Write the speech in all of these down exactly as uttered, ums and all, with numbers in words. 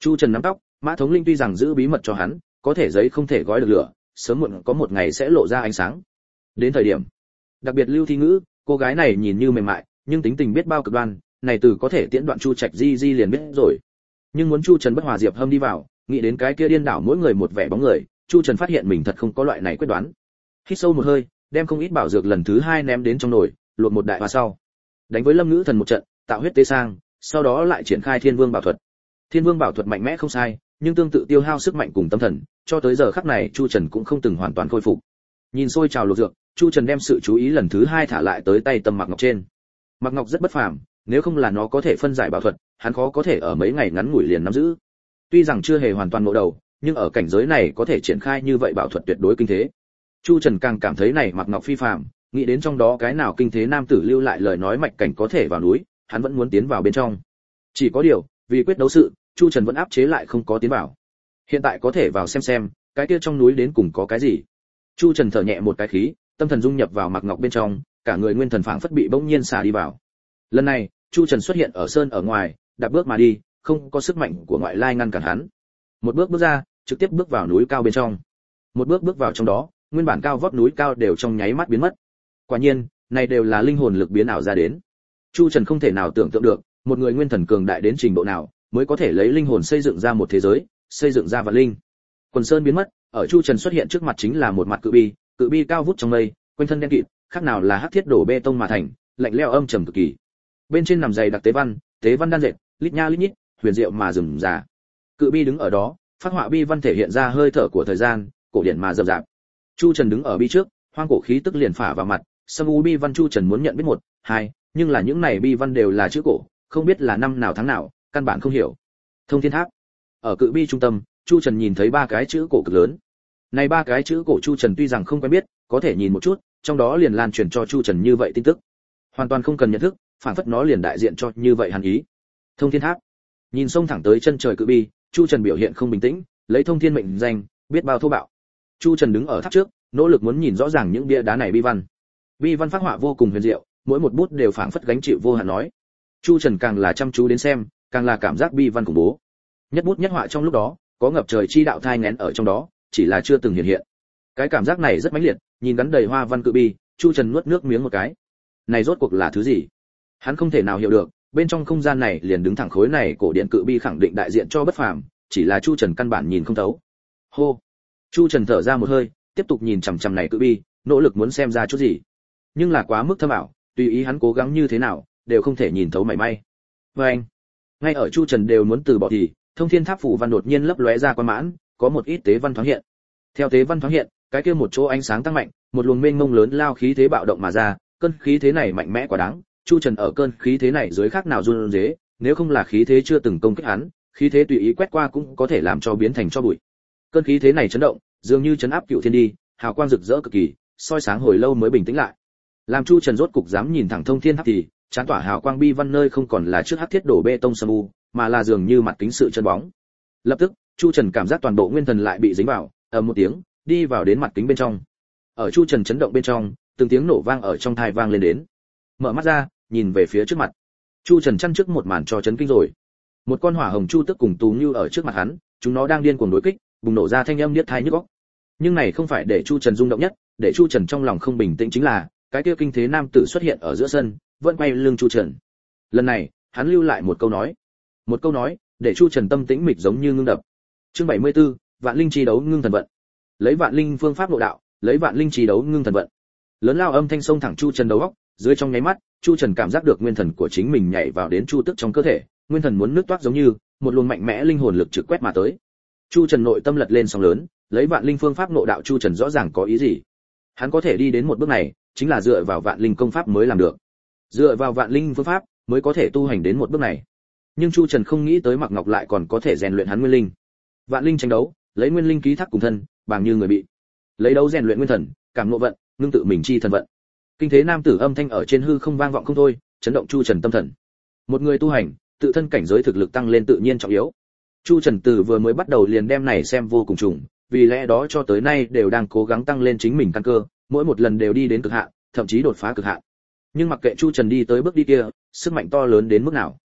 Chu Trần nắm tóc, Mã Thống Linh tuy rằng giữ bí mật cho hắn, có thể giấy không thể gói được lửa, sớm muộn có một ngày sẽ lộ ra ánh sáng. Đến thời điểm, đặc biệt Lưu Thi Ngữ, cô gái này nhìn như mềm mại, nhưng tính tình biết bao cực đoan, này từ có thể tiễn đoạn Chu Trạch Di Di liền biết rồi. Nhưng muốn Chu Trần bất hòa Diệp Hâm đi vào, nghĩ đến cái kia điên đảo mỗi người một vẻ bóng người, Chu Trần phát hiện mình thật không có loại này quyết đoán. Hít sâu một hơi, đem không ít bảo dược lần thứ hai ném đến trong nồi, luộc một đại hoa sau, đánh với Lâm Ngữ Thần một trận, tạo huyết tế sang, sau đó lại triển khai Thiên Vương Bảo thuật. Thiên Vương Bảo thuật mạnh mẽ không sai, nhưng tương tự tiêu hao sức mạnh cùng tâm thần, cho tới giờ khắc này Chu Trần cũng không từng hoàn toàn khôi phục. Nhìn sôi trào luộc dược, Chu Trần đem sự chú ý lần thứ hai thả lại tới tay Tâm Mặc Ngọc trên. Mặc Ngọc rất bất phàm, nếu không là nó có thể phân giải bảo thuật, hắn khó có thể ở mấy ngày ngắn ngủi liền nắm giữ. Tuy rằng chưa hề hoàn toàn ngộ đầu, nhưng ở cảnh giới này có thể triển khai như vậy bảo thuật tuyệt đối kinh thế. Chu Trần càng cảm thấy này Mặc Ngọc phi phàm, nghĩ đến trong đó cái nào kinh thế nam tử lưu lại lời nói mạch cảnh có thể vào núi, hắn vẫn muốn tiến vào bên trong. Chỉ có điều, vì quyết đấu sự, Chu Trần vẫn áp chế lại không có tiến vào. Hiện tại có thể vào xem xem, cái kia trong núi đến cùng có cái gì. Chu Trần thở nhẹ một cái khí, tâm thần dung nhập vào Mặc Ngọc bên trong, cả người nguyên thần phảng phất bị bỗng nhiên xả đi vào. Lần này, Chu Trần xuất hiện ở sơn ở ngoài, đạp bước mà đi, không có sức mạnh của ngoại lai ngăn cản hắn. Một bước bước ra, trực tiếp bước vào núi cao bên trong. Một bước bước vào trong đó, nguyên bản cao vót núi cao đều trong nháy mắt biến mất. Quả nhiên, này đều là linh hồn lực biến ảo ra đến. Chu Trần không thể nào tưởng tượng được, một người nguyên thần cường đại đến trình độ nào, mới có thể lấy linh hồn xây dựng ra một thế giới, xây dựng ra vạn linh. Quần sơn biến mất, ở Chu Trần xuất hiện trước mặt chính là một mặt cự bi, cự bi cao vút trong mây, quanh thân đen kịt, khác nào là hắc thiết đổ bê tông mà thành, lạnh lẽo âm trầm cực kỳ. Bên trên nằm dày đặc tế văn, tế văn đan dệt, lít nha lít nhít, huyền diệu mà rườm rà. Cự bi đứng ở đó, phát họa bi văn thể hiện ra hơi thở của thời gian, cổ điển mà rậm rạp. Chu Trần đứng ở bi trước, hoang cổ khí tức liền phả vào mặt, sâm u bi văn Chu Trần muốn nhận biết một, hai, nhưng là những này bi văn đều là chữ cổ, không biết là năm nào tháng nào, căn bản không hiểu. Thông Thiên Tháp. Ở cự bi trung tâm, Chu Trần nhìn thấy ba cái chữ cổ cực lớn. Này ba cái chữ cổ Chu Trần tuy rằng không quen biết, có thể nhìn một chút, trong đó liền lan truyền cho Chu Trần như vậy tin tức. Hoàn toàn không cần nhận thức, phản phất nó liền đại diện cho như vậy hàn ý. Thông Thiên Tháp. Nhìn sông thẳng tới chân trời cự bi, Chu Trần biểu hiện không bình tĩnh, lấy thông thiên mệnh danh, biết bao thô bạo. Chu Trần đứng ở tháp trước, nỗ lực muốn nhìn rõ ràng những bia đá này bi văn. Bi văn phác họa vô cùng huyền diệu, mỗi một bút đều phảng phất gánh chịu vô hạn nói. Chu Trần càng là chăm chú đến xem, càng là cảm giác bi văn khủng bố. Nhất bút nhất họa trong lúc đó, có ngập trời chi đạo thai nghén ở trong đó, chỉ là chưa từng hiện hiện. Cái cảm giác này rất mãnh liệt, nhìn gắn đầy hoa văn cự bi, Chu Trần nuốt nước miếng một cái. Này rốt cuộc là thứ gì? Hắn không thể nào hiểu được, bên trong không gian này liền đứng thẳng khối này cổ điện cự bi khẳng định đại diện cho bất phàm, chỉ là Chu Trần căn bản nhìn không thấu. Hô. Chu Trần thở ra một hơi, tiếp tục nhìn chằm chằm này cự bi, nỗ lực muốn xem ra chút gì. Nhưng là quá mức thâm ảo, tùy ý hắn cố gắng như thế nào, đều không thể nhìn thấu mảy may. Và anh, ngay ở Chu Trần đều muốn từ bỏ thì, Thông Thiên Tháp phủ văn đột nhiên lấp lóe ra qua mãn, có một ít tế văn thoáng hiện. Theo tế văn thoáng hiện, cái kia một chỗ ánh sáng tăng mạnh, một luồng mênh mông lớn lao khí thế bạo động mà ra, cơn khí thế này mạnh mẽ quá đáng, Chu Trần ở cơn khí thế này dưới khác nào run rế, nếu không là khí thế chưa từng công kích hắn, khí thế tùy ý quét qua cũng có thể làm cho biến thành cho bụi. Cơn khí thế này chấn động, dường như chấn áp cựu thiên đi, hào quang rực rỡ cực kỳ, soi sáng hồi lâu mới bình tĩnh lại. Làm Chu Trần rốt cục dám nhìn thẳng Thông Thiên Tháp thì, chán tỏa hào quang bi văn nơi không còn là trước hắc thiết đổ bê tông sâm u, mà là dường như mặt kính sự chân bóng. Lập tức, Chu Trần cảm giác toàn bộ nguyên thần lại bị dính vào, ầm một tiếng, đi vào đến mặt kính bên trong. Ở Chu Trần chấn động bên trong, từng tiếng nổ vang ở trong tai vang lên đến. Mở mắt ra, nhìn về phía trước mặt. Chu Trần chăn trước một màn cho chấn kinh rồi. Một con hỏa hồng chu tức cùng Tú Như ở trước mặt hắn, chúng nó đang điên cuồng đối kích, bùng nổ ra thanh âm điếc tai nhức óc. Nhưng này không phải để Chu Trần rung động nhất, để Chu Trần trong lòng không bình tĩnh chính là, cái kia kinh thế nam tử xuất hiện ở giữa sân, vẫn quay lưng Chu Trần. Lần này, hắn lưu lại một câu nói. Một câu nói, để Chu Trần tâm tĩnh mịch giống như ngưng đập. Chương bảy mươi tư, Vạn Linh chi đấu ngưng thần vận. Lấy Vạn Linh phương pháp nội đạo, lấy Vạn Linh chi đấu ngưng thần vận. Lớn lao âm thanh sông thẳng Chu Trần đầu óc, dưới trong nháy mắt, Chu Trần cảm giác được nguyên thần của chính mình nhảy vào đến Chu Tức trong cơ thể, nguyên thần muốn nứt toát giống như một luồng mạnh mẽ linh hồn lực trực quét mà tới. Chu Trần nội tâm lật lên sóng lớn, lấy Vạn Linh phương pháp nội đạo Chu Trần rõ ràng có ý gì. Hắn có thể đi đến một bước này, chính là dựa vào Vạn Linh công pháp mới làm được. Dựa vào Vạn Linh phương pháp mới có thể tu hành đến một bước này. Nhưng Chu Trần không nghĩ tới Mạc Ngọc lại còn có thể rèn luyện hắn nguyên linh. Vạn Linh tranh đấu, lấy nguyên linh ký thác cùng thân, bằng như người bị. Lấy đấu rèn luyện nguyên thần, cảm ngộ vận, ngưng tự mình chi thần vận. Kinh thế nam tử âm thanh ở trên hư không vang vọng không thôi, chấn động Chu Trần tâm thần. Một người tu hành, tự thân cảnh giới thực lực tăng lên tự nhiên trọng yếu. Chu Trần từ vừa mới bắt đầu liền đem này xem vô cùng trùng, vì lẽ đó cho tới nay đều đang cố gắng tăng lên chính mình căn cơ, mỗi một lần đều đi đến cực hạn, thậm chí đột phá cực hạn. Nhưng mặc kệ Chu Trần đi tới bước đi kia, sức mạnh to lớn đến mức nào,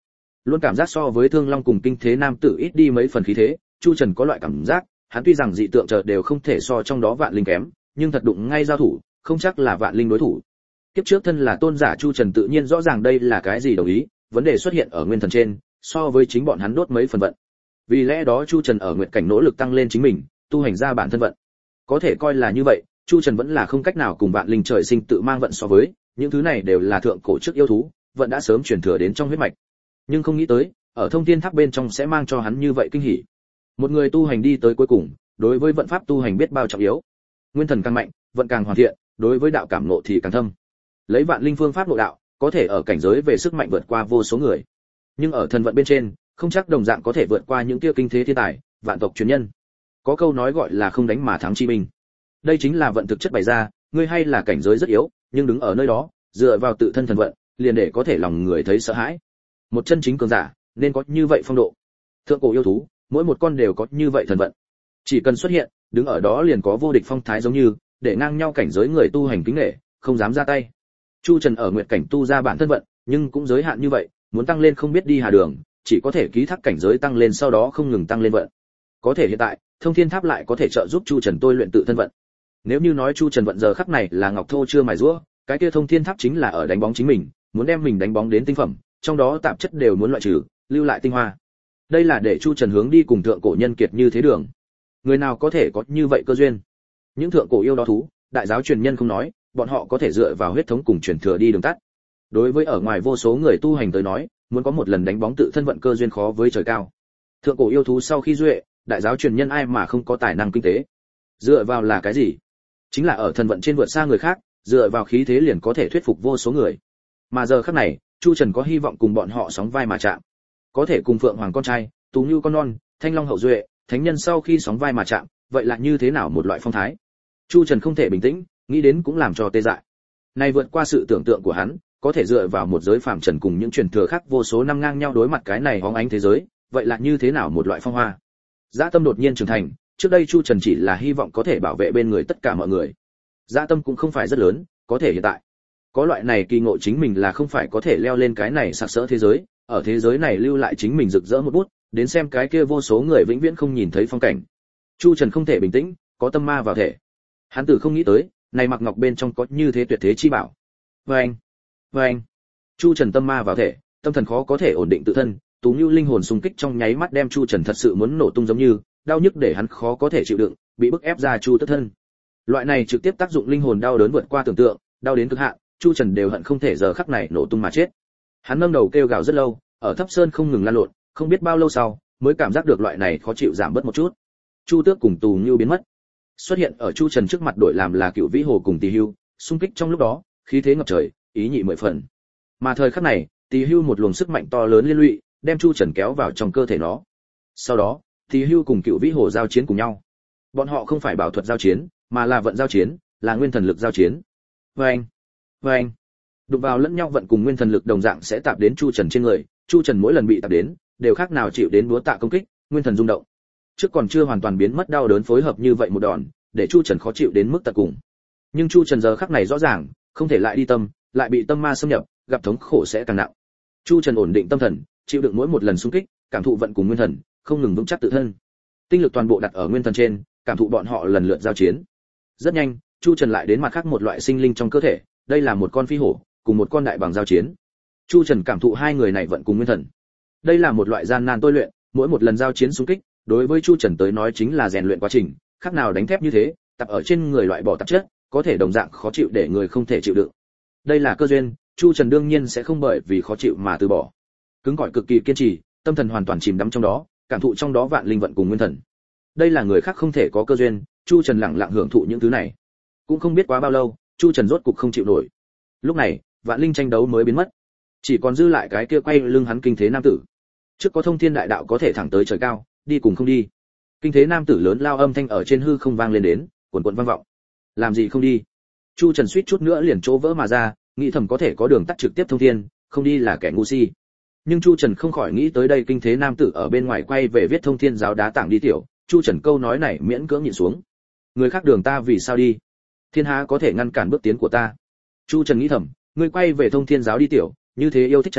Luôn cảm giác so với Thương Long cùng Kinh Thế Nam tử ít đi mấy phần khí thế, Chu Trần có loại cảm giác, hắn tuy rằng dị tượng chợt đều không thể so trong đó Vạn Linh kém, nhưng thật đụng ngay giao thủ, không chắc là Vạn Linh đối thủ. Kiếp trước thân là tôn giả Chu Trần tự nhiên rõ ràng đây là cái gì đồng ý, vấn đề xuất hiện ở nguyên thần trên, so với chính bọn hắn đốt mấy phần vận. Vì lẽ đó Chu Trần ở nguyện cảnh nỗ lực tăng lên chính mình, tu hành ra bản thân vận. Có thể coi là như vậy, Chu Trần vẫn là không cách nào cùng Vạn Linh trời sinh tự mang vận so với, những thứ này đều là thượng cổ trước yêu thú, vận đã sớm truyền thừa đến trong huyết mạch. Nhưng không nghĩ tới, ở Thông Thiên Tháp bên trong sẽ mang cho hắn như vậy kinh hỉ. Một người tu hành đi tới cuối cùng, đối với vận pháp tu hành biết bao trọng yếu. Nguyên thần càng mạnh, vận càng hoàn thiện, đối với đạo cảm ngộ thì càng thâm. Lấy Vạn Linh phương pháp ngộ đạo, có thể ở cảnh giới về sức mạnh vượt qua vô số người. Nhưng ở thần vận bên trên, không chắc đồng dạng có thể vượt qua những kia kinh thế thiên tài, vạn tộc truyền nhân. Có câu nói gọi là không đánh mà thắng chi binh. Đây chính là vận thực chất bày ra, ngươi hay là cảnh giới rất yếu, nhưng đứng ở nơi đó, dựa vào tự thân thần vận, liền để có thể lòng người thấy sợ hãi. Một chân chính cường giả, nên có như vậy phong độ. Thượng cổ yêu thú, mỗi một con đều có như vậy thần vận. Chỉ cần xuất hiện, đứng ở đó liền có vô địch phong thái giống như, để ngang nhau cảnh giới người tu hành kính nể, không dám ra tay. Chu Trần ở nguyện cảnh tu ra bản thân vận, nhưng cũng giới hạn như vậy, muốn tăng lên không biết đi hà đường, chỉ có thể ký thác cảnh giới tăng lên sau đó không ngừng tăng lên vận. Có thể hiện tại, Thông Thiên Tháp lại có thể trợ giúp Chu Trần tôi luyện tự thân vận. Nếu như nói Chu Trần vận giờ khắc này là ngọc thô chưa mài giũa, cái kia Thông Thiên Tháp chính là ở đánh bóng chính mình, muốn đem mình đánh bóng đến tinh phẩm, trong đó tạp chất đều muốn loại trừ, lưu lại tinh hoa. Đây là để Chu Trần hướng đi cùng thượng cổ nhân kiệt như thế đường. Người nào có thể có như vậy cơ duyên? Những thượng cổ yêu đó thú, đại giáo truyền nhân không nói, bọn họ có thể dựa vào huyết thống cùng truyền thừa đi đường tắt. Đối với ở ngoài vô số người tu hành tới nói, muốn có một lần đánh bóng tự thân vận cơ duyên khó với trời cao. Thượng cổ yêu thú sau khi duệ, đại giáo truyền nhân ai mà không có tài năng kinh tế? Dựa vào là cái gì? Chính là ở thần vận trên vượt xa người khác, dựa vào khí thế liền có thể thuyết phục vô số người. Mà giờ khắc này, Chu Trần có hy vọng cùng bọn họ sóng vai mà chạm. Có thể cùng Phượng Hoàng con trai, Tú Như con non, Thanh Long hậu duệ, thánh nhân sau khi sóng vai mà chạm, vậy là như thế nào một loại phong thái? Chu Trần không thể bình tĩnh, nghĩ đến cũng làm cho tê dại. Này vượt qua sự tưởng tượng của hắn, có thể dựa vào một giới phàm trần cùng những truyền thừa khác vô số năm ngang nhau đối mặt cái này hóng ánh thế giới, vậy là như thế nào một loại phong hoa? Dã tâm đột nhiên trưởng thành, trước đây Chu Trần chỉ là hy vọng có thể bảo vệ bên người tất cả mọi người. Dã tâm cũng không phải rất lớn, có thể hiện tại có loại này kỳ ngộ chính mình là không phải có thể leo lên cái này sặc sỡ thế giới, ở thế giới này lưu lại chính mình rực rỡ một bút, đến xem cái kia vô số người vĩnh viễn không nhìn thấy phong cảnh. Chu Trần không thể bình tĩnh, có tâm ma vào thể. Hắn tử không nghĩ tới, này mặc ngọc bên trong có như thế tuyệt thế chi bảo. Vâng, vâng. Chu Trần tâm ma vào thể, tâm thần khó có thể ổn định tự thân, Tú Như linh hồn xung kích trong nháy mắt đem Chu Trần thật sự muốn nổ tung giống như, đau nhức để hắn khó có thể chịu đựng, bị bức ép ra chu tất thân. Loại này trực tiếp tác dụng linh hồn đau đớn vượt qua tưởng tượng, đau đến cực hạn, Chu Trần đều hận không thể giờ khắc này nổ tung mà chết. Hắn nâng đầu kêu gào rất lâu, ở thấp sơn không ngừng lan lộn, không biết bao lâu sau, mới cảm giác được loại này khó chịu giảm bớt một chút. Chu Tước cùng Tù Như biến mất. Xuất hiện ở Chu Trần trước mặt đổi làm là Cựu Vĩ Hồ cùng Tỳ Hưu, xung kích trong lúc đó, khí thế ngập trời, ý nhị mười phần. Mà thời khắc này, Tỳ Hưu một luồng sức mạnh to lớn liên lụy, đem Chu Trần kéo vào trong cơ thể nó. Sau đó, Tỳ Hưu cùng Cựu Vĩ Hồ giao chiến cùng nhau. Bọn họ không phải bảo thuật giao chiến, mà là vận giao chiến, là nguyên thần lực giao chiến. Vâng, vâng. Đụng vào lẫn nhau vận cùng nguyên thần lực đồng dạng sẽ tạp đến Chu Trần trên người, Chu Trần mỗi lần bị tạp đến, đều khác nào chịu đến búa tạ công kích, nguyên thần rung động. Trước còn chưa hoàn toàn biến mất đau đớn phối hợp như vậy một đòn, để Chu Trần khó chịu đến mức tận cùng. Nhưng Chu Trần giờ khắc này rõ ràng, không thể lại đi tâm, lại bị tâm ma xâm nhập, gặp thống khổ sẽ càng nặng. Chu Trần ổn định tâm thần, chịu đựng mỗi một lần xung kích, cảm thụ vận cùng nguyên thần, không ngừng vững chắc tự thân. Tinh lực toàn bộ đặt ở nguyên thần trên, cảm thụ bọn họ lần lượt giao chiến. Rất nhanh, Chu Trần lại đến mặt khác một loại sinh linh trong cơ thể, đây là một con phi hổ, cùng một con đại bàng giao chiến. Chu Trần cảm thụ hai người này vận cùng nguyên thần. Đây là một loại gian nan tôi luyện, mỗi một lần giao chiến xung kích, đối với Chu Trần tới nói chính là rèn luyện quá trình, khác nào đánh thép như thế, tập ở trên người loại bỏ tạp chất, có thể đồng dạng khó chịu để người không thể chịu đựng. Đây là cơ duyên, Chu Trần đương nhiên sẽ không bởi vì khó chịu mà từ bỏ. Cứng cỏi cực kỳ kiên trì, tâm thần hoàn toàn chìm đắm trong đó, cảm thụ trong đó vạn linh vận cùng nguyên thần. Đây là người khác không thể có cơ duyên, Chu Trần lặng lặng hưởng thụ những thứ này. Cũng không biết quá bao lâu, Chu Trần rốt cục không chịu nổi. Lúc này, vạn linh tranh đấu mới biến mất, chỉ còn dư lại cái kia quay lưng hắn kinh thế nam tử. Trước có thông thiên đại đạo có thể thẳng tới trời cao, đi cùng không đi. Kinh thế nam tử lớn lao âm thanh ở trên hư không vang lên đến, cuồn cuộn vang vọng. Làm gì không đi? Chu Trần suýt chút nữa liền chỗ vỡ mà ra, nghĩ thầm có thể có đường tắt trực tiếp thông thiên, không đi là kẻ ngu si. Nhưng Chu Trần không khỏi nghĩ tới đây kinh thế nam tử ở bên ngoài quay về viết thông thiên giáo đá tảng đi tiểu, Chu Trần câu nói này miễn cưỡng nhịn xuống. Người khác đường ta vì sao đi? Thiên hạ có thể ngăn cản bước tiến của ta. Chu Trần nghĩ thầm, ngươi quay về thông thiên giáo đi tiểu, như thế yêu thích trang,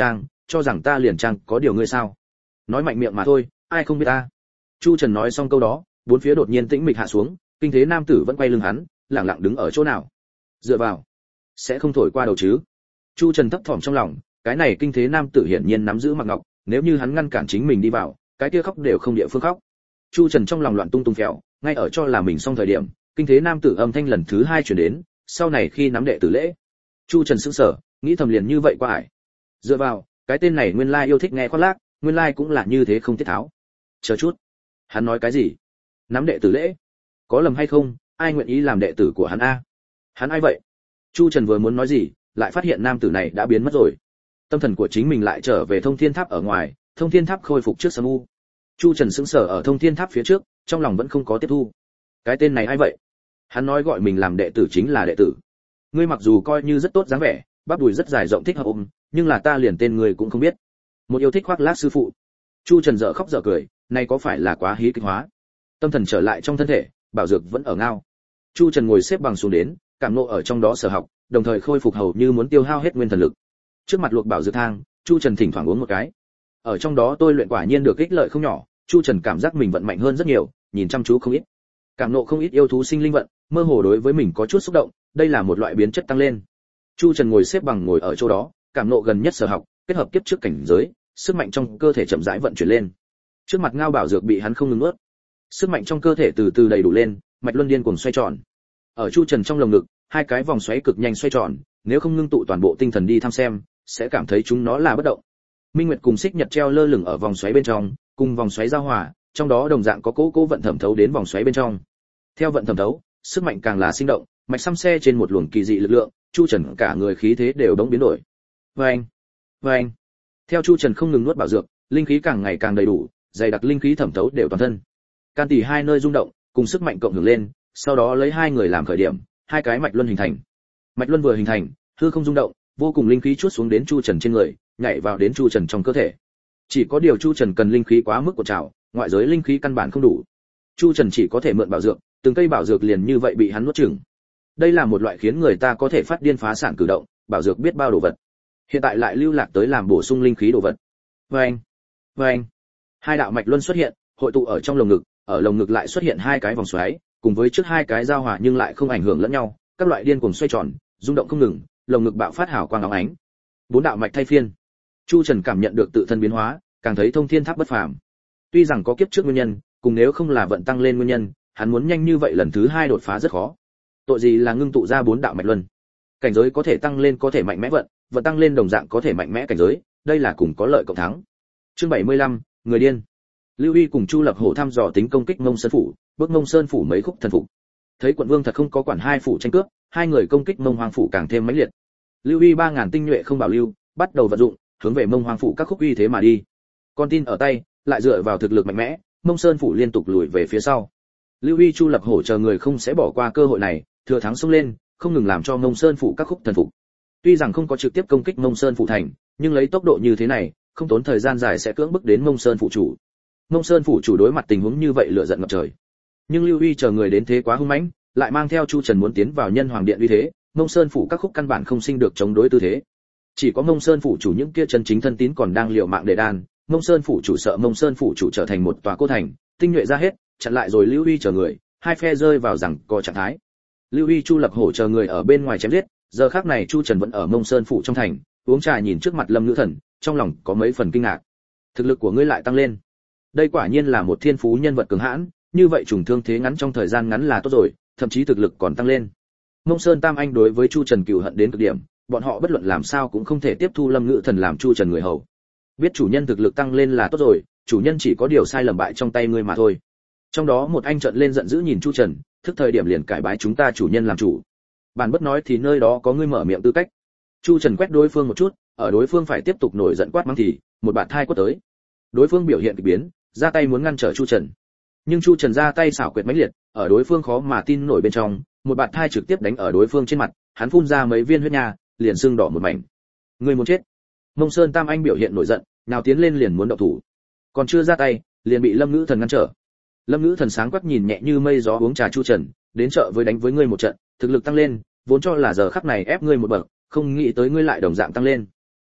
cho rằng ta liền trang có điều ngươi sao? Nói mạnh miệng mà thôi, ai không biết ta. Chu Trần nói xong câu đó, bốn phía đột nhiên tĩnh mịch hạ xuống, kinh thế nam tử vẫn quay lưng hắn, lặng lặng đứng ở chỗ nào. Dựa vào, sẽ không thổi qua đầu chứ? Chu Trần thấp thỏm trong lòng, cái này kinh thế nam tử hiển nhiên nắm giữ Mạc Ngọc, nếu như hắn ngăn cản chính mình đi vào, cái kia khóc đều không địa phương khóc. Chu Trần trong lòng loạn tung tung phèo, ngay ở cho là mình xong thời điểm, kinh thế nam tử âm thanh lần thứ hai truyền đến, sau này khi nắm đệ tử lễ. Chu Trần sững sờ, nghĩ thầm liền như vậy qua ải. Dựa vào, cái tên này nguyên lai yêu thích nghe khoác lác, nguyên lai cũng là như thế không tiết tháo. Chờ chút, hắn nói cái gì? Nắm đệ tử lễ? Có lầm hay không, ai nguyện ý làm đệ tử của hắn a? Hắn ai vậy? Chu Trần vừa muốn nói gì, lại phát hiện nam tử này đã biến mất rồi. Tâm thần của chính mình lại trở về Thông Thiên Tháp ở ngoài, Thông Thiên Tháp khôi phục trước sấm u. Chu Trần sững sờ ở Thông Thiên Tháp phía trước, trong lòng vẫn không có tiếp thu. Cái tên này ai vậy? Hắn nói gọi mình làm đệ tử chính là đệ tử. Ngươi mặc dù coi như rất tốt dáng vẻ, bắp đùi rất dài rộng thích hợp ôm, nhưng là ta liền tên ngươi cũng không biết. Một yêu thích khoác lác sư phụ. Chu Trần dở khóc dở cười, này có phải là quá hí kịch hóa? Tâm thần trở lại trong thân thể, bảo dược vẫn ở ngao. Chu Trần ngồi xếp bằng xuống đến, cảm ngộ ở trong đó sở học, đồng thời khôi phục hầu như muốn tiêu hao hết nguyên thần lực. Trước mặt luộc bảo dược thang, Chu Trần thỉnh thoảng uống một cái. Ở trong đó tôi luyện quả nhiên được ích lợi không nhỏ, Chu Trần cảm giác mình vận mạnh hơn rất nhiều, nhìn chăm chú không ít. Cảm ngộ không ít yêu thú sinh linh vận, mơ hồ đối với mình có chút xúc động, đây là một loại biến chất tăng lên. Chu Trần ngồi xếp bằng ngồi ở chỗ đó, cảm ngộ gần nhất sở học, kết hợp kiếp trước cảnh giới, sức mạnh trong cơ thể chậm rãi vận chuyển lên. Trước mặt ngao bảo dược bị hắn không ngừng nuốt. Sức mạnh trong cơ thể từ từ đầy đủ lên, mạch luân điên cuồng xoay tròn. Ở Chu Trần trong lồng ngực, hai cái vòng xoáy cực nhanh xoay tròn, nếu không ngưng tụ toàn bộ tinh thần đi thăm xem, sẽ cảm thấy chúng nó là bất động. Minh Nguyệt cùng Xích Nhật treo lơ lửng ở vòng xoáy bên trong, cùng vòng xoáy giao hòa, trong đó đồng dạng có cố cố vận thẩm thấu đến vòng xoáy bên trong. Theo vận thẩm thấu, sức mạnh càng là sinh động, mạch xăm xe trên một luồng kỳ dị lực lượng, Chu Trần cả người khí thế đều đống biến đổi. Oeng, oeng. Theo Chu Trần không ngừng nuốt bảo dược, linh khí càng ngày càng đầy đủ, dày đặc linh khí thẩm thấu đều toàn thân. Can tỷ hai nơi rung động, cùng sức mạnh cộng hưởng lên, sau đó lấy hai người làm khởi điểm, hai cái mạch luân hình thành. Mạch luân vừa hình thành, hư không rung động, vô cùng linh khí chuốt xuống đến Chu Trần trên người, nhảy vào đến Chu Trần trong cơ thể. Chỉ có điều Chu Trần cần linh khí quá mức của trào, ngoại giới linh khí căn bản không đủ. Chu Trần chỉ có thể mượn bảo dược, từng cây bảo dược liền như vậy bị hắn nuốt chửng. Đây là một loại khiến người ta có thể phát điên phá sản cử động, bảo dược biết bao đồ vật. Hiện tại lại lưu lạc tới làm bổ sung linh khí đồ vật. Oeng, oeng. Hai đạo mạch luân xuất hiện, hội tụ ở trong lồng ngực, ở lồng ngực lại xuất hiện hai cái vòng xoáy, cùng với trước hai cái giao hòa nhưng lại không ảnh hưởng lẫn nhau, các loại điên cuồng xoay tròn, rung động không ngừng, lồng ngực bạo phát hào quang óng ánh. Bốn đạo mạch thay phiên. Chu Trần cảm nhận được tự thân biến hóa, càng thấy Thông Thiên Tháp bất phàm. Tuy rằng có kiếp trước nguyên nhân, cùng nếu không là vận tăng lên nguyên nhân, hắn muốn nhanh như vậy lần thứ hai đột phá rất khó. Tội gì là ngưng tụ ra bốn đạo mạch luân. Cảnh giới có thể tăng lên có thể mạnh mẽ vận, vận tăng lên đồng dạng có thể mạnh mẽ cảnh giới, đây là cùng có lợi cộng thắng. Chương bảy mươi lăm, người điên. Lưu Huy cùng Chu Lập Hổ thăm dò tính công kích Mông Sơn phủ, bước Mông Sơn phủ mấy khúc thần phục. Thấy quận vương thật không có quản hai phủ tranh cướp, hai người công kích Mông Hoang phủ càng thêm mãnh liệt. Lưu Huy ba ngàn tinh nhuệ không bảo lưu, bắt đầu vận dụng, hướng về Mông Hoang phủ các khúc uy thế mà đi. Con tin ở tay, lại dựa vào thực lực mạnh mẽ, Mông Sơn phủ liên tục lùi về phía sau. Lưu Huy Chu Lập Hổ chờ người không sẽ bỏ qua cơ hội này, thừa thắng xông lên, không ngừng làm cho Mông Sơn phủ các khúc thần phục. Tuy rằng không có trực tiếp công kích Mông Sơn phủ thành, nhưng lấy tốc độ như thế này, không tốn thời gian dài sẽ cưỡng bức đến Mông Sơn phủ chủ. Mông Sơn phủ chủ đối mặt tình huống như vậy lửa giận ngập trời. Nhưng Lưu Huy chờ người đến thế quá hung mãnh, lại mang theo Chu Trần muốn tiến vào Nhân Hoàng điện uy thế, Mông Sơn phủ các khúc căn bản không sinh được chống đối tư thế. Chỉ có Mông Sơn phủ chủ những kia chân chính thân tín còn đang liều mạng để đan, Mông Sơn phủ chủ sợ Mông Sơn phủ chủ trở thành một tòa cô thành, tinh nhuệ ra hết, chặn lại rồi Lưu Huy chờ người, hai phe rơi vào rằng co trạng thái. Lưu Huy Chu Lập Hổ chờ người ở bên ngoài chém giết, giờ khắc này Chu Trần vẫn ở Mông Sơn phủ trong thành, uống trà nhìn trước mặt Lâm Nữ Thần, trong lòng có mấy phần kinh ngạc. Thực lực của ngươi lại tăng lên. Đây quả nhiên là một thiên phú nhân vật cường hãn, như vậy trùng thương thế ngắn trong thời gian ngắn là tốt rồi, thậm chí thực lực còn tăng lên. Mông Sơn Tam Anh đối với Chu Trần cừu hận đến cực điểm, bọn họ bất luận làm sao cũng không thể tiếp thu Lâm Ngữ Thần làm Chu Trần người hầu. Biết chủ nhân thực lực tăng lên là tốt rồi, chủ nhân chỉ có điều sai lầm bại trong tay ngươi mà thôi. Trong đó một anh trợn lên giận dữ nhìn Chu Trần, thức thời điểm liền cải bái chúng ta chủ nhân làm chủ. Bản bất nói thì nơi đó có ngươi mở miệng tư cách. Chu Trần quét đối phương một chút, ở đối phương phải tiếp tục nổi giận quát mắng thì một bạt thai quất tới. Đối phương biểu hiện kỳ biến, ra tay muốn ngăn trở Chu Trần. Nhưng Chu Trần ra tay xảo quyệt mãnh liệt, ở đối phương khó mà tin nổi bên trong, một bạt thai trực tiếp đánh ở đối phương trên mặt, hắn phun ra mấy viên huyết nha, liền sưng đỏ một mảnh. Ngươi muốn chết. Mông Sơn Tam Anh biểu hiện nổi giận, nào tiến lên liền muốn động thủ. Còn chưa ra tay, liền bị Lâm Ngữ Thần ngăn trở. Lâm Ngữ Thần sáng quắc nhìn nhẹ như mây gió uống trà Chu Trần, đến chợ với đánh với ngươi một trận, thực lực tăng lên, vốn cho là giờ khắc này ép ngươi một bậc, không nghĩ tới ngươi lại đồng dạng tăng lên.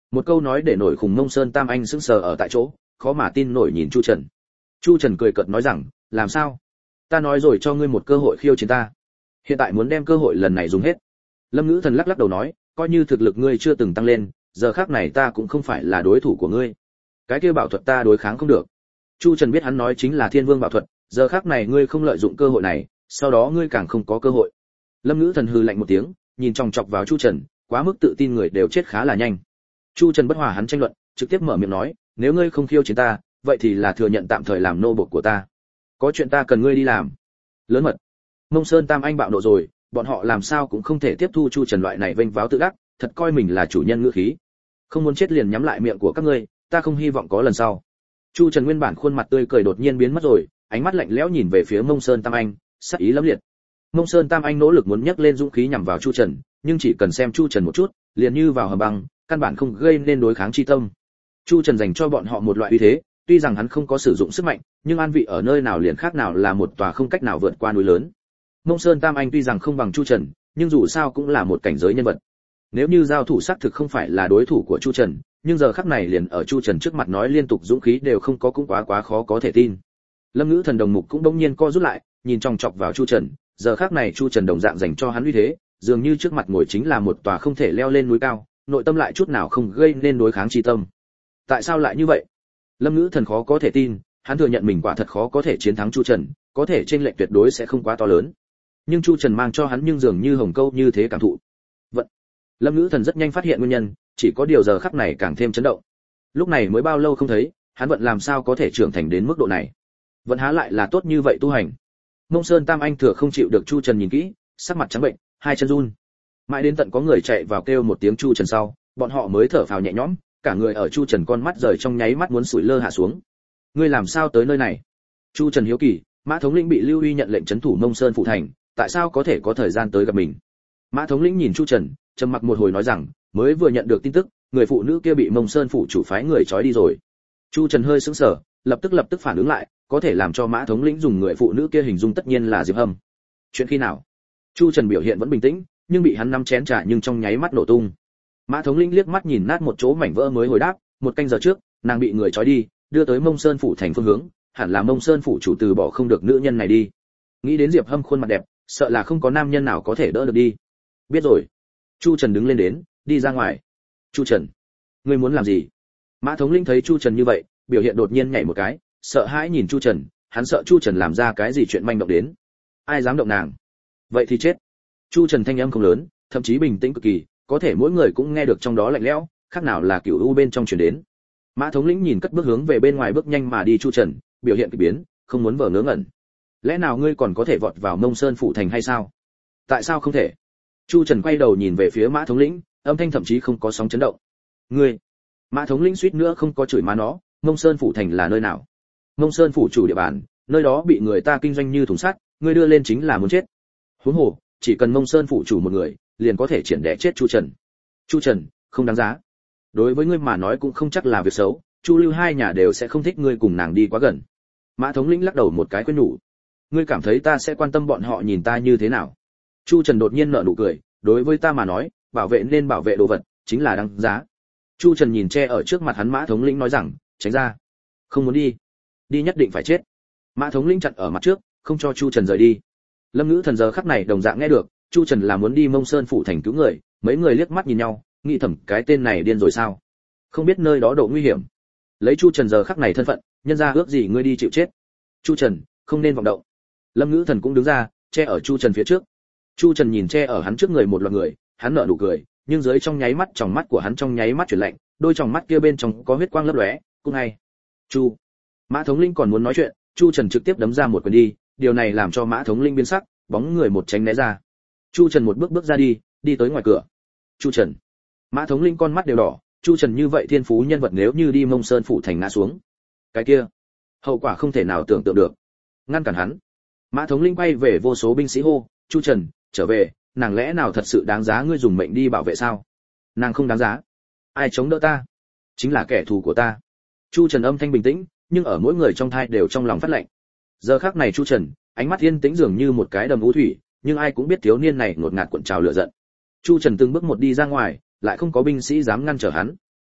Một câu nói để nổi khủng Mông Sơn Tam Anh sững sờ ở tại chỗ, khó mà tin nổi nhìn Chu Trần. Chu Trần cười cợt nói rằng, làm sao? Ta nói rồi cho ngươi một cơ hội khiêu chiến ta, hiện tại muốn đem cơ hội lần này dùng hết. Lâm Ngữ Thần lắc lắc đầu nói, coi như thực lực ngươi chưa từng tăng lên, giờ khắc này ta cũng không phải là đối thủ của ngươi. Cái kia bảo thuật ta đối kháng không được. Chu Trần biết hắn nói chính là Thiên Vương bảo thuật, giờ khắc này ngươi không lợi dụng cơ hội này, sau đó ngươi càng không có cơ hội. Lâm Ngữ Thần hừ lạnh một tiếng, nhìn chòng chọc vào Chu Trần, quá mức tự tin người đều chết khá là nhanh. Chu Trần bất hòa hắn tranh luận, trực tiếp mở miệng nói, nếu ngươi không khiêu chiến ta, vậy thì là thừa nhận tạm thời làm nô bộc của ta. Có chuyện ta cần ngươi đi làm. Lớn mật. Mông Sơn Tam Anh bạo nộ rồi, bọn họ làm sao cũng không thể tiếp thu Chu Trần loại này vênh váo tự đắc, thật coi mình là chủ nhân ngữ khí. Không muốn chết liền nhắm lại miệng của các ngươi, ta không hy vọng có lần sau. Chu Trần nguyên bản khuôn mặt tươi cười đột nhiên biến mất rồi, ánh mắt lạnh lẽo nhìn về phía Mông Sơn Tam Anh, sắc ý lẫm liệt. Mông Sơn Tam Anh nỗ lực muốn nhấc lên dũng khí nhằm vào Chu Trần, nhưng chỉ cần xem Chu Trần một chút, liền như vào hầm băng, căn bản không gây nên đối kháng chi tâm. Chu Trần dành cho bọn họ một loại uy thế, tuy rằng hắn không có sử dụng sức mạnh, nhưng an vị ở nơi nào liền khác nào là một tòa không cách nào vượt qua núi lớn. Mông Sơn Tam Anh tuy rằng không bằng Chu Trần, nhưng dù sao cũng là một cảnh giới nhân vật. Nếu như giao thủ xác thực không phải là đối thủ của Chu Trần, nhưng giờ khắc này liền ở Chu Trần trước mặt nói liên tục dũng khí đều không có cũng quá quá khó có thể tin. Lâm Ngữ Thần đồng mục cũng đống nhiên co rút lại, nhìn chòng chọc vào Chu Trần, giờ khắc này Chu Trần đồng dạng dành cho hắn uy thế, dường như trước mặt ngồi chính là một tòa không thể leo lên núi cao, nội tâm lại chút nào không gây nên đối kháng chi tâm. Tại sao lại như vậy? Lâm Ngữ Thần khó có thể tin, hắn thừa nhận mình quả thật khó có thể chiến thắng Chu Trần, có thể chênh lệch tuyệt đối sẽ không quá to lớn. Nhưng Chu Trần mang cho hắn nhưng dường như hồng câu như thế cảm thụ. Vận. Lâm Ngữ Thần rất nhanh phát hiện nguyên nhân, chỉ có điều giờ khắc này càng thêm chấn động. Lúc này mới bao lâu không thấy, hắn vận làm sao có thể trưởng thành đến mức độ này? Vận há lại là tốt như vậy tu hành. Mông Sơn Tam Anh thừa không chịu được Chu Trần nhìn kỹ, sắc mặt trắng bệnh, hai chân run. Mãi đến tận có người chạy vào kêu một tiếng Chu Trần sau, bọn họ mới thở phào nhẹ nhõm, cả người ở Chu Trần con mắt rời trong nháy mắt muốn sủi lơ hạ xuống. Ngươi làm sao tới nơi này? Chu Trần hiếu kỳ, Mã thống lĩnh bị Lưu Uy nhận lệnh trấn thủ Mông Sơn phụ thành, tại sao có thể có thời gian tới gặp mình? Mã thống lĩnh nhìn Chu Trần, trầm mặc một hồi nói rằng, mới vừa nhận được tin tức, người phụ nữ kia bị Mông Sơn phủ chủ phái người trói đi rồi. Chu Trần hơi sững sờ, lập tức lập tức phản ứng lại, có thể làm cho Mã thống lĩnh dùng người phụ nữ kia hình dung tất nhiên là Diệp Hâm. Chuyện khi nào? Chu Trần biểu hiện vẫn bình tĩnh, nhưng bị hắn nắm chén trà nhưng trong nháy mắt nổ tung. Mã thống lĩnh liếc mắt nhìn nát một chỗ mảnh vỡ mới hồi đáp, một canh giờ trước, nàng bị người trói đi, đưa tới Mông Sơn phủ thành phương hướng, hẳn là Mông Sơn phủ chủ từ bỏ không được nữ nhân này đi. Nghĩ đến Diệp Hâm khuôn mặt đẹp, sợ là không có nam nhân nào có thể đỡ được đi. Biết rồi. Chu Trần đứng lên đến, đi ra ngoài. Chu Trần, ngươi muốn làm gì? Mã thống lĩnh thấy Chu Trần như vậy, biểu hiện đột nhiên nhảy một cái, sợ hãi nhìn Chu Trần, hắn sợ Chu Trần làm ra cái gì chuyện manh động đến. Ai dám động nàng? Vậy thì chết. Chu Trần thanh âm không lớn, thậm chí bình tĩnh cực kỳ, có thể mỗi người cũng nghe được trong đó lạnh lẽo, khác nào là cửu u bên trong truyền đến. Mã thống lĩnh nhìn cất bước hướng về bên ngoài bước nhanh mà đi Chu Trần, biểu hiện kỳ biến, không muốn vờ ngớ ngẩn. Lẽ nào ngươi còn có thể vọt vào Mông Sơn phủ thành hay sao? Tại sao không thể? Chu Trần quay đầu nhìn về phía Mã thống lĩnh, âm thanh thậm chí không có sóng chấn động. Ngươi? Mã thống lĩnh suýt nữa không có chửi má nó, Mông Sơn phủ thành là nơi nào? Mông Sơn phủ chủ địa bàn, nơi đó bị người ta kinh doanh như thùng sắt, ngươi đưa lên chính là muốn chết. Huống hồ, chỉ cần Mông Sơn phủ chủ một người, liền có thể triển đẻ chết Chu Trần. Chu Trần, không đáng giá. Đối với ngươi mà nói cũng không chắc là việc xấu, Chu Lưu hai nhà đều sẽ không thích ngươi cùng nàng đi quá gần. Mã thống lĩnh lắc đầu một cái khuyên nhủ. Ngươi cảm thấy ta sẽ quan tâm bọn họ nhìn ta như thế nào? Chu Trần đột nhiên nở nụ cười, đối với ta mà nói, bảo vệ nên bảo vệ đồ vật, chính là đáng giá. Chu Trần nhìn che ở trước mặt hắn Mã thống lĩnh nói rằng, tránh ra. Không muốn đi. Đi nhất định phải chết. Mã thống lĩnh chặn ở mặt trước, không cho Chu Trần rời đi. Lâm Ngữ Thần giờ khắc này đồng dạng nghe được, Chu Trần là muốn đi Mông Sơn phủ thành cứu người, mấy người liếc mắt nhìn nhau, nghĩ thầm cái tên này điên rồi sao? Không biết nơi đó độ nguy hiểm. Lấy Chu Trần giờ khắc này thân phận, nhân ra ước gì ngươi đi chịu chết. Chu Trần, không nên vọng động. Lâm Ngữ Thần cũng đứng ra, che ở Chu Trần phía trước. Chu Trần nhìn che ở hắn trước người một loạt người, hắn nở nụ cười, nhưng dưới trong nháy mắt tròng mắt của hắn trong nháy mắt chuyển lạnh, đôi tròng mắt kia bên trong có huyết quang lấp lóe, cũng ngay. Chu. Mã thống linh còn muốn nói chuyện, Chu Trần trực tiếp đấm ra một quyền đi, điều này làm cho Mã thống linh biến sắc, bóng người một tránh né ra. Chu Trần một bước bước ra đi, đi tới ngoài cửa. Chu Trần. Mã thống linh con mắt đều đỏ, Chu Trần như vậy thiên phú nhân vật nếu như đi Mông Sơn phủ thành ngã xuống, cái kia, hậu quả không thể nào tưởng tượng được. Ngăn cản hắn. Mã thống linh quay về vô số binh sĩ hô, Chu Trần, trở về, nàng lẽ nào thật sự đáng giá ngươi dùng mệnh đi bảo vệ sao? Nàng không đáng giá. Ai chống đỡ ta? Chính là kẻ thù của ta. Chu Trần âm thanh bình tĩnh, nhưng ở mỗi người trong thai đều trong lòng phát lạnh. Giờ khắc này Chu Trần, ánh mắt yên tĩnh dường như một cái đầm u thủy, nhưng ai cũng biết thiếu niên này ngột ngạt cuộn trào lửa giận. Chu Trần từng bước một đi ra ngoài, lại không có binh sĩ dám ngăn trở hắn.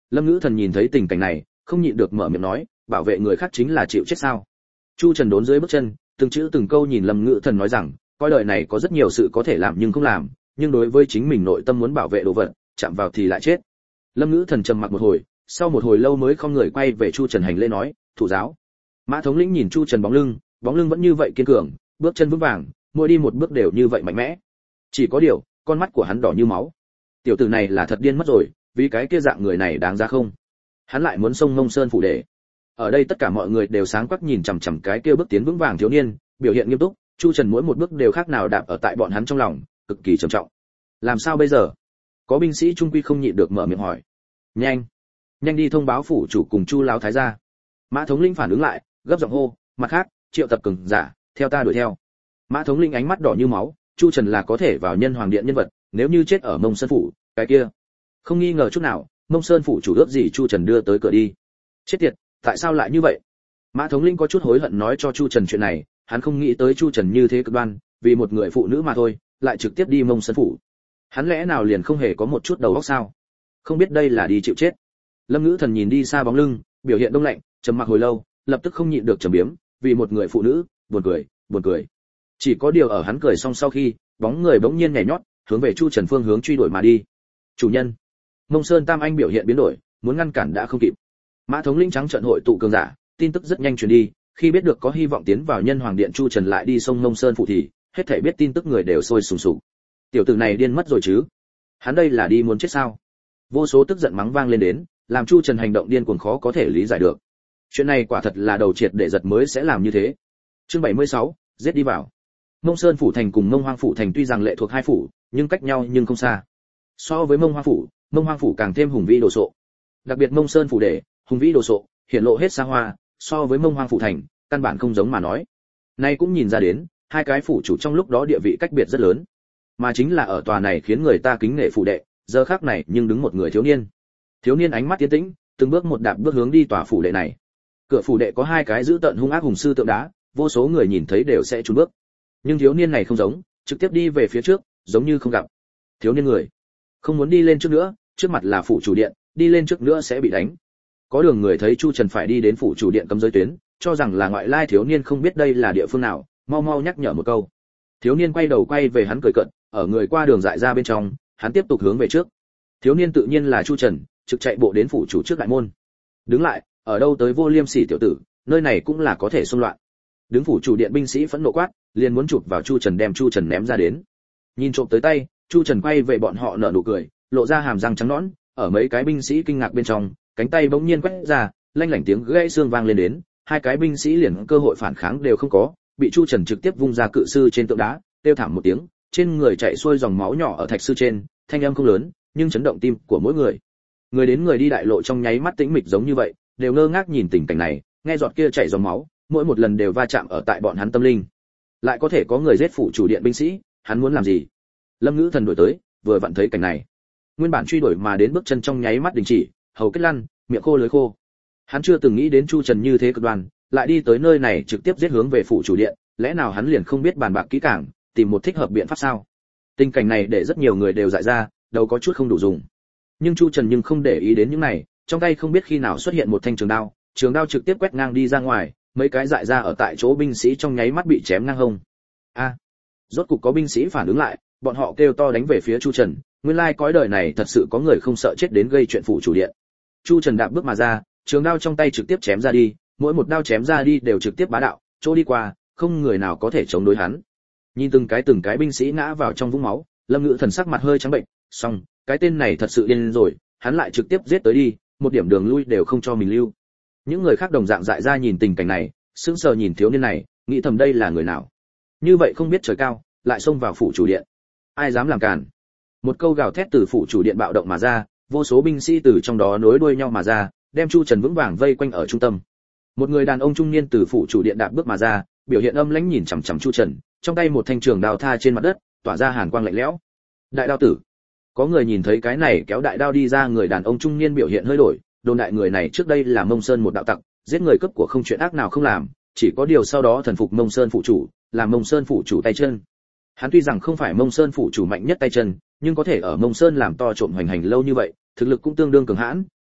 Lâm Ngữ Thần nhìn thấy tình cảnh này, không nhịn được mở miệng nói, bảo vệ người khác chính là chịu chết sao? Chu Trần đốn dưới bước chân, từng chữ từng câu nhìn Lâm Ngữ Thần nói rằng, coi đời này có rất nhiều sự có thể làm nhưng không làm, nhưng đối với chính mình nội tâm muốn bảo vệ đồ vật, chạm vào thì lại chết. Lâm Ngữ Thần trầm mặc một hồi, sau một hồi lâu mới không người quay về Chu Trần hành lễ nói, thủ giáo. Mã thống lĩnh nhìn Chu Trần bóng lưng, bóng lưng vẫn như vậy kiên cường, bước chân vững vàng, mỗi đi một bước đều như vậy mạnh mẽ. Chỉ có điều, con mắt của hắn đỏ như máu. Tiểu tử này là thật điên mất rồi, vì cái kia dạng người này đáng ra không? Hắn lại muốn xông Mông Sơn phủ để. Ở đây tất cả mọi người đều sáng quắc nhìn chằm chằm cái kia bước tiến vững vàng thiếu niên, biểu hiện nghiêm túc, Chu Trần mỗi một bước đều khác nào đạp ở tại bọn hắn trong lòng, cực kỳ trầm trọng. Làm sao bây giờ? Có binh sĩ trung quy không nhịn được mở miệng hỏi. Nhanh, nhanh đi thông báo phủ chủ cùng Chu lão thái gia. Mã thống lĩnh phản ứng lại, gấp giọng hô, mặt khác, triệu tập cường giả, theo ta đuổi theo. Mã thống lĩnh ánh mắt đỏ như máu, Chu Trần là có thể vào nhân hoàng điện nhân vật, nếu như chết ở Mông Sơn phủ, cái kia, không nghi ngờ chút nào, Mông Sơn phủ chủ ước gì Chu Trần đưa tới cửa đi. Chết tiệt, tại sao lại như vậy? Mã thống lĩnh có chút hối hận nói cho Chu Trần chuyện này, hắn không nghĩ tới Chu Trần như thế cực đoan, vì một người phụ nữ mà thôi, lại trực tiếp đi Mông Sơn phủ. Hắn lẽ nào liền không hề có một chút đầu óc sao? Không biết đây là đi chịu chết. Lâm Ngữ Thần nhìn đi xa bóng lưng, biểu hiện đông lạnh, trầm mặc hồi lâu, lập tức không nhịn được trầm biếm, vì một người phụ nữ, buồn cười, buồn cười. Chỉ có điều ở hắn cười xong sau khi, bóng người bỗng nhiên nhảy nhót, hướng về Chu Trần phương hướng truy đuổi mà đi. Chủ nhân. Mông Sơn Tam Anh biểu hiện biến đổi, muốn ngăn cản đã không kịp. Mã thống lĩnh trắng trận hội tụ cường giả, tin tức rất nhanh truyền đi, khi biết được có hy vọng tiến vào nhân hoàng điện Chu Trần lại đi sông Mông Sơn phủ thì, hết thảy biết tin tức người đều sôi sùng sục. Tiểu tử này điên mất rồi chứ? Hắn đây là đi muốn chết sao? Vô số tức giận mắng vang lên đến, làm Chu Trần hành động điên cuồng khó có thể lý giải được. Chuyện này quả thật là đầu triệt để giật mới sẽ làm như thế. Chương bảy mươi sáu, giết đi vào. Mông Sơn phủ thành cùng Mông Hoang phủ thành tuy rằng lệ thuộc hai phủ, nhưng cách nhau nhưng không xa. So với Mông Hoang phủ, Mông Hoang phủ càng thêm hùng vĩ đồ sộ. Đặc biệt Mông Sơn phủ để, hùng vĩ đồ sộ, hiện lộ hết xa hoa, so với Mông Hoang phủ thành, căn bản không giống mà nói. Nay cũng nhìn ra đến, hai cái phủ chủ trong lúc đó địa vị cách biệt rất lớn. Mà chính là ở tòa này khiến người ta kính nể phủ đệ, giờ khắc này nhưng đứng một người thiếu niên. Thiếu niên ánh mắt tiến tĩnh, từng bước một đạp bước hướng đi tòa phủ đệ này. Cửa phủ đệ có hai cái giữ tận hung ác hùng sư tượng đá, vô số người nhìn thấy đều sẽ chùn bước. Nhưng thiếu niên này không giống, trực tiếp đi về phía trước, giống như không gặp. Thiếu niên người không muốn đi lên trước nữa, trước mặt là phủ chủ điện, đi lên trước nữa sẽ bị đánh. Có đường người thấy Chu Trần phải đi đến phủ chủ điện cấm giới tuyến, cho rằng là ngoại lai thiếu niên không biết đây là địa phương nào, mau mau nhắc nhở một câu. Thiếu niên quay đầu quay về hắn cười cợt, ở người qua đường dại ra bên trong, hắn tiếp tục hướng về trước. Thiếu niên tự nhiên là Chu Trần, trực chạy bộ đến phủ chủ trước đại môn. Đứng lại, ở đâu tới vô liêm sỉ tiểu tử, nơi này cũng là có thể xung loạn. Đứng phủ chủ điện binh sĩ phẫn nộ quát, liền muốn chụp vào Chu Trần đem Chu Trần ném ra đến. Nhìn trộm tới tay, Chu Trần quay về bọn họ nở nụ cười, lộ ra hàm răng trắng nõn, ở mấy cái binh sĩ kinh ngạc bên trong, cánh tay bỗng nhiên quét ra, lanh lảnh tiếng gãy xương vang lên đến, hai cái binh sĩ liền cơ hội phản kháng đều không có, bị Chu Trần trực tiếp vung ra cự sư trên tượng đá, kêu thảm một tiếng, trên người chảy xuôi dòng máu nhỏ ở thạch sư trên, thanh âm không lớn, nhưng chấn động tim của mỗi người. Người đến người đi đại lộ trong nháy mắt tĩnh mịch giống như vậy, đều ngơ ngác nhìn tình cảnh này, nghe giọt kia chảy dòng máu, mỗi một lần đều va chạm ở tại bọn hắn tâm linh. Lại có thể có người giết phủ chủ điện binh sĩ, hắn muốn làm gì? Lâm Ngữ Thần đuổi tới, vừa vặn thấy cảnh này. Nguyên bản truy đuổi mà đến bước chân trong nháy mắt đình chỉ, hầu kết lăn, miệng khô lưỡi khô. Hắn chưa từng nghĩ đến Chu Trần như thế cực đoan, lại đi tới nơi này trực tiếp giết hướng về phủ chủ điện, lẽ nào hắn liền không biết bàn bạc kỹ càng, tìm một thích hợp biện pháp sao? Tình cảnh này để rất nhiều người đều dại ra, đầu có chút không đủ dùng. Nhưng Chu Trần nhưng không để ý đến những này, trong tay không biết khi nào xuất hiện một thanh trường đao, trường đao trực tiếp quét ngang đi ra ngoài, mấy cái dại ra ở tại chỗ binh sĩ trong nháy mắt bị chém ngang hông. A, rốt cục có binh sĩ phản ứng lại, bọn họ kêu to đánh về phía Chu Trần, nguyên lai cõi đời này thật sự có người không sợ chết đến gây chuyện phủ chủ điện. Chu Trần đạp bước mà ra, trường đao trong tay trực tiếp chém ra đi, mỗi một đao chém ra đi đều trực tiếp bá đạo, chỗ đi qua, không người nào có thể chống đối hắn. Nhìn từng cái từng cái binh sĩ ngã vào trong vũng máu, Lâm Ngữ Thần sắc mặt hơi trắng bệnh, xong, cái tên này thật sự điên rồi, hắn lại trực tiếp giết tới đi, một điểm đường lui đều không cho mình lưu. Những người khác đồng dạng dại ra nhìn tình cảnh này, sững sờ nhìn thiếu niên này, nghĩ thầm đây là người nào? Như vậy không biết trời cao, lại xông vào phủ chủ điện. Ai dám làm cản? Một câu gào thét từ phủ chủ điện bạo động mà ra, vô số binh sĩ từ trong đó nối đuôi nhau mà ra, đem Chu Trần vững vàng vây quanh ở trung tâm. Một người đàn ông trung niên từ phủ chủ điện đạp bước mà ra, biểu hiện âm lãnh nhìn chằm chằm Chu Trần, trong tay một thanh trường đao tha trên mặt đất, tỏa ra hàn quang lạnh lẽo. Đại đao tử. Có người nhìn thấy cái này kéo đại đao đi ra người đàn ông trung niên biểu hiện hơi đổi, đồn đại người này trước đây là Mông Sơn một đạo tặc, giết người cấp của không chuyện ác nào không làm, chỉ có điều sau đó thần phục Mông Sơn phụ chủ, làm Mông Sơn phụ chủ tay chân. Hắn tuy rằng không phải Mông Sơn phụ chủ mạnh nhất tay chân, nhưng có thể ở Mông Sơn làm to trộm hoành hành lâu như vậy, thực lực cũng tương đương cường hãn,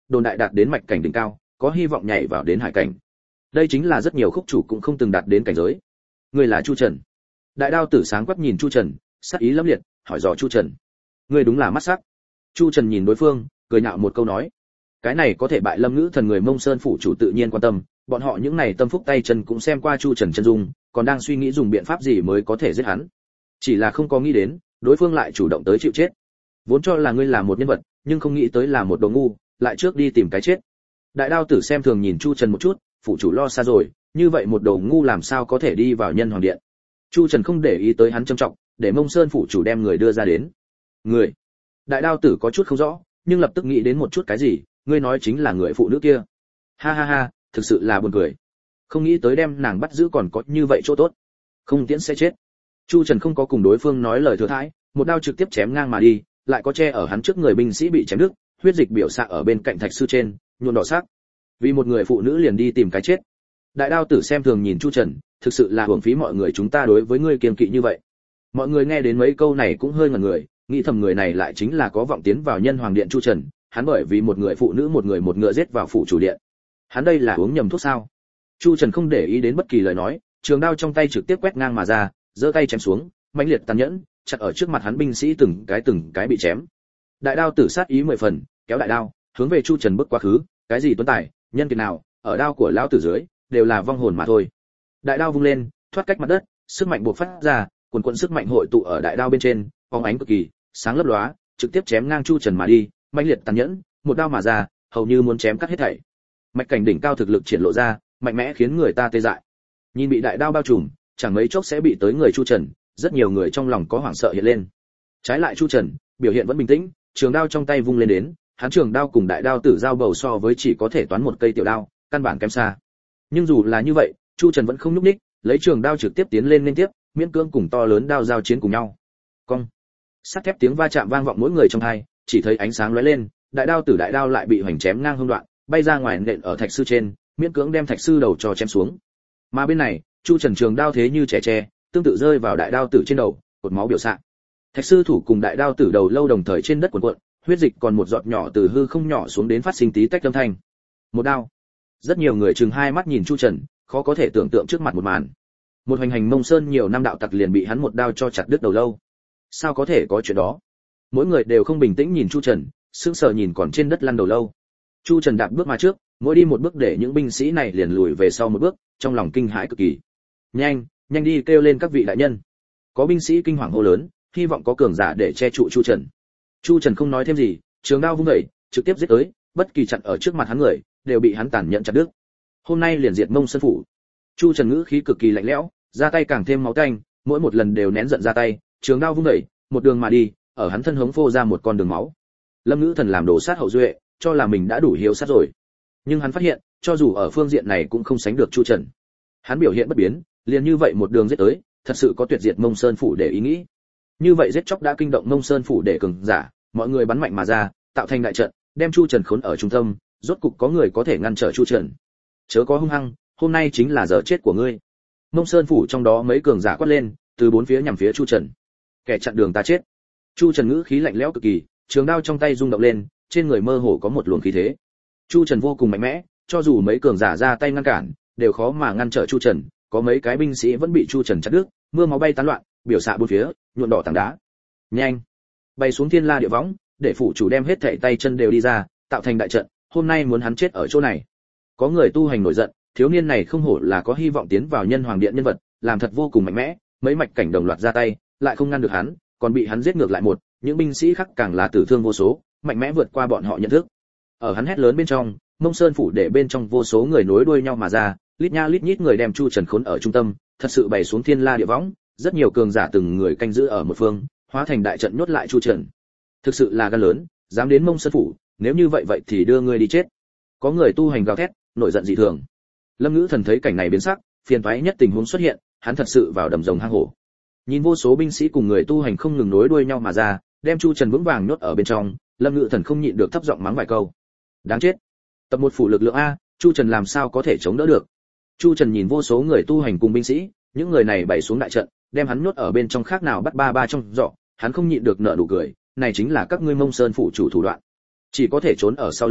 đồn đại đạt đến mạch cảnh đỉnh cao, có hy vọng nhảy vào đến hải cảnh. Đây chính là rất nhiều khúc chủ cũng không từng đạt đến cảnh giới. Ngươi là Chu Trần? Đại đao tử sáng quắc nhìn Chu Trần, sắc ý lẫm liệt, hỏi dò Chu Trần. Ngươi đúng là mắt sắc. Chu Trần nhìn đối phương, cười nhạo một câu nói. Cái này có thể bại Lâm Ngữ Thần người Mông Sơn phủ chủ tự nhiên quan tâm, bọn họ những này tâm phúc tay chân cũng xem qua Chu Trần chân dung, còn đang suy nghĩ dùng biện pháp gì mới có thể giết hắn. Chỉ là không có nghĩ đến, đối phương lại chủ động tới chịu chết. Vốn cho là ngươi là một nhân vật, nhưng không nghĩ tới là một đồ ngu, lại trước đi tìm cái chết. Đại đao tử xem thường nhìn Chu Trần một chút, phủ chủ lo xa rồi, như vậy một đồ ngu làm sao có thể đi vào nhân hoàng điện. Chu Trần không để ý tới hắn trầm trọng, để Mông Sơn phủ chủ đem người đưa ra đến. Người? Đại đao tử có chút không rõ, nhưng lập tức nghĩ đến một chút cái gì, ngươi nói chính là người phụ nữ kia. Ha ha ha, thực sự là buồn cười. Không nghĩ tới đem nàng bắt giữ còn có như vậy chỗ tốt. Không tiễn sẽ chết. Chu Trần không có cùng đối phương nói lời thừa thãi, một đao trực tiếp chém ngang mà đi, lại có che ở hắn trước người binh sĩ bị chém đứt, huyết dịch biểu xạ ở bên cạnh thạch sư trên, nhuộm đỏ sắc. Vì một người phụ nữ liền đi tìm cái chết. Đại đao tử xem thường nhìn Chu Trần, thực sự là hưởng phí mọi người chúng ta đối với ngươi kiêng kỵ như vậy. Mọi người nghe đến mấy câu này cũng hơi ngẩn người, nghĩ thầm người này lại chính là có vọng tiến vào nhân hoàng điện Chu Trần, hắn bởi vì một người phụ nữ một người một ngựa giết vào phủ chủ điện. Hắn đây là uống nhầm thuốc sao? Chu Trần không để ý đến bất kỳ lời nói, trường đao trong tay trực tiếp quét ngang mà ra, giơ tay chém xuống, mãnh liệt tàn nhẫn, chặt ở trước mặt hắn binh sĩ từng cái từng cái bị chém. Đại đao tử sát ý mười phần, kéo đại đao, hướng về Chu Trần bước quá khứ, cái gì tuấn tài, nhân kiệt nào, ở đao của lão tử dưới, đều là vong hồn mà thôi. Đại đao vung lên, thoát cách mặt đất, sức mạnh bộc phát ra, quần quần sức mạnh hội tụ ở đại đao bên trên, phóng ánh cực kỳ, sáng lấp lóa, trực tiếp chém ngang Chu Trần mà đi, mãnh liệt tàn nhẫn, một đao mà ra, hầu như muốn chém cắt hết thảy. Mạch cảnh đỉnh cao thực lực triển lộ ra, mạnh mẽ khiến người ta tê dại. Nhìn bị đại đao bao trùm, chẳng mấy chốc sẽ bị tới người Chu Trần, rất nhiều người trong lòng có hoảng sợ hiện lên. Trái lại Chu Trần, biểu hiện vẫn bình tĩnh, trường đao trong tay vung lên đến, hắn trường đao cùng đại đao tử giao bầu so với chỉ có thể toán một cây tiểu đao, căn bản kém xa. Nhưng dù là như vậy, Chu Trần vẫn không nhúc nhích, lấy trường đao trực tiếp tiến lên liên tiếp, miễn cưỡng cùng to lớn đao giao chiến cùng nhau. Cong. Sắt thép tiếng va chạm vang vọng mỗi người trong tai, chỉ thấy ánh sáng lóe lên, đại đao tử đại đao lại bị hoành chém ngang hông đoạn, bay ra ngoài nện ở thạch sư trên, miễn cưỡng đem thạch sư đầu cho chém xuống. Mà bên này, Chu Trần trường đao thế như trẻ tre, tương tự rơi vào đại đao tử trên đầu, cột máu biểu xạ. Thạch sư thủ cùng đại đao tử đầu lâu đồng thời trên đất cuộn cuộn, huyết dịch còn một giọt nhỏ từ hư không nhỏ xuống đến phát sinh tí tách âm thanh. Một đao. Rất nhiều người chừng hai mắt nhìn Chu Trần, khó có thể tưởng tượng trước mặt một màn. Một hoành hành Mông Sơn nhiều năm đạo tặc liền bị hắn một đao cho chặt đứt đầu lâu. Sao có thể có chuyện đó? Mỗi người đều không bình tĩnh nhìn Chu Trần, sững sờ nhìn còn trên đất lăn đầu lâu. Chu Trần đạp bước mà trước, mỗi đi một bước để những binh sĩ này liền lùi về sau một bước, trong lòng kinh hãi cực kỳ. Nhanh, nhanh đi kêu lên các vị đại nhân. Có binh sĩ kinh hoàng hô lớn, hy vọng có cường giả để che trụ Chu Trần. Chu Trần không nói thêm gì, trường đao vung dậy, trực tiếp giết tới, bất kỳ chặn ở trước mặt hắn người, đều bị hắn tàn nhẫn chặt đứt. Hôm nay liền diệt Mông Sơn phủ. Chu Trần ngữ khí cực kỳ lạnh lẽo, ra tay càng thêm máu tanh, mỗi một lần đều nén giận ra tay, trường đao vung dậy, một đường mà đi, ở hắn thân hống phô ra một con đường máu. Lâm Ngữ Thần làm đồ sát hậu duệ, cho là mình đã đủ hiếu sát rồi. Nhưng hắn phát hiện, cho dù ở phương diện này cũng không sánh được Chu Trần. Hắn biểu hiện bất biến, liền như vậy một đường giết tới, thật sự có tuyệt diệt Mông Sơn phủ để ý nghĩ. Như vậy giết chóc đã kinh động Mông Sơn phủ để cường giả, mọi người bắn mạnh mà ra, tạo thành đại trận, đem Chu Trần khốn ở trung tâm, rốt cục có người có thể ngăn trở Chu Trần. Chớ có hung hăng, hôm nay chính là giờ chết của ngươi. Mông Sơn phủ trong đó mấy cường giả quát lên, từ bốn phía nhằm phía Chu Trần. Kẻ chặn đường ta chết. Chu Trần ngữ khí lạnh lẽo cực kỳ, trường đao trong tay rung động lên, trên người mơ hồ có một luồng khí thế. Chu Trần vô cùng mạnh mẽ, cho dù mấy cường giả ra tay ngăn cản, đều khó mà ngăn trở Chu Trần, có mấy cái binh sĩ vẫn bị Chu Trần chặt đứt, mưa máu bay tán loạn, biểu xạ bốn phía, nhuộm đỏ tảng đá. Nhanh, bay xuống thiên la địa võng, để phủ chủ đem hết thảy tay chân đều đi ra, tạo thành đại trận, hôm nay muốn hắn chết ở chỗ này. Có người tu hành nổi giận, thiếu niên này không hổ là có hy vọng tiến vào nhân hoàng điện nhân vật, làm thật vô cùng mạnh mẽ, mấy mạch cảnh đồng loạt ra tay, lại không ngăn được hắn, còn bị hắn giết ngược lại một, những binh sĩ khác càng là tử thương vô số, mạnh mẽ vượt qua bọn họ nhận thức. Ở hắn hét lớn bên trong, Mông Sơn phủ để bên trong vô số người nối đuôi nhau mà ra, lít nha lít nhít người đem Chu Trần khốn ở trung tâm, thật sự bày xuống thiên la địa võng, rất nhiều cường giả từng người canh giữ ở một phương, hóa thành đại trận nhốt lại Chu Trần. Thực sự là gan lớn, dám đến Mông Sơn phủ, nếu như vậy vậy thì đưa ngươi đi chết. Có người tu hành gào thét, nổi giận dị thường. Lâm Ngữ Thần thấy cảnh này biến sắc, phiền toái nhất tình huống xuất hiện, hắn thật sự vào đầm rồng hang hổ. Nhìn vô số binh sĩ cùng người tu hành không ngừng nối đuôi nhau mà ra, đem Chu Trần vững vàng nhốt ở bên trong, Lâm Ngữ Thần không nhịn được thấp giọng mắng vài câu. Đáng chết. Tập một phủ lực lượng a, Chu Trần làm sao có thể chống đỡ được. Chu Trần nhìn vô số người tu hành cùng binh sĩ, những người này bày xuống đại trận, đem hắn nhốt ở bên trong khác nào bắt ba ba trong giọ, hắn không nhịn được nở nụ cười, này chính là các ngươi Mông Sơn phủ chủ thủ đoạn. Chỉ có thể trốn ở sau lưng,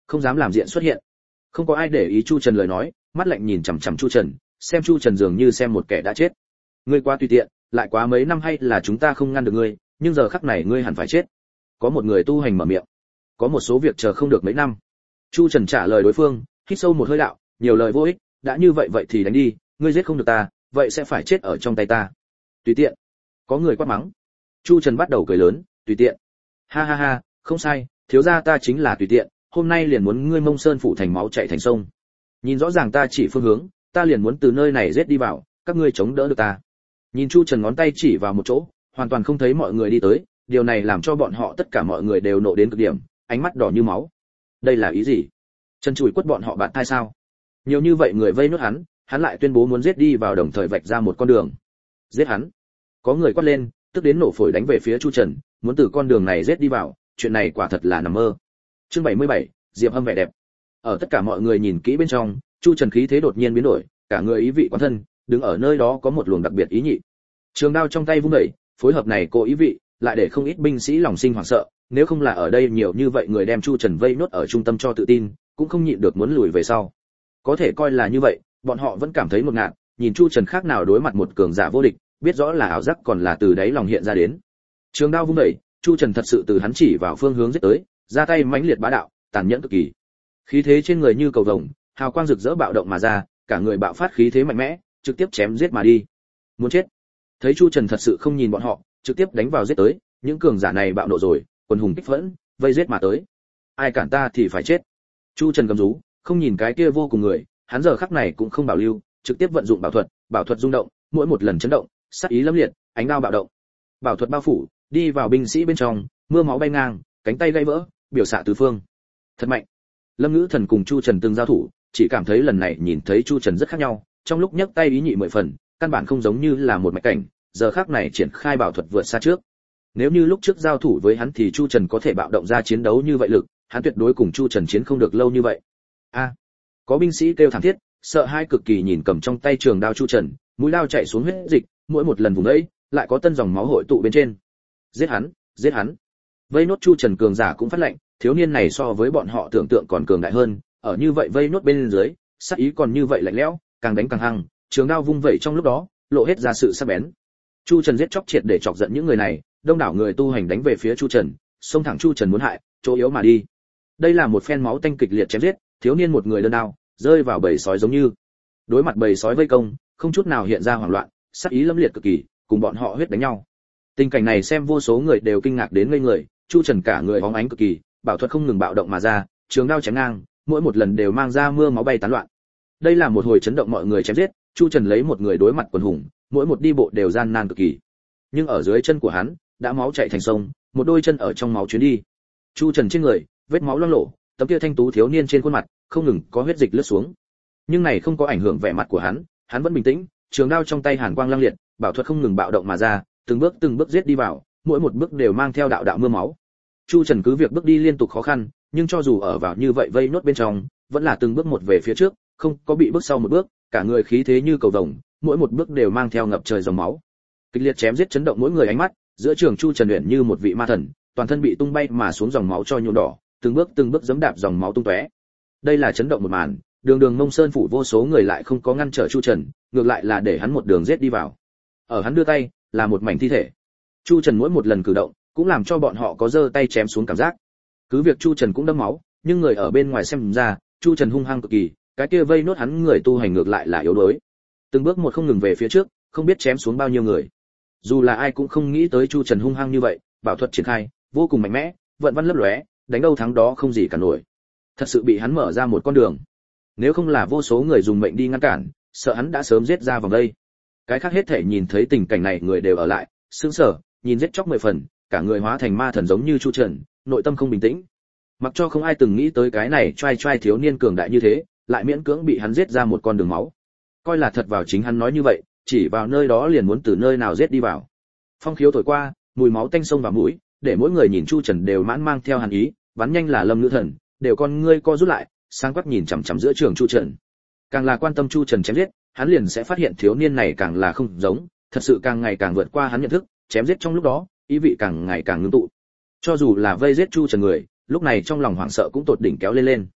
không dám làm diện xuất hiện. Không có ai để ý Chu Trần lời nói, mắt lạnh nhìn chằm chằm Chu Trần, xem Chu Trần dường như xem một kẻ đã chết. Ngươi quá tùy tiện, lại quá mấy năm hay là chúng ta không ngăn được ngươi, nhưng giờ khắc này ngươi hẳn phải chết. Có một người tu hành mở miệng. Có một số việc chờ không được mấy năm. Chu Trần trả lời đối phương, hít sâu một hơi đạo, nhiều lời vô ích, đã như vậy vậy thì đánh đi, ngươi giết không được ta, vậy sẽ phải chết ở trong tay ta. Tùy tiện. Có người quát mắng. Chu Trần bắt đầu cười lớn, tùy tiện. Ha ha ha, không sai, thiếu gia ta chính là tùy tiện, hôm nay liền muốn ngươi Mông Sơn phủ thành máu chảy thành sông. Nhìn rõ ràng ta chỉ phương hướng, ta liền muốn từ nơi này giết đi vào, các ngươi chống đỡ được ta. Nhìn Chu Trần ngón tay chỉ vào một chỗ, hoàn toàn không thấy mọi người đi tới, điều này làm cho bọn họ tất cả mọi người đều nộ đến cực điểm, ánh mắt đỏ như máu. Đây là ý gì? Chân chùi quất bọn họ bạn thai sao? Nhiều như vậy người vây nốt hắn, hắn lại tuyên bố muốn giết đi vào đồng thời vạch ra một con đường. Giết hắn. Có người quát lên, tức đến nổ phổi đánh về phía Chu Trần, muốn từ con đường này giết đi vào, chuyện này quả thật là nằm mơ. Chương bảy mươi bảy, Diệp Hâm vẻ đẹp. Ở tất cả mọi người nhìn kỹ bên trong, Chu Trần khí thế đột nhiên biến đổi, cả người ý vị quán thân, đứng ở nơi đó có một luồng đặc biệt ý nhị. Trường đao trong tay vung đẩy, phối hợp này cô ý vị, lại để không ít binh sĩ lòng sinh hoảng sợ, nếu không là ở đây nhiều như vậy người đem Chu Trần vây nốt ở trung tâm cho tự tin, cũng không nhịn được muốn lùi về sau. Có thể coi là như vậy, bọn họ vẫn cảm thấy một ngạt, nhìn Chu Trần khác nào đối mặt một cường giả vô địch, biết rõ là ảo giác còn là từ đáy lòng hiện ra đến. Trường đao vung đẩy, Chu Trần thật sự từ hắn chỉ vào phương hướng giết tới, ra tay mãnh liệt bá đạo, tàn nhẫn cực kỳ. Khí thế trên người như cầu vồng, hào quang rực rỡ bạo động mà ra, cả người bạo phát khí thế mạnh mẽ, trực tiếp chém giết mà đi. Muốn chết. Thấy Chu Trần thật sự không nhìn bọn họ, trực tiếp đánh vào giết tới, những cường giả này bạo nộ rồi, quần hùng kích phẫn, vây giết mà tới. Ai cản ta thì phải chết. Chu Trần gầm rú, không nhìn cái kia vô cùng người, hắn giờ khắc này cũng không bảo lưu, trực tiếp vận dụng bảo thuật, bảo thuật rung động, mỗi một lần chấn động, sát ý lâm liệt, ánh đao bạo động. Bảo thuật bao phủ, đi vào binh sĩ bên trong, mưa máu bay ngang, cánh tay gãy vỡ, biểu xạ tứ phương. Thật mạnh. Lâm Ngữ Thần cùng Chu Trần từng giao thủ, chỉ cảm thấy lần này nhìn thấy Chu Trần rất khác nhau, trong lúc nhấc tay ý nhị mười phần, căn bản không giống như là một mạch cảnh, giờ khắc này triển khai bảo thuật vượt xa trước. Nếu như lúc trước giao thủ với hắn thì Chu Trần có thể bạo động ra chiến đấu như vậy lực, hắn tuyệt đối cùng Chu Trần chiến không được lâu như vậy. A, có binh sĩ kêu thảm thiết, sợ hãi cực kỳ nhìn cầm trong tay trường đao Chu Trần, mũi đao chảy xuống huyết dịch, mỗi một lần vùng ấy, lại có tân dòng máu hội tụ bên trên. Giết hắn, giết hắn. Vây nốt Chu Trần cường giả cũng phát lệnh, thiếu niên này so với bọn họ tưởng tượng còn cường đại hơn, ở như vậy vây nốt bên dưới, sát ý còn như vậy lạnh lẽo, càng đánh càng hăng, trường đao vung vẩy trong lúc đó, lộ hết ra sự sắc bén. Chu Trần giết chóc triệt để chọc giận những người này, đông đảo người tu hành đánh về phía Chu Trần, xông thẳng Chu Trần muốn hại, chỗ yếu mà đi. Đây là một phen máu tanh kịch liệt chém giết, thiếu niên một người đơn đao, rơi vào bầy sói giống như. Đối mặt bầy sói vây công, không chút nào hiện ra hoảng loạn, sát ý lâm liệt cực kỳ, cùng bọn họ huyết đánh nhau. Tình cảnh này xem vô số người đều kinh ngạc đến ngây người, Chu Trần cả người bóng ánh cực kỳ, bảo thuật không ngừng bạo động mà ra, trường đao chém ngang, mỗi một lần đều mang ra mưa máu bay tán loạn. Đây là một hồi chấn động mọi người chém giết, Chu Trần lấy một người đối mặt quần hùng, mỗi một đi bộ đều gian nan cực kỳ. Nhưng ở dưới chân của hắn, đã máu chảy thành sông, một đôi chân ở trong máu chuyến đi. Chu Trần trên người, vết máu loang lổ, tấm kia thanh tú thiếu niên trên khuôn mặt, không ngừng có huyết dịch lướt xuống. Nhưng này không có ảnh hưởng vẻ mặt của hắn, hắn vẫn bình tĩnh, trường đao trong tay hàn quang lăng liệt, bảo thuật không ngừng bạo động mà ra, từng bước từng bước giết đi vào, mỗi một bước đều mang theo đạo đạo mưa máu. Chu Trần cứ việc bước đi liên tục khó khăn, nhưng cho dù ở vào như vậy vây nốt bên trong, vẫn là từng bước một về phía trước, không có bị bước sau một bước, cả người khí thế như cầu vồng, mỗi một bước đều mang theo ngập trời dòng máu. Kịch liệt chém giết chấn động mỗi người ánh mắt, giữa trường Chu Trần luyện như một vị ma thần, toàn thân bị tung bay mà xuống dòng máu cho nhuộm đỏ, từng bước từng bước giẫm đạp dòng máu tung tóe. Đây là chấn động một màn, đường đường Mông Sơn phủ vô số người lại không có ngăn trở Chu Trần, ngược lại là để hắn một đường giết đi vào. Ở hắn đưa tay, là một mảnh thi thể. Chu Trần mỗi một lần cử động, cũng làm cho bọn họ có giơ tay chém xuống cảm giác. Cứ việc Chu Trần cũng đẫm máu, nhưng người ở bên ngoài xem ra, Chu Trần hung hăng cực kỳ, cái kia vây nốt hắn người tu hành ngược lại là yếu đuối. Từng bước một không ngừng về phía trước, không biết chém xuống bao nhiêu người. Dù là ai cũng không nghĩ tới Chu Trần hung hăng như vậy, bảo thuật triển khai, vô cùng mạnh mẽ, vận văn lấp lóe, đánh đâu thắng đó không gì cả nổi. Thật sự bị hắn mở ra một con đường. Nếu không là vô số người dùng mệnh đi ngăn cản, sợ hắn đã sớm giết ra vòng đây. Cái khác hết thể nhìn thấy tình cảnh này người đều ở lại, sững sờ, nhìn giết chóc mười phần, cả người hóa thành ma thần giống như Chu Trần, nội tâm không bình tĩnh. Mặc cho không ai từng nghĩ tới cái này trai trai thiếu niên cường đại như thế, lại miễn cưỡng bị hắn giết ra một con đường máu. Coi là thật vào chính hắn nói như vậy, chỉ vào nơi đó liền muốn từ nơi nào giết đi vào. Phong khiếu thổi qua, mùi máu tanh sông vào mũi, để mỗi người nhìn Chu Trần đều mãn mang theo hàn ý, bắn nhanh là Lâm Nữ Thần, đều con ngươi co rút lại, sáng quắc nhìn chằm chằm giữa trường Chu Trần. Càng là quan tâm Chu Trần chém giết, hắn liền sẽ phát hiện thiếu niên này càng là không giống, thật sự càng ngày càng vượt qua hắn nhận thức, chém giết trong lúc đó, ý vị càng ngày càng ngưng tụ. Cho dù là vây giết Chu Trần người, lúc này trong lòng hoảng sợ cũng tột đỉnh kéo lên lên.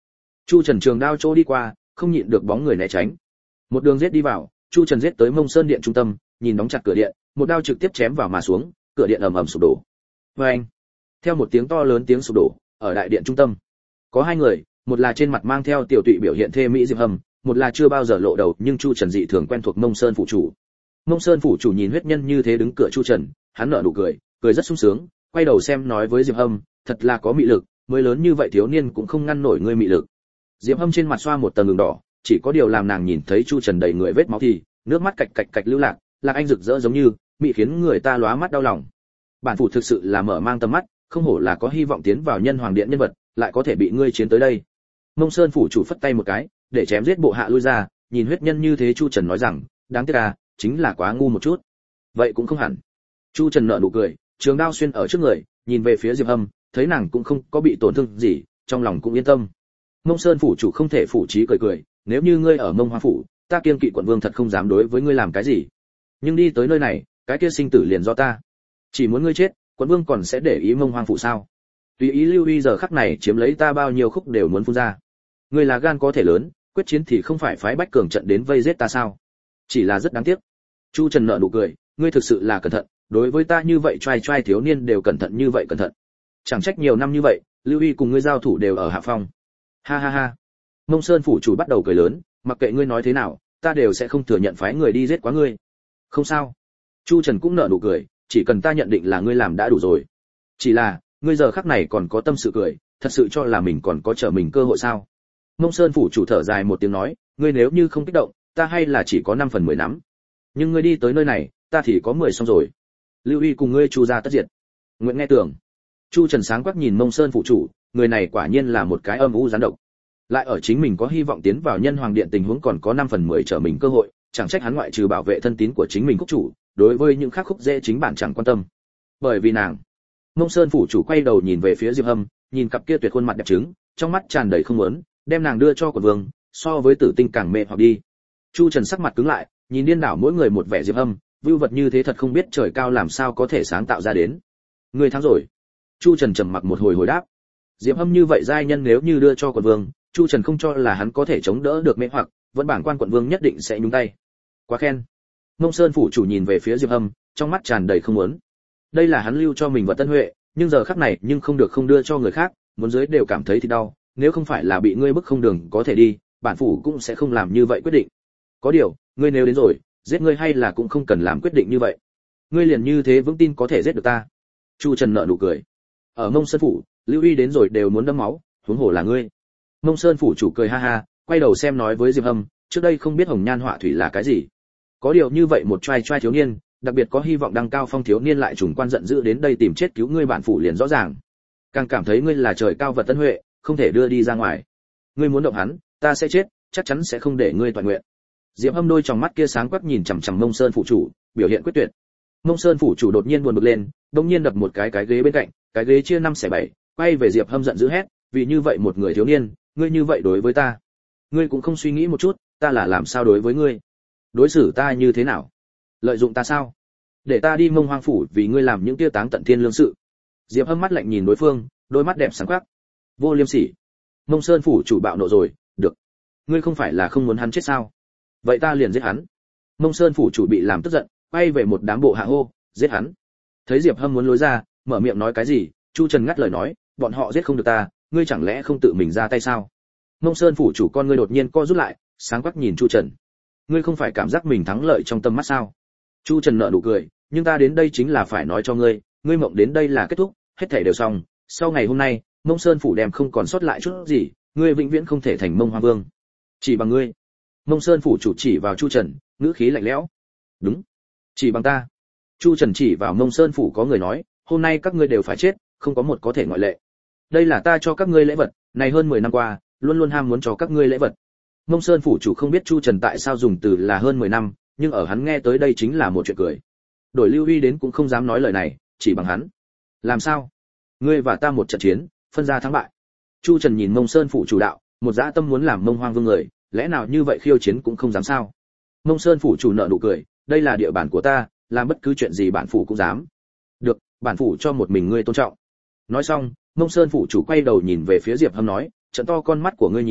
Chu Trần trường đao chỗ đi qua, không nhịn được bóng người né tránh. Một đường giết đi vào, Chu Trần giết tới Mông Sơn điện trung tâm, nhìn đóng chặt cửa điện, một đao trực tiếp chém vào mà xuống, cửa điện ầm ầm sụp đổ. Oeng! Theo một tiếng to lớn tiếng sụp đổ, ở đại điện trung tâm, có hai người, một là trên mặt mang theo tiểu tụy biểu hiện thê mỹ Diệp Hâm, một là chưa bao giờ lộ đầu nhưng Chu Trần dị thường quen thuộc Mông Sơn phủ chủ. Mông Sơn phủ chủ nhìn huyết nhân như thế đứng cửa Chu Trần, hắn nở nụ cười, cười rất sung sướng, quay đầu xem nói với Diệp Hâm, thật là có mị lực, mới lớn như vậy thiếu niên cũng không ngăn nổi ngươi mị lực. Diệp Hâm trên mặt xoa một tầng đường đỏ, chỉ có điều làm nàng nhìn thấy Chu Trần đầy người vết máu thì nước mắt cạch cạch cạch lưu lạc, lạc anh rực rỡ giống như mị khiến người ta lóa mắt đau lòng. Bản phủ thực sự là mở mang tầm mắt, không hổ là có hy vọng tiến vào nhân hoàng điện nhân vật, lại có thể bị ngươi chiến tới đây. Mông Sơn phủ chủ phất tay một cái, để chém giết bộ hạ lui ra, nhìn huyết nhân như thế Chu Trần nói rằng, đáng tiếc à, chính là quá ngu một chút. Vậy cũng không hẳn. Chu Trần nở nụ cười, trường đao xuyên ở trước người, nhìn về phía Diệp Hâm, thấy nàng cũng không có bị tổn thương gì, trong lòng cũng yên tâm. Mông Sơn phủ chủ không thể phủ trí cười cười, nếu như ngươi ở Mông Hoa phủ, ta kiêng kỵ quận vương thật không dám đối với ngươi làm cái gì. Nhưng đi tới nơi này, cái kia sinh tử liền do ta. Chỉ muốn ngươi chết, quận vương còn sẽ để ý Mông Hoang phủ sao? Tùy ý Lưu Uy giờ khắc này chiếm lấy ta bao nhiêu khúc đều muốn phun ra. Ngươi là gan có thể lớn, quyết chiến thì không phải phái bách cường trận đến vây giết ta sao? Chỉ là rất đáng tiếc. Chu Trần nở nụ cười, ngươi thực sự là cẩn thận, đối với ta như vậy trai trai thiếu niên đều cẩn thận như vậy cẩn thận. Chẳng trách nhiều năm như vậy, Lưu Uy cùng ngươi giao thủ đều ở hạ phong. Ha ha ha. Mông Sơn phủ chủ bắt đầu cười lớn, mặc kệ ngươi nói thế nào, ta đều sẽ không thừa nhận phái người đi giết quá ngươi. Không sao. Chu Trần cũng nở nụ cười, chỉ cần ta nhận định là ngươi làm đã đủ rồi. Chỉ là, ngươi giờ khắc này còn có tâm sự cười, thật sự cho là mình còn có trở mình cơ hội sao? Mông Sơn phủ chủ thở dài một tiếng nói, ngươi nếu như không kích động, ta hay là chỉ có năm phần mười nắm. Nhưng ngươi đi tới nơi này, ta thì có mười xong rồi. Lưu Uy cùng ngươi Chu gia tất diệt. Nguyện nghe tưởng. Chu Trần sáng quắc nhìn Mông Sơn phủ chủ, người này quả nhiên là một cái âm u gián độc. Lại ở chính mình có hy vọng tiến vào nhân hoàng điện tình huống còn có năm phần mười trở mình cơ hội, chẳng trách hắn ngoại trừ bảo vệ thân tín của chính mình quốc chủ, đối với những khác khúc dễ chính bản chẳng quan tâm. Bởi vì nàng. Mông Sơn phủ chủ quay đầu nhìn về phía Diệp Hâm, nhìn cặp kia tuyệt khuôn mặt đẹp trứng, trong mắt tràn đầy không muốn, đem nàng đưa cho quận vương, so với tử tinh càng mê hoặc đi. Chu Trần sắc mặt cứng lại, nhìn điên đảo mỗi người một vẻ Diệp Hâm, vưu vật như thế thật không biết trời cao làm sao có thể sáng tạo ra đến. Ngươi thắng rồi. Chu Trần trầm mặc một hồi hồi đáp. Diệp Hâm như vậy giai nhân nếu như đưa cho quận vương, Chu Trần không cho là hắn có thể chống đỡ được mê hoặc, vẫn bản quan quận vương nhất định sẽ nhúng tay. Quá khen. Mông Sơn phủ chủ nhìn về phía Diệp Hâm, trong mắt tràn đầy không muốn. Đây là hắn lưu cho mình và Tân Huệ, nhưng giờ khắc này nhưng không được không đưa cho người khác, muốn dưới đều cảm thấy thì đau, nếu không phải là bị ngươi bức không đường có thể đi, bản phủ cũng sẽ không làm như vậy quyết định. Có điều, ngươi nếu đến rồi, giết ngươi hay là cũng không cần làm quyết định như vậy. Ngươi liền như thế vững tin có thể giết được ta. Chu Trần nở nụ cười. Ở Mông Sơn phủ, Lưu Uy đến rồi đều muốn đẫm máu, huống hồ là ngươi. Mông Sơn phủ chủ cười ha ha, quay đầu xem nói với Diệp Hâm, trước đây không biết hồng nhan họa thủy là cái gì. Có điều như vậy một trai trai thiếu niên, đặc biệt có hy vọng đăng cao phong thiếu niên lại trùng quan giận dữ đến đây tìm chết cứu ngươi bản phủ liền rõ ràng. Càng cảm thấy ngươi là trời cao vật Tân Huệ, không thể đưa đi ra ngoài. Ngươi muốn động hắn, ta sẽ chết, chắc chắn sẽ không để ngươi toàn nguyện. Diệp Hâm đôi tròng mắt kia sáng quắc nhìn chằm chằm Mông Sơn phủ chủ, biểu hiện quyết tuyệt. Mông Sơn phủ chủ đột nhiên buồn bực lên, đột nhiên đập một cái cái ghế bên cạnh, cái ghế chia năm xẻ bảy, quay về Diệp Hâm giận dữ hét, vì như vậy một người thiếu niên, ngươi như vậy đối với ta, ngươi cũng không suy nghĩ một chút, ta là làm sao đối với ngươi? Đối xử ta như thế nào? Lợi dụng ta sao? Để ta đi Mông Hoang phủ vì ngươi làm những tiêu táng tận thiên lương sự. Diệp Hâm mắt lạnh nhìn đối phương, đôi mắt đẹp sáng quắc. Vô liêm sỉ. Mông Sơn phủ chủ bạo nộ rồi, được. Ngươi không phải là không muốn hắn chết sao? Vậy ta liền giết hắn. Mông Sơn phủ chủ bị làm tức giận, quay về một đám bộ hạ hô, giết hắn. Thấy Diệp Hâm muốn lối ra, mở miệng nói cái gì, Chu Trần ngắt lời nói, bọn họ giết không được ta, ngươi chẳng lẽ không tự mình ra tay sao? Mông Sơn phủ chủ con ngươi đột nhiên co rút lại, sáng quắc nhìn Chu Trần. Ngươi không phải cảm giác mình thắng lợi trong tâm mắt sao? Chu Trần nở nụ cười, nhưng ta đến đây chính là phải nói cho ngươi, ngươi mộng đến đây là kết thúc, hết thảy đều xong, sau ngày hôm nay, Mông Sơn phủ đem không còn sót lại chút gì, ngươi vĩnh viễn không thể thành Mông Hoa Vương. Chỉ bằng ngươi. Mông Sơn phủ chủ chỉ vào Chu Trần, ngữ khí lạnh lẽo. Đúng, chỉ bằng ta. Chu Trần chỉ vào Mông Sơn phủ có người nói, hôm nay các ngươi đều phải chết, không có một có thể ngoại lệ. Đây là ta cho các ngươi lễ vật, này hơn mười năm qua, luôn luôn ham muốn cho các ngươi lễ vật. Mông Sơn phủ chủ không biết Chu Trần tại sao dùng từ là hơn mười năm, nhưng ở hắn nghe tới đây chính là một chuyện cười. Đổi Lưu Uy đến cũng không dám nói lời này, chỉ bằng hắn. Làm sao? Ngươi và ta một trận chiến, phân ra thắng bại. Chu Trần nhìn Mông Sơn phủ chủ đạo, một dã tâm muốn làm Mông Hoang Vương người, lẽ nào như vậy khiêu chiến cũng không dám sao? Mông Sơn phủ chủ nợ nụ cười, đây là địa bàn của ta, làm bất cứ chuyện gì bản phủ cũng dám. Được, bản phủ cho một mình ngươi tôn trọng. Nói xong, Mông Sơn phủ chủ quay đầu nhìn về phía Diệp Hâm nói, trận to con mắt của ngươi nhìn,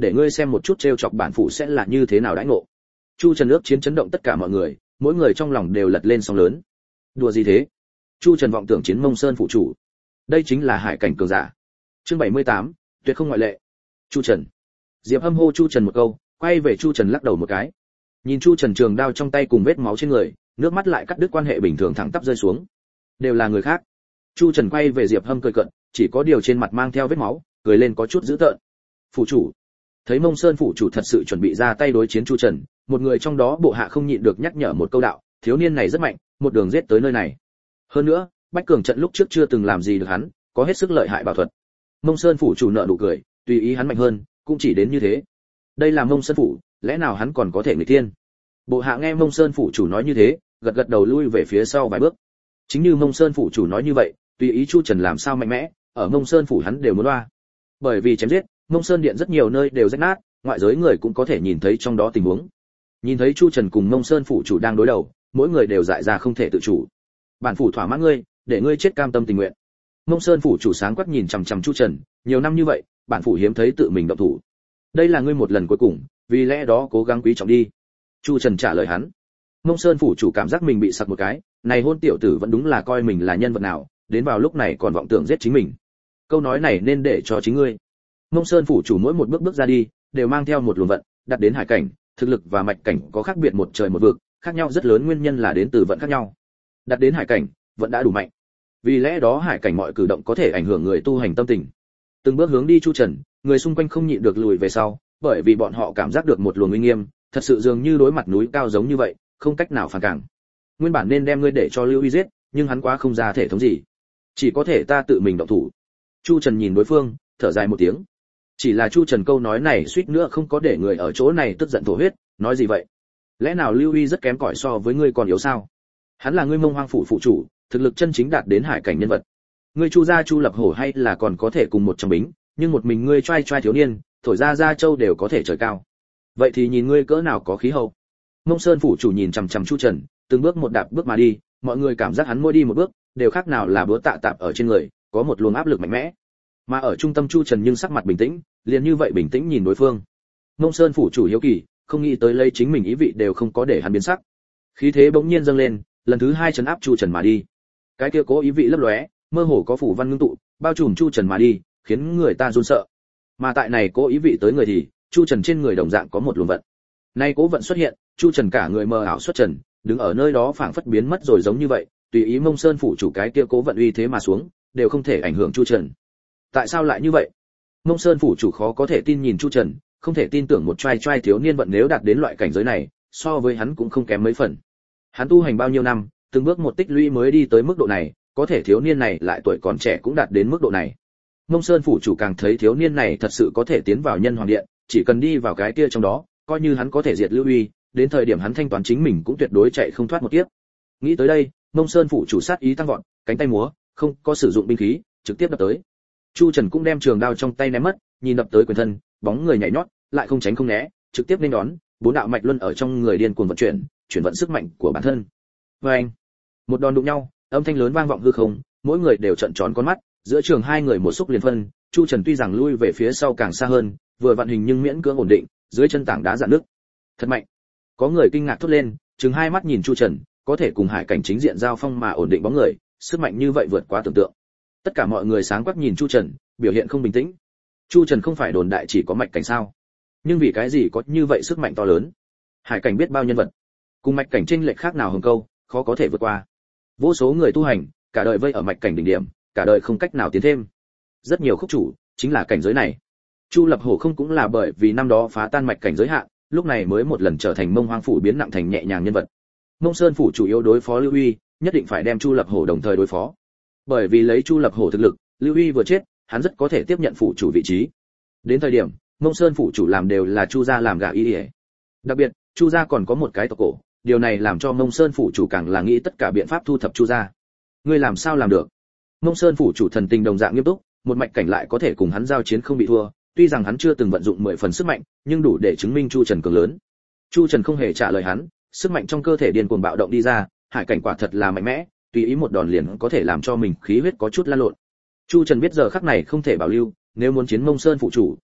để ngươi xem một chút trêu chọc bản phủ sẽ là như thế nào đãi ngộ. Chu Trần ước chiến chấn động tất cả mọi người, mỗi người trong lòng đều lật lên sóng lớn. Đùa gì thế? Chu Trần vọng tưởng chiến Mông Sơn phủ chủ. Đây chính là hải cảnh cường giả. Chương bảy mươi tám, tuyệt không ngoại lệ. Chu Trần. Diệp Hâm hô Chu Trần một câu, quay về Chu Trần lắc đầu một cái. Nhìn Chu Trần trường đao trong tay cùng vết máu trên người, nước mắt lại cắt đứt quan hệ bình thường thẳng tắp rơi xuống. Đều là người khác. Chu Trần quay về Diệp Hâm cười cợt, chỉ có điều trên mặt mang theo vết máu, cười lên có chút dữ tợn. Phủ chủ. Thấy Mông Sơn phủ chủ thật sự chuẩn bị ra tay đối chiến Chu Trần, một người trong đó bộ hạ không nhịn được nhắc nhở một câu đạo, thiếu niên này rất mạnh, một đường giết tới nơi này. Hơn nữa, Bách Cường trận lúc trước chưa từng làm gì được hắn, có hết sức lợi hại bảo thuật. Mông Sơn phủ chủ nợ nụ cười, tùy ý hắn mạnh hơn, cũng chỉ đến như thế. Đây là Mông Sơn phủ, lẽ nào hắn còn có thể nghịch thiên? Bộ hạ nghe Mông Sơn phủ chủ nói như thế, gật gật đầu lui về phía sau vài bước. Chính như Mông Sơn phủ chủ nói như vậy, tùy ý Chu Trần làm sao mạnh mẽ, ở Mông Sơn phủ hắn đều muốn loa. Bởi vì chém giết, Mông Sơn điện rất nhiều nơi đều rách nát, ngoại giới người cũng có thể nhìn thấy trong đó tình huống. Nhìn thấy Chu Trần cùng Mông Sơn phủ chủ đang đối đầu, mỗi người đều dại ra không thể tự chủ. Bản phủ thỏa mãn ngươi, để ngươi chết cam tâm tình nguyện. Mông Sơn phủ chủ sáng quắc nhìn chằm chằm Chu Trần, nhiều năm như vậy, bản phủ hiếm thấy tự mình động thủ. Đây là ngươi một lần cuối cùng, vì lẽ đó cố gắng quý trọng đi. Chu Trần trả lời hắn. Mông Sơn phủ chủ cảm giác mình bị sặc một cái, này hôn tiểu tử vẫn đúng là coi mình là nhân vật nào, đến vào lúc này còn vọng tưởng giết chính mình. Câu nói này nên để cho chính ngươi. Mông Sơn phủ chủ mỗi một bước bước ra đi, đều mang theo một luồng vận, đặt đến hải cảnh, thực lực và mạch cảnh có khác biệt một trời một vực, khác nhau rất lớn, nguyên nhân là đến từ vận khác nhau. Đặt đến hải cảnh, vận đã đủ mạnh. Vì lẽ đó hải cảnh mọi cử động có thể ảnh hưởng người tu hành tâm tình. Từng bước hướng đi Chu Trần, người xung quanh không nhịn được lùi về sau, bởi vì bọn họ cảm giác được một luồng uy nghiêm, thật sự dường như đối mặt núi cao giống như vậy, không cách nào phản cản. Nguyên bản nên đem ngươi để cho Lưu Uy giết, nhưng hắn quá không ra thể thống gì, chỉ có thể ta tự mình động thủ. Chu Trần nhìn đối phương, thở dài một tiếng. Chỉ là Chu Trần câu nói này suýt nữa không có để người ở chỗ này tức giận thổ huyết, nói gì vậy? Lẽ nào Lưu Uy rất kém cỏi so với ngươi còn yếu sao? Hắn là ngươi Mông Hoang phủ phụ chủ, thực lực chân chính đạt đến hải cảnh nhân vật. Ngươi Chu gia Chu Lập Hổ hay là còn có thể cùng một trong bính, nhưng một mình ngươi trai trai thiếu niên, thổi ra Gia Châu đều có thể trời cao. Vậy thì nhìn ngươi cỡ nào có khí hậu. Mông Sơn phủ chủ nhìn chằm chằm Chu Trần, từng bước một đạp bước mà đi, mọi người cảm giác hắn mỗi đi một bước, đều khác nào là búa tạ tạp ở trên người, có một luồng áp lực mạnh mẽ. Mà ở trung tâm Chu Trần nhưng sắc mặt bình tĩnh, liền như vậy bình tĩnh nhìn đối phương. Mông Sơn phủ chủ hiếu kỳ, không nghĩ tới lấy chính mình ý vị đều không có để hắn biến sắc. Khí thế bỗng nhiên dâng lên, lần thứ hai trấn áp Chu Trần mà đi. Cái kia cố ý vị lấp lóe, mơ hồ có phủ văn ngưng tụ, bao trùm Chu Trần mà đi, khiến người ta run sợ. Mà tại này cố ý vị tới người thì, Chu Trần trên người đồng dạng có một luồng vận. Nay cố vận xuất hiện, Chu Trần cả người mờ ảo xuất trần, đứng ở nơi đó phảng phất biến mất rồi giống như vậy, tùy ý Mông Sơn phủ chủ cái kia cố vận uy thế mà xuống, đều không thể ảnh hưởng Chu Trần. Tại sao lại như vậy? Mông Sơn phủ chủ khó có thể tin nhìn Chu Trần, không thể tin tưởng một trai trai thiếu niên vận nếu đạt đến loại cảnh giới này, so với hắn cũng không kém mấy phần. Hắn tu hành bao nhiêu năm, từng bước một tích lũy mới đi tới mức độ này, có thể thiếu niên này lại tuổi còn trẻ cũng đạt đến mức độ này. Mông Sơn phủ chủ càng thấy thiếu niên này thật sự có thể tiến vào Nhân Hoàng Điện, chỉ cần đi vào cái kia trong đó, coi như hắn có thể diệt Lưu Uy, đến thời điểm hắn thanh toán chính mình cũng tuyệt đối chạy không thoát một kiếp. Nghĩ tới đây, Mông Sơn phủ chủ sát ý tăng vọt, cánh tay múa, không có sử dụng binh khí, trực tiếp đập tới. Chu Trần cũng đem trường đao trong tay ném mất, nhìn đập tới quyền thân, bóng người nhảy nhót, lại không tránh không né, trực tiếp nên đón, bốn đạo mạch luân ở trong người điên cuồng vận chuyển, chuyển vận sức mạnh của bản thân. Oeng! Một đòn đụng nhau, âm thanh lớn vang vọng hư không, mỗi người đều trợn tròn con mắt, giữa trường hai người một xúc liền phân, Chu Trần tuy rằng lui về phía sau càng xa hơn, vừa vận hình nhưng miễn cưỡng ổn định, dưới chân tảng đá rạn nước. Thật mạnh. Có người kinh ngạc thốt lên, trừng hai mắt nhìn Chu Trần, có thể cùng hải cảnh chính diện giao phong mà ổn định bóng người, sức mạnh như vậy vượt quá tưởng tượng. Tất cả mọi người sáng quắc nhìn Chu Trần, biểu hiện không bình tĩnh. Chu Trần không phải đồn đại chỉ có mạch cảnh sao? Nhưng vì cái gì có như vậy sức mạnh to lớn? Hải cảnh biết bao nhân vật, cùng mạch cảnh chênh lệch khác nào hồng câu, khó có thể vượt qua. Vô số người tu hành, cả đời vây ở mạch cảnh đỉnh điểm, cả đời không cách nào tiến thêm. Rất nhiều khúc chủ, chính là cảnh giới này. Chu Lập Hổ không cũng là bởi vì năm đó phá tan mạch cảnh giới hạn, lúc này mới một lần trở thành Mông Hoang phủ biến nặng thành nhẹ nhàng nhân vật. Mông Sơn phủ chủ yếu đối phó Lưu Uy, nhất định phải đem Chu Lập Hổ đồng thời đối phó. Bởi vì lấy Chu Lập Hổ thực lực, Lưu Uy vừa chết, hắn rất có thể tiếp nhận phủ chủ vị trí. Đến thời điểm, Mông Sơn phủ chủ làm đều là Chu gia làm gà y. Đặc biệt, Chu gia còn có một cái tộc cổ, điều này làm cho Mông Sơn phủ chủ càng là nghĩ tất cả biện pháp thu thập Chu gia. Ngươi làm sao làm được? Mông Sơn phủ chủ thần tình đồng dạng nghiêm túc, một mạch cảnh lại có thể cùng hắn giao chiến không bị thua, tuy rằng hắn chưa từng vận dụng mười phần sức mạnh, nhưng đủ để chứng minh Chu Trần cường lớn. Chu Trần không hề trả lời hắn, sức mạnh trong cơ thể điên cuồng bạo động đi ra, hải cảnh quả thật là mạnh mẽ, tùy ý một đòn liền có thể làm cho mình khí huyết có chút lan lộn. Chu Trần biết giờ khắc này không thể bảo lưu, nếu muốn chiến Mông Sơn phụ chủ,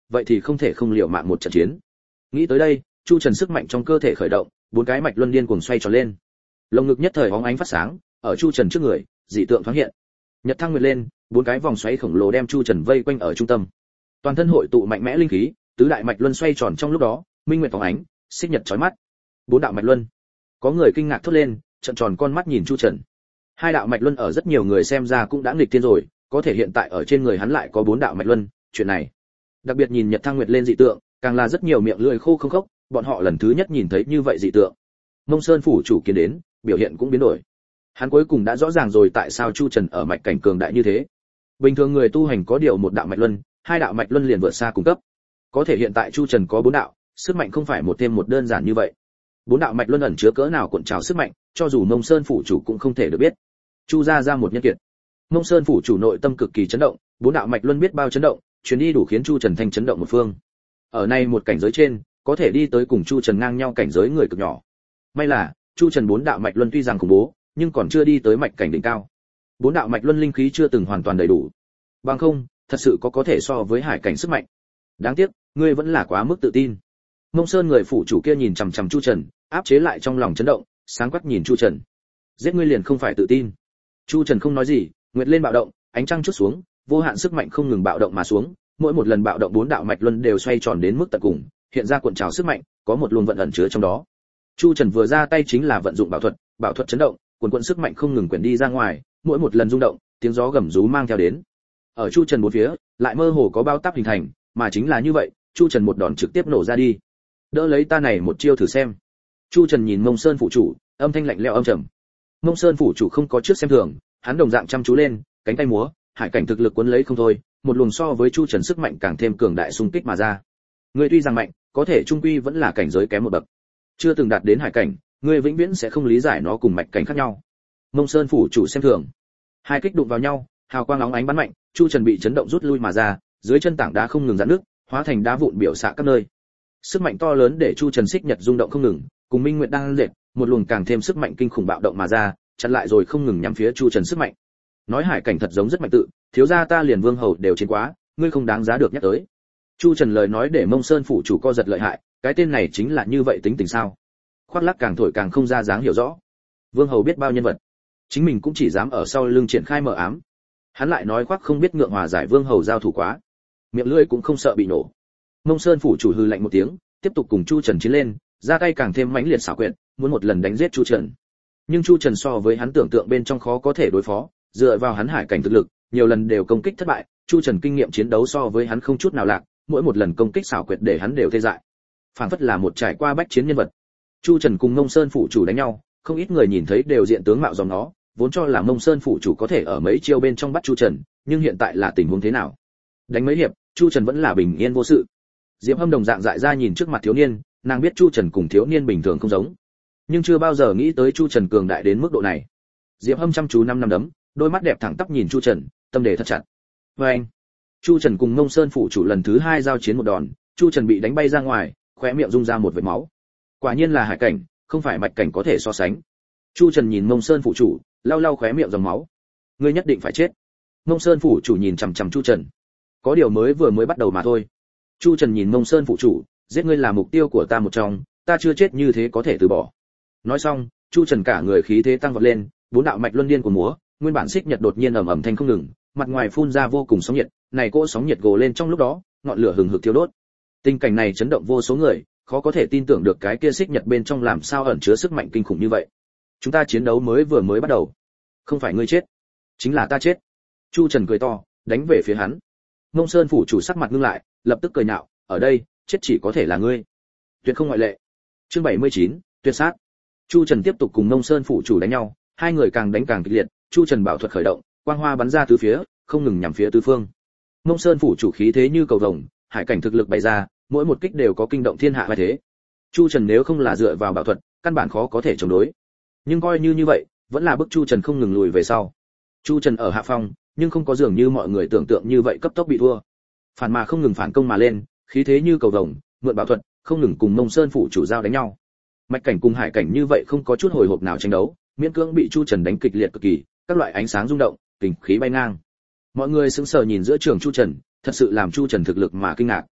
vậy thì không thể không liều mạng một trận chiến. Nghĩ tới đây, Chu Trần sức mạnh trong cơ thể khởi động, bốn cái mạch luân điên cuồng xoay tròn lên. Lồng ngực nhất thời bóng ánh phát sáng, ở Chu Trần trước người, dị tượng thoáng hiện. Nhật thăng nguyệt lên, bốn cái vòng xoáy khổng lồ đem Chu Trần vây quanh ở trung tâm. Toàn thân hội tụ mạnh mẽ linh khí, tứ đại mạch luân xoay tròn trong lúc đó, minh nguyệt phóng ánh, xích nhật chói mắt. Bốn đạo mạch luân. Có người kinh ngạc thốt lên, trợn tròn con mắt nhìn Chu Trần. Hai đạo mạch luân ở rất nhiều người xem ra cũng đã nghịch thiên rồi, có thể hiện tại ở trên người hắn lại có bốn đạo mạch luân, chuyện này. Đặc biệt nhìn Nhật thăng nguyệt lên dị tượng, càng là rất nhiều miệng lưỡi khô không khốc, bọn họ lần thứ nhất nhìn thấy như vậy dị tượng. Mông Sơn phủ chủ kiến đến, biểu hiện cũng biến đổi. Hắn cuối cùng đã rõ ràng rồi tại sao Chu Trần ở mạch cảnh cường đại như thế. Bình thường người tu hành có điều một đạo mạch luân, hai đạo mạch luân liền vượt xa cung cấp. Có thể hiện tại Chu Trần có bốn đạo, sức mạnh không phải một thêm một đơn giản như vậy. Bốn đạo mạch luân ẩn chứa cỡ nào cuộn trào sức mạnh, cho dù Mông Sơn phủ chủ cũng không thể được biết. Chu gia ra một nhân kiệt. Mông Sơn phủ chủ nội tâm cực kỳ chấn động, bốn đạo mạch luân biết bao chấn động, chuyến đi đủ khiến Chu Trần thanh chấn động một phương. Ở này một cảnh giới trên, có thể đi tới cùng Chu Trần ngang nhau cảnh giới người cực nhỏ. May là, Chu Trần bốn đạo mạch luân tuy rằng khủng bố, nhưng còn chưa đi tới mạch cảnh đỉnh cao. Bốn đạo mạch luân linh khí chưa từng hoàn toàn đầy đủ. Bằng không, thật sự có có thể so với hải cảnh sức mạnh. Đáng tiếc, ngươi vẫn là quá mức tự tin. Mông Sơn người phủ chủ kia nhìn chằm chằm Chu Trần, áp chế lại trong lòng chấn động, sáng quắc nhìn Chu Trần. Giết ngươi liền không phải tự tin. Chu Trần không nói gì, nguyệt lên bạo động, ánh trăng chút xuống, vô hạn sức mạnh không ngừng bạo động mà xuống, mỗi một lần bạo động bốn đạo mạch luân đều xoay tròn đến mức tận cùng, hiện ra cuộn trào sức mạnh, có một luồng vận ẩn chứa trong đó. Chu Trần vừa ra tay chính là vận dụng bảo thuật, bảo thuật chấn động, cuồn cuộn sức mạnh không ngừng quyển đi ra ngoài, mỗi một lần rung động, tiếng gió gầm rú mang theo đến. Ở Chu Trần bốn phía, lại mơ hồ có bao táp hình thành, mà chính là như vậy, Chu Trần một đòn trực tiếp nổ ra đi. Đỡ lấy ta này một chiêu thử xem. Chu Trần nhìn Mông Sơn phủ chủ, âm thanh lạnh lẽo âm trầm. Mông Sơn phủ chủ không có trước xem thường, hắn đồng dạng chăm chú lên, cánh tay múa, hải cảnh thực lực cuốn lấy không thôi, một luồng so với Chu Trần sức mạnh càng thêm cường đại xung kích mà ra. Ngươi tuy rằng mạnh, có thể trung quy vẫn là cảnh giới kém một bậc. Chưa từng đạt đến hải cảnh, ngươi vĩnh viễn sẽ không lý giải nó cùng mạch cảnh khác nhau. Mông Sơn phủ chủ xem thường. Hai kích đụng vào nhau, hào quang óng ánh bắn mạnh, Chu Trần bị chấn động rút lui mà ra, dưới chân tảng đá không ngừng giãn nước, hóa thành đá vụn biểu xạ các nơi. Sức mạnh to lớn để Chu Trần xích nhật rung động không ngừng, cùng Minh Nguyệt đang dệt, một luồng càng thêm sức mạnh kinh khủng bạo động mà ra, chặn lại rồi không ngừng nhắm phía Chu Trần sức mạnh. Nói hải cảnh thật giống rất mạnh tự, thiếu gia ta liền vương hầu đều chiến quá, ngươi không đáng giá được nhắc tới. Chu Trần lời nói để Mông Sơn phủ chủ co giật lợi hại, cái tên này chính là như vậy tính tình sao? Khoác lác càng thổi càng không ra dáng hiểu rõ. Vương hầu biết bao nhân vật, chính mình cũng chỉ dám ở sau lưng triển khai mờ ám. Hắn lại nói khoác không biết ngượng hòa giải vương hầu giao thủ quá, miệng lưỡi cũng không sợ bị nổ. Mông Sơn phủ chủ hừ lạnh một tiếng, tiếp tục cùng Chu Trần chiến lên, ra tay càng thêm mãnh liệt xảo quyệt, muốn một lần đánh giết Chu Trần. Nhưng Chu Trần so với hắn tưởng tượng bên trong khó có thể đối phó, dựa vào hắn hải cảnh thực lực, nhiều lần đều công kích thất bại, Chu Trần kinh nghiệm chiến đấu so với hắn không chút nào lạc, mỗi một lần công kích xảo quyệt để hắn đều tê dại. Phản phất là một trải qua bách chiến nhân vật. Chu Trần cùng Mông Sơn phủ chủ đánh nhau, không ít người nhìn thấy đều diện tướng mạo dòng nó, vốn cho là Mông Sơn phủ chủ có thể ở mấy chiêu bên trong bắt Chu Trần, nhưng hiện tại là tình huống thế nào? Đánh mấy hiệp, Chu Trần vẫn là bình yên vô sự. Diệp Hâm đồng dạng dại ra nhìn trước mặt thiếu niên, nàng biết Chu Trần cùng thiếu niên bình thường không giống, nhưng chưa bao giờ nghĩ tới Chu Trần cường đại đến mức độ này. Diệp Hâm chăm chú năm năm đấm, đôi mắt đẹp thẳng tắp nhìn Chu Trần, tâm đề thật chặt. Và anh, Chu Trần cùng Mông Sơn phủ chủ lần thứ hai giao chiến một đòn, Chu Trần bị đánh bay ra ngoài, khóe miệng rung ra một vệt máu. Quả nhiên là hải cảnh, không phải mạch cảnh có thể so sánh. Chu Trần nhìn Mông Sơn phủ chủ, lau lau khóe miệng dòng máu. Ngươi nhất định phải chết. Mông Sơn phủ chủ nhìn chằm chằm Chu Trần. Có điều mới vừa mới bắt đầu mà thôi. Chu Trần nhìn Mông Sơn phủ chủ, giết ngươi là mục tiêu của ta một trong, ta chưa chết như thế có thể từ bỏ. Nói xong, Chu Trần cả người khí thế tăng vọt lên, bốn đạo mạch luân điên của múa, nguyên bản xích nhật đột nhiên ầm ầm thanh không ngừng, mặt ngoài phun ra vô cùng sóng nhiệt, này cỗ sóng nhiệt gồ lên trong lúc đó, ngọn lửa hừng hực thiêu đốt. Tình cảnh này chấn động vô số người, khó có thể tin tưởng được cái kia xích nhật bên trong làm sao ẩn chứa sức mạnh kinh khủng như vậy. Chúng ta chiến đấu mới vừa mới bắt đầu. Không phải ngươi chết, chính là ta chết. Chu Trần cười to, đánh về phía hắn. Mông Sơn phủ chủ sắc mặt ngưng lại, lập tức cười nhạo, ở đây, chết chỉ có thể là ngươi. Tuyệt không ngoại lệ. Chương bảy mươi chín, tuyệt sát. Chu Trần tiếp tục cùng Mông Sơn phủ chủ đánh nhau, hai người càng đánh càng kịch liệt, Chu Trần bảo thuật khởi động, quang hoa bắn ra tứ phía, không ngừng nhắm phía tứ phương. Mông Sơn phủ chủ khí thế như cầu vồng, hải cảnh thực lực bày ra, mỗi một kích đều có kinh động thiên hạ vai thế. Chu Trần nếu không là dựa vào bảo thuật, căn bản khó có thể chống đối. Nhưng coi như như vậy, vẫn là bức Chu Trần không ngừng lùi về sau. Chu Trần ở hạ phong, nhưng không có dường như mọi người tưởng tượng như vậy cấp tốc bị thua. Phản mà không ngừng phản công mà lên, khí thế như cầu vồng, mượn bảo thuật, không ngừng cùng Mông Sơn phủ chủ giao đánh nhau. Mạch cảnh cùng hải cảnh như vậy không có chút hồi hộp nào tranh đấu, miễn cưỡng bị Chu Trần đánh kịch liệt cực kỳ, các loại ánh sáng rung động, kình khí bay ngang. Mọi người sững sờ nhìn giữa trường Chu Trần, thật sự làm Chu Trần thực lực mà kinh ngạc.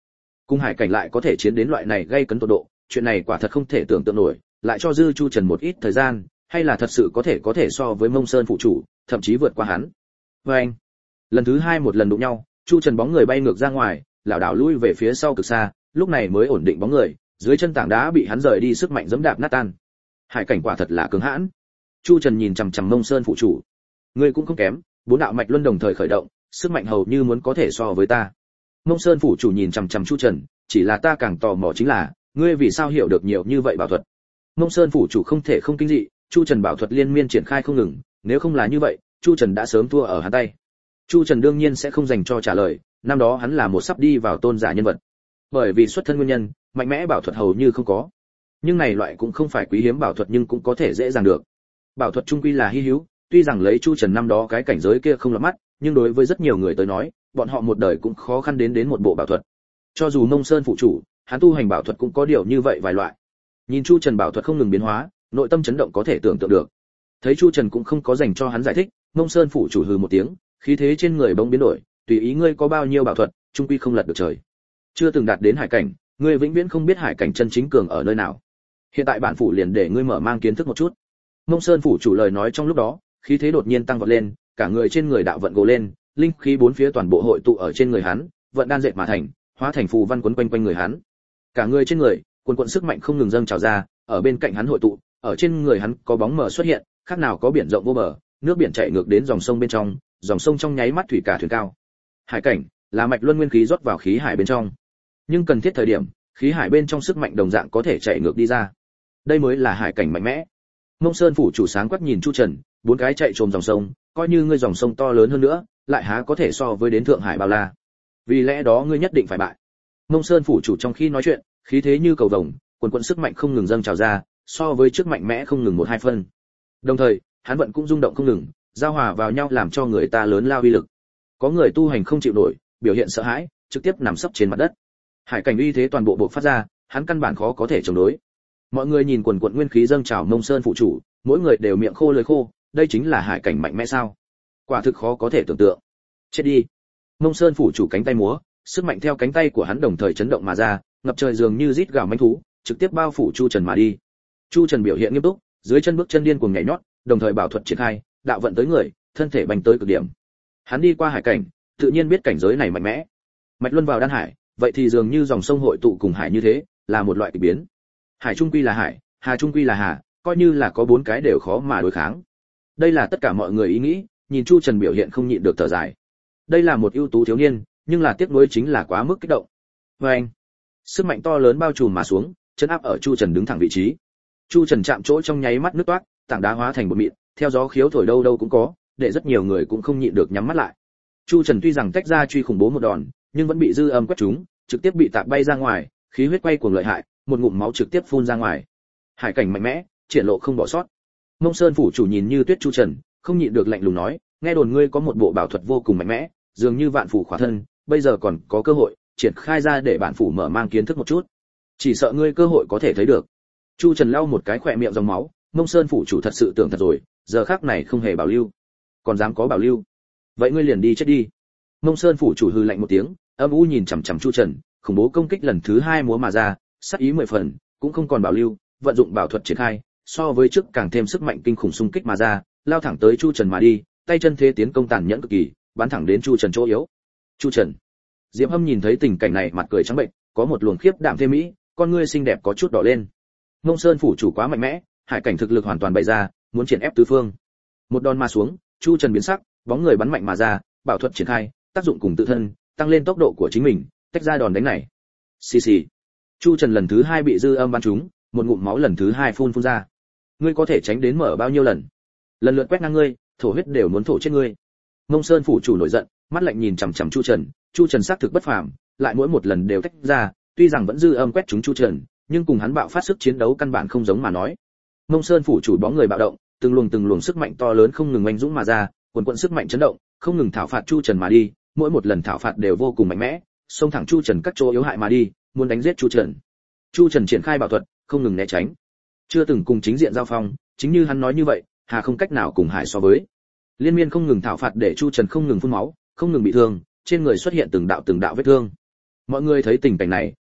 Cung hải cảnh lại có thể chiến đến loại này gây cấn tột độ, chuyện này quả thật không thể tưởng tượng nổi, lại cho dư Chu Trần một ít thời gian, hay là thật sự có thể có thể so với Mông Sơn phụ chủ, thậm chí vượt qua hắn. Và anh, lần thứ hai một lần đụng nhau, Chu Trần bóng người bay ngược ra ngoài, lảo đảo lui về phía sau cực xa, lúc này mới ổn định bóng người, dưới chân tảng đá bị hắn rời đi sức mạnh giẫm đạp nát tan. Hải cảnh quả thật là cứng hãn. Chu Trần nhìn chằm chằm Mông Sơn phụ chủ, ngươi cũng không kém, bốn đạo mạch luân đồng thời khởi động, sức mạnh hầu như muốn có thể so với ta. Mông Sơn phủ chủ nhìn chằm chằm Chu Trần, chỉ là ta càng tò mò chính là, ngươi vì sao hiểu được nhiều như vậy bảo thuật? Mông Sơn phủ chủ không thể không kinh dị, Chu Trần bảo thuật liên miên triển khai không ngừng, nếu không là như vậy, Chu Trần đã sớm thua ở hắn tay. Chu Trần đương nhiên sẽ không dành cho trả lời, năm đó hắn là một sắp đi vào tôn giả nhân vật. Bởi vì xuất thân nguyên nhân, mạnh mẽ bảo thuật hầu như không có. Nhưng này loại cũng không phải quý hiếm bảo thuật nhưng cũng có thể dễ dàng được. Bảo thuật trung quy là hi hữu, tuy rằng lấy Chu Trần năm đó cái cảnh giới kia không lọt mắt, nhưng đối với rất nhiều người tới nói, bọn họ một đời cũng khó khăn đến đến một bộ bảo thuật. Cho dù Mông Sơn phụ chủ, hắn tu hành bảo thuật cũng có điều như vậy vài loại. Nhìn Chu Trần bảo thuật không ngừng biến hóa, nội tâm chấn động có thể tưởng tượng được. Thấy Chu Trần cũng không có dành cho hắn giải thích, Mông Sơn phụ chủ hừ một tiếng, khí thế trên người bỗng biến đổi, tùy ý ngươi có bao nhiêu bảo thuật, trung quy không lật được trời. Chưa từng đạt đến hải cảnh, ngươi vĩnh viễn không biết hải cảnh chân chính cường ở nơi nào. Hiện tại bản phủ liền để ngươi mở mang kiến thức một chút. Mông Sơn phủ chủ lời nói trong lúc đó, khí thế đột nhiên tăng vọt lên, cả người trên người đạo vận gồ lên, linh khí bốn phía toàn bộ hội tụ ở trên người hắn, vận đan dệt mà thành, hóa thành phù văn quấn quanh quanh người hắn. Cả người trên người, cuồn cuộn sức mạnh không ngừng dâng trào ra, ở bên cạnh hắn hội tụ, ở trên người hắn có bóng mờ xuất hiện, khác nào có biển rộng vô bờ, nước biển chảy ngược đến dòng sông bên trong, dòng sông trong nháy mắt thủy cả thuyền cao. Hải cảnh là mạch luân nguyên khí rót vào khí hải bên trong, nhưng cần thiết thời điểm, khí hải bên trong sức mạnh đồng dạng có thể chạy ngược đi ra. Đây mới là hải cảnh mạnh mẽ. Mông Sơn phủ chủ sáng quắc nhìn Chu Trần, bốn cái chạy trồm dòng sông, coi như ngươi dòng sông to lớn hơn nữa, lại há có thể so với đến Thượng Hải bao la. Vì lẽ đó ngươi nhất định phải bại. Mông Sơn phủ chủ trong khi nói chuyện, khí thế như cầu vồng, quần quần sức mạnh không ngừng dâng trào ra, so với trước mạnh mẽ không ngừng một hai phân. Đồng thời, hắn vận cũng rung động không ngừng, giao hòa vào nhau làm cho người ta lớn lao uy lực. Có người tu hành không chịu nổi, biểu hiện sợ hãi, trực tiếp nằm sấp trên mặt đất. Hải cảnh uy thế toàn bộ bộc phát ra, hắn căn bản khó có thể chống đối. Mọi người nhìn quần quần nguyên khí dâng trào Mông Sơn phụ chủ, mỗi người đều miệng khô lưỡi khô, đây chính là hải cảnh mạnh mẽ sao? Quả thực khó có thể tưởng tượng. Chết đi. Mông Sơn phủ chủ cánh tay múa, sức mạnh theo cánh tay của hắn đồng thời chấn động mà ra, ngập trời dường như rít gào mãnh thú, trực tiếp bao phủ Chu Trần mà đi. Chu Trần biểu hiện nghiêm túc, dưới chân bước chân điên cuồng nhảy nhót, đồng thời bảo thuật triển khai, đạo vận tới người, thân thể bành tới cực điểm. Hắn đi qua hải cảnh, tự nhiên biết cảnh giới này mạnh mẽ. Mạch luân vào đan hải, vậy thì dường như dòng sông hội tụ cùng hải như thế, là một loại kỳ biến. Hải trung quy là hải, hà trung quy là hà, coi như là có bốn cái đều khó mà đối kháng. Đây là tất cả mọi người ý nghĩ, nhìn Chu Trần biểu hiện không nhịn được thở dài. Đây là một ưu tú thiếu niên, nhưng là tiếc nuối chính là quá mức kích động. Và anh, sức mạnh to lớn bao trùm mà xuống, chấn áp ở Chu Trần đứng thẳng vị trí. Chu Trần chạm chỗ trong nháy mắt nứt toác, tảng đá hóa thành bột mịn, theo gió khiếu thổi đâu đâu cũng có, để rất nhiều người cũng không nhịn được nhắm mắt lại. Chu Trần tuy rằng tách ra truy khủng bố một đòn, nhưng vẫn bị dư âm quét trúng, trực tiếp bị tạc bay ra ngoài, khí huyết quay cuồng lợi hại, một ngụm máu trực tiếp phun ra ngoài. Hải cảnh mạnh mẽ, triển lộ không bỏ sót. Mông Sơn phủ chủ nhìn như tuyết Chu Trần, không nhịn được lạnh lùng nói, nghe đồn ngươi có một bộ bảo thuật vô cùng mạnh mẽ, dường như vạn phủ khỏa thân, bây giờ còn có cơ hội triển khai ra để bản phủ mở mang kiến thức một chút. Chỉ sợ ngươi cơ hội có thể thấy được. Chu Trần lau một cái khỏe miệng dòng máu, Mông Sơn phủ chủ thật sự tưởng thật rồi, giờ khắc này không hề bảo lưu. Còn dám có bảo lưu? Vậy ngươi liền đi chết đi. Mông Sơn phủ chủ hừ lạnh một tiếng, âm u nhìn chằm chằm Chu Trần, khủng bố công kích lần thứ hai múa mà ra, sát ý mười phần, cũng không còn bảo lưu, vận dụng bảo thuật triển khai, so với trước càng thêm sức mạnh kinh khủng xung kích mà ra, lao thẳng tới Chu Trần mà đi, tay chân thế tiến công tàn nhẫn cực kỳ, bắn thẳng đến Chu Trần chỗ yếu. Chu Trần. Diệp Hâm nhìn thấy tình cảnh này mặt cười trắng bệnh, có một luồng khiếp đảm thêm mỹ, con ngươi xinh đẹp có chút đỏ lên. Mông Sơn phủ chủ quá mạnh mẽ, hải cảnh thực lực hoàn toàn bày ra, muốn triển ép tứ phương. Một đòn mà xuống, Chu Trần biến sắc, bóng người bắn mạnh mà ra, bảo thuật triển khai, tác dụng cùng tự thân, tăng lên tốc độ của chính mình, tách ra đòn đánh này. Xì xì. Chu Trần lần thứ hai bị dư âm bắn trúng, một ngụm máu lần thứ hai phun phun ra. Ngươi có thể tránh đến mở bao nhiêu lần? Lần lượt quét ngang ngươi, thổ huyết đều muốn thổ chết ngươi. Mông Sơn phủ chủ nổi giận, mắt lạnh nhìn chằm chằm Chu Trần, Chu Trần xác thực bất phàm, lại mỗi một lần đều tách ra, tuy rằng vẫn dư âm quét trúng Chu Trần, nhưng cùng hắn bạo phát sức chiến đấu căn bản không giống mà nói. Mông Sơn phủ chủ bóng người bạo động, từng luồng từng luồng sức mạnh to lớn không ngừng oanh dũng mà ra, quần quần sức mạnh chấn động, không ngừng thảo phạt Chu Trần mà đi, mỗi một lần thảo phạt đều vô cùng mạnh mẽ, xông thẳng Chu Trần các chỗ yếu hại mà đi, muốn đánh giết Chu Trần. Chu Trần triển khai bảo thuật, không ngừng né tránh. Chưa từng cùng chính diện giao phong, chính như hắn nói như vậy, hà không cách nào cùng hải so với. Liên miên không ngừng thảo phạt để Chu Trần không ngừng phun máu, không ngừng bị thương, trên người xuất hiện từng đạo từng đạo vết thương. Mọi người thấy tình cảnh này,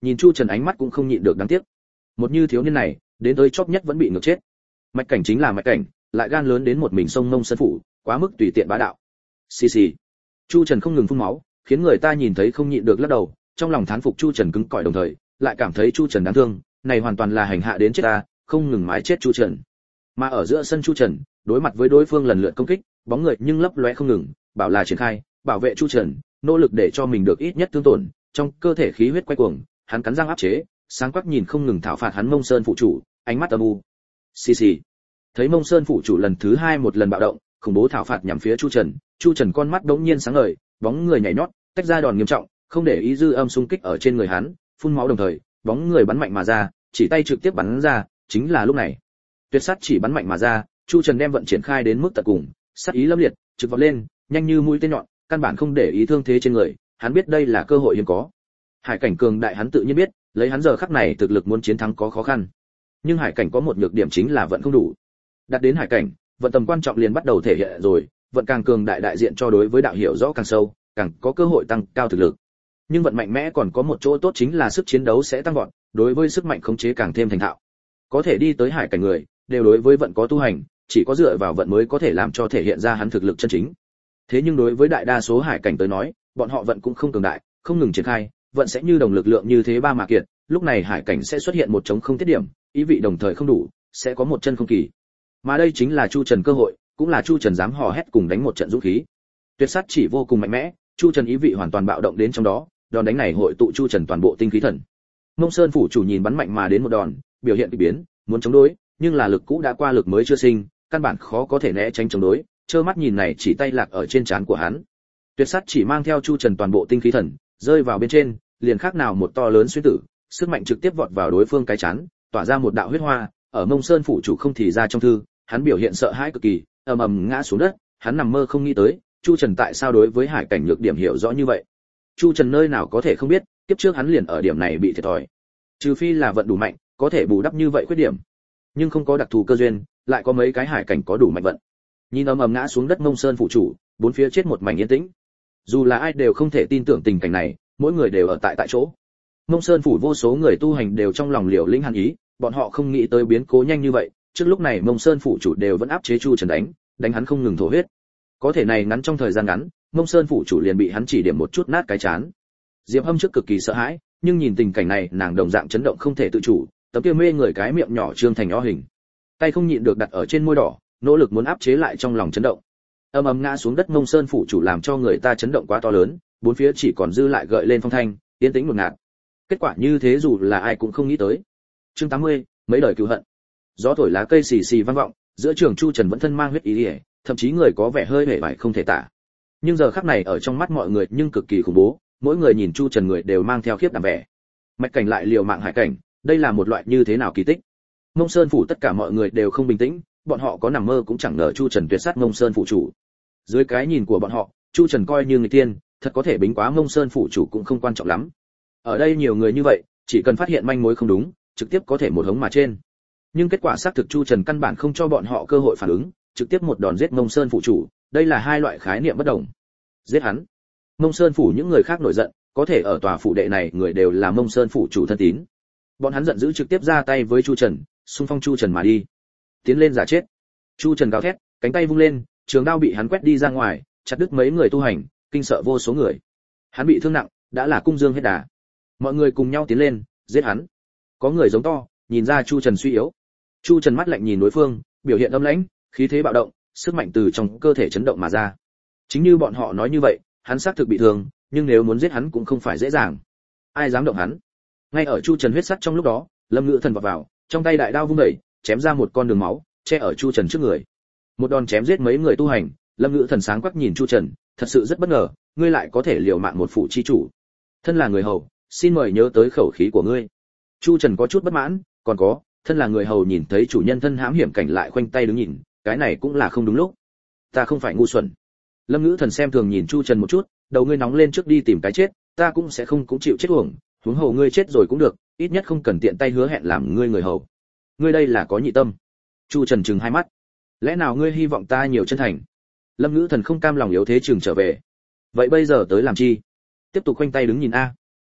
nhìn Chu Trần ánh mắt cũng không nhịn được đáng tiếc. Một như thiếu niên này, đến tới chóp nhất vẫn bị ngược chết. Mạch Cảnh chính là Mạch Cảnh, lại gan lớn đến một mình sông Mông Sơn phủ, quá mức tùy tiện bá đạo. Xì xì. Chu Trần không ngừng phun máu, khiến người ta nhìn thấy không nhịn được lắc đầu, trong lòng thán phục Chu Trần cứng cỏi đồng thời, lại cảm thấy Chu Trần đáng thương, này hoàn toàn là hành hạ đến chết ta, không ngừng mái chết Chu Trần. Mà ở giữa sân Chu Trần, đối mặt với đối phương lần lượt công kích, bóng người nhưng lấp lóe không ngừng, bảo là triển khai, bảo vệ Chu Trần, nỗ lực để cho mình được ít nhất thương tổn, trong cơ thể khí huyết quay cuồng, hắn cắn răng áp chế, sáng quắc nhìn không ngừng thảo phạt hắn Mông Sơn phụ chủ, ánh mắt âm u. Xì xì. Thấy Mông Sơn phụ chủ lần thứ hai một lần bạo động, khủng bố thảo phạt nhằm phía Chu Trần, Chu Trần con mắt đống nhiên sáng ngời, bóng người nhảy nhót, tách ra đòn nghiêm trọng, không để ý dư âm xung kích ở trên người hắn, phun máu đồng thời, bóng người bắn mạnh mà ra, chỉ tay trực tiếp bắn ra, chính là lúc này. Tuyệt sát chỉ bắn mạnh mà ra, Chu Trần đem vận triển khai đến mức tận cùng, sát ý lâm liệt, trực vọt lên, nhanh như mũi tên nhọn, căn bản không để ý thương thế trên người, hắn biết đây là cơ hội hiếm có. Hải Cảnh cường đại hắn tự nhiên biết, lấy hắn giờ khắc này thực lực muốn chiến thắng có khó khăn. Nhưng Hải Cảnh có một nhược điểm chính là vận không đủ. Đạt đến Hải Cảnh, vận tầm quan trọng liền bắt đầu thể hiện rồi, vận càng cường đại đại diện cho đối với đạo hiểu rõ càng sâu, càng có cơ hội tăng cao thực lực. Nhưng vận mạnh mẽ còn có một chỗ tốt chính là sức chiến đấu sẽ tăng vọt, đối với sức mạnh khống chế càng thêm thành thạo. Có thể đi tới Hải Cảnh người, đều đối với vận có tu hành, chỉ có dựa vào vận mới có thể làm cho thể hiện ra hắn thực lực chân chính. Thế nhưng đối với đại đa số Hải Cảnh tới nói, bọn họ vận cũng không cường đại, không ngừng triển khai, vận sẽ như đồng lực lượng như thế ba mà kiệt, lúc này Hải Cảnh sẽ xuất hiện một trống không tiết điểm, ý vị đồng thời không đủ, sẽ có một chân không kỳ. Mà đây chính là Chu Trần cơ hội, cũng là Chu Trần dám hò hét cùng đánh một trận dũng khí. Tuyệt sát chỉ vô cùng mạnh mẽ, Chu Trần ý vị hoàn toàn bạo động đến trong đó, đòn đánh này hội tụ Chu Trần toàn bộ tinh khí thần. Mông Sơn phủ chủ nhìn bắn mạnh mà đến một đòn, biểu hiện kỳ biến, muốn chống đối, nhưng là lực cũ đã qua lực mới chưa sinh, căn bản khó có thể né tránh chống đối, trơ mắt nhìn này chỉ tay lạc ở trên trán của hắn. Tuyệt sát chỉ mang theo Chu Trần toàn bộ tinh khí thần, rơi vào bên trên, liền khác nào một to lớn xuyên tử, sức mạnh trực tiếp vọt vào đối phương cái chán, tỏa ra một đạo huyết hoa, ở Mông Sơn phủ chủ không thì ra trong thư, hắn biểu hiện sợ hãi cực kỳ, ầm ầm ngã xuống đất, hắn nằm mơ không nghĩ tới, Chu Trần tại sao đối với Hải Cảnh nhược điểm hiểu rõ như vậy. Chu Trần nơi nào có thể không biết, kiếp trước hắn liền ở điểm này bị thiệt thòi. Trừ phi là vận đủ mạnh, có thể bù đắp như vậy khuyết điểm, nhưng không có đặc thù cơ duyên, lại có mấy cái Hải Cảnh có đủ mạnh vận. Nhìn ầm ầm ngã xuống đất Mông Sơn phụ chủ, bốn phía chết một mảnh yên tĩnh. Dù là ai đều không thể tin tưởng tình cảnh này, mỗi người đều ở tại tại chỗ. Mông Sơn phủ vô số người tu hành đều trong lòng liều lĩnh hàn ý, bọn họ không nghĩ tới biến cố nhanh như vậy, trước lúc này Mông Sơn phủ chủ đều vẫn áp chế Chu Trần đánh, đánh hắn không ngừng thổ huyết. Có thể này ngắn trong thời gian ngắn, Mông Sơn phủ chủ liền bị hắn chỉ điểm một chút nát cái chán. Diệp Hâm trước cực kỳ sợ hãi, nhưng nhìn tình cảnh này, nàng đồng dạng chấn động không thể tự chủ, tấm kia mê người cái miệng nhỏ trương thành o hình, tay không nhịn được đặt ở trên môi đỏ, nỗ lực muốn áp chế lại trong lòng chấn động. Ầm ầm ngã xuống đất Mông Sơn phủ chủ làm cho người ta chấn động quá to lớn, bốn phía chỉ còn dư lại gợi lên phong thanh, yên tĩnh một ngạt. Kết quả như thế dù là ai cũng không nghĩ tới. Chương tám mươi, mấy đời cứu hận. Gió thổi lá cây xì xì vang vọng, giữa trường Chu Trần vẫn thân mang huyết ý liễu, thậm chí người có vẻ hơi hề bại không thể tả. Nhưng giờ khắc này ở trong mắt mọi người nhưng cực kỳ khủng bố, mỗi người nhìn Chu Trần người đều mang theo khiếp đảm vẻ. Mạch Cảnh lại liều mạng Hải Cảnh, đây là một loại như thế nào kỳ tích. Mông Sơn phủ tất cả mọi người đều không bình tĩnh, bọn họ có nằm mơ cũng chẳng ngờ Chu Trần tuyệt sát Mông Sơn phủ chủ. Dưới cái nhìn của bọn họ, Chu Trần coi như người tiên, thật có thể bính quá Mông Sơn phủ chủ cũng không quan trọng lắm. Ở đây nhiều người như vậy, chỉ cần phát hiện manh mối không đúng, trực tiếp có thể một hống mà trên. Nhưng kết quả xác thực Chu Trần căn bản không cho bọn họ cơ hội phản ứng, trực tiếp một đòn giết Mông Sơn phủ chủ, đây là hai loại khái niệm bất đồng. Giết hắn. Mông Sơn phủ những người khác nổi giận, có thể ở tòa phủ đệ này người đều là Mông Sơn phủ chủ thân tín. Bọn hắn giận dữ trực tiếp ra tay với Chu Trần, xung phong Chu Trần mà đi. Tiến lên giả chết. Chu Trần gào thét, cánh tay vung lên, trường đao bị hắn quét đi ra ngoài, chặt đứt mấy người tu hành, kinh sợ vô số người. Hắn bị thương nặng, đã là cung dương hết đà. Mọi người cùng nhau tiến lên, giết hắn. Có người giống to, nhìn ra Chu Trần suy yếu. Chu Trần mắt lạnh nhìn đối phương, biểu hiện âm lãnh, khí thế bạo động, sức mạnh từ trong cơ thể chấn động mà ra. Chính như bọn họ nói như vậy, hắn xác thực bị thương, nhưng nếu muốn giết hắn cũng không phải dễ dàng. Ai dám động hắn? Ngay ở Chu Trần huyết sắc trong lúc đó, Lâm Ngữ Thần vọt vào, trong tay đại đao vung đẩy, chém ra một con đường máu, che ở Chu Trần trước người. Một đòn chém giết mấy người tu hành, Lâm Ngữ Thần sáng quắc nhìn Chu Trần, thật sự rất bất ngờ, ngươi lại có thể liều mạng một phụ chi chủ. Thân là người hầu, xin mời nhớ tới khẩu khí của ngươi. Chu Trần có chút bất mãn, còn có, thân là người hầu nhìn thấy chủ nhân thân hãm hiểm cảnh lại khoanh tay đứng nhìn, cái này cũng là không đúng lúc. Ta không phải ngu xuẩn. Lâm Ngữ Thần xem thường nhìn Chu Trần một chút, đầu ngươi nóng lên trước đi tìm cái chết, ta cũng sẽ không cũng chịu chết uổng, huống hồ ngươi chết rồi cũng được, ít nhất không cần tiện tay hứa hẹn làm ngươi người hầu. Ngươi đây là có nhị tâm. Chu Trần trừng hai mắt. Lẽ nào ngươi hy vọng ta nhiều chân thành? Lâm Ngữ Thần không cam lòng yếu thế trừng trở về. Vậy bây giờ tới làm chi? Tiếp tục khoanh tay đứng nhìn a.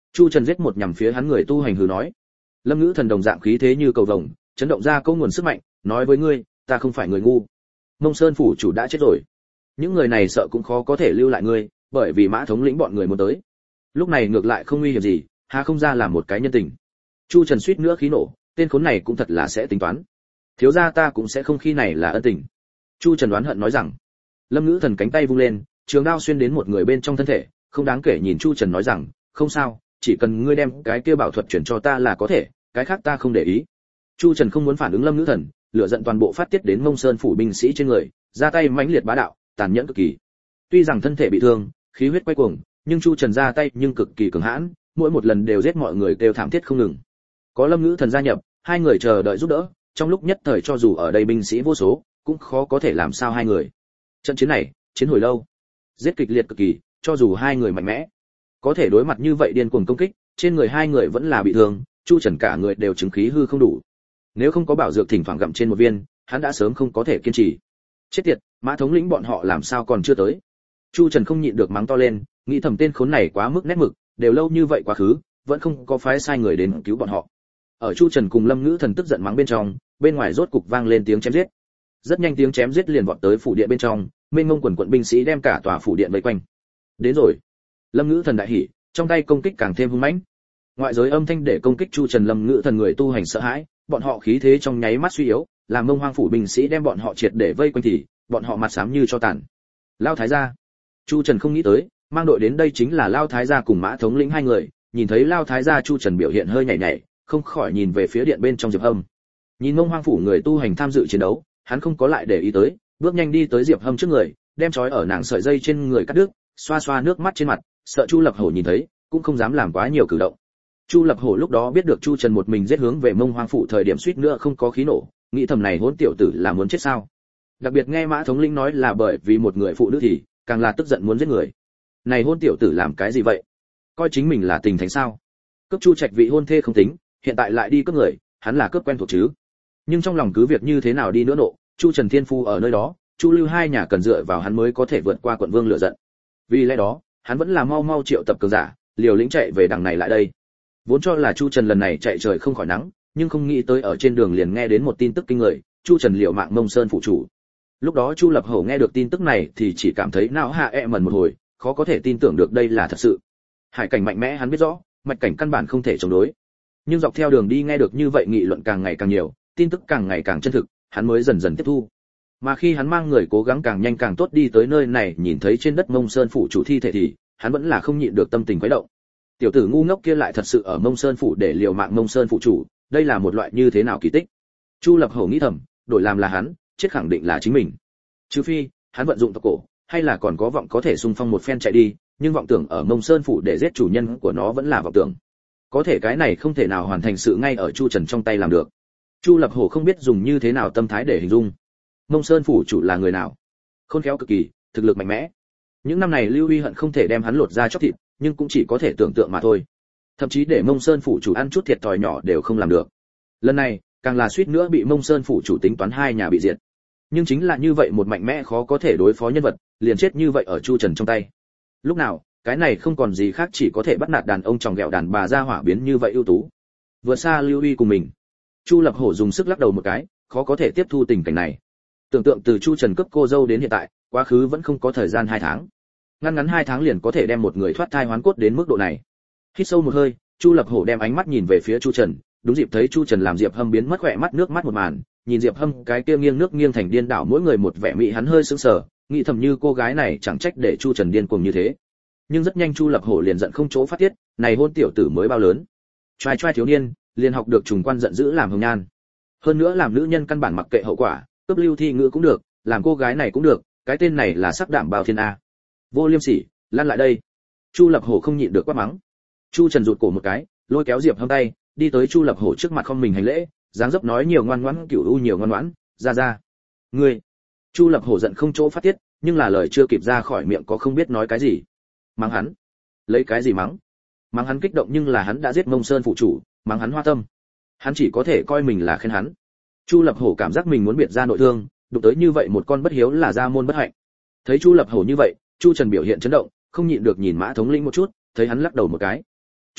Chu Trần giết một nhằm phía hắn người tu hành hừ nói. Lâm Ngữ Thần đồng dạng khí thế như cầu vồng, chấn động ra câu nguồn sức mạnh, nói với ngươi, ta không phải người ngu. Mông Sơn phủ chủ đã chết rồi. Những người này sợ cũng khó có thể lưu lại ngươi, bởi vì Mã thống lĩnh bọn người muốn tới. Lúc này ngược lại không nguy hiểm gì, hà không ra làm một cái nhân tình. Chu Trần suýt nữa khí nổ, tên khốn này cũng thật là sẽ tính toán. Thiếu gia ta cũng sẽ không khi này là ân tình. Chu Trần đoán hận nói rằng. Lâm Ngữ Thần cánh tay vung lên, trường đao xuyên đến một người bên trong thân thể, không đáng kể nhìn Chu Trần nói rằng, không sao, chỉ cần ngươi đem cái kia bảo thuật chuyển cho ta là có thể, cái khác ta không để ý. Chu Trần không muốn phản ứng Lâm Ngữ Thần, lửa giận toàn bộ phát tiết đến Mông Sơn phủ binh sĩ trên người, ra tay mãnh liệt bá đạo, tàn nhẫn cực kỳ. Tuy rằng thân thể bị thương, khí huyết quay cuồng, nhưng Chu Trần ra tay nhưng cực kỳ cường hãn, mỗi một lần đều giết mọi người đều thảm thiết không ngừng. Có Lâm Ngữ Thần gia nhập, hai người chờ đợi giúp đỡ, trong lúc nhất thời cho dù ở đây binh sĩ vô số, cũng khó có thể làm sao hai người. Trận chiến này, chiến hồi lâu, giết kịch liệt cực kỳ, cho dù hai người mạnh mẽ, có thể đối mặt như vậy điên cuồng công kích, trên người hai người vẫn là bị thương, Chu Trần cả người đều chứng khí hư không đủ. Nếu không có bảo dược thỉnh thoảng gặm trên một viên, hắn đã sớm không có thể kiên trì. Chết tiệt, Mã thống lĩnh bọn họ làm sao còn chưa tới? Chu Trần không nhịn được mắng to lên, nghĩ thầm tên khốn này quá mức nét mực, đều lâu như vậy quá khứ, vẫn không có phái sai người đến cứu bọn họ. Ở Chu Trần cùng Lâm Ngữ Thần tức giận mắng bên trong, bên ngoài rốt cục vang lên tiếng chém giết. Rất nhanh tiếng chém giết liền vọt tới phủ điện bên trong, mênh mông quần quận binh sĩ đem cả tòa phủ điện vây quanh. Đến rồi. Lâm Ngữ Thần đại hỉ, trong tay công kích càng thêm hung mãnh. Ngoại giới âm thanh để công kích Chu Trần Lâm Ngữ Thần người tu hành sợ hãi, bọn họ khí thế trong nháy mắt suy yếu, làm Mông Hoang phủ binh sĩ đem bọn họ triệt để vây quanh thì, bọn họ mặt xám như cho tàn. Lao thái gia. Chu Trần không nghĩ tới, mang đội đến đây chính là Lao thái gia cùng Mã thống lĩnh hai người, nhìn thấy Lao thái gia Chu Trần biểu hiện hơi nhảy nhảy, không khỏi nhìn về phía điện bên trong Diệp Hâm. Nhìn Mông Hoang phủ người tu hành tham dự chiến đấu, hắn không có lại để ý tới, bước nhanh đi tới Diệp Hâm trước người, đem trói ở nàng sợi dây trên người cắt đứt, xoa xoa nước mắt trên mặt, sợ Chu Lập Hổ nhìn thấy, cũng không dám làm quá nhiều cử động. Chu Lập Hổ lúc đó biết được Chu Trần một mình giết hướng về Mông Hoang phủ thời điểm suýt nữa không có khí nổ, nghĩ thầm này hỗn tiểu tử là muốn chết sao? Đặc biệt nghe Mã thống lĩnh nói là bởi vì một người phụ nữ thì càng là tức giận muốn giết người. Này hỗn tiểu tử làm cái gì vậy? Coi chính mình là tình thánh sao? Cướp Chu Trạch vị hôn thê không tính, hiện tại lại đi cướp người, hắn là cướp quen thuộc chứ? Nhưng trong lòng cứ việc như thế nào đi nữa nộ, Chu Trần Thiên Phu ở nơi đó, Chu Lưu hai nhà cần dựa vào hắn mới có thể vượt qua quận vương lửa giận. Vì lẽ đó, hắn vẫn là mau mau triệu tập cường giả, liều lĩnh chạy về đằng này lại đây. Vốn cho là Chu Trần lần này chạy trời không khỏi nắng, nhưng không nghĩ tới ở trên đường liền nghe đến một tin tức kinh người, Chu Trần liều mạng Mông Sơn phụ chủ. Lúc đó Chu Lập Hổ nghe được tin tức này thì chỉ cảm thấy não hạ e mẩn một hồi, khó có thể tin tưởng được đây là thật sự. Hải cảnh mạnh mẽ hắn biết rõ, mạch cảnh căn bản không thể chống đối. Nhưng dọc theo đường đi nghe được như vậy nghị luận càng ngày càng nhiều, tin tức càng ngày càng chân thực, hắn mới dần dần tiếp thu. Mà khi hắn mang người cố gắng càng nhanh càng tốt đi tới nơi này, nhìn thấy trên đất Mông Sơn phủ chủ thi thể thì, hắn vẫn là không nhịn được tâm tình quấy động. Tiểu tử ngu ngốc kia lại thật sự ở Mông Sơn phủ để liều mạng Mông Sơn phủ chủ, đây là một loại như thế nào kỳ tích. Chu Lập Hổ nghĩ thầm, đổi làm là hắn, chết khẳng định là chính mình. Trừ phi, hắn vận dụng tộc cổ, hay là còn có vọng có thể xung phong một phen chạy đi, nhưng vọng tưởng ở Mông Sơn phủ để giết chủ nhân của nó vẫn là vọng tưởng. Có thể cái này không thể nào hoàn thành sự ngay ở Chu Trần trong tay làm được. Chu Lập Hổ không biết dùng như thế nào tâm thái để hình dung. Mông Sơn phủ chủ là người nào? Khôn khéo cực kỳ, thực lực mạnh mẽ. Những năm này Lưu Uy hận không thể đem hắn lột ra chóc thịt, nhưng cũng chỉ có thể tưởng tượng mà thôi. Thậm chí để Mông Sơn phủ chủ ăn chút thiệt thòi nhỏ đều không làm được. Lần này, càng là suýt nữa bị Mông Sơn phủ chủ tính toán hai nhà bị diệt. Nhưng chính là như vậy một mạnh mẽ khó có thể đối phó nhân vật, liền chết như vậy ở Chu Trần trong tay. Lúc nào, cái này không còn gì khác chỉ có thể bắt nạt đàn ông tròng ghẹo đàn bà ra hỏa biến như vậy ưu tú. Vừa xa Lưu Uy cùng mình. Chu Lập Hổ dùng sức lắc đầu một cái, khó có thể tiếp thu tình cảnh này. Tưởng tượng từ Chu Trần cướp cô dâu đến hiện tại, quá khứ vẫn không có thời gian hai tháng. Ngắn ngắn hai tháng liền có thể đem một người thoát thai hoán cốt đến mức độ này. Hít sâu một hơi, Chu Lập Hổ đem ánh mắt nhìn về phía Chu Trần, đúng dịp thấy Chu Trần làm Diệp Hâm biến mất khỏe mắt nước mắt một màn, nhìn Diệp Hâm cái kia nghiêng nước nghiêng thành điên đảo mỗi người một vẻ mị hắn hơi sững sờ, nghĩ thầm như cô gái này chẳng trách để Chu Trần điên cuồng như thế. Nhưng rất nhanh Chu Lập Hổ liền giận không chỗ phát tiết, này hôn tiểu tử mới bao lớn, trai trai thiếu niên, liền học được trùng quan giận dữ làm hồng nhan. Hơn nữa làm nữ nhân căn bản mặc kệ hậu quả, cướp Lưu Thi Ngữ cũng được, làm cô gái này cũng được, cái tên này là sắc đảm bao thiên a. Vô liêm sỉ, lăn lại đây. Chu Lập Hổ không nhịn được quát mắng. Chu Trần rụt cổ một cái, lôi kéo Diệp Hâm tay, đi tới Chu Lập Hổ trước mặt không mình hành lễ, dáng dấp nói nhiều ngoan ngoãn, cửu u nhiều ngoan ngoãn, ra ra. Ngươi. Chu Lập Hổ giận không chỗ phát tiết, nhưng là lời chưa kịp ra khỏi miệng có không biết nói cái gì. Mắng hắn. Lấy cái gì mắng? Mắng hắn kích động nhưng là hắn đã giết Mông Sơn phụ chủ, mắng hắn hoa tâm. Hắn chỉ có thể coi mình là khen hắn. Chu Lập Hổ cảm giác mình muốn biệt ra nội thương, đụng tới như vậy một con bất hiếu là gia môn bất hạnh. Thấy Chu Lập Hổ như vậy, Chu Trần biểu hiện chấn động, không nhịn được nhìn Mã thống lĩnh một chút, thấy hắn lắc đầu một cái.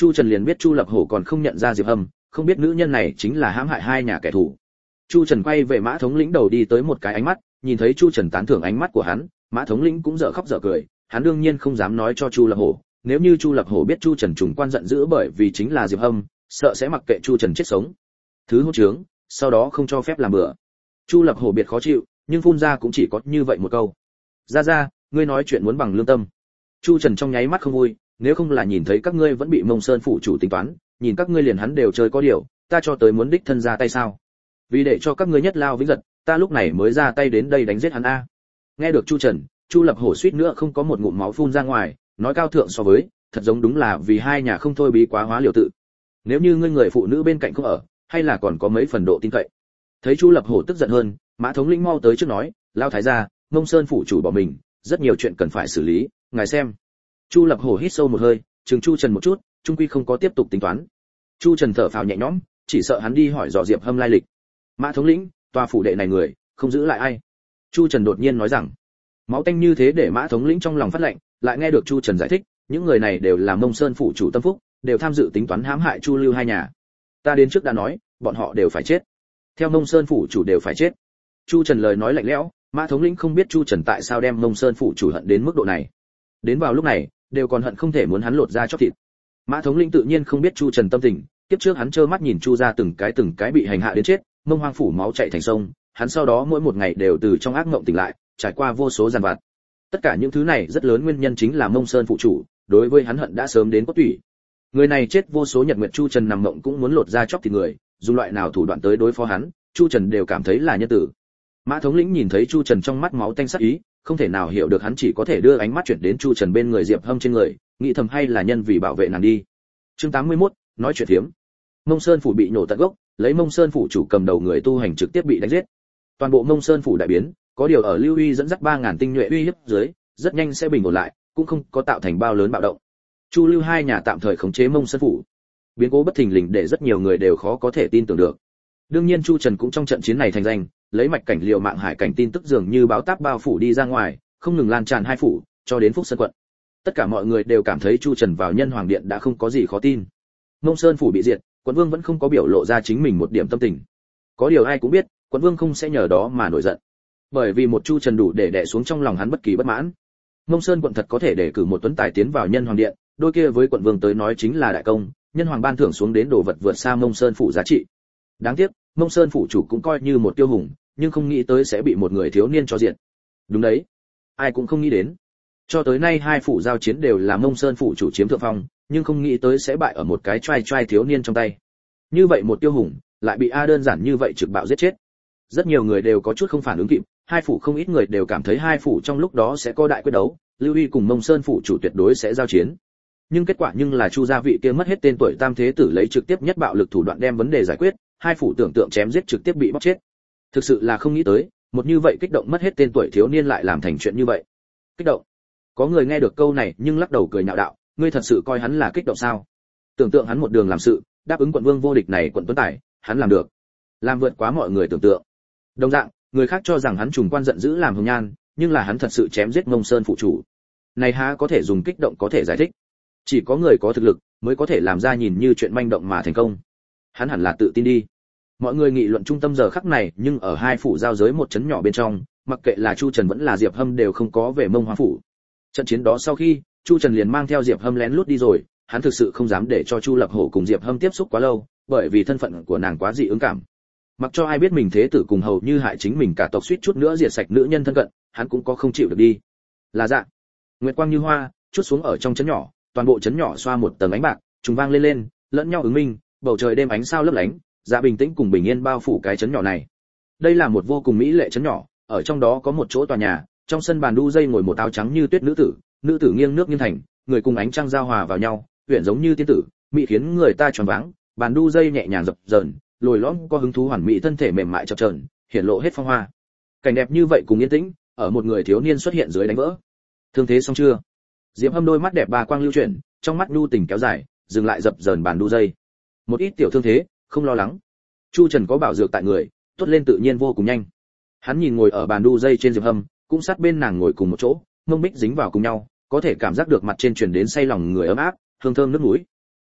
Chu Trần liền biết Chu Lập Hổ còn không nhận ra Diệp Hâm, không biết nữ nhân này chính là hãm hại hai nhà kẻ thù. Chu Trần quay về Mã thống lĩnh đầu đi tới một cái ánh mắt, nhìn thấy Chu Trần tán thưởng ánh mắt của hắn, Mã thống lĩnh cũng dở khóc dở cười, hắn đương nhiên không dám nói cho Chu Lập Hổ, nếu như Chu Lập Hổ biết Chu Trần trùng quan giận dữ bởi vì chính là Diệp Hâm, sợ sẽ mặc kệ Chu Trần chết sống. Thứ hỗn trướng, sau đó không cho phép làm bừa. Chu Lập Hổ biệt khó chịu, nhưng phun ra cũng chỉ có như vậy một câu. "Ra ra, ngươi nói chuyện muốn bằng lương tâm." Chu Trần trong nháy mắt không vui, nếu không là nhìn thấy các ngươi vẫn bị Mông Sơn phủ chủ tính toán, nhìn các ngươi liền hắn đều chơi có điều, ta cho tới muốn đích thân ra tay sao? Vì để cho các ngươi nhất lao vĩnh giật, ta lúc này mới ra tay đến đây đánh giết hắn a. Nghe được Chu Trần, Chu Lập Hổ suýt nữa không có một ngụm máu phun ra ngoài, nói cao thượng so với, thật giống đúng là vì hai nhà không thôi bí quá hóa liều tự. Nếu như ngươi người phụ nữ bên cạnh không ở, hay là còn có mấy phần độ tin cậy. Thấy Chu Lập Hổ tức giận hơn, Mã thống lĩnh mau tới trước nói, lao thái gia, Mông Sơn phủ chủ bỏ mình, rất nhiều chuyện cần phải xử lý, ngài xem. Chu Lập Hổ hít sâu một hơi, chừng Chu Trần một chút, trung quy không có tiếp tục tính toán. Chu Trần thở phào nhẹ nhõm, chỉ sợ hắn đi hỏi dò Diệp Hâm lai lịch. Mã thống lĩnh, tòa phủ đệ này người, không giữ lại ai? Chu Trần đột nhiên nói rằng. Máu tanh như thế để Mã thống lĩnh trong lòng phát lạnh, lại nghe được Chu Trần giải thích, những người này đều là Mông Sơn phủ chủ tâm phúc, đều tham dự tính toán hãm hại Chu Lưu hai nhà. Ta đến trước đã nói, bọn họ đều phải chết. Theo Mông Sơn phủ chủ đều phải chết. Chu Trần lời nói lạnh lẽo, Mã thống lĩnh không biết Chu Trần tại sao đem Mông Sơn phủ chủ hận đến mức độ này. Đến vào lúc này, đều còn hận không thể muốn hắn lột ra chóc thịt. Mã thống lĩnh tự nhiên không biết Chu Trần tâm tình, tiếp trước hắn trơ mắt nhìn Chu gia từng cái từng cái bị hành hạ đến chết, Mông Hoang phủ máu chảy thành sông, hắn sau đó mỗi một ngày đều từ trong ác mộng tỉnh lại, trải qua vô số giàn vặt. Tất cả những thứ này rất lớn nguyên nhân chính là Mông Sơn phụ chủ, đối với hắn hận đã sớm đến cốt tủy. Người này chết vô số nhật nguyệt, Chu Trần nằm mộng cũng muốn lột ra chóc thịt người, dùng loại nào thủ đoạn tới đối phó hắn, Chu Trần đều cảm thấy là nhân tử. Mã thống lĩnh nhìn thấy Chu Trần trong mắt máu tanh sắc ý, không thể nào hiểu được hắn chỉ có thể đưa ánh mắt chuyển đến Chu Trần bên người Diệp Hâm trên người, nghĩ thầm hay là nhân vì bảo vệ nàng đi. Chương tám mươi mốt, nói chuyện thiếm. Mông Sơn phủ bị nổ tận gốc, lấy Mông Sơn phủ chủ cầm đầu người tu hành trực tiếp bị đánh giết. Toàn bộ Mông Sơn phủ đại biến, có điều ở Lưu Uy dẫn dắt ba ngàn tinh nhuệ uy hiếp dưới, rất nhanh sẽ bình ổn lại, cũng không có tạo thành bao lớn bạo động. Chu Lưu hai nhà tạm thời khống chế Mông Sơn phủ. Biến cố bất thình lình để rất nhiều người đều khó có thể tin tưởng được. Đương nhiên Chu Trần cũng trong trận chiến này thành danh, lấy mạch cảnh liều mạng hải cảnh tin tức dường như báo táp bao phủ đi ra ngoài, không ngừng lan tràn hai phủ, cho đến Phúc Sơn quận. Tất cả mọi người đều cảm thấy Chu Trần vào Nhân Hoàng điện đã không có gì khó tin. Mông Sơn phủ bị diệt, Quận Vương vẫn không có biểu lộ ra chính mình một điểm tâm tình. Có điều ai cũng biết, Quận Vương không sẽ nhờ đó mà nổi giận. Bởi vì một Chu Trần đủ để đè xuống trong lòng hắn bất kỳ bất mãn. Mông Sơn quận thật có thể để cử một tuấn tài tiến vào Nhân Hoàng điện, đôi kia với Quận Vương tới nói chính là đại công, Nhân Hoàng ban thưởng xuống đến đồ vật vượt xa Mông Sơn phủ giá trị. Đáng tiếc, Mông Sơn phủ chủ cũng coi như một tiêu hùng, nhưng không nghĩ tới sẽ bị một người thiếu niên cho diệt. Đúng đấy, ai cũng không nghĩ đến. Cho tới nay hai phủ giao chiến đều là Mông Sơn phủ chủ chiếm thượng phong, nhưng không nghĩ tới sẽ bại ở một cái trai trai thiếu niên trong tay. Như vậy một tiêu hùng, lại bị A đơn giản như vậy trực bạo giết chết. Rất nhiều người đều có chút không phản ứng kịp, hai phủ không ít người đều cảm thấy hai phủ trong lúc đó sẽ có đại quyết đấu, Lưu Uy cùng Mông Sơn phủ chủ tuyệt đối sẽ giao chiến. Nhưng kết quả nhưng là Chu gia vị kia mất hết tên tuổi tam thế tử lấy trực tiếp nhất bạo lực thủ đoạn đem vấn đề giải quyết, hai phủ tưởng tượng chém giết trực tiếp bị bóc chết. Thực sự là không nghĩ tới, một như vậy kích động mất hết tên tuổi thiếu niên lại làm thành chuyện như vậy. Kích động? Có người nghe được câu này nhưng lắc đầu cười nhạo đạo, ngươi thật sự coi hắn là kích động sao? Tưởng tượng hắn một đường làm sự, đáp ứng quận vương vô địch này quận tuấn tài, hắn làm được. Làm vượt quá mọi người tưởng tượng. Đồng dạng, người khác cho rằng hắn trùng quan giận dữ làm hồng nhan, nhưng là hắn thật sự chém giết Mông Sơn phụ chủ. Này há có thể dùng kích động có thể giải thích. Chỉ có người có thực lực mới có thể làm ra nhìn như chuyện manh động mà thành công. Hắn hẳn là tự tin đi. Mọi người nghị luận trung tâm giờ khắc này, nhưng ở hai phủ giao giới một trấn nhỏ bên trong, mặc kệ là Chu Trần vẫn là Diệp Hâm đều không có về Mông Hoang phủ. Trận chiến đó sau khi, Chu Trần liền mang theo Diệp Hâm lén lút đi rồi, hắn thực sự không dám để cho Chu Lập Hổ cùng Diệp Hâm tiếp xúc quá lâu, bởi vì thân phận của nàng quá dị ứng cảm. Mặc cho ai biết mình thế tử cùng hầu như hại chính mình cả tộc suýt chút nữa diệt sạch nữ nhân thân cận, hắn cũng có không chịu được đi. Là dạ. Nguyệt quang như hoa, chút xuống ở trong trấn nhỏ, toàn bộ trấn nhỏ xoa một tầng ánh bạc, trùng vang lên lên, lẫn nhau ứng minh, bầu trời đêm ánh sao lấp lánh, dạ bình tĩnh cùng bình yên bao phủ cái trấn nhỏ này. Đây là một vô cùng mỹ lệ trấn nhỏ, ở trong đó có một chỗ tòa nhà, trong sân bàn đu dây ngồi một áo trắng như tuyết nữ tử, nữ tử nghiêng nước nghiêng thành, người cùng ánh trăng giao hòa vào nhau, uyển giống như tiên tử, mỹ khiến người ta choáng váng, bàn đu dây nhẹ nhàng dập dờn, lồi lõm có hứng thú hoàn mỹ thân thể mềm mại chập chờn, hiển lộ hết phong hoa. Cảnh đẹp như vậy cùng yên tĩnh, ở một người thiếu niên xuất hiện dưới đánh vỡ. Thương thế xong chưa? Diệp Hâm đôi mắt đẹp bà quang lưu chuyển, trong mắt nhu tình kéo dài, dừng lại dập dờn bàn đu dây. Một ít tiểu thương thế, không lo lắng. Chu Trần có bảo dược tại người, tốt lên tự nhiên vô cùng nhanh. Hắn nhìn ngồi ở bàn đu dây trên Diệp Hâm, cũng sát bên nàng ngồi cùng một chỗ, mông bích dính vào cùng nhau, có thể cảm giác được mặt trên truyền đến say lòng người ấm áp, hương thơm nước mũi.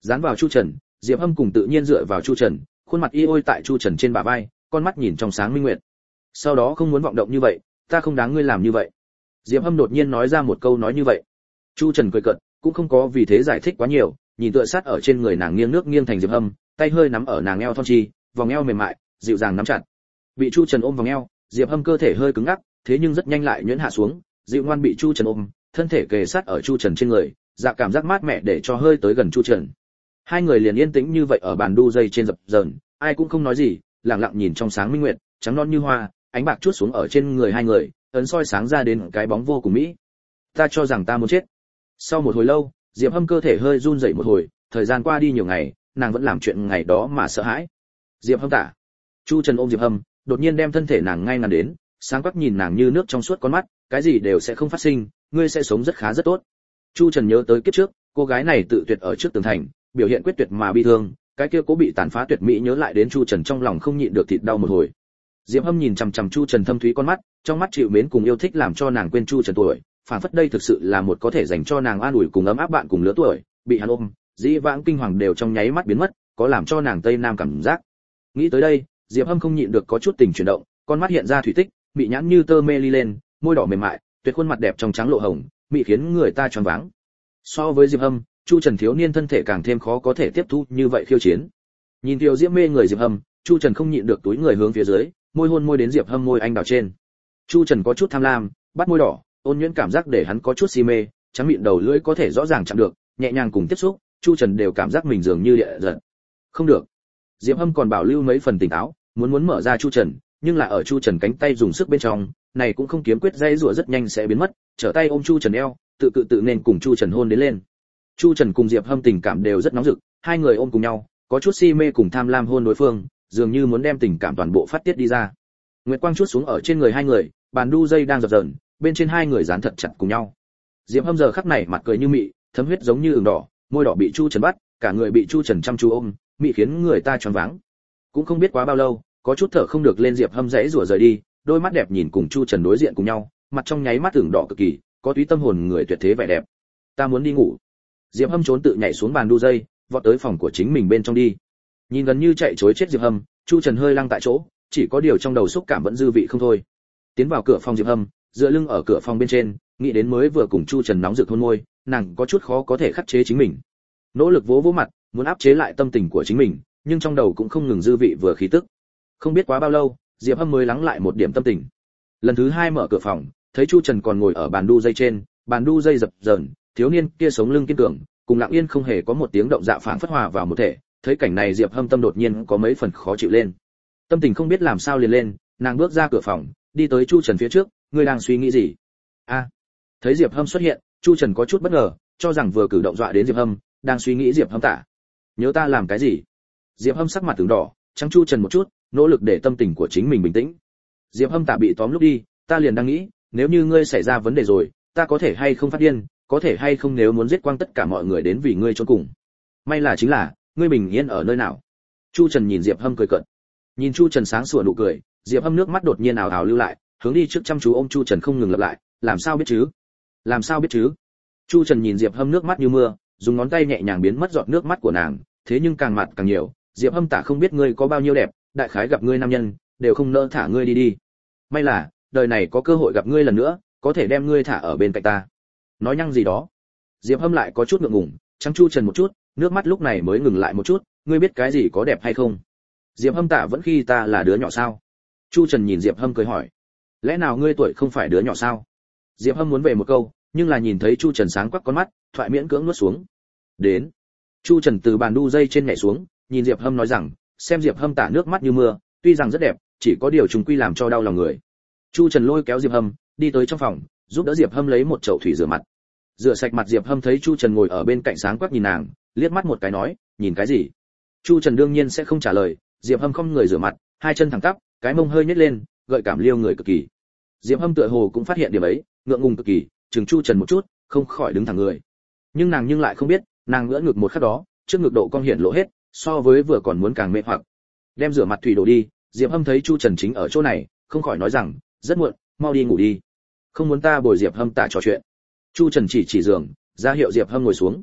Dán vào Chu Trần, Diệp Hâm cùng tự nhiên dựa vào Chu Trần, khuôn mặt y ôi tại Chu Trần trên bả vai, con mắt nhìn trong sáng minh nguyệt. Sau đó không muốn vọng động như vậy, ta không đáng ngươi làm như vậy. Diệp Hâm đột nhiên nói ra một câu nói như vậy. Chu Trần cười cợt, cũng không có vì thế giải thích quá nhiều, nhìn tựa sát ở trên người nàng nghiêng nước nghiêng thành Diệp Hâm, tay hơi nắm ở nàng eo thon chi, vòng eo mềm mại, dịu dàng nắm chặt. Bị Chu Trần ôm vòng eo, Diệp Hâm cơ thể hơi cứng ngắc, thế nhưng rất nhanh lại nhuyễn hạ xuống, dịu ngoan bị Chu Trần ôm, thân thể kề sát ở Chu Trần trên người, dạ cảm giác mát mẻ để cho hơi tới gần Chu Trần. Hai người liền yên tĩnh như vậy ở bàn đu dây trên dập dờn, ai cũng không nói gì, lặng lặng nhìn trong sáng minh nguyệt, trắng non như hoa, ánh bạc chuốt xuống ở trên người hai người, ấn soi sáng ra đến cái bóng vô cùng mỹ. Ta cho rằng ta muốn chết. Sau một hồi lâu, Diệp Hâm cơ thể hơi run rẩy một hồi, thời gian qua đi nhiều ngày, nàng vẫn làm chuyện ngày đó mà sợ hãi. Diệp Hâm tả. Chu Trần ôm Diệp Hâm, đột nhiên đem thân thể nàng ngay ngắn đến, sáng quắc nhìn nàng như nước trong suốt con mắt, cái gì đều sẽ không phát sinh, ngươi sẽ sống rất khá rất tốt. Chu Trần nhớ tới kiếp trước, cô gái này tự tuyệt ở trước tường thành, biểu hiện quyết tuyệt mà bi thương, cái kia cố bị tàn phá tuyệt mỹ nhớ lại đến Chu Trần trong lòng không nhịn được thịt đau một hồi. Diệp Hâm nhìn chằm chằm Chu Trần thâm thúy con mắt, trong mắt chịu mến cùng yêu thích làm cho nàng quên Chu Trần tuổi, phản phất đây thực sự là một có thể dành cho nàng an ủi cùng ấm áp bạn cùng lứa tuổi, bị hắn ôm, dĩ vãng kinh hoàng đều trong nháy mắt biến mất, có làm cho nàng tây nam cảm giác. Nghĩ tới đây, Diệp Hâm không nhịn được có chút tình chuyển động, con mắt hiện ra thủy tích, bị nhãn như tơ mê ly lên, môi đỏ mềm mại, tuyệt khuôn mặt đẹp trong trắng lộ hồng, mị khiến người ta choáng váng. So với Diệp Hâm, Chu Trần thiếu niên thân thể càng thêm khó có thể tiếp thu như vậy khiêu chiến. Nhìn Tiêu Diễm mê người Diệp Hâm, Chu Trần không nhịn được túi người hướng phía dưới, môi hôn môi đến Diệp Hâm môi anh đào trên. Chu Trần có chút tham lam, bắt môi đỏ, ôn nhuyễn cảm giác để hắn có chút si mê, trắng miệng đầu lưỡi có thể rõ ràng chạm được, nhẹ nhàng cùng tiếp xúc, Chu Trần đều cảm giác mình dường như địa giật. Không được. Diệp Hâm còn bảo lưu mấy phần tỉnh táo, muốn muốn mở ra Chu Trần, nhưng là ở Chu Trần cánh tay dùng sức bên trong, này cũng không kiếm quyết dây rủa rất nhanh sẽ biến mất, trở tay ôm Chu Trần eo, tự cự tự nên cùng Chu Trần hôn đến lên. Chu Trần cùng Diệp Hâm tình cảm đều rất nóng rực, hai người ôm cùng nhau, có chút si mê cùng tham lam hôn đối phương, dường như muốn đem tình cảm toàn bộ phát tiết đi ra. Nguyệt quang chút xuống ở trên người hai người, bàn đu dây đang dập dờn, bên trên hai người dán thật chặt cùng nhau. Diệp Hâm giờ khắc này mặt cười như mị, thấm huyết giống như ửng đỏ, môi đỏ bị Chu Trần bắt, cả người bị Chu Trần chăm chú ôm, mị khiến người ta choáng váng. Cũng không biết quá bao lâu, có chút thở không được lên Diệp Hâm rẽ rủa rời đi, đôi mắt đẹp nhìn cùng Chu Trần đối diện cùng nhau, mặt trong nháy mắt ửng đỏ cực kỳ, có túy tâm hồn người tuyệt thế vẻ đẹp. Ta muốn đi ngủ. Diệp Hâm trốn tự nhảy xuống bàn đu dây, vọt tới phòng của chính mình bên trong đi. Nhìn gần như chạy trối chết Diệp Hâm, Chu Trần hơi lăng tại chỗ, chỉ có điều trong đầu xúc cảm vẫn dư vị không thôi. Tiến vào cửa phòng Diệp Hâm, dựa lưng ở cửa phòng bên trên, nghĩ đến mới vừa cùng Chu Trần nóng rực hôn môi, nàng có chút khó có thể khắc chế chính mình. Nỗ lực vỗ vỗ mặt, muốn áp chế lại tâm tình của chính mình, nhưng trong đầu cũng không ngừng dư vị vừa khí tức. Không biết quá bao lâu, Diệp Hâm mới lắng lại một điểm tâm tình. Lần thứ hai mở cửa phòng, thấy Chu Trần còn ngồi ở bàn đu dây trên, bàn đu dây dập dờn, thiếu niên kia sống lưng kiên cường, cùng Lặng Yên không hề có một tiếng động dạ phảng phất hòa vào một thể. Thấy cảnh này Diệp Hâm tâm đột nhiên có mấy phần khó chịu lên. Tâm tình không biết làm sao liền lên, nàng bước ra cửa phòng, đi tới Chu Trần phía trước, ngươi đang suy nghĩ gì? A. À, thấy Diệp Hâm xuất hiện, Chu Trần có chút bất ngờ, cho rằng vừa cử động dọa đến Diệp Hâm, đang suy nghĩ Diệp Hâm tả. Nhớ ta làm cái gì? Diệp Hâm sắc mặt từng đỏ, trắng Chu Trần một chút, nỗ lực để tâm tình của chính mình bình tĩnh. Diệp Hâm tả bị tóm lúc đi, ta liền đang nghĩ, nếu như ngươi xảy ra vấn đề rồi, ta có thể hay không phát điên, có thể hay không nếu muốn giết quang tất cả mọi người đến vì ngươi chôn cùng. May là chính là, ngươi bình yên ở nơi nào? Chu Trần nhìn Diệp Hâm cười cợt. Nhìn Chu Trần sáng sủa nụ cười, Diệp Hâm nước mắt đột nhiên ào ào lưu lại, hướng đi trước chăm chú ôm Chu Trần không ngừng lặp lại, làm sao biết chứ? Làm sao biết chứ? Chu Trần nhìn Diệp Hâm nước mắt như mưa, dùng ngón tay nhẹ nhàng biến mất giọt nước mắt của nàng, thế nhưng càng mặt càng nhiều, Diệp Hâm tả không biết ngươi có bao nhiêu đẹp, đại khái gặp ngươi nam nhân, đều không nỡ thả ngươi đi đi. May là, đời này có cơ hội gặp ngươi lần nữa, có thể đem ngươi thả ở bên cạnh ta. Nói nhăng gì đó. Diệp Hâm lại có chút ngượng ngùng, trắng Chu Trần một chút, nước mắt lúc này mới ngừng lại một chút, ngươi biết cái gì có đẹp hay không? Diệp Hâm tả vẫn khi ta là đứa nhỏ sao? Chu Trần nhìn Diệp Hâm cười hỏi, lẽ nào ngươi tuổi không phải đứa nhỏ sao? Diệp Hâm muốn về một câu, nhưng là nhìn thấy Chu Trần sáng quắc con mắt, thoại miễn cưỡng nuốt xuống. Đến. Chu Trần từ bàn đu dây trên nhảy xuống, nhìn Diệp Hâm nói rằng, xem Diệp Hâm tả nước mắt như mưa, tuy rằng rất đẹp, chỉ có điều chúng quy làm cho đau lòng người. Chu Trần lôi kéo Diệp Hâm, đi tới trong phòng, giúp đỡ Diệp Hâm lấy một chậu thủy rửa mặt. Rửa sạch mặt Diệp Hâm thấy Chu Trần ngồi ở bên cạnh sáng quắc nhìn nàng, liếc mắt một cái nói, nhìn cái gì? Chu Trần đương nhiên sẽ không trả lời, Diệp Hâm không người rửa mặt, hai chân thẳng tắp, cái mông hơi nhếch lên, gợi cảm liêu người cực kỳ. Diệp Hâm tựa hồ cũng phát hiện điểm ấy, ngượng ngùng cực kỳ, chừng Chu Trần một chút, không khỏi đứng thẳng người. Nhưng nàng nhưng lại không biết, nàng ngỡ ngực một khắc đó, trước ngực độ cong hiện lộ hết, so với vừa còn muốn càng mê hoặc. Đem rửa mặt thủy đổ đi, Diệp Hâm thấy Chu Trần chính ở chỗ này, không khỏi nói rằng, rất muộn, mau đi ngủ đi. Không muốn ta bồi Diệp Hâm tả trò chuyện. Chu Trần chỉ chỉ giường, ra hiệu Diệp Hâm ngồi xuống.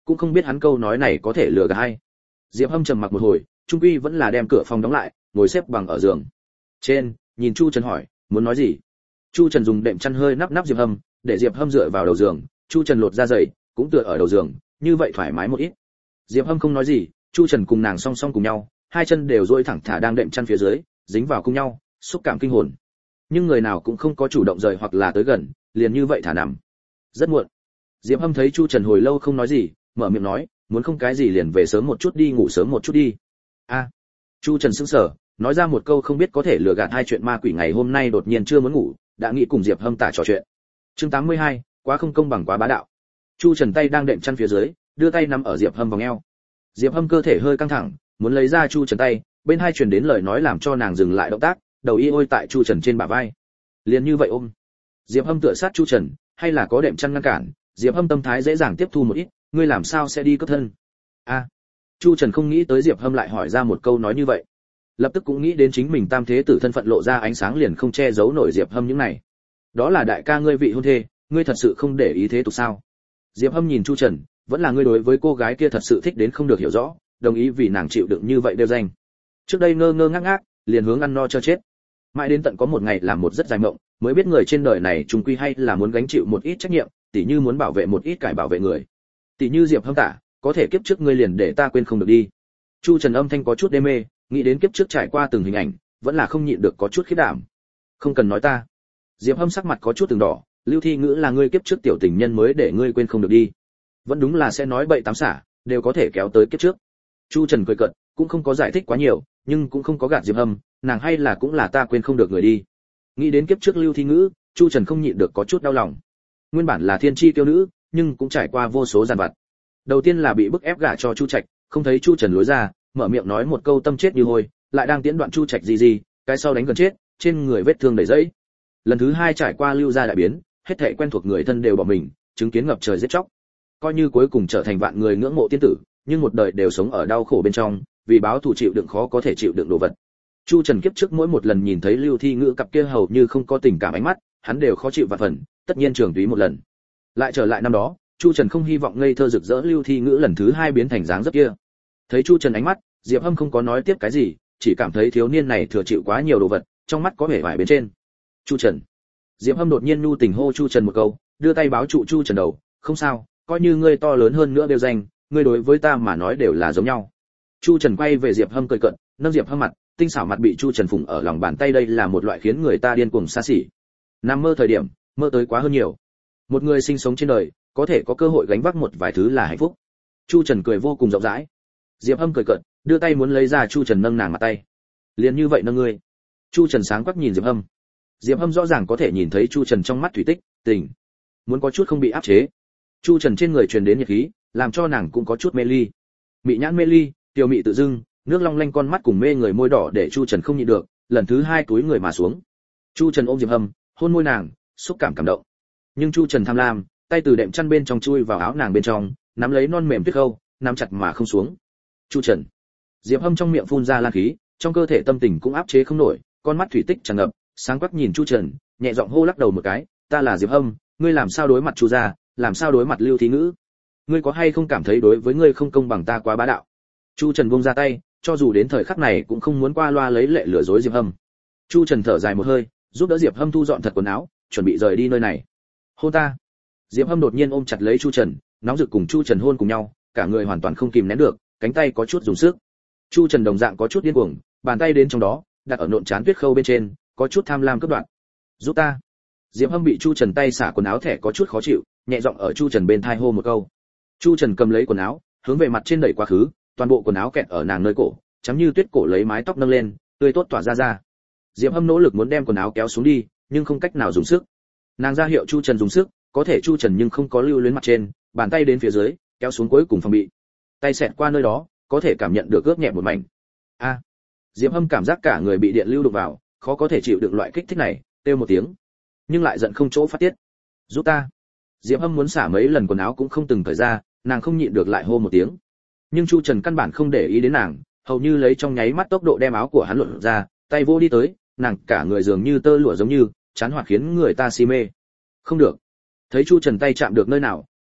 cũng không biết hắn câu nói này có thể lừa gạt hay. Diệp Hâm trầm mặc một hồi, trung quy vẫn là đem cửa phòng đóng lại, ngồi xếp bằng ở giường trên, nhìn Chu Trần hỏi, muốn nói gì? Chu Trần dùng đệm chăn hơi nắp nắp Diệp Hâm, để Diệp Hâm dựa vào đầu giường, Chu Trần lột ra giày, cũng tựa ở đầu giường, như vậy thoải mái một ít. Diệp Hâm không nói gì, Chu Trần cùng nàng song song cùng nhau, hai chân đều duỗi thẳng thả đang đệm chăn phía dưới, dính vào cùng nhau, xúc cảm kinh hồn. Nhưng người nào cũng không có chủ động rời hoặc là tới gần, liền như vậy thả nằm. Rất muộn. Diệp Hâm thấy Chu Trần hồi lâu không nói gì, mở miệng nói, muốn không cái gì liền về sớm một chút đi, ngủ sớm một chút đi. A. À. Chu Trần sững sờ, nói ra một câu không biết có thể lừa gạt hai chuyện ma quỷ, ngày hôm nay đột nhiên chưa muốn ngủ, đã nghĩ cùng Diệp Hâm tả trò chuyện. Chương tám mươi hai, quá không công bằng quá bá đạo. Chu Trần tay đang đệm chăn phía dưới, đưa tay nắm ở Diệp Hâm vòng eo. Diệp Hâm cơ thể hơi căng thẳng, muốn lấy ra Chu Trần tay, bên hai truyền đến lời nói làm cho nàng dừng lại động tác, đầu y ôi tại Chu Trần trên bả vai. Liền như vậy ôm. Diệp Hâm tựa sát Chu Trần, hay là có đệm chăn ngăn cản, Diệp Hâm tâm thái dễ dàng tiếp thu một ít, ngươi làm sao sẽ đi cướp thân? A. À. Chu Trần không nghĩ tới Diệp Hâm lại hỏi ra một câu nói như vậy. Lập tức cũng nghĩ đến chính mình tam thế tử thân phận lộ ra ánh sáng, liền không che giấu nổi Diệp Hâm những này. Đó là đại ca ngươi vị hôn thê, ngươi thật sự không để ý thế tục sao? Diệp Hâm nhìn Chu Trần, vẫn là ngươi đối với cô gái kia thật sự thích đến không được hiểu rõ, đồng ý vì nàng chịu đựng như vậy đeo danh. Trước đây ngơ ngơ ngác ngác, liền hướng ăn no cho chết. Mãi đến tận có một ngày làm một rất dài mộng, mới biết người trên đời này chung quy hay là muốn gánh chịu một ít trách nhiệm, tỉ như muốn bảo vệ một ít cải bảo vệ người. Tỉ như Diệp Hâm tả, có thể kiếp trước ngươi liền để ta quên không được đi. Chu Trần âm thanh có chút đê mê, nghĩ đến kiếp trước trải qua từng hình ảnh, vẫn là không nhịn được có chút khiếp đảm. Không cần nói ta. Diệp Hâm sắc mặt có chút từng đỏ, Lưu Thi Ngữ là ngươi kiếp trước tiểu tình nhân mới để ngươi quên không được đi. Vẫn đúng là sẽ nói bậy tám xả, đều có thể kéo tới kiếp trước. Chu Trần cười cợt, cũng không có giải thích quá nhiều, nhưng cũng không có gạt Diệp Hâm, nàng hay là cũng là ta quên không được người đi. Nghĩ đến kiếp trước Lưu Thi Ngữ, Chu Trần không nhịn được có chút đau lòng. Nguyên bản là thiên chi kiêu nữ, nhưng cũng trải qua vô số giàn vặt. Đầu tiên là bị bức ép gả cho Chu Trạch, không thấy Chu Trần lối ra, mở miệng nói một câu tâm chết như hôi, lại đang tiễn đoạn Chu Trạch gì gì, cái sau đánh gần chết, trên người vết thương đầy dẫy. Lần thứ hai trải qua Lưu gia đại biến, hết thảy quen thuộc người thân đều bỏ mình, chứng kiến ngập trời giết chóc. Coi như cuối cùng trở thành vạn người ngưỡng mộ tiên tử, nhưng một đời đều sống ở đau khổ bên trong, vì báo thù chịu đựng khó có thể chịu đựng đồ vật. Chu Trần kiếp trước mỗi một lần nhìn thấy Lưu Thi Ngữ cặp kia hầu như không có tình cảm ánh mắt, hắn đều khó chịu vạn phần, tất nhiên trường túy một lần. Lại trở lại năm đó, Chu Trần không hy vọng ngây thơ rực rỡ Lưu Thi Ngữ lần thứ hai biến thành dáng dấp kia. Thấy Chu Trần ánh mắt, Diệp Hâm không có nói tiếp cái gì, chỉ cảm thấy thiếu niên này thừa chịu quá nhiều đồ vật, trong mắt có vẻ vải bên trên. Chu Trần. Diệp Hâm đột nhiên nhu tình hô Chu Trần một câu, đưa tay báo trụ Chu Trần đầu, không sao, coi như ngươi to lớn hơn nữa đều danh, ngươi đối với ta mà nói đều là giống nhau. Chu Trần quay về Diệp Hâm cười cợt, nâng Diệp Hâm mặt, tinh xảo mặt bị Chu Trần phụng ở lòng bàn tay, đây là một loại khiến người ta điên cuồng xa xỉ. Nằm mơ thời điểm, mơ tới quá hơn nhiều. Một người sinh sống trên đời, có thể có cơ hội gánh vác một vài thứ là hạnh phúc. Chu Trần cười vô cùng rộng rãi. Diệp Hâm cười cợt, đưa tay muốn lấy ra Chu Trần nâng nàng mặt tay. Liền như vậy nâng ngươi. Chu Trần sáng quắc nhìn Diệp Hâm. Diệp Hâm rõ ràng có thể nhìn thấy Chu Trần trong mắt thủy tích, tình, muốn có chút không bị áp chế. Chu Trần trên người truyền đến nhiệt khí, làm cho nàng cũng có chút mê ly. Mị nhãn mê ly, tiểu mị tự dưng, nước long lanh con mắt cùng mê người môi đỏ để Chu Trần không nhịn được, lần thứ hai túi người mà xuống. Chu Trần ôm Diệp Hâm, hôn môi nàng, xúc cảm cảm động. Nhưng Chu Trần tham lam, tay từ đệm chăn bên trong chui vào áo nàng bên trong, nắm lấy non mềm tuyết khâu, nắm chặt mà không xuống. Chu Trần. Diệp Hâm trong miệng phun ra lan khí, trong cơ thể tâm tình cũng áp chế không nổi, con mắt thủy tích tràn ngập, sáng quắc nhìn Chu Trần, nhẹ giọng hô lắc đầu một cái, ta là Diệp Hâm, ngươi làm sao đối mặt Chu gia, làm sao đối mặt Lưu Thi Ngữ? Ngươi có hay không cảm thấy đối với ngươi không công bằng ta quá bá đạo? Chu Trần buông ra tay, cho dù đến thời khắc này cũng không muốn qua loa lấy lệ lừa dối Diệp Hâm. Chu Trần thở dài một hơi, giúp đỡ Diệp Hâm thu dọn thật quần áo, chuẩn bị rời đi nơi này. Hôn ta. Diệp Hâm đột nhiên ôm chặt lấy Chu Trần, nóng rực cùng Chu Trần hôn cùng nhau, cả người hoàn toàn không kìm nén được, cánh tay có chút dùng sức. Chu Trần đồng dạng có chút điên cuồng, bàn tay đến trong đó, đặt ở nộn trán tuyết khâu bên trên, có chút tham lam cướp đoạt. Giúp ta. Diệp Hâm bị Chu Trần tay xả quần áo thẻ có chút khó chịu, nhẹ giọng ở Chu Trần bên tai hô một câu. Chu Trần cầm lấy quần áo, hướng về mặt trên đẩy quá khứ, toàn bộ quần áo kẹt ở nàng nơi cổ, chấm như tuyết cổ lấy mái tóc nâng lên, tươi tốt tỏa ra ra. Diệp Hâm nỗ lực muốn đem quần áo kéo xuống đi, nhưng không cách nào dùng sức. Nàng ra hiệu Chu Trần dùng sức, có thể Chu Trần nhưng không có lưu luyến mặt trên, bàn tay đến phía dưới, kéo xuống cuối cùng phòng bị. Tay xẹt qua nơi đó, có thể cảm nhận được ướt nhẹ một mảnh. A. À, Diệp Hâm cảm giác cả người bị điện lưu đụng vào, khó có thể chịu đựng loại kích thích này, kêu một tiếng, nhưng lại giận không chỗ phát tiết. Giúp ta. Diệp Hâm muốn xả mấy lần quần áo cũng không từng thời ra, nàng không nhịn được lại hô một tiếng. Nhưng Chu Trần căn bản không để ý đến nàng, hầu như lấy trong nháy mắt tốc độ đem áo của hắn lột ra, tay vô đi tới, nàng cả người dường như tơ lụa giống như, chán hoạt khiến người ta si mê. Không được. Thấy Chu Trần tay chạm được nơi nào,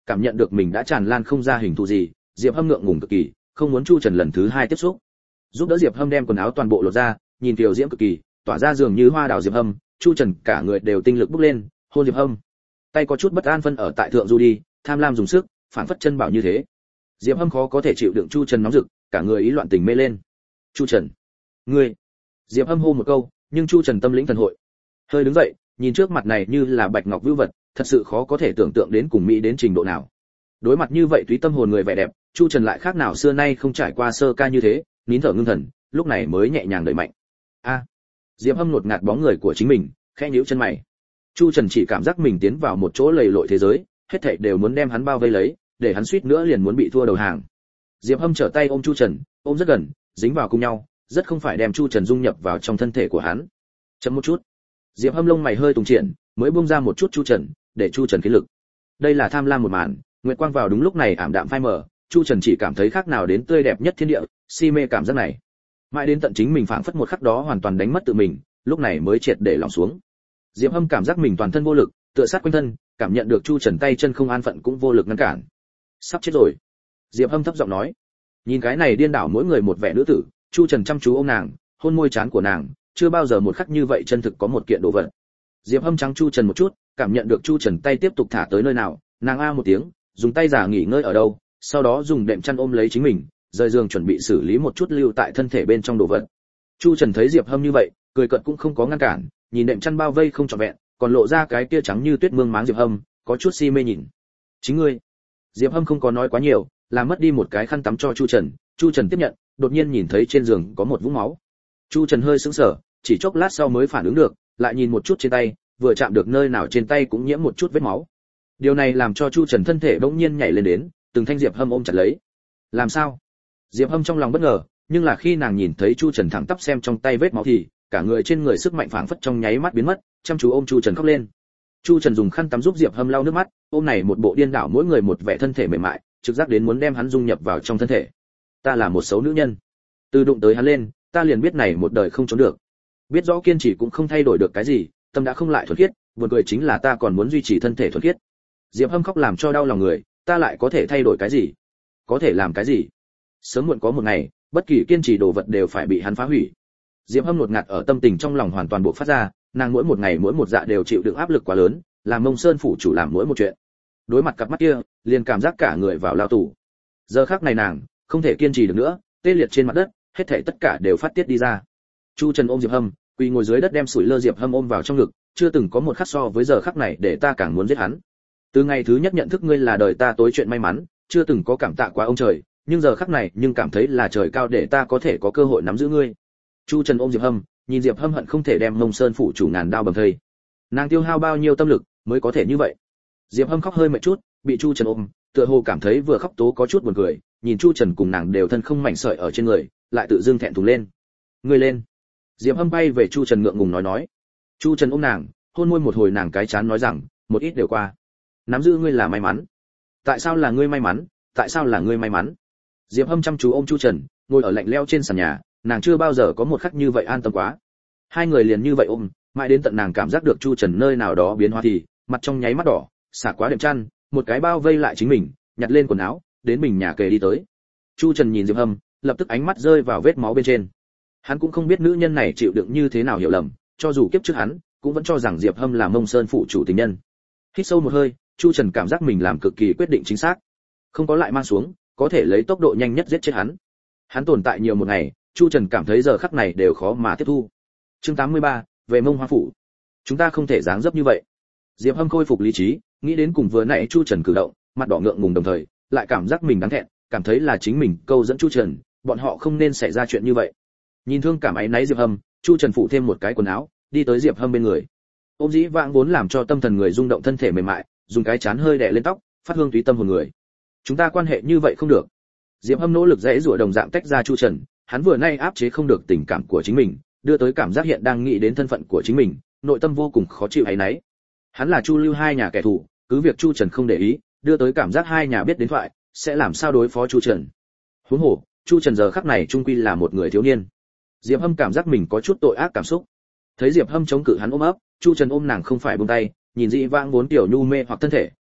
cảm nhận được mình đã tràn lan không ra hình thù gì, Diệp Hâm ngượng ngùng cực kỳ, không muốn Chu Trần lần thứ hai tiếp xúc. Giúp đỡ Diệp Hâm đem quần áo toàn bộ lột ra, nhìn kiều diễm cực kỳ, tỏa ra dường như hoa đào Diệp Hâm, Chu Trần cả người đều tinh lực bốc lên, hôn Diệp Hâm. Tay có chút bất an phân ở tại thượng du đi, tham lam dùng sức, phản phất chân bảo như thế. Diệp Hâm khó có thể chịu đựng Chu Trần nóng rực, cả người ý loạn tình mê lên. "Chu Trần, ngươi." Diệp Hâm hô một câu, nhưng Chu Trần tâm lĩnh thần hội. Hơi đứng dậy, nhìn trước mặt này như là bạch ngọc vưu vật, thật sự khó có thể tưởng tượng đến cùng mỹ đến trình độ nào. Đối mặt như vậy túy tâm hồn người vẻ đẹp, Chu Trần lại khác nào xưa nay không trải qua sơ ca như thế, nín thở ngưng thần, lúc này mới nhẹ nhàng đẩy mạnh. A. Diệp Hâm nuốt ngạt bóng người của chính mình, khẽ nhíu chân mày. Chu Trần chỉ cảm giác mình tiến vào một chỗ lầy lội thế giới, hết thảy đều muốn đem hắn bao vây lấy, để hắn suýt nữa liền muốn bị thua đầu hàng. Diệp Hâm trở tay ôm Chu Trần, ôm rất gần, dính vào cùng nhau, rất không phải đem Chu Trần dung nhập vào trong thân thể của hắn. Chậm một chút. Diệp Hâm lông mày hơi tùng triển, mới buông ra một chút Chu Trần, để Chu Trần khí lực. Đây là tham lam một màn, nguyệt quang vào đúng lúc này ảm đạm phai mờ, Chu Trần chỉ cảm thấy khác nào đến tươi đẹp nhất thiên địa, si mê cảm giác này. Mãi đến tận chính mình phảng phất một khắc đó hoàn toàn đánh mất tự mình, lúc này mới triệt để lỏng xuống. Diệp Hâm cảm giác mình toàn thân vô lực, tựa sát quanh thân, cảm nhận được Chu Trần tay chân không an phận cũng vô lực ngăn cản. Sắp chết rồi. Diệp Hâm thấp giọng nói. Nhìn cái này điên đảo mỗi người một vẻ nữ tử, Chu Trần chăm chú ôm nàng, hôn môi trán của nàng, chưa bao giờ một khắc như vậy chân thực có một kiện đồ vật. Diệp Hâm trắng Chu Trần một chút, cảm nhận được Chu Trần tay tiếp tục thả tới nơi nào, nàng a một tiếng, dùng tay giả nghỉ ngơi ở đâu, sau đó dùng đệm chăn ôm lấy chính mình, rời giường chuẩn bị xử lý một chút lưu tại thân thể bên trong đồ vật. Chu Trần thấy Diệp Hâm như vậy, cười cợt cũng không có ngăn cản, nhìn đệm chăn bao vây không trọn vẹn, còn lộ ra cái kia trắng như tuyết mương máng Diệp Hâm, có chút si mê nhìn. Chính ngươi. Diệp Hâm không có nói quá nhiều, làm mất đi một cái khăn tắm cho Chu Trần, Chu Trần tiếp nhận, đột nhiên nhìn thấy trên giường có một vũng máu. Chu Trần hơi sững sờ, chỉ chốc lát sau mới phản ứng được, lại nhìn một chút trên tay, vừa chạm được nơi nào trên tay cũng nhiễm một chút vết máu. Điều này làm cho Chu Trần thân thể bỗng nhiên nhảy lên đến, từng thanh Diệp Hâm ôm chặt lấy. Làm sao? Diệp Hâm trong lòng bất ngờ, nhưng là khi nàng nhìn thấy Chu Trần thẳng tắp xem trong tay vết máu thì, cả người trên người sức mạnh phảng phất trong nháy mắt biến mất, chăm chú ôm Chu Trần khóc lên. Chu Trần dùng khăn tắm giúp Diệp Hâm lau nước mắt, ôm này một bộ điên đảo mỗi người một vẻ thân thể mềm mại, trực giác đến muốn đem hắn dung nhập vào trong thân thể. Ta là một xấu nữ nhân. Từ đụng tới hắn lên, ta liền biết này một đời không trốn được. Biết rõ kiên trì cũng không thay đổi được cái gì, tâm đã không lại thuần khiết, buồn cười chính là ta còn muốn duy trì thân thể thuần khiết. Diệp Hâm khóc làm cho đau lòng người, ta lại có thể thay đổi cái gì? Có thể làm cái gì? Sớm muộn có một ngày, bất kỳ kiên trì đồ vật đều phải bị hắn phá hủy. Diệp Hâm nuốt ngạt ở tâm tình trong lòng hoàn toàn bộc phát ra, nàng mỗi một ngày mỗi một dạ đều chịu đựng áp lực quá lớn, làm Mông Sơn phủ chủ làm mỗi một chuyện. Đối mặt cặp mắt kia, liền cảm giác cả người vào lao tù. Giờ khắc này nàng không thể kiên trì được nữa, tê liệt trên mặt đất, hết thảy tất cả đều phát tiết đi ra. Chu Trần ôm Diệp Hâm, quỳ ngồi dưới đất đem sủi lơ Diệp Hâm ôm vào trong ngực, chưa từng có một khắc so với giờ khắc này để ta càng muốn giết hắn. Từ ngày thứ nhất nhận thức ngươi là đời ta tối chuyện may mắn, chưa từng có cảm tạ quá ông trời, nhưng giờ khắc này nhưng cảm thấy là trời cao để ta có thể có cơ hội nắm giữ ngươi. Chu Trần ôm Diệp Hâm, nhìn Diệp Hâm hận không thể đem Mông Sơn phủ chủ ngàn đao bầm thây. Nàng tiêu hao bao nhiêu tâm lực mới có thể như vậy? Diệp Hâm khóc hơi mệt chút, bị Chu Trần ôm, tựa hồ cảm thấy vừa khóc tố có chút buồn cười, nhìn Chu Trần cùng nàng đều thân không mảnh sợi ở trên người, lại tự dưng thẹn thùng lên. Ngươi lên. Diệp Hâm bay về Chu Trần ngượng ngùng nói nói. Chu Trần ôm nàng, hôn môi một hồi nàng cái chán nói rằng, một ít đều qua. Nắm giữ ngươi là may mắn. Tại sao là ngươi may mắn? Tại sao là ngươi may mắn? Diệp Hâm chăm chú ôm Chu Trần, ngồi ở lạnh lẽo trên sàn nhà, nàng chưa bao giờ có một khắc như vậy an tâm quá. Hai người liền như vậy ôm, mãi đến tận nàng cảm giác được Chu Trần nơi nào đó biến hóa thì, mặt trong nháy mắt đỏ, xả quá đệm chăn, một cái bao vây lại chính mình, nhặt lên quần áo, đến mình nhà kề đi tới. Chu Trần nhìn Diệp Hâm, lập tức ánh mắt rơi vào vết máu bên trên. Hắn cũng không biết nữ nhân này chịu đựng như thế nào hiểu lầm, cho dù kiếp trước hắn cũng vẫn cho rằng Diệp Hâm là Mông Sơn phụ chủ tình nhân. Hít sâu một hơi, Chu Trần cảm giác mình làm cực kỳ quyết định chính xác, không có lại mang xuống, có thể lấy tốc độ nhanh nhất giết chết hắn. Hắn tồn tại nhiều một ngày, Chu Trần cảm thấy giờ khắc này đều khó mà tiếp thu. Chương tám mươi ba, về Mông Hoa phủ. Chúng ta không thể dáng dấp như vậy. Diệp Hâm khôi phục lý trí, nghĩ đến cùng vừa nãy Chu Trần cử động, mặt đỏ ngượng ngùng đồng thời, lại cảm giác mình đáng thẹn, cảm thấy là chính mình câu dẫn Chu Trần, bọn họ không nên xảy ra chuyện như vậy. Nhìn thương cảm áy náy Diệp Hâm, Chu Trần phủ thêm một cái quần áo, đi tới Diệp Hâm bên người. Ôm dĩ vãng vốn làm cho tâm thần người rung động thân thể mềm mại, dùng cái chán hơi đè lên tóc, phát hương túy tâm hồn người. Chúng ta quan hệ như vậy không được. Diệp Hâm nỗ lực dễ rủa đồng dạng tách ra Chu Trần, hắn vừa nay áp chế không được tình cảm của chính mình, đưa tới cảm giác hiện đang nghĩ đến thân phận của chính mình, nội tâm vô cùng khó chịu áy náy. Hắn là Chu Lưu hai nhà kẻ thù, cứ việc Chu Trần không để ý, đưa tới cảm giác hai nhà biết đến thoại, sẽ làm sao đối phó Chu Trần. Huống hồ, Chu Trần giờ khắc này trung quy là một người thiếu niên. Diệp Hâm cảm giác mình có chút tội ác cảm xúc. Thấy Diệp Hâm chống cự hắn ôm ấp, Chu Trần ôm nàng không phải buông tay, nhìn dị vãng vốn tiểu nhu mê hoặc thân thể,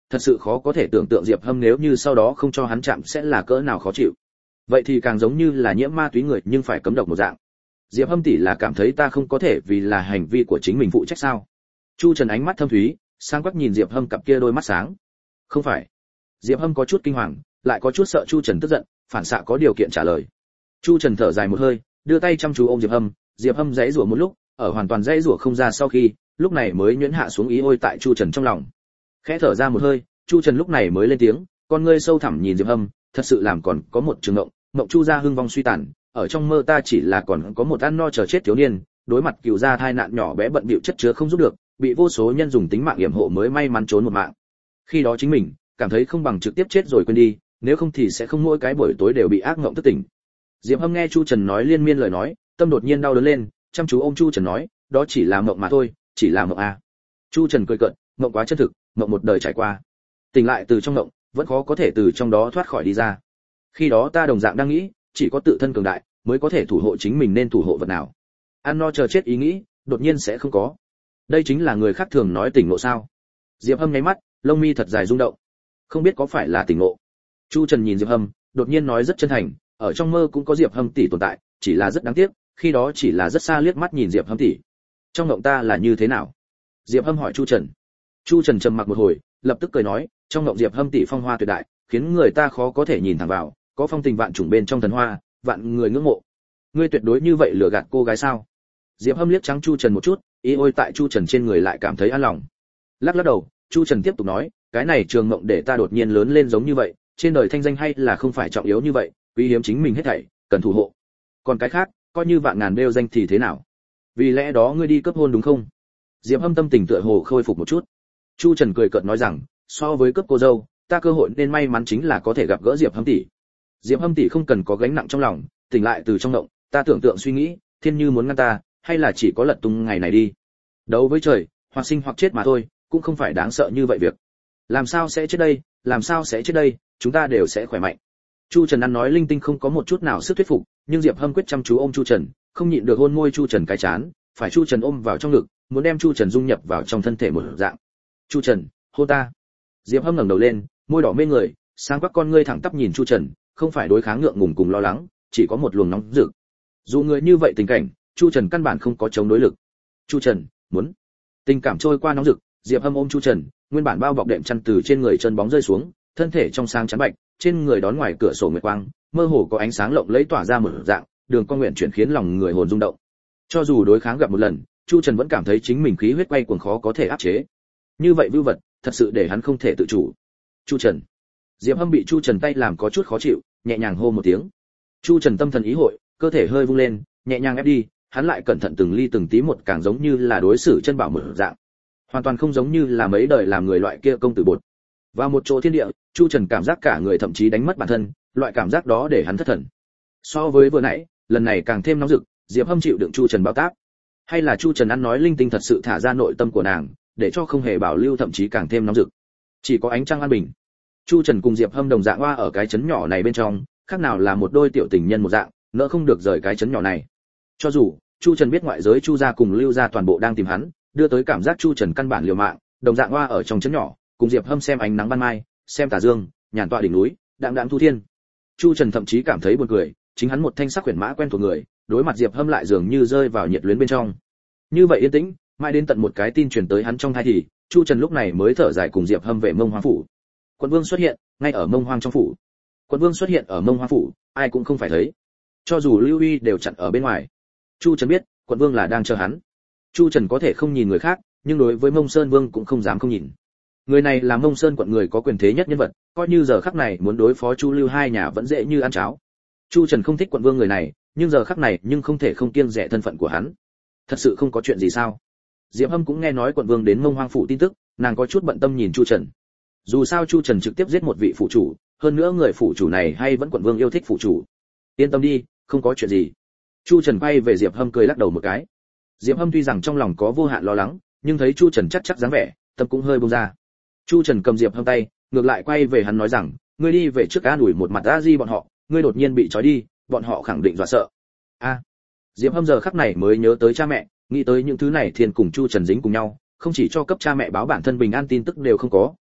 thật sự khó có thể tưởng tượng Diệp Hâm nếu như sau đó không cho hắn chạm sẽ là cỡ nào khó chịu. Vậy thì càng giống như là nhiễm ma túy người nhưng phải cấm độc một dạng. Diệp Hâm tỷ là cảm thấy ta không có thể vì là hành vi của chính mình phụ trách sao? Chu Trần ánh mắt thâm thúy, sáng quắc nhìn Diệp Hâm cặp kia đôi mắt sáng. Không phải. Diệp Hâm có chút kinh hoàng, lại có chút sợ Chu Trần tức giận, phản xạ có điều kiện trả lời. Chu Trần thở dài một hơi, đưa tay chăm chú ôm Diệp Hâm, Diệp Hâm giãy giụa một lúc, ở hoàn toàn giãy giụa không ra sau khi, lúc này mới nhuyễn hạ xuống ý ôi tại Chu Trần trong lòng. Khẽ thở ra một hơi, Chu Trần lúc này mới lên tiếng, con ngươi sâu thẳm nhìn Diệp Hâm, thật sự làm còn có một trường ngộng, mộng Chu gia hưng vong suy tàn, ở trong mơ ta chỉ là còn có một ăn no chờ chết thiếu niên, đối mặt cựu gia thai nạn nhỏ bé bận bịu chất chứa không giúp được, bị vô số nhân dùng tính mạng yểm hộ mới may mắn trốn một mạng. Khi đó chính mình cảm thấy không bằng trực tiếp chết rồi quên đi, nếu không thì sẽ không mỗi cái buổi tối đều bị ác mộng thức tỉnh. Diệp Hâm nghe Chu Trần nói liên miên lời nói, tâm đột nhiên đau đớn lên, chăm chú ôm Chu Trần nói, đó chỉ là mộng mà thôi, chỉ là mộng à. Chu Trần cười cợt, mộng quá chân thực, mộng một đời trải qua. Tỉnh lại từ trong mộng, vẫn khó có thể từ trong đó thoát khỏi đi ra. Khi đó ta đồng dạng đang nghĩ, chỉ có tự thân cường đại mới có thể thủ hộ chính mình nên thủ hộ vật nào. Ăn no chờ chết ý nghĩ, đột nhiên sẽ không có. Đây chính là người khác thường nói tỉnh ngộ sao? Diệp Hâm nháy mắt, lông mi thật dài rung động. Không biết có phải là tỉnh ngộ. Chu Trần nhìn Diệp Hâm, đột nhiên nói rất chân thành, ở trong mơ cũng có Diệp Hâm tỷ tồn tại, chỉ là rất đáng tiếc, khi đó chỉ là rất xa liếc mắt nhìn Diệp Hâm tỷ. Trong mộng ta là như thế nào? Diệp Hâm hỏi Chu Trần. Chu Trần trầm mặc một hồi, lập tức cười nói, trong mộng Diệp Hâm tỷ phong hoa tuyệt đại, khiến người ta khó có thể nhìn thẳng vào, có phong tình vạn trùng bên trong thần hoa, vạn người ngưỡng mộ. Ngươi tuyệt đối như vậy lừa gạt cô gái sao? Diệp Hâm liếc trắng Chu Trần một chút, ý ôi tại Chu Trần trên người lại cảm thấy an lòng. Lắc lắc đầu, Chu Trần tiếp tục nói, cái này trường mộng để ta đột nhiên lớn lên giống như vậy, trên đời thanh danh hay là không phải trọng yếu như vậy, quý hiếm chính mình hết thảy, cần thủ hộ. Còn cái khác, coi như vạn ngàn đeo danh thì thế nào? Vì lẽ đó ngươi đi cấp hôn đúng không? Diệp Hâm tâm tình tựa hồ khôi phục một chút. Chu Trần cười cợt nói rằng, so với cấp cô dâu, ta cơ hội nên may mắn chính là có thể gặp gỡ Diệp Hâm tỷ. Diệp Hâm tỷ không cần có gánh nặng trong lòng, tỉnh lại từ trong động, ta tưởng tượng suy nghĩ, thiên như muốn ngăn ta, hay là chỉ có lật tung ngày này đi. Đấu với trời, hoặc sinh hoặc chết mà thôi, cũng không phải đáng sợ như vậy việc. Làm sao sẽ chết đây, làm sao sẽ chết đây, chúng ta đều sẽ khỏe mạnh. Chu Trần ăn nói linh tinh không có một chút nào sức thuyết phục, nhưng Diệp Hâm quyết chăm chú ôm Chu Trần, không nhịn được hôn môi Chu Trần cái chán, phải Chu Trần ôm vào trong ngực, muốn đem Chu Trần dung nhập vào trong thân thể một dạng. Chu Trần, hôn ta. Diệp Hâm ngẩng đầu lên, môi đỏ mê người, sáng quắc con ngươi thẳng tắp nhìn Chu Trần, không phải đối kháng ngượng ngùng cùng lo lắng, chỉ có một luồng nóng rực. Dù người như vậy tình cảnh, Chu Trần căn bản không có chống đối lực. Chu Trần, muốn. Tình cảm trôi qua nóng rực, Diệp Hâm ôm Chu Trần, nguyên bản bao bọc đệm chăn từ trên người chân bóng rơi xuống, thân thể trong sáng chắn bạch, trên người đón ngoài cửa sổ nguyệt quang, mơ hồ có ánh sáng lộng lẫy tỏa ra một dạng, đường cong nguyện chuyển khiến lòng người hồn rung động. Cho dù đối kháng gặp một lần, Chu Trần vẫn cảm thấy chính mình khí huyết quay cuồng khó có thể áp chế. Như vậy vưu vật, thật sự để hắn không thể tự chủ. Chu Trần. Diệp Hâm bị Chu Trần tay làm có chút khó chịu, nhẹ nhàng hô một tiếng. Chu Trần tâm thần ý hội, cơ thể hơi vung lên, nhẹ nhàng ép đi, hắn lại cẩn thận từng ly từng tí một, càng giống như là đối xử chân bảo một dạng, hoàn toàn không giống như là mấy đời làm người loại kia công tử bột. Vào một chỗ thiên địa, Chu Trần cảm giác cả người thậm chí đánh mất bản thân, loại cảm giác đó để hắn thất thần. So với vừa nãy, lần này càng thêm nóng rực, Diệp Hâm chịu đựng Chu Trần bao tác, hay là Chu Trần ăn nói linh tinh thật sự thả ra nội tâm của nàng, để cho không hề bảo lưu thậm chí càng thêm nóng rực. Chỉ có ánh trăng an bình. Chu Trần cùng Diệp Hâm đồng dạng hoa ở cái trấn nhỏ này bên trong, khác nào là một đôi tiểu tình nhân một dạng, nỡ không được rời cái trấn nhỏ này. Cho dù Chu Trần biết ngoại giới Chu gia cùng Lưu gia toàn bộ đang tìm hắn, đưa tới cảm giác Chu Trần căn bản liều mạng, đồng dạng hoa ở trong trấn nhỏ, cùng Diệp Hâm xem ánh nắng ban mai, xem tà dương, nhàn tọa đỉnh núi, đạm đạm thu thiên. Chu Trần thậm chí cảm thấy buồn cười, chính hắn một thanh sắc huyền mã quen thuộc người, đối mặt Diệp Hâm lại dường như rơi vào nhiệt luyến bên trong. Như vậy yên tĩnh, mãi đến tận một cái tin truyền tới hắn trong tai thì, Chu Trần lúc này mới thở dài cùng Diệp Hâm về Mông Hoang phủ. Quận Vương xuất hiện, ngay ở Mông Hoang trong phủ. Quận Vương xuất hiện ở Mông Hoang phủ, ai cũng không phải thấy. Cho dù Lưu Uy đều chặn ở bên ngoài. Chu Trần biết, Quận Vương là đang chờ hắn. Chu Trần có thể không nhìn người khác, nhưng đối với Mông Sơn Vương cũng không dám không nhìn. Người này là Mông Sơn quận người có quyền thế nhất nhân vật, coi như giờ khắc này muốn đối phó Chu Lưu hai nhà vẫn dễ như ăn cháo. Chu Trần không thích Quận Vương người này, nhưng giờ khắc này nhưng không thể không kiêng dè thân phận của hắn. Thật sự không có chuyện gì sao? Diệp Hâm cũng nghe nói Quận Vương đến Mông Hoang phủ tin tức, nàng có chút bận tâm nhìn Chu Trần. Dù sao Chu Trần trực tiếp giết một vị phủ chủ, hơn nữa người phủ chủ này hay vẫn Quận Vương yêu thích phủ chủ. Yên tâm đi, không có chuyện gì. Chu Trần quay về Diệp Hâm cười lắc đầu một cái. Diệp Hâm tuy rằng trong lòng có vô hạn lo lắng, nhưng thấy Chu Trần chắc chắc dáng vẻ, tâm cũng hơi buông ra. Chu Trần cầm Diệp Hâm tay, ngược lại quay về hắn nói rằng, ngươi đi về trước an ủi một mặt A Di bọn họ, ngươi đột nhiên bị trói đi, bọn họ khẳng định dọa sợ. A. Diệp Hâm giờ khắc này mới nhớ tới cha mẹ, nghĩ tới những thứ này thiên cùng Chu Trần dính cùng nhau, không chỉ cho cấp cha mẹ báo bản thân bình an tin tức đều không có,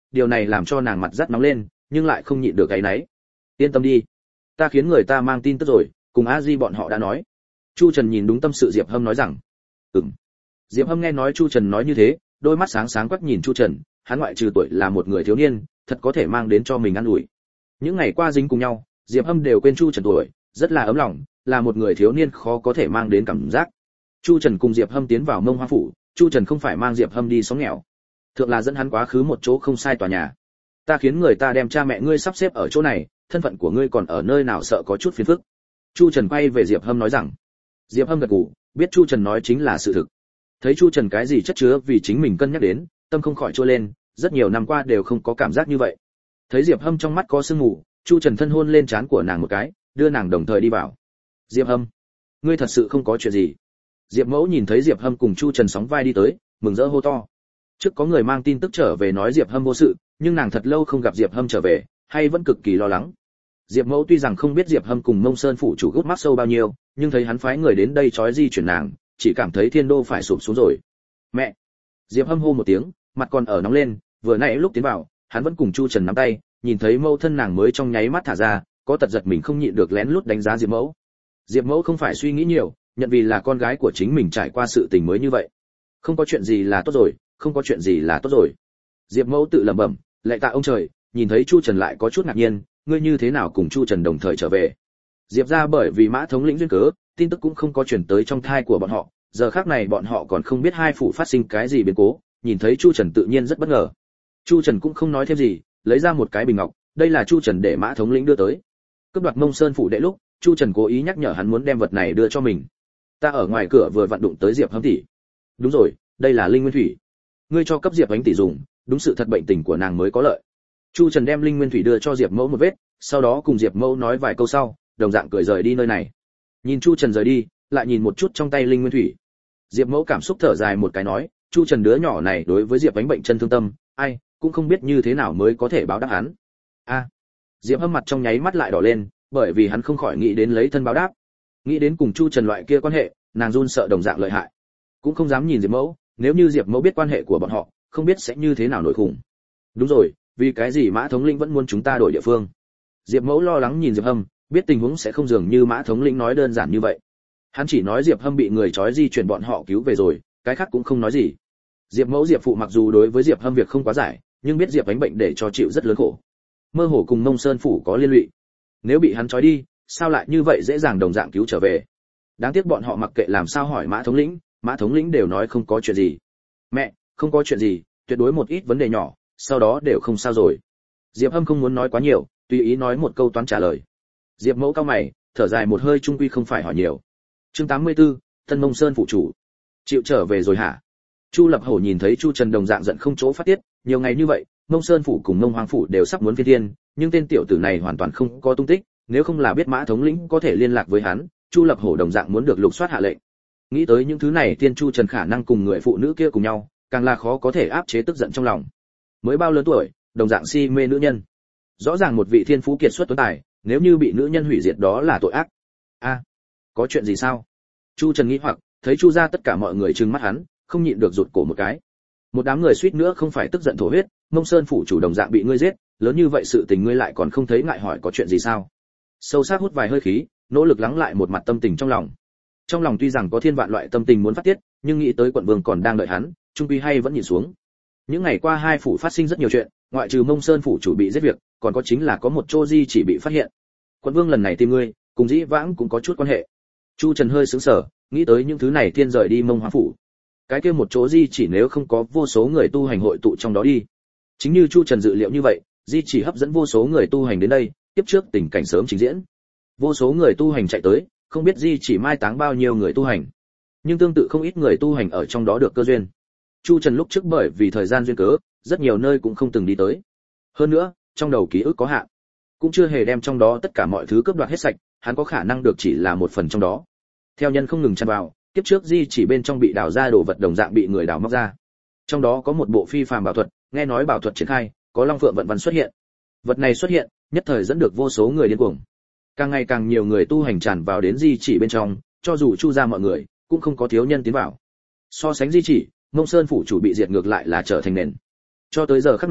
điều này làm cho nàng mặt rất nóng lên, nhưng lại không nhịn được cái nấy. Yên tâm đi, ta khiến người ta mang tin tức rồi, cùng A Di bọn họ đã nói. Chu Trần nhìn đúng tâm sự Diệp Hâm nói rằng. Ừm. Diệp Hâm nghe nói Chu Trần nói như thế, đôi mắt sáng sáng quắc nhìn Chu Trần, hắn ngoại trừ tuổi là một người thiếu niên, thật có thể mang đến cho mình ăn ủi. Những ngày qua dính cùng nhau, Diệp Hâm đều quên Chu Trần tuổi, rất là ấm lòng, là một người thiếu niên khó có thể mang đến cảm giác. Chu Trần cùng Diệp Hâm tiến vào Mông Hoa phủ, Chu Trần không phải mang Diệp Hâm đi sống nghèo, thượng là dẫn hắn quá khứ một chỗ không sai tòa nhà. Ta khiến người ta đem cha mẹ ngươi sắp xếp ở chỗ này, thân phận của ngươi còn ở nơi nào sợ có chút phiền phức. Chu Trần quay về Diệp Hâm nói rằng. Diệp Hâm gật gù, biết Chu Trần nói chính là sự thực. Thấy Chu Trần cái gì chất chứa vì chính mình cân nhắc đến, tâm không khỏi trôi lên, rất nhiều năm qua đều không có cảm giác như vậy. Thấy Diệp Hâm trong mắt có sương mù, Chu Trần thân hôn lên trán của nàng một cái, đưa nàng đồng thời đi vào. Diệp Hâm, ngươi thật sự không có chuyện gì? Diệp Mẫu nhìn thấy Diệp Hâm cùng Chu Trần sóng vai đi tới, mừng rỡ hô to. Trước có người mang tin tức trở về nói Diệp Hâm vô sự, nhưng nàng thật lâu không gặp Diệp Hâm trở về, hay vẫn cực kỳ lo lắng. Diệp Mẫu tuy rằng không biết Diệp Hâm cùng Mông Sơn phủ chủ gút mắc sâu bao nhiêu, nhưng thấy hắn phái người đến đây trói di chuyển nàng, chỉ cảm thấy thiên đô phải sụp xuống rồi. Mẹ! Diệp Hâm hô một tiếng, mặt còn ở nóng lên, vừa nãy lúc tiến vào, hắn vẫn cùng Chu Trần nắm tay, nhìn thấy mâu thân nàng mới trong nháy mắt thả ra, có tật giật mình không nhịn được lén lút đánh giá Diệp Mẫu. Diệp Mẫu không phải suy nghĩ nhiều, nhận vì là con gái của chính mình trải qua sự tình mới như vậy. Không có chuyện gì là tốt rồi, không có chuyện gì là tốt rồi. Diệp Mẫu tự lẩm bẩm, lạy tạ ông trời, nhìn thấy Chu Trần lại có chút ngạc nhiên, ngươi như thế nào cùng Chu Trần đồng thời trở về? Diệp gia bởi vì Mã thống lĩnh duyên cớ, tin tức cũng không có truyền tới trong thai của bọn họ, giờ khắc này bọn họ còn không biết hai phủ phát sinh cái gì biến cố, nhìn thấy Chu Trần tự nhiên rất bất ngờ. Chu Trần cũng không nói thêm gì, lấy ra một cái bình ngọc, đây là Chu Trần để Mã thống lĩnh đưa tới. Cướp đoạt Mông Sơn phủ đệ lúc, Chu Trần cố ý nhắc nhở hắn muốn đem vật này đưa cho mình. Ta ở ngoài cửa vừa vặn đụng tới Diệp Hâm tỷ. Đúng rồi, đây là linh nguyên thủy. Ngươi cho cấp Diệp Ánh tỷ dùng, đúng sự thật bệnh tình của nàng mới có lợi. Chu Trần đem linh nguyên thủy đưa cho Diệp Mẫu một vết, sau đó cùng Diệp Mẫu nói vài câu sau, đồng dạng cười rời đi nơi này. Nhìn Chu Trần rời đi, lại nhìn một chút trong tay linh nguyên thủy. Diệp Mẫu cảm xúc thở dài một cái nói, Chu Trần đứa nhỏ này đối với Diệp Ánh bệnh chân thương tâm, ai cũng không biết như thế nào mới có thể báo đáp hắn. A. Diệp Hâm mặt trong nháy mắt lại đỏ lên, bởi vì hắn không khỏi nghĩ đến lấy thân báo đáp. Nghĩ đến cùng Chu Trần loại kia quan hệ, nàng run sợ đồng dạng lợi hại, cũng không dám nhìn Diệp Mẫu, nếu như Diệp Mẫu biết quan hệ của bọn họ, không biết sẽ như thế nào nổi khủng. Đúng rồi, vì cái gì Mã thống lĩnh vẫn muốn chúng ta đổi địa phương? Diệp Mẫu lo lắng nhìn Diệp Hâm, biết tình huống sẽ không dường như Mã thống lĩnh nói đơn giản như vậy. Hắn chỉ nói Diệp Hâm bị người trói di chuyển bọn họ cứu về rồi, cái khác cũng không nói gì. Diệp Mẫu Diệp phụ mặc dù đối với Diệp Hâm việc không quá giải, nhưng biết Diệp Ánh bệnh để cho chịu rất lớn khổ. Mơ hồ cùng Mông Sơn phủ có liên lụy. Nếu bị hắn trói đi, sao lại như vậy dễ dàng đồng dạng cứu trở về? Đáng tiếc bọn họ mặc kệ làm sao hỏi Mã thống lĩnh, Mã thống lĩnh đều nói không có chuyện gì. Mẹ, không có chuyện gì, tuyệt đối một ít vấn đề nhỏ, sau đó đều không sao rồi. Diệp Hâm không muốn nói quá nhiều, tùy ý nói một câu toán trả lời. Diệp Mẫu cao mày, thở dài một hơi trung quy không phải hỏi nhiều. Chương tám mươi tư, Tân Mông Sơn phụ chủ. Chịu trở về rồi hả? Chu Lập Hổ nhìn thấy Chu Trần đồng dạng giận không chỗ phát tiết, nhiều ngày như vậy, Mông Sơn phủ cùng Mông Hoang phủ đều sắp muốn phiên thiên, nhưng tên tiểu tử này hoàn toàn không có tung tích, nếu không là biết Mã thống lĩnh có thể liên lạc với hắn, Chu Lập Hổ đồng dạng muốn được lục soát hạ lệnh. Nghĩ tới những thứ này, tiên Chu Trần khả năng cùng người phụ nữ kia cùng nhau, càng là khó có thể áp chế tức giận trong lòng. Mới bao lớn tuổi, đồng dạng si mê nữ nhân. Rõ ràng một vị thiên phú kiệt xuất tuấn tài, nếu như bị nữ nhân hủy diệt đó là tội ác. A, à, có chuyện gì sao? Chu Trần nghĩ hoặc, thấy Chu gia tất cả mọi người trừng mắt hắn, không nhịn được rụt cổ một cái. Một đám người suýt nữa không phải tức giận thổ huyết, Mông Sơn phủ chủ đồng dạng bị ngươi giết, lớn như vậy sự tình ngươi lại còn không thấy ngại hỏi có chuyện gì sao? Sâu sắc hút vài hơi khí, nỗ lực lắng lại một mặt tâm tình trong lòng. Trong lòng tuy rằng có thiên vạn loại tâm tình muốn phát tiết, nhưng nghĩ tới quận vương còn đang đợi hắn, trung quy hay vẫn nhìn xuống. Những ngày qua hai phủ phát sinh rất nhiều chuyện, ngoại trừ Mông Sơn phủ chủ bị giết việc, còn có chính là có một chỗ di chỉ bị phát hiện. Quận vương lần này tìm ngươi, cùng dĩ vãng cũng có chút quan hệ. Chu Trần hơi sững sờ, nghĩ tới những thứ này thiên rời đi Mông Hoang phủ. Cái kia một chỗ di chỉ nếu không có vô số người tu hành hội tụ trong đó đi. Chính như Chu Trần dự liệu như vậy, di chỉ hấp dẫn vô số người tu hành đến đây, tiếp trước tình cảnh sớm trình diễn. Vô số người tu hành chạy tới, không biết di chỉ mai táng bao nhiêu người tu hành. Nhưng tương tự không ít người tu hành ở trong đó được cơ duyên. Chu Trần lúc trước bởi vì thời gian duyên cớ, rất nhiều nơi cũng không từng đi tới. Hơn nữa, trong đầu ký ức có hạn, cũng chưa hề đem trong đó tất cả mọi thứ cướp đoạt hết sạch, hắn có khả năng được chỉ là một phần trong đó. Theo nhân không ngừng tràn vào, kiếp trước di chỉ bên trong bị đào ra đồ vật đồng dạng bị người đào móc ra. Trong đó có một bộ phi phàm bảo thuật, nghe nói bảo thuật triển khai, có long phượng vận văn xuất hiện. Vật này xuất hiện, nhất thời dẫn được vô số người điên cuồng. Càng ngày càng nhiều người tu hành tràn vào đến di chỉ bên trong, cho dù Chu gia mọi người, cũng không có thiếu nhân tiến vào. So sánh di chỉ, Mông Sơn phủ chủ bị diệt ngược lại là trở thành nền. Cho tới giờ khắc này,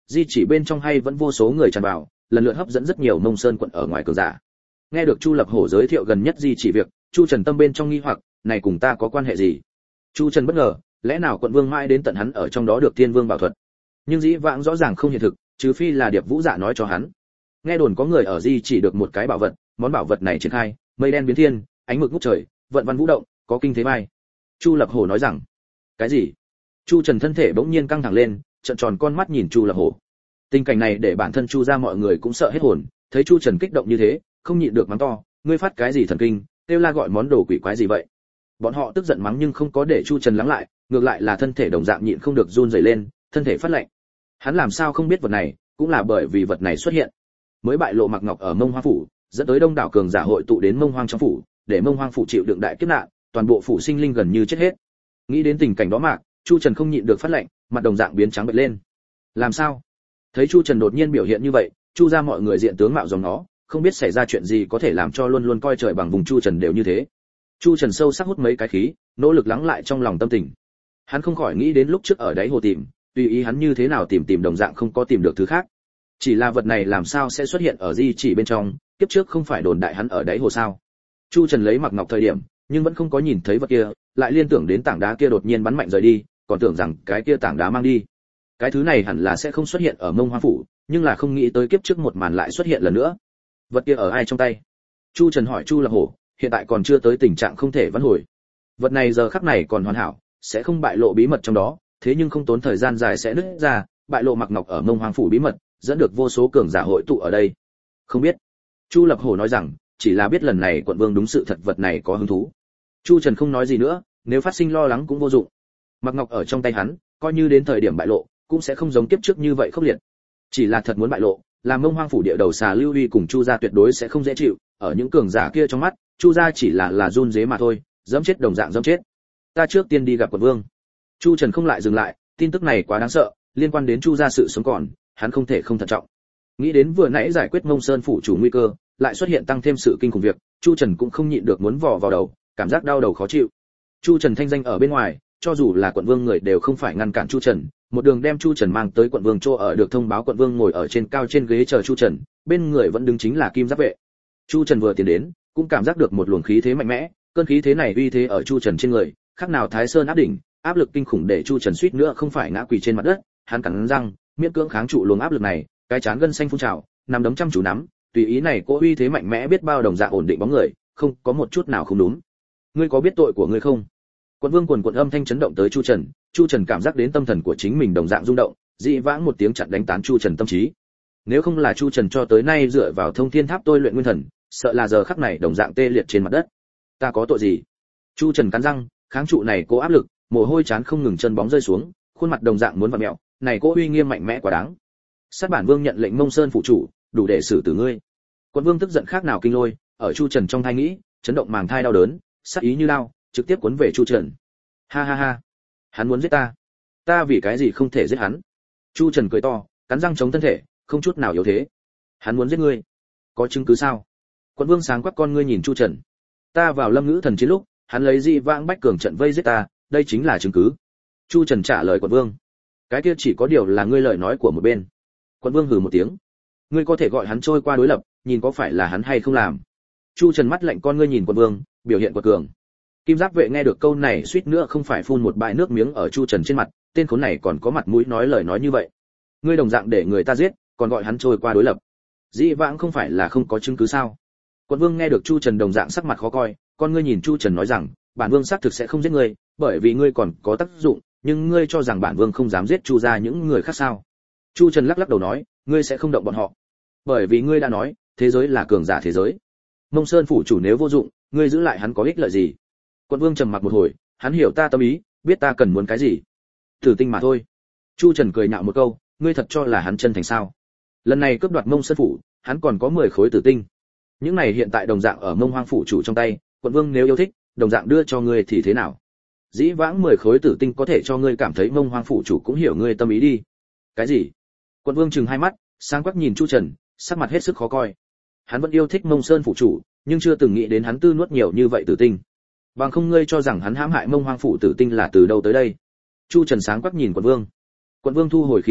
di chỉ bên trong hay vẫn vô số người tràn vào, lần lượt hấp dẫn rất nhiều Mông Sơn quận ở ngoài cường giả. Nghe được Chu Lập Hổ giới thiệu gần nhất di chỉ việc, Chu Trần tâm bên trong nghi hoặc, này cùng ta có quan hệ gì? Chu Trần bất ngờ, lẽ nào quận vương mãi đến tận hắn ở trong đó được Thiên Vương bảo thuật? Nhưng dĩ vãng rõ ràng không hiện thực, trừ phi là Điệp Vũ Dạ nói cho hắn. Nghe đồn có người ở di chỉ được một cái bảo vật, món bảo vật này triển khai, mây đen biến thiên, ánh mực ngút trời, vận văn vũ động, có kinh thế vai. Chu Lập Hổ nói rằng, cái gì? Chu Trần thân thể bỗng nhiên căng thẳng lên, trợn tròn con mắt nhìn Chu Lập Hổ. Tình cảnh này để bản thân Chu gia mọi người cũng sợ hết hồn, thấy Chu Trần kích động như thế, không nhịn được mắng to, ngươi phát cái gì thần kinh, kêu la gọi món đồ quỷ quái gì vậy? Bọn họ tức giận mắng nhưng không có để Chu Trần lắng lại, ngược lại là thân thể đồng dạng nhịn không được run rẩy lên, thân thể phát lạnh. Hắn làm sao không biết vật này, cũng là bởi vì vật này xuất hiện. Mới bại lộ Mạc Ngọc ở Mông Hoang phủ, dẫn tới đông đảo cường giả hội tụ đến Mông Hoang trong phủ, để Mông Hoang phủ chịu đựng đại kiếp nạn, toàn bộ phủ sinh linh gần như chết hết. Nghĩ đến tình cảnh đó Mạc, Chu Trần không nhịn được phát lạnh, mặt đồng dạng biến trắng bệch lên. Làm sao? Thấy Chu Trần đột nhiên biểu hiện như vậy, Chu gia mọi người diện tướng mạo dòng nó, không biết xảy ra chuyện gì có thể làm cho luôn luôn coi trời bằng vùng Chu Trần đều như thế. Chu Trần sâu sắc hút mấy cái khí, nỗ lực lắng lại trong lòng tâm tình. Hắn không khỏi nghĩ đến lúc trước ở đáy hồ tìm, tùy ý hắn như thế nào tìm tìm đồng dạng không có tìm được thứ khác. Chỉ là vật này làm sao sẽ xuất hiện ở di chỉ bên trong, kiếp trước không phải đồn đại hắn ở đáy hồ sao? Chu Trần lấy Mạc Ngọc thời điểm, nhưng vẫn không có nhìn thấy vật kia, lại liên tưởng đến tảng đá kia đột nhiên bắn mạnh rời đi, còn tưởng rằng cái kia tảng đá mang đi. Cái thứ này hẳn là sẽ không xuất hiện ở Mông Hoang phủ, nhưng là không nghĩ tới kiếp trước một màn lại xuất hiện lần nữa. Vật kia ở ai trong tay? Chu Trần hỏi Chu Lập Hổ, hiện tại còn chưa tới tình trạng không thể vãn hồi. Vật này giờ khắc này còn hoàn hảo, sẽ không bại lộ bí mật trong đó, thế nhưng không tốn thời gian dài sẽ nứt ra, bại lộ Mạc Ngọc ở Mông Hoang phủ bí mật, dẫn được vô số cường giả hội tụ ở đây. Không biết. Chu Lập Hổ nói rằng, chỉ là biết lần này quận vương đúng sự thật vật này có hứng thú. Chu Trần không nói gì nữa, nếu phát sinh lo lắng cũng vô dụng. Mạc Ngọc ở trong tay hắn, coi như đến thời điểm bại lộ, cũng sẽ không giống kiếp trước như vậy khốc liệt. Chỉ là thật muốn bại lộ, làm Mông Hoang phủ địa đầu xà Lưu Huy cùng Chu gia tuyệt đối sẽ không dễ chịu, ở những cường giả kia trong mắt, Chu gia chỉ là là run rế mà thôi, dẫm chết đồng dạng dẫm chết. Ta trước tiên đi gặp quận vương. Chu Trần không lại dừng lại, tin tức này quá đáng sợ, liên quan đến Chu gia sự sống còn, hắn không thể không thận trọng. Nghĩ đến vừa nãy giải quyết Mông Sơn phủ chủ nguy cơ, lại xuất hiện tăng thêm sự kinh khủng việc, Chu Trần cũng không nhịn được muốn vò vào đầu, cảm giác đau đầu khó chịu. Chu Trần thanh danh ở bên ngoài, cho dù là quận vương người đều không phải ngăn cản Chu Trần, một đường đem Chu Trần mang tới quận vương chỗ ở được thông báo quận vương ngồi ở trên cao trên ghế chờ Chu Trần, bên người vẫn đứng chính là Kim Giáp vệ. Chu Trần vừa tiến đến, cũng cảm giác được một luồng khí thế mạnh mẽ, cơn khí thế này uy thế ở Chu Trần trên người, khác nào Thái Sơn áp đỉnh, áp lực kinh khủng để Chu Trần suýt nữa không phải ngã quỳ trên mặt đất, hắn cắn răng, miễn cưỡng kháng trụ luồng áp lực này, cái chán gân xanh phun trào, nằm đấm chăm chú nắm, tùy ý này cỗ uy thế mạnh mẽ biết bao đồng dạng ổn định bóng người, không có một chút nào không đúng. Ngươi có biết tội của ngươi không? Quận vương quần quận âm thanh chấn động tới Chu Trần, Chu Trần cảm giác đến tâm thần của chính mình đồng dạng rung động, dị vãng một tiếng chặn đánh tán Chu Trần tâm trí. Nếu không là Chu Trần cho tới nay dựa vào Thông Thiên Tháp tôi luyện nguyên thần, sợ là giờ khắc này đồng dạng tê liệt trên mặt đất. Ta có tội gì? Chu Trần cắn răng, kháng trụ này cố áp lực, mồ hôi chán không ngừng chân bóng rơi xuống, khuôn mặt đồng dạng muốn vặn mèo, này cố uy nghiêm mạnh mẽ quá đáng. Sát bản vương nhận lệnh Mông Sơn phụ chủ, đủ để xử tử ngươi. Quận vương tức giận khác nào kinh lôi, ở Chu Trần trong thai nghĩ, chấn động màng thai đau đớn, sát ý như lao, trực tiếp cuốn về Chu Trần. Ha ha ha, hắn muốn giết ta, ta vì cái gì không thể giết hắn? Chu Trần cười to, cắn răng chống thân thể, không chút nào yếu thế. Hắn muốn giết ngươi, có chứng cứ sao? Quận vương sáng quắc con ngươi nhìn Chu Trần. Ta vào Lâm Ngữ thần chiến lúc, hắn lấy dị vãng bách cường trận vây giết ta, đây chính là chứng cứ. Chu Trần trả lời quận vương. Cái kia chỉ có điều là ngươi lời nói của một bên. Quận vương hừ một tiếng. Ngươi có thể gọi hắn trôi qua đối lập, nhìn có phải là hắn hay không làm. Chu Trần mắt lạnh con ngươi nhìn quận vương, biểu hiện quật cường. Kim Giáp vệ nghe được câu này suýt nữa không phải phun một bãi nước miếng ở Chu Trần trên mặt, tên khốn này còn có mặt mũi nói lời nói như vậy. Ngươi đồng dạng để người ta giết, còn gọi hắn trôi qua đối lập. Dĩ vãng không phải là không có chứng cứ sao? Quận vương nghe được Chu Trần đồng dạng sắc mặt khó coi, con ngươi nhìn Chu Trần nói rằng, bản vương xác thực sẽ không giết ngươi, bởi vì ngươi còn có tác dụng, nhưng ngươi cho rằng bản vương không dám giết Chu gia những người khác sao? Chu Trần lắc lắc đầu nói, ngươi sẽ không động bọn họ, bởi vì ngươi đã nói, thế giới là cường giả thế giới. Mông Sơn phủ chủ nếu vô dụng, ngươi giữ lại hắn có ích lợi gì? Quận vương trầm mặc một hồi, hắn hiểu ta tâm ý, biết ta cần muốn cái gì. Tử tinh mà thôi. Chu Trần cười nhạo một câu, ngươi thật cho là hắn chân thành sao? Lần này cướp đoạt Mông Sơn phủ, hắn còn có mười khối tử tinh. Những này hiện tại đồng dạng ở Mông Hoang phủ chủ trong tay, quận vương nếu yêu thích, đồng dạng đưa cho ngươi thì thế nào? Dĩ vãng mười khối tử tinh có thể cho ngươi cảm thấy Mông Hoang phủ chủ cũng hiểu ngươi tâm ý đi. Cái gì? Quận vương trừng hai mắt, sáng quắc nhìn Chu Trần, sắc mặt hết sức khó coi. Hắn vẫn yêu thích Mông Sơn phủ chủ, nhưng chưa từng nghĩ đến hắn tư nuốt nhiều như vậy tử tinh. Bằng không ngươi cho rằng hắn hãm hại Mông Hoang phủ tử tinh là từ đâu tới đây? Chu Trần sáng quắc nhìn quận vương. Quận vương thu hồi khí thế,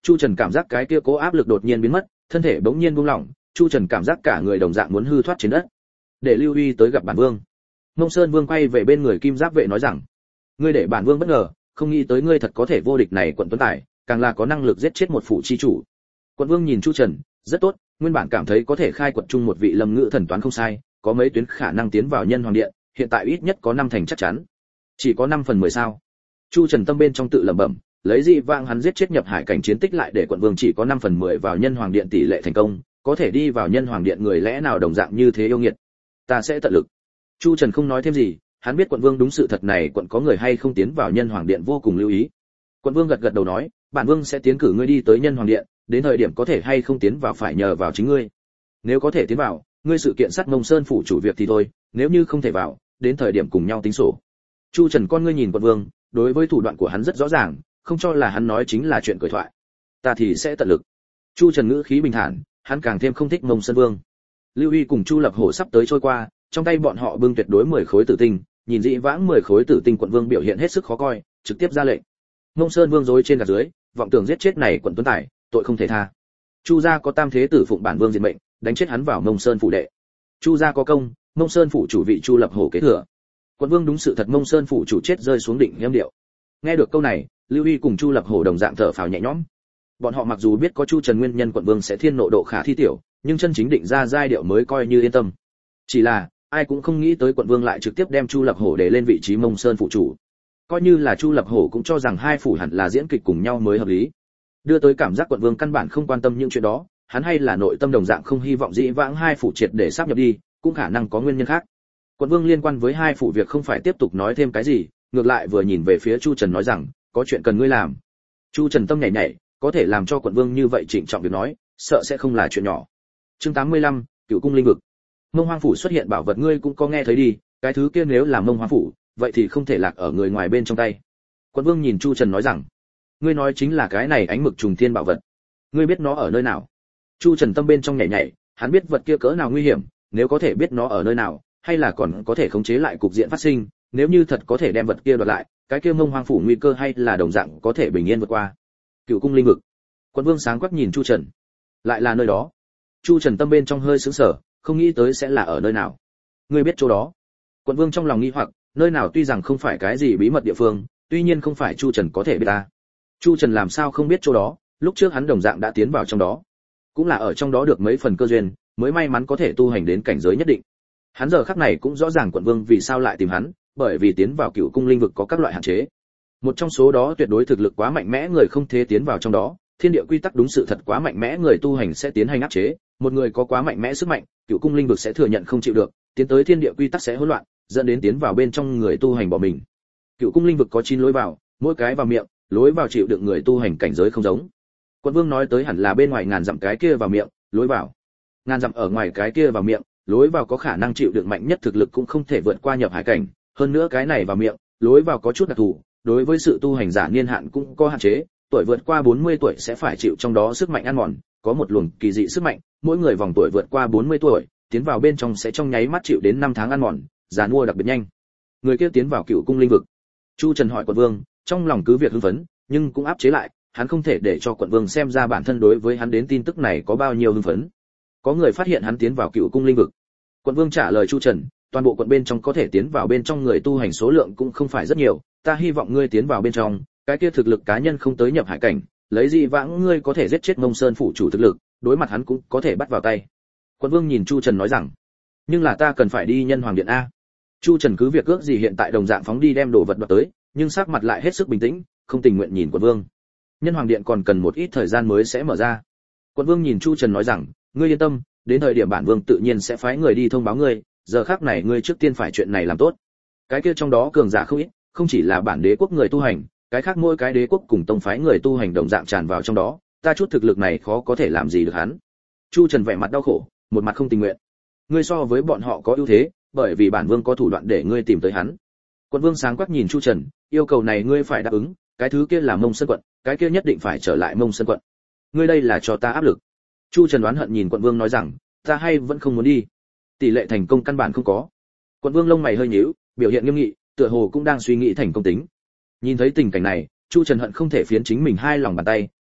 Chu Trần cảm giác cái kia cố áp lực đột nhiên biến mất, thân thể bỗng nhiên buông lỏng, Chu Trần cảm giác cả người đồng dạng muốn hư thoát trên đất. Để Lưu Huy tới gặp bản vương. Mông Sơn Vương quay về bên người Kim Giáp vệ nói rằng, ngươi để bản vương bất ngờ, không nghĩ tới ngươi thật có thể vô địch này quận tuấn tài, càng là có năng lực giết chết một phụ chi chủ. Quận Vương nhìn Chu Trần, rất tốt, nguyên bản cảm thấy có thể khai quật chung một vị lâm ngữ thần toán không sai, có mấy tuyến khả năng tiến vào nhân hoàng điện, hiện tại ít nhất có năm thành chắc chắn. Chỉ có năm phần mười sao? Chu Trần tâm bên trong tự lẩm bẩm, lấy dị vãng hắn giết chết nhập hải cảnh chiến tích lại để quận vương chỉ có năm phần mười vào nhân hoàng điện tỷ lệ thành công, có thể đi vào nhân hoàng điện người lẽ nào đồng dạng như thế yêu nghiệt. Ta sẽ tận lực. Chu Trần không nói thêm gì, hắn biết quận vương đúng sự thật này quận có người hay không tiến vào nhân hoàng điện vô cùng lưu ý. Quận vương gật gật đầu nói, bản vương sẽ tiến cử ngươi đi tới nhân hoàng điện, đến thời điểm có thể hay không tiến vào phải nhờ vào chính ngươi. Nếu có thể tiến vào, ngươi sự kiện sát Mông Sơn phủ chủ việc thì thôi, nếu như không thể vào, đến thời điểm cùng nhau tính sổ. Chu Trần con ngươi nhìn quận vương, đối với thủ đoạn của hắn rất rõ ràng, không cho là hắn nói chính là chuyện cười thoại. Ta thì sẽ tận lực. Chu Trần ngữ khí bình thản, hắn càng thêm không thích Mông Sơn Vương. Lưu Huy cùng Chu Lập Hổ sắp tới trôi qua, trong tay bọn họ bưng tuyệt đối mười khối tử tinh, nhìn dị vãng mười khối tử tinh quận vương biểu hiện hết sức khó coi, trực tiếp ra lệnh. Mông Sơn Vương rối trên gạt dưới, vọng tưởng giết chết này quận tuấn tài, tội không thể tha. Chu gia có tam thế tử phụng bản vương diệt mệnh, đánh chết hắn vào Mông Sơn phủ đệ. Chu gia có công, Mông Sơn phủ chủ vị Chu Lập Hổ kế thừa. Quận vương đúng sự thật Mông Sơn phủ chủ chết rơi xuống định nghiêm điệu. Nghe được câu này, Lưu Huy cùng Chu Lập Hổ đồng dạng thở phào nhẹ nhõm. Bọn họ mặc dù biết có Chu Trần nguyên nhân quận vương sẽ thiên nộ độ khả thi tiểu, nhưng chân chính định ra giai điệu mới coi như yên tâm. Chỉ là, ai cũng không nghĩ tới quận vương lại trực tiếp đem Chu Lập Hổ để lên vị trí Mông Sơn phụ chủ. Coi như là Chu Lập Hổ cũng cho rằng hai phủ hẳn là diễn kịch cùng nhau mới hợp lý. Đưa tới cảm giác quận vương căn bản không quan tâm những chuyện đó, hắn hay là nội tâm đồng dạng không hy vọng dĩ vãng hai phủ triệt để sáp nhập đi, cũng khả năng có nguyên nhân khác. Quận vương liên quan với hai phủ việc không phải tiếp tục nói thêm cái gì, ngược lại vừa nhìn về phía Chu Trần nói rằng, có chuyện cần ngươi làm. Chu Trần tâm nhảy nhảy, có thể làm cho quận vương như vậy trịnh trọng việc nói, sợ sẽ không là chuyện nhỏ. Chương tám mươi lăm, Cựu cung linh vực. Mông Hoang phủ xuất hiện bảo vật ngươi cũng có nghe thấy đi, cái thứ kia nếu là Mông Hoang phủ, vậy thì không thể lạc ở người ngoài bên trong tay. Quận vương nhìn Chu Trần nói rằng, ngươi nói chính là cái này ánh mực trùng thiên bảo vật. Ngươi biết nó ở nơi nào? Chu Trần tâm bên trong nhảy nhảy, hắn biết vật kia cỡ nào nguy hiểm, nếu có thể biết nó ở nơi nào, hay là còn có thể khống chế lại cục diện phát sinh, nếu như thật có thể đem vật kia đoạt lại, cái kia Mông Hoang phủ nguy cơ hay là đồng dạng có thể bình yên vượt qua. Cựu cung linh vực. Quận vương sáng quắc nhìn Chu Trần, lại là nơi đó. Chu Trần tâm bên trong hơi sững sờ, không nghĩ tới sẽ là ở nơi nào. Ngươi biết chỗ đó? Quận vương trong lòng nghi hoặc, nơi nào tuy rằng không phải cái gì bí mật địa phương, tuy nhiên không phải Chu Trần có thể biết ta. Chu Trần làm sao không biết chỗ đó, lúc trước hắn đồng dạng đã tiến vào trong đó, cũng là ở trong đó được mấy phần cơ duyên, mới may mắn có thể tu hành đến cảnh giới nhất định. Hắn giờ khắc này cũng rõ ràng quận vương vì sao lại tìm hắn, bởi vì tiến vào Cựu cung linh vực có các loại hạn chế. Một trong số đó tuyệt đối thực lực quá mạnh mẽ người không thể tiến vào trong đó, thiên địa quy tắc đúng sự thật quá mạnh mẽ người tu hành sẽ tiến hành áp chế, một người có quá mạnh mẽ sức mạnh, Cựu cung linh vực sẽ thừa nhận không chịu được, tiến tới thiên địa quy tắc sẽ hỗn loạn, dẫn đến tiến vào bên trong người tu hành bỏ mình. Cựu cung linh vực có chín lối vào, mỗi cái vào miệng, lối vào chịu đựng người tu hành cảnh giới không giống. Quận vương nói tới hẳn là bên ngoài ngàn dặm cái kia vào miệng, lối vào. Ngàn dặm ở ngoài cái kia vào miệng, lối vào có khả năng chịu đựng mạnh nhất thực lực cũng không thể vượt qua nhập hải cảnh, hơn nữa cái này vào miệng, lối vào có chút đặc thù, đối với sự tu hành giả niên hạn cũng có hạn chế, tuổi vượt qua bốn mươi tuổi sẽ phải chịu trong đó sức mạnh ăn mòn, có một luồng kỳ dị sức mạnh, mỗi người vòng tuổi vượt qua bốn mươi tuổi, tiến vào bên trong sẽ trong nháy mắt chịu đến năm tháng ăn mòn, già nua đặc biệt nhanh. Người kia tiến vào Cựu cung linh vực. Chu Trần hỏi quận vương, trong lòng cứ việc hưng phấn, nhưng cũng áp chế lại, hắn không thể để cho quận vương xem ra bản thân đối với hắn đến tin tức này có bao nhiêu hưng phấn. Có người phát hiện hắn tiến vào Cựu cung linh vực. Quận vương trả lời Chu Trần, toàn bộ quận bên trong có thể tiến vào bên trong người tu hành số lượng cũng không phải rất nhiều, ta hy vọng ngươi tiến vào bên trong, cái kia thực lực cá nhân không tới nhập hải cảnh, lấy gì vãng ngươi có thể giết chết Mông Sơn phủ chủ thực lực, đối mặt hắn cũng có thể bắt vào tay. Quận vương nhìn Chu Trần nói rằng, nhưng là ta cần phải đi nhân hoàng điện a. Chu Trần cứ việc ước gì hiện tại đồng dạng phóng đi đem đồ vật đoạt tới, nhưng sắc mặt lại hết sức bình tĩnh, không tình nguyện nhìn quận vương. Nhân hoàng điện còn cần một ít thời gian mới sẽ mở ra. Quận vương nhìn Chu Trần nói rằng, ngươi yên tâm, đến thời điểm bản vương tự nhiên sẽ phái người đi thông báo ngươi, giờ khắc này ngươi trước tiên phải chuyện này làm tốt. Cái kia trong đó cường giả không ít, không chỉ là bản đế quốc người tu hành, cái khác mỗi cái đế quốc cùng tông phái người tu hành đồng dạng tràn vào trong đó, ta chút thực lực này khó có thể làm gì được hắn. Chu Trần vẻ mặt đau khổ, một mặt không tình nguyện. Ngươi so với bọn họ có ưu thế, bởi vì bản vương có thủ đoạn để ngươi tìm tới hắn. Quận vương sáng quắc nhìn Chu Trần, yêu cầu này ngươi phải đáp ứng, cái thứ kia là Mông Sơn quận, cái kia nhất định phải trở lại Mông Sơn quận. Ngươi đây là cho ta áp lực. Chu Trần đoán hận nhìn quận vương nói rằng, ta hay vẫn không muốn đi. Tỷ lệ thành công căn bản không có. Quận vương lông mày hơi nhíu, biểu hiện nghiêm nghị, tựa hồ cũng đang suy nghĩ thành công tính. Nhìn thấy tình cảnh này, Chu Trần hận không thể phiến chính mình hai lòng bàn tay,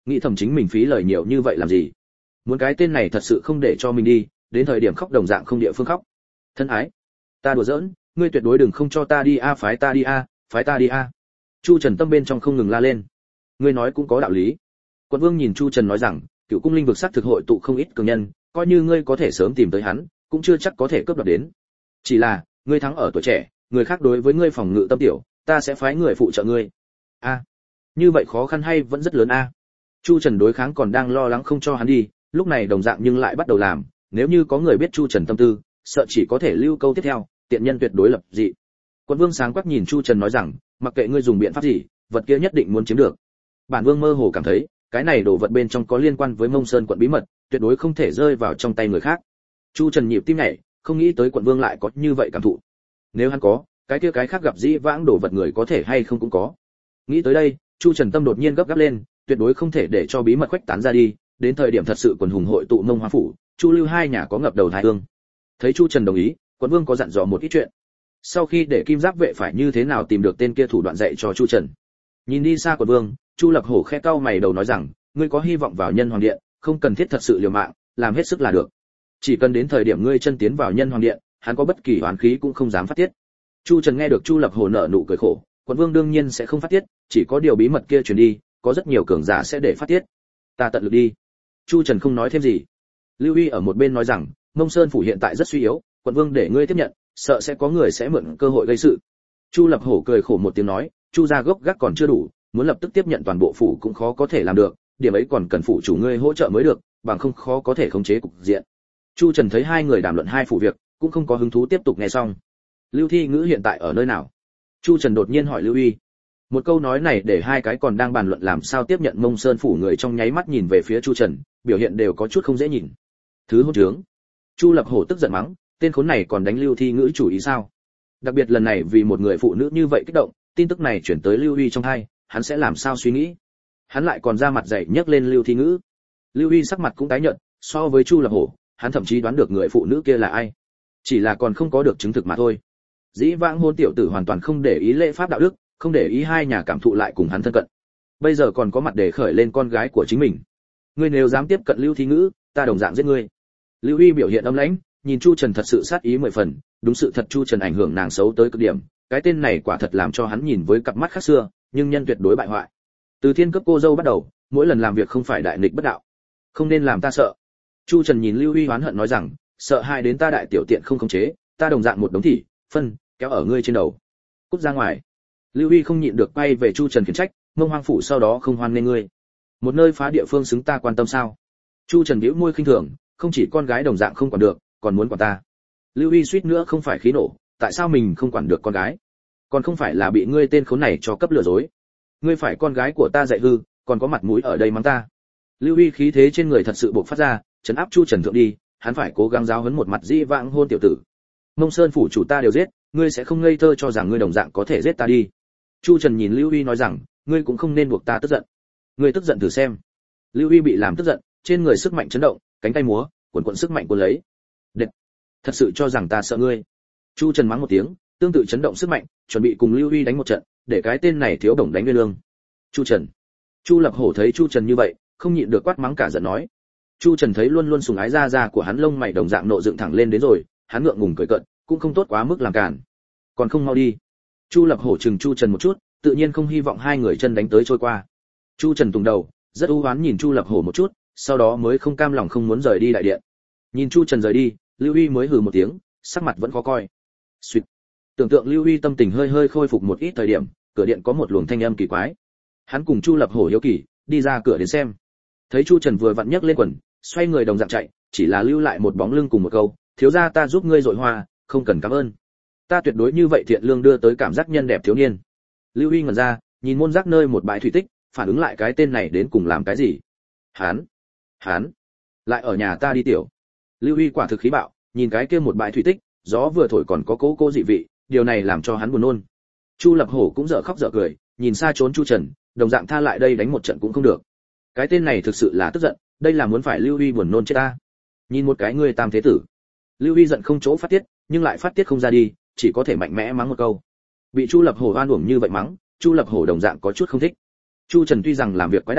nghĩ thầm chính mình phí lời nhiều như vậy làm gì, muốn cái tên này thật sự không để cho mình đi, đến thời điểm khóc đồng dạng không địa phương khóc. Thân ái, ta đùa giỡn, ngươi tuyệt đối đừng không cho ta đi a, phái ta đi a, phái ta đi a. Chu Trần tâm bên trong không ngừng la lên. Ngươi nói cũng có đạo lý. Quận Vương nhìn Chu Trần nói rằng, Cựu Cung Linh vực sắc thực hội tụ không ít cường nhân, coi như ngươi có thể sớm tìm tới hắn, cũng chưa chắc có thể cướp đoạt đến. Chỉ là, ngươi thắng ở tuổi trẻ, người khác đối với ngươi phòng ngự tâm tiểu, ta sẽ phái người phụ trợ ngươi. A, như vậy khó khăn hay vẫn rất lớn a. Chu Trần đối kháng còn đang lo lắng không cho hắn đi, lúc này đồng dạng nhưng lại bắt đầu làm, nếu như có người biết Chu Trần tâm tư, sợ chỉ có thể lưu câu tiếp theo, tiện nhân tuyệt đối lập dị. Quận Vương sáng quắc nhìn Chu Trần nói rằng, mặc kệ ngươi dùng biện pháp gì, vật kia nhất định muốn chiếm được. Bản Vương mơ hồ cảm thấy, cái này đồ vật bên trong có liên quan với Mông Sơn quận bí mật, tuyệt đối không thể rơi vào trong tay người khác. Chu Trần nhịp tim nhảy, không nghĩ tới Quận Vương lại có như vậy cảm thụ. Nếu hắn có, cái kia cái khác gặp dĩ vãng đồ vật người có thể hay không cũng có. Nghĩ tới đây, Chu Trần tâm đột nhiên gấp gáp lên, tuyệt đối không thể để cho bí mật khuếch tán ra đi, đến thời điểm thật sự quần hùng hội tụ Mông Hoa phủ, Chu Lưu hai nhà có ngập đầu thái hương. Thấy Chu Trần đồng ý, Quận Vương có dặn dò một ít chuyện. Sau khi để Kim Giáp vệ phải như thế nào tìm được tên kia thủ đoạn dạy cho Chu Trần. Nhìn đi xa Quận Vương, Chu Lập Hổ khẽ cau mày đầu nói rằng, ngươi có hy vọng vào Nhân Hoàng điện, không cần thiết thật sự liều mạng, làm hết sức là được. Chỉ cần đến thời điểm ngươi chân tiến vào Nhân Hoàng điện, hắn có bất kỳ oán khí cũng không dám phát tiết. Chu Trần nghe được Chu Lập Hổ nở nụ cười khổ, Quận Vương đương nhiên sẽ không phát tiết, chỉ có điều bí mật kia truyền đi, có rất nhiều cường giả sẽ để phát tiết. Ta tận lực đi. Chu Trần không nói thêm gì. Lưu Uy ở một bên nói rằng, Mông Sơn phủ hiện tại rất suy yếu, Quận Vương để ngươi tiếp nhận, sợ sẽ có người sẽ mượn cơ hội gây sự. Chu Lập Hổ cười khổ một tiếng nói, Chu gia gốc gác còn chưa đủ, muốn lập tức tiếp nhận toàn bộ phủ cũng khó có thể làm được, điểm ấy còn cần phủ chủ ngươi hỗ trợ mới được, bằng không khó có thể khống chế cục diện. Chu Trần thấy hai người đàm luận hai phủ việc, cũng không có hứng thú tiếp tục nghe xong. Lưu Thi Ngữ hiện tại ở nơi nào? Chu Trần đột nhiên hỏi Lưu Uy. Một câu nói này để hai cái còn đang bàn luận làm sao tiếp nhận Mông Sơn phủ người trong nháy mắt nhìn về phía Chu Trần, biểu hiện đều có chút không dễ nhìn. Thứ hỗn trướng. Chu Lập Hổ tức giận mắng, tên khốn này còn đánh Lưu Thi Ngữ chủ ý sao? Đặc biệt lần này vì một người phụ nữ như vậy kích động, tin tức này chuyển tới Lưu Uy trong tai, hắn sẽ làm sao suy nghĩ? Hắn lại còn ra mặt dạy nhấc lên Lưu Thi Ngữ. Lưu Uy sắc mặt cũng tái nhợt, so với Chu Lập Hổ, hắn thậm chí đoán được người phụ nữ kia là ai, chỉ là còn không có được chứng thực mà thôi. Dĩ vãng hôn tiểu tử hoàn toàn không để ý lễ pháp đạo đức, không để ý hai nhà cảm thụ lại cùng hắn thân cận. Bây giờ còn có mặt để khởi lên con gái của chính mình. Ngươi nếu dám tiếp cận Lưu Thi Ngữ, ta đồng dạng giết ngươi. Lưu Uy biểu hiện âm lãnh, nhìn Chu Trần thật sự sát ý mười phần, đúng sự thật Chu Trần ảnh hưởng nàng xấu tới cực điểm, cái tên này quả thật làm cho hắn nhìn với cặp mắt khác xưa, nhưng nhân tuyệt đối bại hoại. Từ thiên cấp cô dâu bắt đầu, mỗi lần làm việc không phải đại nghịch bất đạo, không nên làm ta sợ. Chu Trần nhìn Lưu Uy oán hận nói rằng, sợ hại đến ta đại tiểu tiện không khống chế, ta đồng dạng một đống thỉ, phân, kéo ở ngươi trên đầu. Cút ra ngoài. Lưu Uy không nhịn được quay về Chu Trần khiển trách, Mông Hoang phủ sau đó không hoan nghênh ngươi. Một nơi phá địa phương xứng ta quan tâm sao? Chu Trần bĩu môi khinh thường, không chỉ con gái đồng dạng không quản được, còn muốn quản ta. Lưu Uy suýt nữa không phải khí nổ, tại sao mình không quản được con gái? Còn không phải là bị ngươi tên khốn này cho cấp lừa dối. Ngươi phải con gái của ta dạy hư, còn có mặt mũi ở đây mắng ta. Lưu Uy khí thế trên người thật sự bộc phát ra, trấn áp Chu Trần thượng đi, hắn phải cố gắng giáo huấn một mặt dĩ vãng hôn tiểu tử. Mông Sơn phủ chủ ta đều giết, ngươi sẽ không ngây thơ cho rằng ngươi đồng dạng có thể giết ta đi. Chu Trần nhìn Lưu Uy nói rằng, ngươi cũng không nên buộc ta tức giận. Ngươi tức giận thử xem. Lưu Uy bị làm tức giận, trên người sức mạnh chấn động, cánh tay múa, cuộn cuộn sức mạnh cuốn lấy. Đệt, thật sự cho rằng ta sợ ngươi? Chu Trần mắng một tiếng, tương tự chấn động sức mạnh, chuẩn bị cùng Lưu Uy đánh một trận, để cái tên này thiếu đồng đánh nguyên lương. Chu Trần. Chu Lập Hổ thấy Chu Trần như vậy, không nhịn được quát mắng cả giận nói. Chu Trần thấy luôn luôn sùng ái ra ra của hắn lông mày đồng dạng nộ dựng thẳng lên đến rồi, hắn ngượng ngùng cười cợt, cũng không tốt quá mức làm cản. Còn không mau đi. Chu Lập Hổ chừng Chu Trần một chút, tự nhiên không hy vọng hai người chân đánh tới trôi qua. Chu Trần tùng đầu, rất u hoán nhìn Chu Lập Hổ một chút, sau đó mới không cam lòng không muốn rời đi đại điện. Nhìn Chu Trần rời đi, Lưu Uy mới hừ một tiếng, sắc mặt vẫn khó coi. Xuyệt. Tưởng tượng Lưu Uy tâm tình hơi hơi khôi phục một ít thời điểm, cửa điện có một luồng thanh âm kỳ quái. Hắn cùng Chu Lập Hổ hiếu kỳ, đi ra cửa đến xem. Thấy Chu Trần vừa vặn nhấc lên quần, xoay người đồng dạng chạy, chỉ là lưu lại một bóng lưng cùng một câu, thiếu gia ta giúp ngươi dội hoa, không cần cảm ơn. Ta tuyệt đối như vậy thiện lương đưa tới cảm giác nhân đẹp thiếu niên. Lưu Uy ngẩn ra, nhìn môn rác nơi một bãi thủy tích, phản ứng lại cái tên này đến cùng làm cái gì. Hán, hán, lại ở nhà ta đi tiểu. Lưu Uy quả thực khí bạo, nhìn cái kia một bãi thủy tích, gió vừa thổi còn có cố cố dị vị, điều này làm cho hắn buồn nôn. Chu Lập Hổ cũng dở khóc dở cười, nhìn xa trốn Chu Trần, đồng dạng tha lại đây đánh một trận cũng không được. Cái tên này thực sự là tức giận, đây là muốn phải Lưu Uy buồn nôn chết ta. Nhìn một cái người tam thế tử. Lưu Uy giận không chỗ phát tiết, nhưng lại phát tiết không ra đi, chỉ có thể mạnh mẽ mắng một câu. Bị Chu Lập Hổ oan uổng như vậy mắng, Chu Lập Hổ đồng dạng có chút không thích. Chu Trần tuy rằng làm việc quái đản,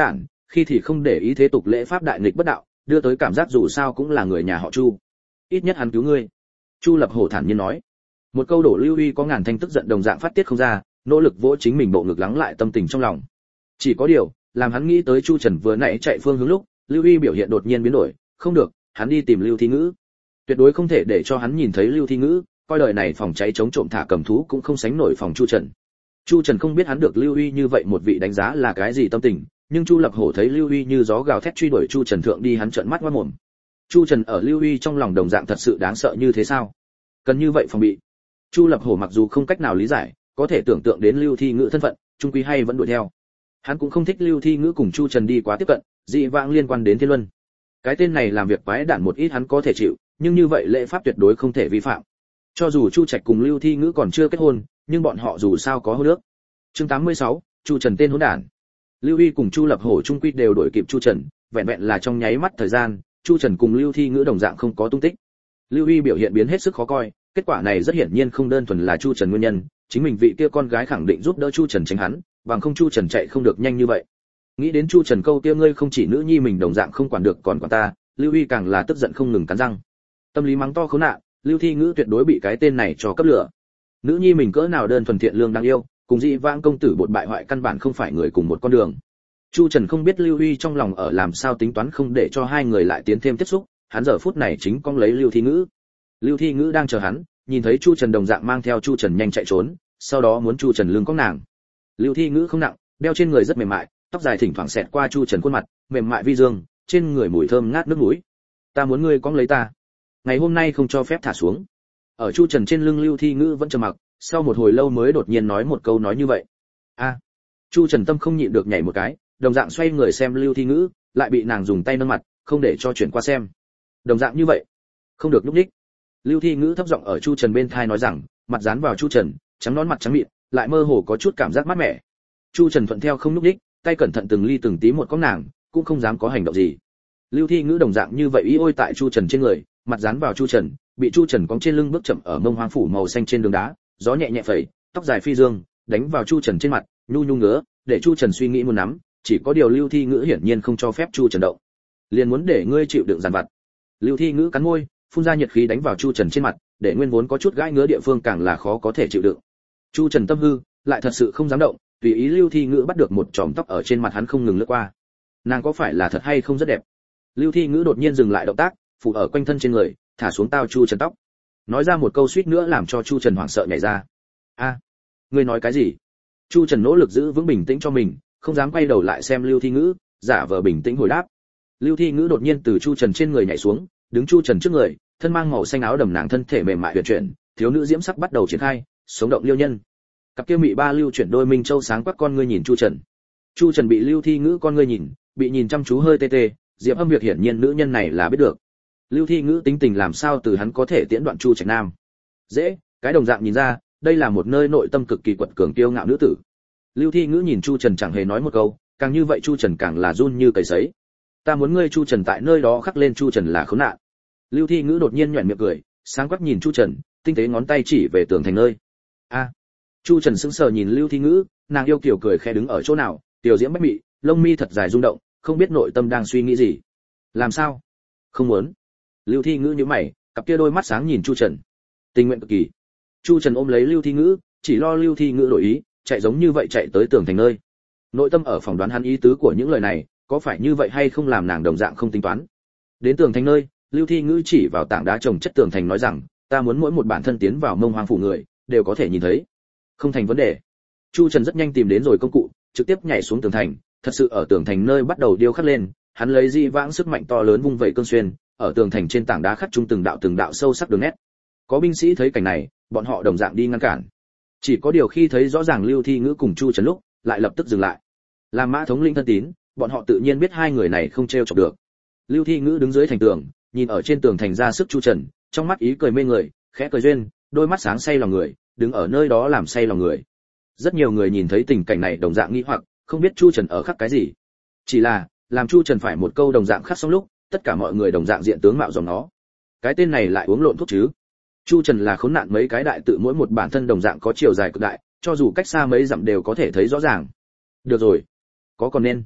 khi thì không để ý thế tục lễ pháp đại nghịch bất đạo, đưa tới cảm giác dù sao cũng là người nhà họ Chu. Ít nhất hắn cứu ngươi. Chu Lập Hổ thản nhiên nói. Một câu đổ Lưu Huy có ngàn thanh tức giận đồng dạng phát tiết không ra, nỗ lực vỗ chính mình bộ ngực lắng lại tâm tình trong lòng. Chỉ có điều, làm hắn nghĩ tới Chu Trần vừa nãy chạy phương hướng lúc, Lưu Huy biểu hiện đột nhiên biến đổi, không được, hắn đi tìm Lưu Thi Ngữ. Tuyệt đối không thể để cho hắn nhìn thấy Lưu Thi Ngữ, coi đời này phòng cháy chống trộm thả cầm thú cũng không sánh nổi phòng Chu Trần. Chu Trần không biết hắn được Lưu Huy như vậy một vị đánh giá là cái gì tâm tình, nhưng Chu Lập Hổ thấy Lưu Huy như gió gào thét truy đuổi Chu Trần thượng đi, hắn trợn mắt ngoác mồm. Chu Trần ở Lưu Huy trong lòng đồng dạng thật sự đáng sợ như thế sao? Cần như vậy phòng bị. Chu Lập Hổ mặc dù không cách nào lý giải, có thể tưởng tượng đến Lưu Thi Ngữ thân phận, trung quy hay vẫn đuổi theo. Hắn cũng không thích Lưu Thi Ngữ cùng Chu Trần đi quá tiếp cận, dị vãng liên quan đến Thiên Luân. Cái tên này làm việc quái đản một ít hắn có thể chịu, nhưng như vậy lễ pháp tuyệt đối không thể vi phạm. Cho dù Chu Trạch cùng Lưu Thi Ngữ còn chưa kết hôn, nhưng bọn họ dù sao có hôn ước. Chương tám mươi sáu, Chu Trần tên hỗn đản. Lưu Huy cùng Chu Lập Hổ trung quy đều đuổi kịp Chu Trần, vẹn vẹn là trong nháy mắt thời gian, Chu Trần cùng Lưu Thi Ngữ đồng dạng không có tung tích. Lưu Huy biểu hiện biến hết sức khó coi, kết quả này rất hiển nhiên không đơn thuần là Chu Trần nguyên nhân, chính mình vị kia con gái khẳng định giúp đỡ Chu Trần tránh hắn, bằng không Chu Trần chạy không được nhanh như vậy. Nghĩ đến Chu Trần câu kia ngươi không chỉ nữ nhi mình đồng dạng không quản được còn quản ta, Lưu Huy càng là tức giận không ngừng cắn răng. Tâm lý mắng to khốn nạn, Lưu Thi Ngữ tuyệt đối bị cái tên này cho cấp lửa. Nữ nhi mình cỡ nào đơn thuần thiện lương đáng yêu, cùng dị vãng công tử bột bại hoại căn bản không phải người cùng một con đường. Chu Trần không biết Lưu Huy trong lòng ở làm sao tính toán không để cho hai người lại tiến thêm tiếp xúc, hắn giờ phút này chính cong lấy Lưu Thi Ngữ. Lưu Thi Ngữ đang chờ hắn, nhìn thấy Chu Trần đồng dạng mang theo Chu Trần nhanh chạy trốn, sau đó muốn Chu Trần lưng cõng nàng. Lưu Thi Ngữ không nặng, đeo trên người rất mềm mại, tóc dài thỉnh thoảng xẹt qua Chu Trần khuôn mặt, mềm mại vi dương, trên người mùi thơm ngát nước mũi. Ta muốn ngươi cõng lấy ta. Ngày hôm nay không cho phép thả xuống. Ở Chu Trần trên lưng Lưu Thi Ngữ vẫn trầm mặc, sau một hồi lâu mới đột nhiên nói một câu nói như vậy. A. Chu Trần tâm không nhịn được nhảy một cái, đồng dạng xoay người xem Lưu Thi Ngữ, lại bị nàng dùng tay nâng mặt, không để cho chuyển qua xem. Đồng dạng như vậy, không được lúc đích. Lưu Thi Ngữ thấp giọng ở Chu Trần bên tai nói rằng, mặt dán vào Chu Trần, trắng nón mặt trắng mịn, lại mơ hồ có chút cảm giác mát mẻ. Chu Trần thuận theo không lúc đích, tay cẩn thận từng ly từng tí một cõng nàng, cũng không dám có hành động gì. Lưu Thi Ngữ đồng dạng như vậy ý ôi tại Chu Trần trên người, mặt dán vào Chu Trần, bị Chu Trần cõng trên lưng bước chậm ở mông hoang phủ màu xanh trên đường đá, gió nhẹ nhẹ phẩy, tóc dài phi dương, đánh vào Chu Trần trên mặt, nhu nhu ngứa, để Chu Trần suy nghĩ muốn nắm, chỉ có điều Lưu Thi Ngữ hiển nhiên không cho phép Chu Trần động. Liền muốn để ngươi chịu đựng giàn vặt. Lưu Thi Ngữ cắn môi, phun ra nhiệt khí đánh vào Chu Trần trên mặt, để nguyên vốn có chút gãi ngứa địa phương càng là khó có thể chịu đựng. Chu Trần tâm hư, lại thật sự không dám động, tùy ý Lưu Thi Ngữ bắt được một chòm tóc ở trên mặt hắn không ngừng lướt qua. Nàng có phải là thật hay không rất đẹp? Lưu Thi Ngữ đột nhiên dừng lại động tác, phủ ở quanh thân trên người, thả xuống tao Chu Trần tóc. Nói ra một câu suýt nữa làm cho Chu Trần hoảng sợ nhảy ra. A, ngươi nói cái gì? Chu Trần nỗ lực giữ vững bình tĩnh cho mình, không dám quay đầu lại xem Lưu Thi Ngữ, giả vờ bình tĩnh hồi đáp. Lưu Thi Ngữ đột nhiên từ Chu Trần trên người nhảy xuống, đứng Chu Trần trước người, thân mang màu xanh áo đầm nàng thân thể mềm mại huyền chuyển, thiếu nữ diễm sắc bắt đầu triển khai, sống động liêu nhân. Cặp kia mị ba lưu chuyển đôi minh châu sáng quắc con ngươi nhìn Chu Trần. Chu Trần bị Lưu Thi Ngữ con ngươi nhìn, bị nhìn chăm chú hơi tê tê, Diệp Âm việc hiển nhiên nữ nhân này là biết được. Lưu Thi Ngữ tính tình làm sao từ hắn có thể tiễn đoạn Chu Trạch Nam. Dễ, cái đồng dạng nhìn ra, đây là một nơi nội tâm cực kỳ quật cường kiêu ngạo nữ tử. Lưu Thi Ngữ nhìn Chu Trần chẳng hề nói một câu, càng như vậy Chu Trần càng là run như cầy sấy. Ta muốn ngươi Chu Trần tại nơi đó khắc lên Chu Trần là khốn nạn. Lưu Thi Ngữ đột nhiên nhuyễn miệng cười, sáng quắc nhìn Chu Trần, tinh tế ngón tay chỉ về tường thành nơi. A. Chu Trần sững sờ nhìn Lưu Thi Ngữ, nàng yêu kiều cười khẽ đứng ở chỗ nào, tiểu diễm bách mị, lông mi thật dài rung động, không biết nội tâm đang suy nghĩ gì. Làm sao? Không muốn. Lưu Thi Ngữ nhíu mày, cặp kia đôi mắt sáng nhìn Chu Trần. Tình nguyện cực kỳ. Chu Trần ôm lấy Lưu Thi Ngữ, chỉ lo Lưu Thi Ngữ đổi ý, chạy giống như vậy chạy tới tường thành nơi. Nội tâm ở phỏng đoán hắn ý tứ của những lời này, có phải như vậy hay không làm nàng đồng dạng không tính toán. Đến tường thành nơi, Lưu Thi Ngữ chỉ vào tảng đá trồng chất tường thành nói rằng, ta muốn mỗi một bản thân tiến vào mông hoang phủ người, đều có thể nhìn thấy. Không thành vấn đề. Chu Trần rất nhanh tìm đến rồi công cụ, trực tiếp nhảy xuống tường thành, thật sự ở tường thành nơi bắt đầu điêu khắc lên, hắn lấy di vãng sức mạnh to lớn vung vẩy cương xuyên, ở tường thành trên tảng đá khắc trung từng đạo từng đạo sâu sắc đường nét. Có binh sĩ thấy cảnh này, bọn họ đồng dạng đi ngăn cản. Chỉ có điều khi thấy rõ ràng Lưu Thi Ngữ cùng Chu Trần lúc, lại lập tức dừng lại. Làm Mã thống lĩnh thân tín, bọn họ tự nhiên biết hai người này không trêu chọc được. Lưu Thi Ngữ đứng dưới thành tường, nhìn ở trên tường thành ra sức Chu Trần, trong mắt ý cười mê người, khẽ cười duyên, đôi mắt sáng say lòng người, đứng ở nơi đó làm say lòng người. Rất nhiều người nhìn thấy tình cảnh này đồng dạng nghi hoặc, không biết Chu Trần ở khắc cái gì. Chỉ là, làm Chu Trần phải một câu đồng dạng khắc xong lúc, tất cả mọi người đồng dạng diện tướng mạo dòng nó. Cái tên này lại uống lộn thuốc chứ? Chu Trần là khốn nạn mấy cái đại tự mỗi một bản thân đồng dạng có chiều dài cực đại, cho dù cách xa mấy dặm đều có thể thấy rõ ràng. Được rồi, có còn nên.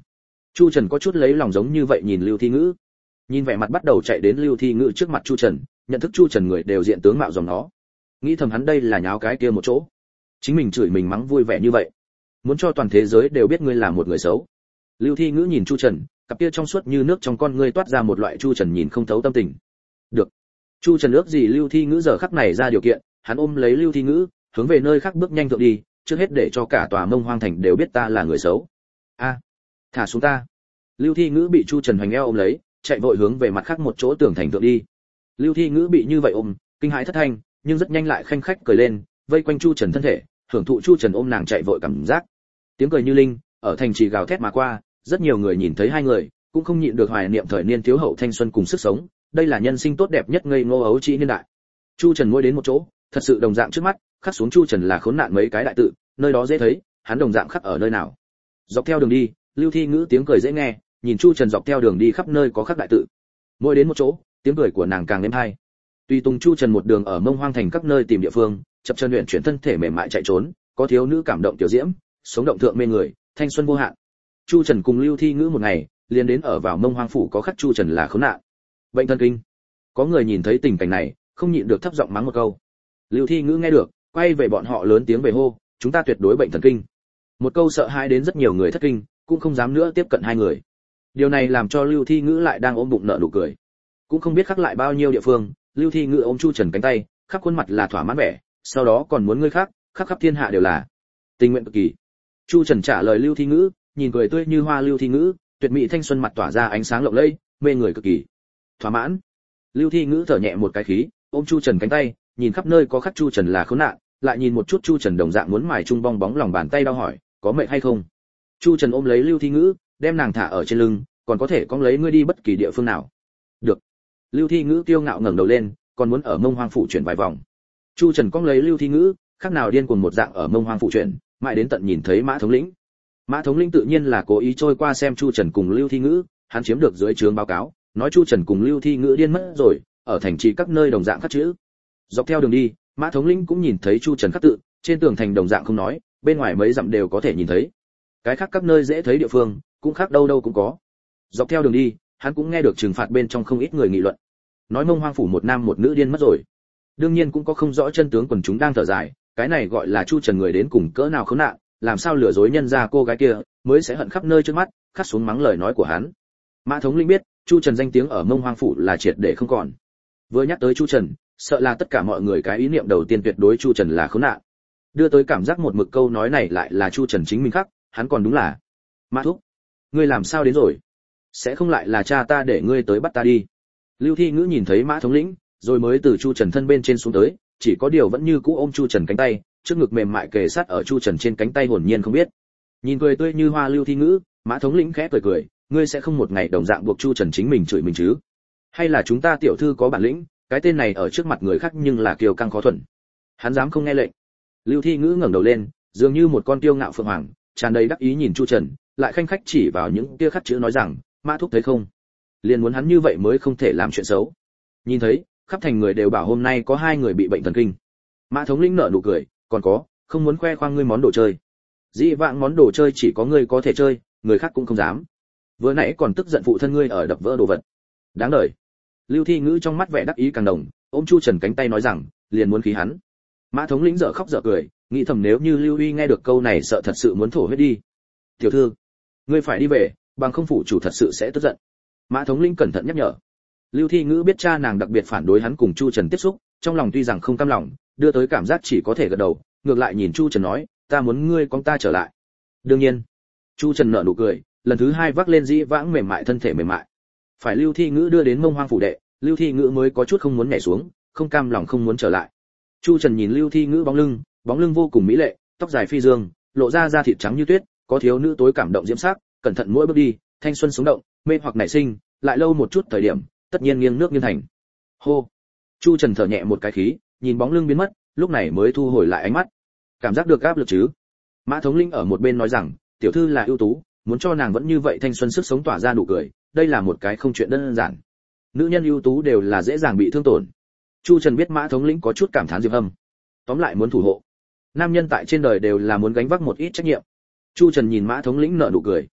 Chu Trần có chút lấy lòng giống như vậy nhìn Lưu Thi Ngữ. Nhìn vẻ mặt bắt đầu chạy đến Lưu Thi Ngữ trước mặt Chu Trần, nhận thức Chu Trần người đều diện tướng mạo dòng nó. Nghĩ thầm hắn đây là nháo cái kia một chỗ. Chính mình chửi mình mắng vui vẻ như vậy, muốn cho toàn thế giới đều biết ngươi là một người xấu. Lưu Thi Ngữ nhìn Chu Trần, cặp kia trong suốt như nước trong con ngươi toát ra một loại Chu Trần nhìn không thấu tâm tình. Được. Chu Trần ước gì Lưu Thi Ngữ giờ khắc này ra điều kiện, hắn ôm lấy Lưu Thi Ngữ, hướng về nơi khác bước nhanh thượng đi, trước hết để cho cả tòa Mông Hoang thành đều biết ta là người xấu. A, thả xuống ta. Lưu Thi Ngữ bị Chu Trần hoành eo ôm lấy, chạy vội hướng về mặt khác một chỗ tường thành thượng đi. Lưu Thi Ngữ bị như vậy ôm, kinh hãi thất thanh, nhưng rất nhanh lại khanh khách cười lên, vây quanh Chu Trần thân thể, hưởng thụ Chu Trần ôm nàng chạy vội cảm giác. Tiếng cười như linh, ở thành trì gào thét mà qua, rất nhiều người nhìn thấy hai người, cũng không nhịn được hoài niệm thời niên thiếu hậu thanh xuân cùng sức sống, đây là nhân sinh tốt đẹp nhất ngây ngô ấu trĩ niên đại. Chu Trần ngồi đến một chỗ, thật sự đồng dạng trước mắt, khắc xuống Chu Trần là khốn nạn mấy cái đại tự, nơi đó dễ thấy, hắn đồng dạng khắc ở nơi nào. Dọc theo đường đi, Lưu Thi Ngữ tiếng cười dễ nghe, nhìn Chu Trần dọc theo đường đi khắp nơi có khắc đại tự. Mỗi đến một chỗ, tiếng cười của nàng càng êm hay. Tùy tùng Chu Trần một đường ở Mông Hoang thành các nơi tìm địa phương, chập chân luyện chuyển thân thể mềm mại chạy trốn, có thiếu nữ cảm động tiểu diễm, sống động thượng mê người, thanh xuân vô hạn. Chu Trần cùng Lưu Thi Ngữ một ngày, liền đến ở vào Mông Hoang phủ có khắc Chu Trần là khốn nạn. Bệnh thần kinh. Có người nhìn thấy tình cảnh này, không nhịn được thấp giọng mắng một câu. Lưu Thi Ngữ nghe được, quay về bọn họ lớn tiếng về hô, chúng ta tuyệt đối bệnh thần kinh. Một câu sợ hãi đến rất nhiều người thất kinh, cũng không dám nữa tiếp cận hai người. Điều này làm cho Lưu Thi Ngữ lại đang ôm bụng nở nụ cười. Cũng không biết khắc lại bao nhiêu địa phương, Lưu Thi Ngữ ôm Chu Trần cánh tay, khắp khuôn mặt là thỏa mãn vẻ, sau đó còn muốn người khác, khắp khắp thiên hạ đều là tình nguyện cực kỳ. Chu Trần trả lời Lưu Thi Ngữ, nhìn cười tươi như hoa Lưu Thi Ngữ, tuyệt mỹ thanh xuân mặt tỏa ra ánh sáng lộng lẫy, mê người cực kỳ. Thỏa mãn. Lưu Thi Ngữ thở nhẹ một cái khí, ôm Chu Trần cánh tay, nhìn khắp nơi có khắc Chu Trần là khốn nạn, lại nhìn một chút Chu Trần đồng dạng muốn mài chung bong bóng lòng bàn tay đau hỏi, có mệt hay không? Chu Trần ôm lấy Lưu Thi Ngữ, đem nàng thả ở trên lưng, còn có thể cõng lấy ngươi đi bất kỳ địa phương nào. Được. Lưu Thi Ngữ kiêu ngạo ngẩng đầu lên, còn muốn ở Mông Hoang phủ chuyển vài vòng. Chu Trần cõng lấy Lưu Thi Ngữ, khác nào điên cuồng một dạng ở Mông Hoang phủ chuyển, mãi đến tận nhìn thấy Mã thống lĩnh. Mã thống lĩnh tự nhiên là cố ý trôi qua xem Chu Trần cùng Lưu Thi Ngữ, hắn chiếm được dưới trướng báo cáo, nói Chu Trần cùng Lưu Thi Ngữ điên mất rồi, ở thành trì các nơi đồng dạng khắc chữ. Dọc theo đường đi, Mã thống lĩnh cũng nhìn thấy Chu Trần khắc tự, trên tường thành đồng dạng không nói, bên ngoài mấy dặm đều có thể nhìn thấy. Cái khác các nơi dễ thấy địa phương, cũng khác đâu đâu cũng có. Dọc theo đường đi, hắn cũng nghe được trừng phạt bên trong không ít người nghị luận. Nói Mông Hoang phủ một nam một nữ điên mất rồi. Đương nhiên cũng có không rõ chân tướng quần chúng đang thở dài, cái này gọi là Chu Trần người đến cùng cỡ nào khốn nạn, làm sao lừa dối nhân ra cô gái kia, mới sẽ hận khắp nơi trước mắt, khắc xuống mắng lời nói của hắn. Mã thống lĩnh biết, Chu Trần danh tiếng ở Mông Hoang phủ là triệt để không còn. Vừa nhắc tới Chu Trần, sợ là tất cả mọi người cái ý niệm đầu tiên tuyệt đối Chu Trần là khốn nạn. Đưa tới cảm giác một mực câu nói này lại là Chu Trần chính mình khắc, hắn còn đúng là. Mã thúc, ngươi làm sao đến rồi? Sẽ không lại là cha ta để ngươi tới bắt ta đi? Lưu Thi Ngữ nhìn thấy Mã thống lĩnh, rồi mới từ Chu Trần thân bên trên xuống tới, chỉ có điều vẫn như cũ ôm Chu Trần cánh tay, trước ngực mềm mại kề sát ở Chu Trần trên cánh tay hồn nhiên không biết. Nhìn cười tươi như hoa Lưu Thi Ngữ, Mã thống lĩnh khẽ cười cười, ngươi sẽ không một ngày đồng dạng buộc Chu Trần chính mình chửi mình chứ? Hay là chúng ta tiểu thư có bản lĩnh, cái tên này ở trước mặt người khác nhưng là kiêu căng khó thuần. Hắn dám không nghe lệnh. Lưu Thi Ngữ ngẩng đầu lên, dường như một con kiêu ngạo phượng hoàng, tràn đầy đắc ý nhìn Chu Trần, lại khanh khách chỉ vào những kia khắc chữ nói rằng, Mã thúc thấy không? Liền muốn hắn như vậy mới không thể làm chuyện xấu. Nhìn thấy, khắp thành người đều bảo hôm nay có hai người bị bệnh thần kinh. Mã thống lĩnh nở nụ cười, còn có, không muốn khoe khoang ngươi món đồ chơi. Dĩ vãng món đồ chơi chỉ có ngươi có thể chơi, người khác cũng không dám. Vừa nãy còn tức giận phụ thân ngươi ở đập vỡ đồ vật. Đáng đời. Lưu Thi Ngữ trong mắt vẻ đắc ý càng đồng, ôm Chu Trần cánh tay nói rằng, liền muốn khí hắn. Mã thống lĩnh dở khóc dở cười, nghĩ thầm nếu như Lưu Uy nghe được câu này sợ thật sự muốn thổ huyết đi. Tiểu thư, ngươi phải đi về, bằng không phủ chủ thật sự sẽ tức giận. Mã thống lĩnh cẩn thận nhắc nhở. Lưu Thi Ngữ biết cha nàng đặc biệt phản đối hắn cùng Chu Trần tiếp xúc, trong lòng tuy rằng không cam lòng, đưa tới cảm giác chỉ có thể gật đầu, ngược lại nhìn Chu Trần nói, ta muốn ngươi con ta trở lại. Đương nhiên. Chu Trần nở nụ cười, lần thứ hai vác lên dĩ vãng mềm mại thân thể mềm mại. Phải Lưu Thi Ngữ đưa đến Mông Hoang phủ đệ, Lưu Thi Ngữ mới có chút không muốn nhảy xuống, không cam lòng không muốn trở lại. Chu Trần nhìn Lưu Thi Ngữ bóng lưng, bóng lưng vô cùng mỹ lệ, tóc dài phi dương, lộ ra da thịt trắng như tuyết, có thiếu nữ tối cảm động diễm sắc, cẩn thận mỗi bước đi, thanh xuân sống động, mê hoặc nảy sinh, lại lâu một chút thời điểm, tất nhiên nghiêng nước nghiêng thành. Hô. Chu Trần thở nhẹ một cái khí, nhìn bóng lưng biến mất, lúc này mới thu hồi lại ánh mắt. Cảm giác được áp lực chứ? Mã thống lĩnh ở một bên nói rằng, tiểu thư là ưu tú, muốn cho nàng vẫn như vậy thanh xuân sức sống tỏa ra nụ cười, đây là một cái không chuyện đơn giản. Nữ nhân ưu tú đều là dễ dàng bị thương tổn. Chu Trần biết Mã thống lĩnh có chút cảm thán Diệp Âm. Tóm lại muốn thủ hộ. Nam nhân tại trên đời đều là muốn gánh vác một ít trách nhiệm. Chu Trần nhìn Mã thống lĩnh nở nụ cười.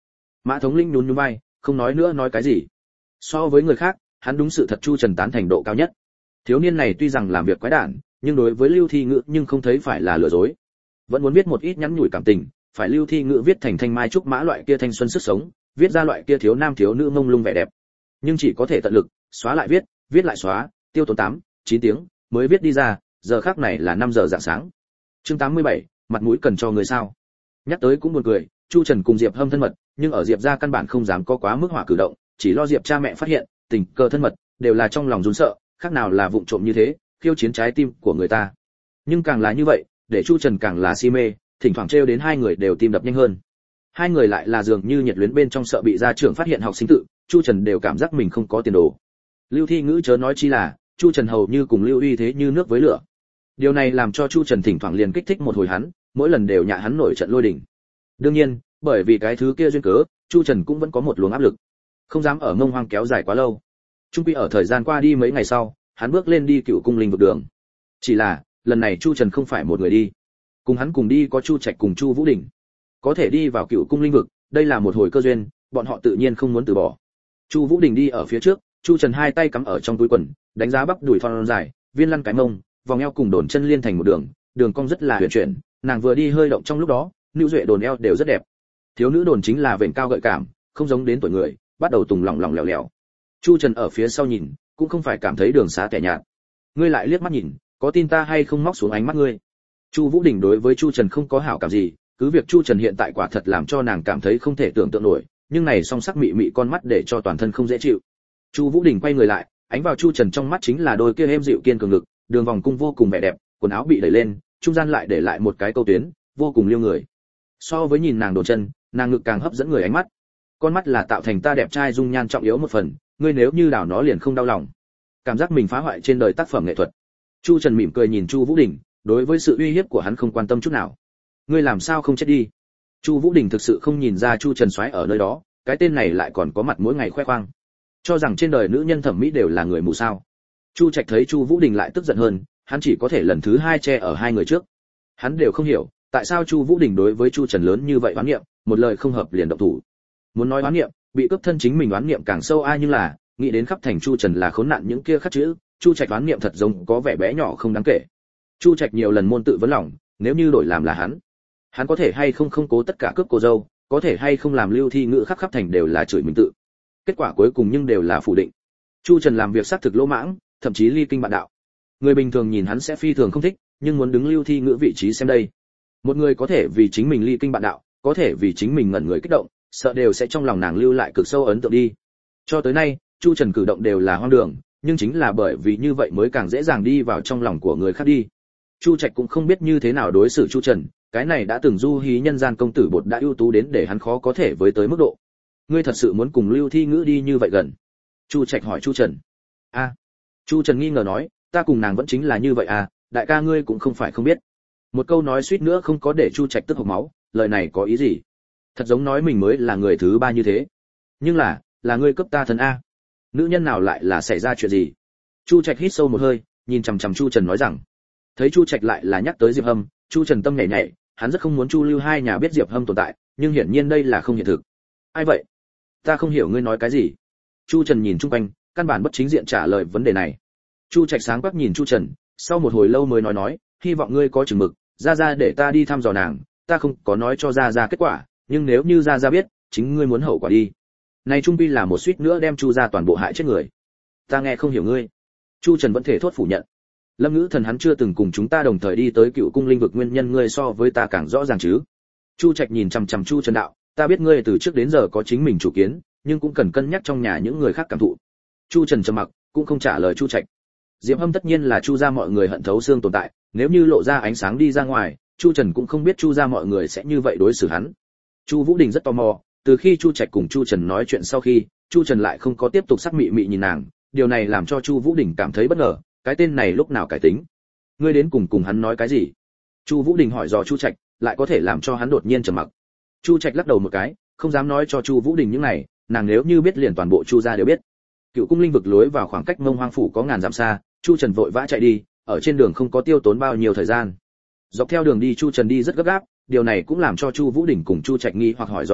Mã thống lĩnh nhún nhún vai, không nói nữa nói cái gì. So với người khác, hắn đúng sự thật Chu Trần tán thành độ cao nhất. Thiếu niên này tuy rằng làm việc quái đản, nhưng đối với Lưu Thi Ngữ nhưng không thấy phải là lừa dối. Vẫn muốn viết một ít nhắn nhủi cảm tình, phải Lưu Thi Ngữ viết thành thanh mai trúc mã loại kia thanh xuân sức sống, viết ra loại kia thiếu nam thiếu nữ mông lung vẻ đẹp. Nhưng chỉ có thể tận lực, xóa lại viết, viết lại xóa, tiêu tốn tám, chín tiếng mới viết đi ra, giờ khắc này là năm giờ rạng sáng. Chương tám mươi bảy, mặt mũi cần cho người sao? Nhắc tới cũng buồn cười, Chu Trần cùng Diệp Hâm thân mật, nhưng ở Diệp gia căn bản không dám có quá mức hỏa cử động, chỉ lo Diệp cha mẹ phát hiện, tình cờ thân mật, đều là trong lòng run sợ, khác nào là vụng trộm như thế, khiêu chiến trái tim của người ta. Nhưng càng là như vậy, để Chu Trần càng là si mê, thỉnh thoảng trêu đến hai người đều tim đập nhanh hơn. Hai người lại là dường như nhiệt luyến bên trong sợ bị gia trưởng phát hiện học sinh tự, Chu Trần đều cảm giác mình không có tiền đồ. Lưu Thi Ngữ chớ nói chi là, Chu Trần hầu như cùng Lưu Uy thế như nước với lửa. Điều này làm cho Chu Trần thỉnh thoảng liền kích thích một hồi hắn, mỗi lần đều nhạ hắn nổi trận lôi đình. Đương nhiên, bởi vì cái thứ kia duyên cớ, Chu Trần cũng vẫn có một luồng áp lực, không dám ở Mông Hoang kéo dài quá lâu. Trung quy ở thời gian qua đi mấy ngày sau, hắn bước lên đi Cựu Cung Linh vực đường. Chỉ là, lần này Chu Trần không phải một người đi, cùng hắn cùng đi có Chu Trạch cùng Chu Vũ Đình. Có thể đi vào Cựu Cung Linh vực, đây là một hồi cơ duyên, bọn họ tự nhiên không muốn từ bỏ. Chu Vũ Đình đi ở phía trước, Chu Trần hai tay cắm ở trong túi quần, đánh giá bắp đùi thon dài, viên lăn cái mông, vòng eo cùng đồn chân liên thành một đường, đường cong rất là huyền chuyển, nàng vừa đi hơi động trong lúc đó, nữu duệ đồn eo đều rất đẹp. Thiếu nữ đồn chính là vểnh cao gợi cảm, không giống đến tuổi người, bắt đầu tùng lỏng lỏng lẻo lẻo. Chu Trần ở phía sau nhìn, cũng không phải cảm thấy đường xá tẻ nhạt. Ngươi lại liếc mắt nhìn, có tin ta hay không móc xuống ánh mắt ngươi. Chu Vũ Đình đối với Chu Trần không có hảo cảm gì, cứ việc Chu Trần hiện tại quả thật làm cho nàng cảm thấy không thể tưởng tượng nổi, nhưng này song sắc mị mị con mắt để cho toàn thân không dễ chịu. Chu Vũ Đình quay người lại, ánh vào Chu Trần trong mắt chính là đôi kia êm dịu kiên cường ngực, đường vòng cung vô cùng vẻ đẹp, quần áo bị đẩy lên, trung gian lại để lại một cái câu tuyến, vô cùng liêu người. So với nhìn nàng đồ chân, nàng ngực càng hấp dẫn người ánh mắt. Con mắt là tạo thành ta đẹp trai dung nhan trọng yếu một phần, ngươi nếu như đảo nó liền không đau lòng. Cảm giác mình phá hoại trên đời tác phẩm nghệ thuật. Chu Trần mỉm cười nhìn Chu Vũ Đình, đối với sự uy hiếp của hắn không quan tâm chút nào. Ngươi làm sao không chết đi? Chu Vũ Đình thực sự không nhìn ra Chu Trần xoáy ở nơi đó, cái tên này lại còn có mặt mỗi ngày khoe khoang, cho rằng trên đời nữ nhân thẩm mỹ đều là người mù sao. Chu Trạch thấy Chu Vũ Đình lại tức giận hơn, hắn chỉ có thể lần thứ hai che ở hai người trước. Hắn đều không hiểu, tại sao Chu Vũ Đình đối với Chu Trần lớn như vậy oán niệm, một lời không hợp liền động thủ. Muốn nói oán niệm, bị cướp thân chính mình oán niệm càng sâu ai, nhưng là, nghĩ đến khắp thành Chu Trần là khốn nạn những kia khắc chữ, Chu Trạch oán niệm thật giống có vẻ bé nhỏ không đáng kể. Chu Trạch nhiều lần môn tự vấn lòng, nếu như đổi làm là hắn, hắn có thể hay không không cố tất cả cướp cô dâu, có thể hay không làm Lưu Thi Ngữ khắp khắp thành đều là chửi mình tự. Kết quả cuối cùng nhưng đều là phủ định. Chu Trần làm việc xác thực lỗ mãng, thậm chí ly kinh bạn đạo. Người bình thường nhìn hắn sẽ phi thường không thích, nhưng muốn đứng Lưu Thi Ngữ vị trí xem đây. Một người có thể vì chính mình ly kinh bạn đạo, có thể vì chính mình ngẩn người kích động, sợ đều sẽ trong lòng nàng lưu lại cực sâu ấn tượng đi. Cho tới nay, Chu Trần cử động đều là hoang đường, nhưng chính là bởi vì như vậy mới càng dễ dàng đi vào trong lòng của người khác đi. Chu Trạch cũng không biết như thế nào đối xử Chu Trần, cái này đã từng du hí nhân gian công tử bột đã ưu tú đến để hắn khó có thể với tới mức độ. Ngươi thật sự muốn cùng Lưu Thi Ngữ đi như vậy gần? Chu Trạch hỏi Chu Trần. A. À. Chu Trần nghi ngờ nói, ta cùng nàng vẫn chính là như vậy à, đại ca ngươi cũng không phải không biết. Một câu nói suýt nữa không có để Chu Trạch tức hộc máu, lời này có ý gì? Thật giống nói mình mới là người thứ ba như thế. Nhưng là, là ngươi cấp ta thân a. Nữ nhân nào lại là xảy ra chuyện gì? Chu Trạch hít sâu một hơi, nhìn chằm chằm Chu Trần nói rằng. Thấy Chu Trạch lại là nhắc tới Diệp Hâm, Chu Trần tâm nhảy nhảy, hắn rất không muốn Chu Lưu hai nhà biết Diệp Hâm tồn tại, nhưng hiển nhiên đây là không hiện thực. Ai vậy? Ta không hiểu ngươi nói cái gì. Chu Trần nhìn chung quanh, căn bản bất chính diện trả lời vấn đề này. Chu Trạch sáng quắc nhìn Chu Trần, sau một hồi lâu mới nói nói, hy vọng ngươi có chừng mực, ra ra để ta đi thăm dò nàng, ta không có nói cho ra ra kết quả, nhưng nếu như ra ra biết, chính ngươi muốn hậu quả đi. Này trung quy là một suýt nữa đem Chu gia toàn bộ hại chết người. Ta nghe không hiểu ngươi. Chu Trần vẫn thể thốt phủ nhận. Lâm Ngữ Thần hắn chưa từng cùng chúng ta đồng thời đi tới Cựu Cung Linh vực, nguyên nhân ngươi so với ta càng rõ ràng chứ. Chu Trạch nhìn chằm chằm Chu Trần đạo, ta biết ngươi từ trước đến giờ có chính mình chủ kiến, nhưng cũng cần cân nhắc trong nhà những người khác cảm thụ. Chu Trần trầm mặc, cũng không trả lời Chu Trạch. Diệp Hâm tất nhiên là Chu gia mọi người hận thấu xương tồn tại, nếu như lộ ra ánh sáng đi ra ngoài, Chu Trần cũng không biết Chu gia mọi người sẽ như vậy đối xử hắn. Chu Vũ Đình rất tò mò, từ khi Chu Trạch cùng Chu Trần nói chuyện sau khi, Chu Trần lại không có tiếp tục sắc mị mị nhìn nàng, điều này làm cho Chu Vũ Đình cảm thấy bất ngờ, cái tên này lúc nào cải tính? Ngươi đến cùng cùng hắn nói cái gì? Chu Vũ Đình hỏi dò Chu Trạch, lại có thể làm cho hắn đột nhiên trầm mặc. Chu Trạch lắc đầu một cái, không dám nói cho Chu Vũ Đình những này, nàng nếu như biết liền toàn bộ Chu gia đều biết. Cựu Cung Linh vực lối vào khoảng cách Mông Hoang phủ có ngàn dặm xa, Chu Trần vội vã chạy đi, ở trên đường không có tiêu tốn bao nhiêu thời gian. Dọc theo đường đi Chu Trần đi rất gấp gáp, điều này cũng làm cho Chu Vũ Đình cùng Chu Trạch nghi hoặc hỏi do quá,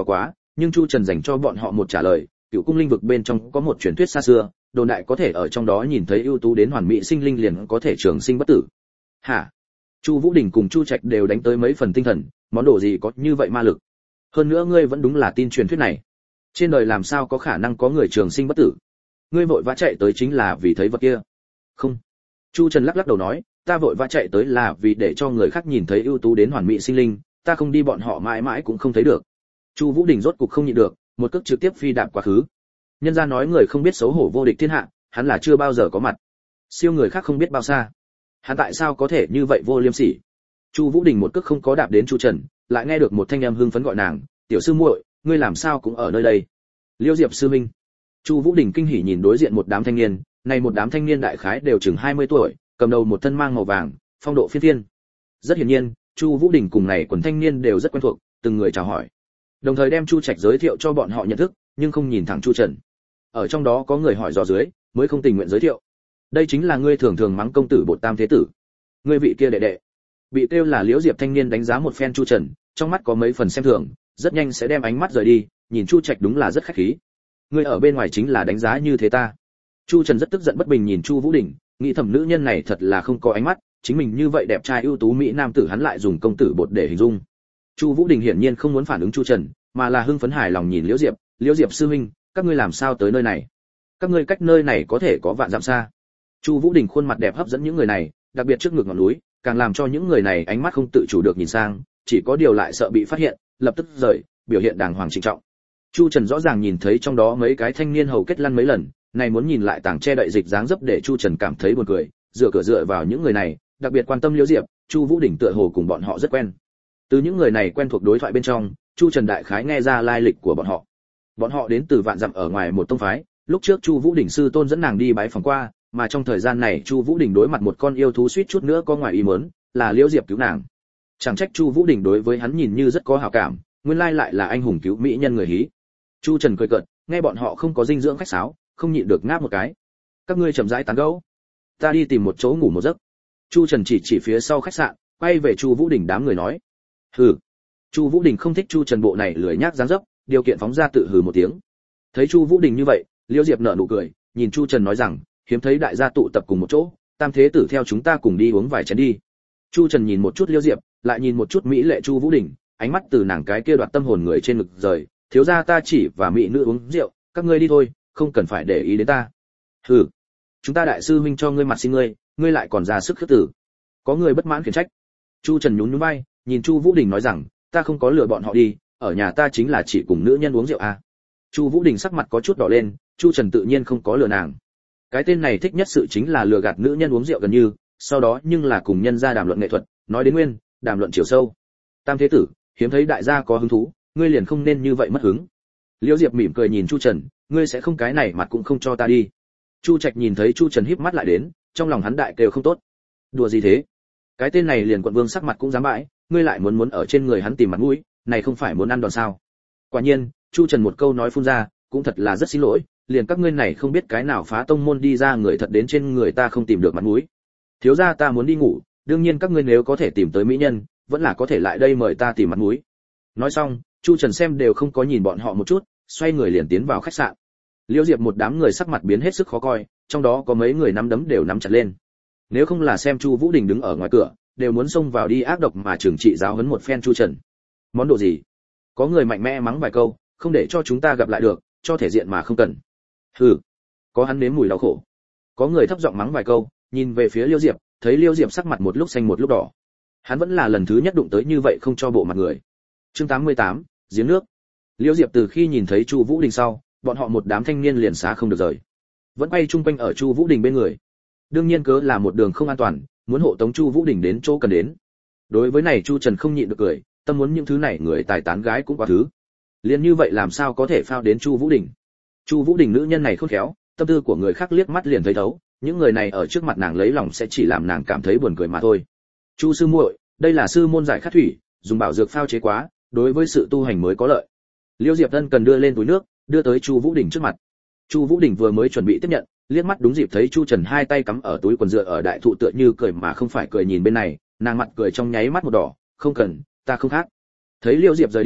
nhưng Chu Trần dành cho bọn họ một trả lời, Cựu Cung linh vực bên trong có một truyền thuyết xa xưa, đồn đại có thể ở trong đó nhìn thấy ưu tú đến hoàn mỹ sinh linh liền có thể trường sinh bất tử. Hả? Chu Vũ Đình cùng Chu Trạch đều đánh tới mấy phần tinh thần, món đồ gì có như vậy ma lực? Hơn nữa ngươi vẫn đúng là tin truyền thuyết này. Trên đời làm sao có khả năng có người trường sinh bất tử? Ngươi vội vã chạy tới chính là vì thấy vật kia? Không. Chu Trần lắc lắc đầu nói, ta vội vã chạy tới là vì để cho người khác nhìn thấy ưu tú đến hoàn mỹ sinh linh, ta không đi bọn họ mãi mãi cũng không thấy được. Chu Vũ Đình rốt cục không nhịn được, một cước trực tiếp phi đạp quá khứ. Nhân gia nói người không biết xấu hổ vô địch thiên hạ, hắn là chưa bao giờ có mặt. Siêu người khác không biết bao xa. Hắn tại sao có thể như vậy vô liêm sỉ? Chu Vũ Đình một cước không có đạp đến Chu Trần, lại nghe được một thanh âm hưng phấn gọi nàng, "Tiểu sư muội, ngươi làm sao cũng ở nơi đây?" Liêu Diệp sư minh. Chu Vũ Đình kinh hỉ nhìn đối diện một đám thanh niên, này một đám thanh niên đại khái đều chừng hai mươi tuổi, cầm đầu một thân mang màu vàng, phong độ phiên phiên. Rất hiển nhiên, Chu Vũ Đình cùng này quần thanh niên đều rất quen thuộc, từng người chào hỏi. Đồng thời đem Chu Trạch giới thiệu cho bọn họ nhận thức, nhưng không nhìn thẳng Chu Trần. Ở trong đó có người hỏi dò dưới, mới không tình nguyện giới thiệu. Đây chính là ngươi thường thường mắng công tử Bột Tam thế tử. Ngươi vị kia đệ đệ. Bị kêu là Liễu Diệp thanh niên đánh giá một phen Chu Trần, trong mắt có mấy phần xem thường, rất nhanh sẽ đem ánh mắt rời đi, nhìn Chu Trạch đúng là rất khách khí. Ngươi ở bên ngoài chính là đánh giá như thế ta. Chu Trần rất tức giận bất bình nhìn Chu Vũ Đình, nghĩ thầm nữ nhân này thật là không có ánh mắt, chính mình như vậy đẹp trai ưu tú mỹ nam tử hắn lại dùng công tử Bột để hình dung. Chu Vũ Đình hiển nhiên không muốn phản ứng Chu Trần, mà là hưng phấn hài lòng nhìn Liễu Diệp, "Liễu Diệp sư huynh, các ngươi làm sao tới nơi này? Các ngươi cách nơi này có thể có vạn dặm xa." Chu Vũ Đình khuôn mặt đẹp hấp dẫn những người này, đặc biệt trước ngực ngọn núi, càng làm cho những người này ánh mắt không tự chủ được nhìn sang, chỉ có điều lại sợ bị phát hiện, lập tức rời, biểu hiện đàng hoàng trịnh trọng. Chu Trần rõ ràng nhìn thấy trong đó mấy cái thanh niên hầu kết lăn mấy lần, này muốn nhìn lại tảng che đậy dịch dáng dấp để Chu Trần cảm thấy buồn cười, dựa cửa dựa vào những người này, đặc biệt quan tâm Liễu Diệp, Chu Vũ Đình tựa hồ cùng bọn họ rất quen. Từ những người này quen thuộc đối thoại bên trong, Chu Trần đại khái nghe ra lai lịch của bọn họ. Bọn họ đến từ vạn dặm ở ngoài một tông phái, lúc trước Chu Vũ Đình sư tôn dẫn nàng đi bái phỏng qua, mà trong thời gian này Chu Vũ Đình đối mặt một con yêu thú suýt chút nữa có ngoài ý muốn, là Liễu Diệp cứu nàng. Chẳng trách Chu Vũ Đình đối với hắn nhìn như rất có hảo cảm, nguyên lai lại là anh hùng cứu mỹ nhân người hí. Chu Trần cười cợt, nghe bọn họ không có dinh dưỡng khách sáo, không nhịn được ngáp một cái. Các ngươi chậm rãi tán gẫu, ta đi tìm một chỗ ngủ một giấc. Chu Trần chỉ chỉ phía sau khách sạn, quay về Chu Vũ Đình đám người nói. Hừ. Chu Vũ Đình không thích Chu Trần bộ này lười nhác dáng dấp, điều kiện phóng ra tự hừ một tiếng. Thấy Chu Vũ Đình như vậy, Liễu Diệp nở nụ cười, nhìn Chu Trần nói rằng, hiếm thấy đại gia tụ tập cùng một chỗ, Tam thế tử theo chúng ta cùng đi uống vài chén đi. Chu Trần nhìn một chút Liễu Diệp, lại nhìn một chút mỹ lệ Chu Vũ Đình, ánh mắt từ nàng cái kia đoạt tâm hồn người trên ngực rời, thiếu gia ta chỉ và mỹ nữ uống rượu, các ngươi đi thôi, không cần phải để ý đến ta. Hừ, chúng ta đại sư huynh cho ngươi mặt xin ngươi, ngươi lại còn ra sức khước tử. Có người bất mãn khiển trách. Chu Trần nhún nhún vai, nhìn Chu Vũ Đình nói rằng, ta không có lừa bọn họ đi, ở nhà ta chính là chỉ cùng nữ nhân uống rượu à. Chu Vũ Đình sắc mặt có chút đỏ lên, Chu Trần tự nhiên không có lừa nàng. Cái tên này thích nhất sự chính là lừa gạt nữ nhân uống rượu gần như, sau đó nhưng là cùng nhân gia đàm luận nghệ thuật, nói đến nguyên, đàm luận chiều sâu. Tam thế tử, hiếm thấy đại gia có hứng thú, ngươi liền không nên như vậy mất hứng. Liễu Diệp mỉm cười nhìn Chu Trần, ngươi sẽ không cái này mặt cũng không cho ta đi. Chu Trạch nhìn thấy Chu Trần híp mắt lại đến, trong lòng hắn đại kêu không tốt. Đùa gì thế? Cái tên này liền quận vương sắc mặt cũng dám bãi, ngươi lại muốn muốn ở trên người hắn tìm mặt mũi, này không phải muốn ăn đòn sao? Quả nhiên, Chu Trần một câu nói phun ra, cũng thật là rất xin lỗi, liền các ngươi này không biết cái nào phá tông môn đi ra người thật đến trên người ta không tìm được mặt mũi. Thiếu gia ta muốn đi ngủ, đương nhiên các ngươi nếu có thể tìm tới mỹ nhân, vẫn là có thể lại đây mời ta tìm mặt mũi. Nói xong, Chu Trần xem đều không có nhìn bọn họ một chút, xoay người liền tiến vào khách sạn. Liễu Diệp một đám người sắc mặt biến hết sức khó coi, trong đó có mấy người nắm đấm đều nắm chặt lên. Nếu không là xem Chu Vũ Đình đứng ở ngoài cửa, đều muốn xông vào đi ác độc mà trừng trị giáo huấn một phen Chu Trần. Món đồ gì? Có người mạnh mẽ mắng vài câu, không để cho chúng ta gặp lại được, cho thể diện mà không cần. Hừ, có hắn nếm mùi đau khổ. Có người thấp giọng mắng vài câu, nhìn về phía Liễu Diệp, thấy Liễu Diệp sắc mặt một lúc xanh một lúc đỏ. Hắn vẫn là lần thứ nhất đụng tới như vậy không cho bộ mặt người. Chương tám mươi tám, giếng nước. Liễu Diệp từ khi nhìn thấy Chu Vũ Đình sau, bọn họ một đám thanh niên liền xá không được rời, vẫn quay chung quanh ở Chu Vũ Đình bên người. Đương nhiên cớ là một đường không an toàn, muốn hộ tống Chu Vũ Đình đến chỗ cần đến. Đối với này Chu Trần không nhịn được cười, tâm muốn những thứ này người tài tán gái cũng quá thứ. Liên như vậy làm sao có thể phao đến Chu Vũ Đình? Chu Vũ Đình nữ nhân này khôn khéo, tâm tư của người khác liếc mắt liền thấy thấu, những người này ở trước mặt nàng lấy lòng sẽ chỉ làm nàng cảm thấy buồn cười mà thôi. Chu sư muội, đây là sư môn giải khát thủy, dùng bảo dược phao chế quá, đối với sự tu hành mới có lợi. Liễu Diệp Ân cần đưa lên túi nước, đưa tới Chu Vũ Đình trước mặt. Chu Vũ Đình vừa mới chuẩn bị tiếp nhận, liếc mắt đúng dịp thấy Chu Trần hai tay cắm ở túi quần dựa ở đại thụ tựa như cười mà không phải cười nhìn bên này, nàng mặt cười trong nháy mắt một đỏ, "Không cần, ta không khác." Thấy Liễu Diệp rời đi,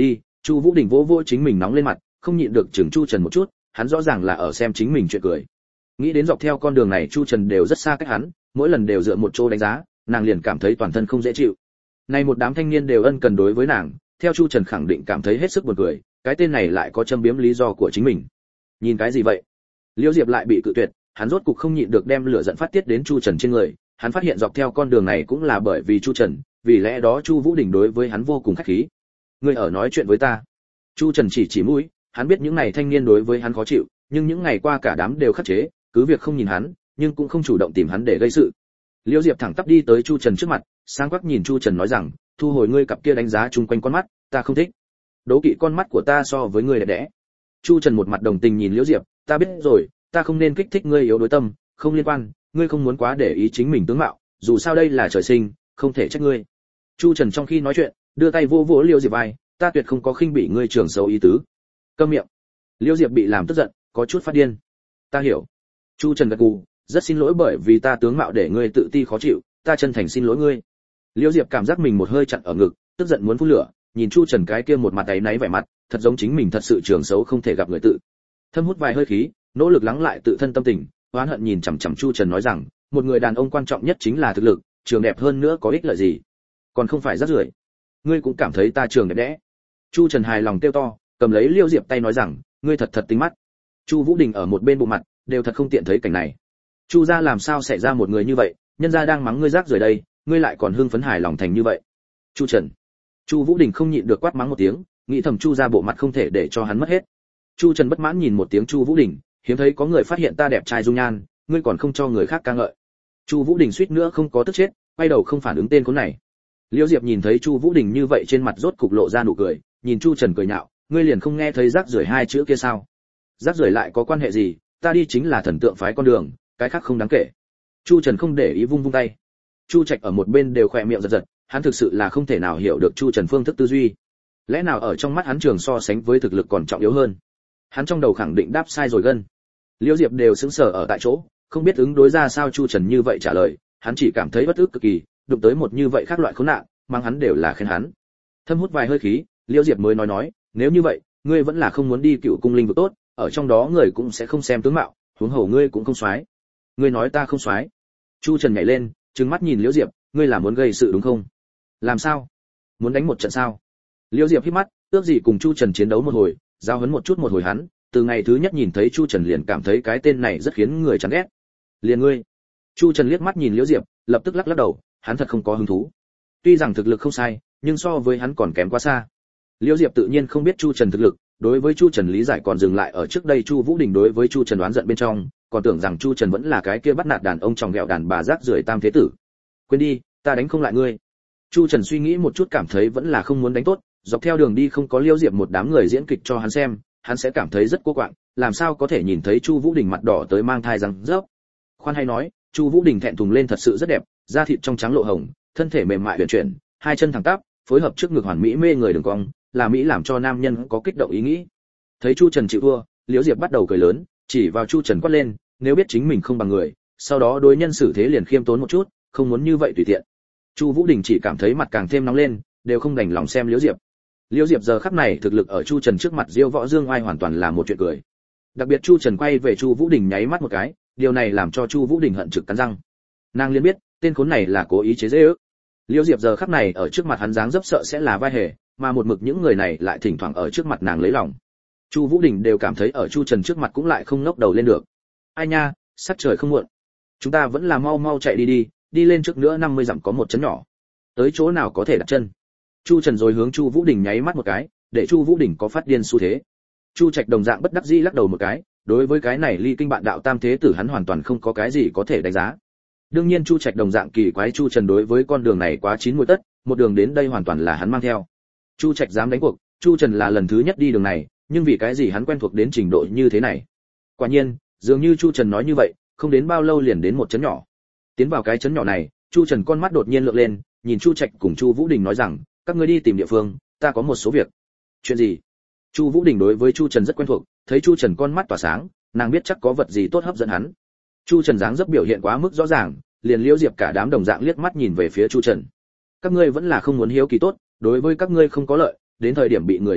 Chu Vũ Đình vỗ vỗ chính mình nóng lên mặt, không nhịn được chừng Chu Trần một chút, hắn rõ ràng là ở xem chính mình chuyện cười. Nghĩ đến dọc theo con đường này Chu Trần đều rất xa cách hắn, mỗi lần đều dựa một chỗ đánh giá, nàng liền cảm thấy toàn thân không dễ chịu. Nay một đám thanh niên đều ân cần đối với nàng, theo Chu Trần khẳng định cảm thấy hết sức buồn cười, cái tên này lại có châm biếm lý do của chính mình. Nhìn cái gì vậy? Liễu Diệp lại bị cự tuyệt, hắn rốt cục không nhịn được đem lửa giận phát tiết đến Chu Trần trên người, hắn phát hiện dọc theo con đường này cũng là bởi vì Chu Trần, vì lẽ đó Chu Vũ Đình đối với hắn vô cùng khách khí. Ngươi ở nói chuyện với ta? Chu Trần chỉ chỉ mũi, hắn biết những này thanh niên đối với hắn khó chịu, nhưng những ngày qua cả đám đều khắc chế, cứ việc không nhìn hắn, nhưng cũng không chủ động tìm hắn để gây sự. Liễu Diệp thẳng tắp đi tới Chu Trần trước mặt, sáng quắc nhìn Chu Trần nói rằng, thu hồi ngươi cặp kia đánh giá chung quanh con mắt, ta không thích. Đố kỵ con mắt của ta so với ngươi đẹp đẽ. Chu Trần một mặt đồng tình nhìn Liễu Diệp, ta biết rồi, ta không nên kích thích ngươi yếu đối tâm, không liên quan, ngươi không muốn quá để ý chính mình tướng mạo, dù sao đây là trời sinh, không thể trách ngươi. Chu Trần trong khi nói chuyện, đưa tay vỗ vỗ Liễu Diệp vai, ta tuyệt không có khinh bỉ ngươi trường xấu ý tứ. Câm miệng. Liễu Diệp bị làm tức giận, có chút phát điên. Ta hiểu. Chu Trần gật gù, rất xin lỗi bởi vì ta tướng mạo để ngươi tự ti khó chịu, ta chân thành xin lỗi ngươi. Liễu Diệp cảm giác mình một hơi chặn ở ngực, tức giận muốn phun lửa, nhìn Chu Trần cái kia một mặt áy náy vẻ mặt, thật giống chính mình thật sự trường xấu không thể gặp người tự. Thâm hút vài hơi khí, nỗ lực lắng lại tự thân tâm tình, oán hận nhìn chằm chằm Chu Trần nói rằng, một người đàn ông quan trọng nhất chính là thực lực, trường đẹp hơn nữa có ích lợi gì? Còn không phải rác rưởi. Ngươi cũng cảm thấy ta trường đẹp đẽ. Chu Trần hài lòng kêu to, cầm lấy Liễu Diệp tay nói rằng, ngươi thật thật tinh mắt. Chu Vũ Đình ở một bên bộ mặt, đều thật không tiện thấy cảnh này. Chu gia làm sao xảy ra một người như vậy, nhân gia đang mắng ngươi rác rưởi đây, ngươi lại còn hưng phấn hài lòng thành như vậy. Chu Trần. Chu Vũ Đình không nhịn được quát mắng một tiếng, nghĩ thầm Chu gia bộ mặt không thể để cho hắn mất hết. Chu Trần bất mãn nhìn một tiếng Chu Vũ Đình, hiếm thấy có người phát hiện ta đẹp trai dung nhan, ngươi còn không cho người khác ca ngợi. Chu Vũ Đình suýt nữa không có tức chết, quay đầu không phản ứng tên khốn này. Liễu Diệp nhìn thấy Chu Vũ Đình như vậy trên mặt rốt cục lộ ra nụ cười, nhìn Chu Trần cười nhạo, ngươi liền không nghe thấy rác rưởi hai chữ kia sao? Rác rưởi lại có quan hệ gì, ta đi chính là thần tượng phái con đường, cái khác không đáng kể. Chu Trần không để ý vung vung tay. Chu Trạch ở một bên đều khỏe miệng giật giật, hắn thực sự là không thể nào hiểu được Chu Trần phương thức tư duy. Lẽ nào ở trong mắt hắn trường so sánh với thực lực còn trọng yếu hơn? Hắn trong đầu khẳng định đáp sai rồi gân. Liễu Diệp đều sững sờ ở tại chỗ, không biết ứng đối ra sao Chu Trần như vậy trả lời, hắn chỉ cảm thấy bất ức cực kỳ, đụng tới một như vậy khác loại khốn nạn, mang hắn đều là khen hắn. Thâm hút vài hơi khí, Liễu Diệp mới nói nói, nếu như vậy, ngươi vẫn là không muốn đi Cựu Cung linh vực tốt, ở trong đó người cũng sẽ không xem tướng mạo, huống hồ ngươi cũng không soái. Ngươi nói ta không soái? Chu Trần nhảy lên, trừng mắt nhìn Liễu Diệp, ngươi là muốn gây sự đúng không? Làm sao? Muốn đánh một trận sao? Liễu Diệp híp mắt, ước gì cùng Chu Trần chiến đấu một hồi, giao huấn một chút một hồi hắn, từ ngày thứ nhất nhìn thấy Chu Trần liền cảm thấy cái tên này rất khiến người chán ghét. Liền ngươi. Chu Trần liếc mắt nhìn Liễu Diệp, lập tức lắc lắc đầu, hắn thật không có hứng thú. Tuy rằng thực lực không sai, nhưng so với hắn còn kém quá xa. Liễu Diệp tự nhiên không biết Chu Trần thực lực, đối với Chu Trần lý giải còn dừng lại ở trước đây Chu Vũ Đình đối với Chu Trần đoán giận bên trong, còn tưởng rằng Chu Trần vẫn là cái kia bắt nạt đàn ông tròng ghẹo đàn bà rác rưởi tam thế tử. Quên đi, ta đánh không lại ngươi. Chu Trần suy nghĩ một chút cảm thấy vẫn là không muốn đánh tốt, dọc theo đường đi không có Liễu Diệp một đám người diễn kịch cho hắn xem, hắn sẽ cảm thấy rất cô quạng, làm sao có thể nhìn thấy Chu Vũ Đình mặt đỏ tới mang thai răng rớp. Khoan hay nói, Chu Vũ Đình thẹn thùng lên thật sự rất đẹp, da thịt trong trắng lộ hồng, thân thể mềm mại huyền chuyển, hai chân thẳng tắp, phối hợp trước ngực hoàn mỹ mê người đường cong, là mỹ làm cho nam nhân có kích động ý nghĩ. Thấy Chu Trần chịu thua, Liễu Diệp bắt đầu cười lớn, chỉ vào Chu Trần quát lên, nếu biết chính mình không bằng người, sau đó đối nhân xử thế liền khiêm tốn một chút, không muốn như vậy tùy tiện. Chu Vũ Đình chỉ cảm thấy mặt càng thêm nóng lên, đều không đành lòng xem Liễu Diệp. Liễu Diệp giờ khắc này thực lực ở Chu Trần trước mặt diêu võ dương oai hoàn toàn là một chuyện cười. Đặc biệt Chu Trần quay về Chu Vũ Đình nháy mắt một cái, điều này làm cho Chu Vũ Đình hận trực cắn răng. Nàng liền biết, tên khốn này là cố ý chế giễu. Liễu Diệp giờ khắc này ở trước mặt hắn dáng dấp sợ sẽ là vai hề, mà một mực những người này lại thỉnh thoảng ở trước mặt nàng lấy lòng. Chu Vũ Đình đều cảm thấy ở Chu Trần trước mặt cũng lại không ngóc đầu lên được. Ai nha, sắc trời không muộn, chúng ta vẫn là mau mau chạy đi đi, đi lên trước nữa năm mươi dặm có một trấn nhỏ. Tới chỗ nào có thể đặt chân? Chu Trần rồi hướng Chu Vũ Đình nháy mắt một cái, để Chu Vũ Đình có phát điên xu thế. Chu Trạch đồng dạng bất đắc dĩ lắc đầu một cái, đối với cái này ly kinh bạn đạo tam thế tử hắn hoàn toàn không có cái gì có thể đánh giá. Đương nhiên Chu Trạch đồng dạng kỳ quái Chu Trần đối với con đường này quá chín muồi tất, một đường đến đây hoàn toàn là hắn mang theo. Chu Trạch dám đánh cuộc, Chu Trần là lần thứ nhất đi đường này, nhưng vì cái gì hắn quen thuộc đến trình độ như thế này? Quả nhiên, dường như Chu Trần nói như vậy, không đến bao lâu liền đến một trấn nhỏ. Tiến vào cái trấn nhỏ này, Chu Trần con mắt đột nhiên lượn lên, nhìn Chu Trạch cùng Chu Vũ Đình nói rằng, các ngươi đi tìm địa phương, ta có một số việc. Chuyện gì? Chu Vũ Đình đối với Chu Trần rất quen thuộc, thấy Chu Trần con mắt tỏa sáng, nàng biết chắc có vật gì tốt hấp dẫn hắn. Chu Trần dáng dấp biểu hiện quá mức rõ ràng, liền Liễu Diệp cả đám đồng dạng liếc mắt nhìn về phía Chu Trần. Các ngươi vẫn là không muốn hiếu kỳ tốt, đối với các ngươi không có lợi, đến thời điểm bị người thu thập,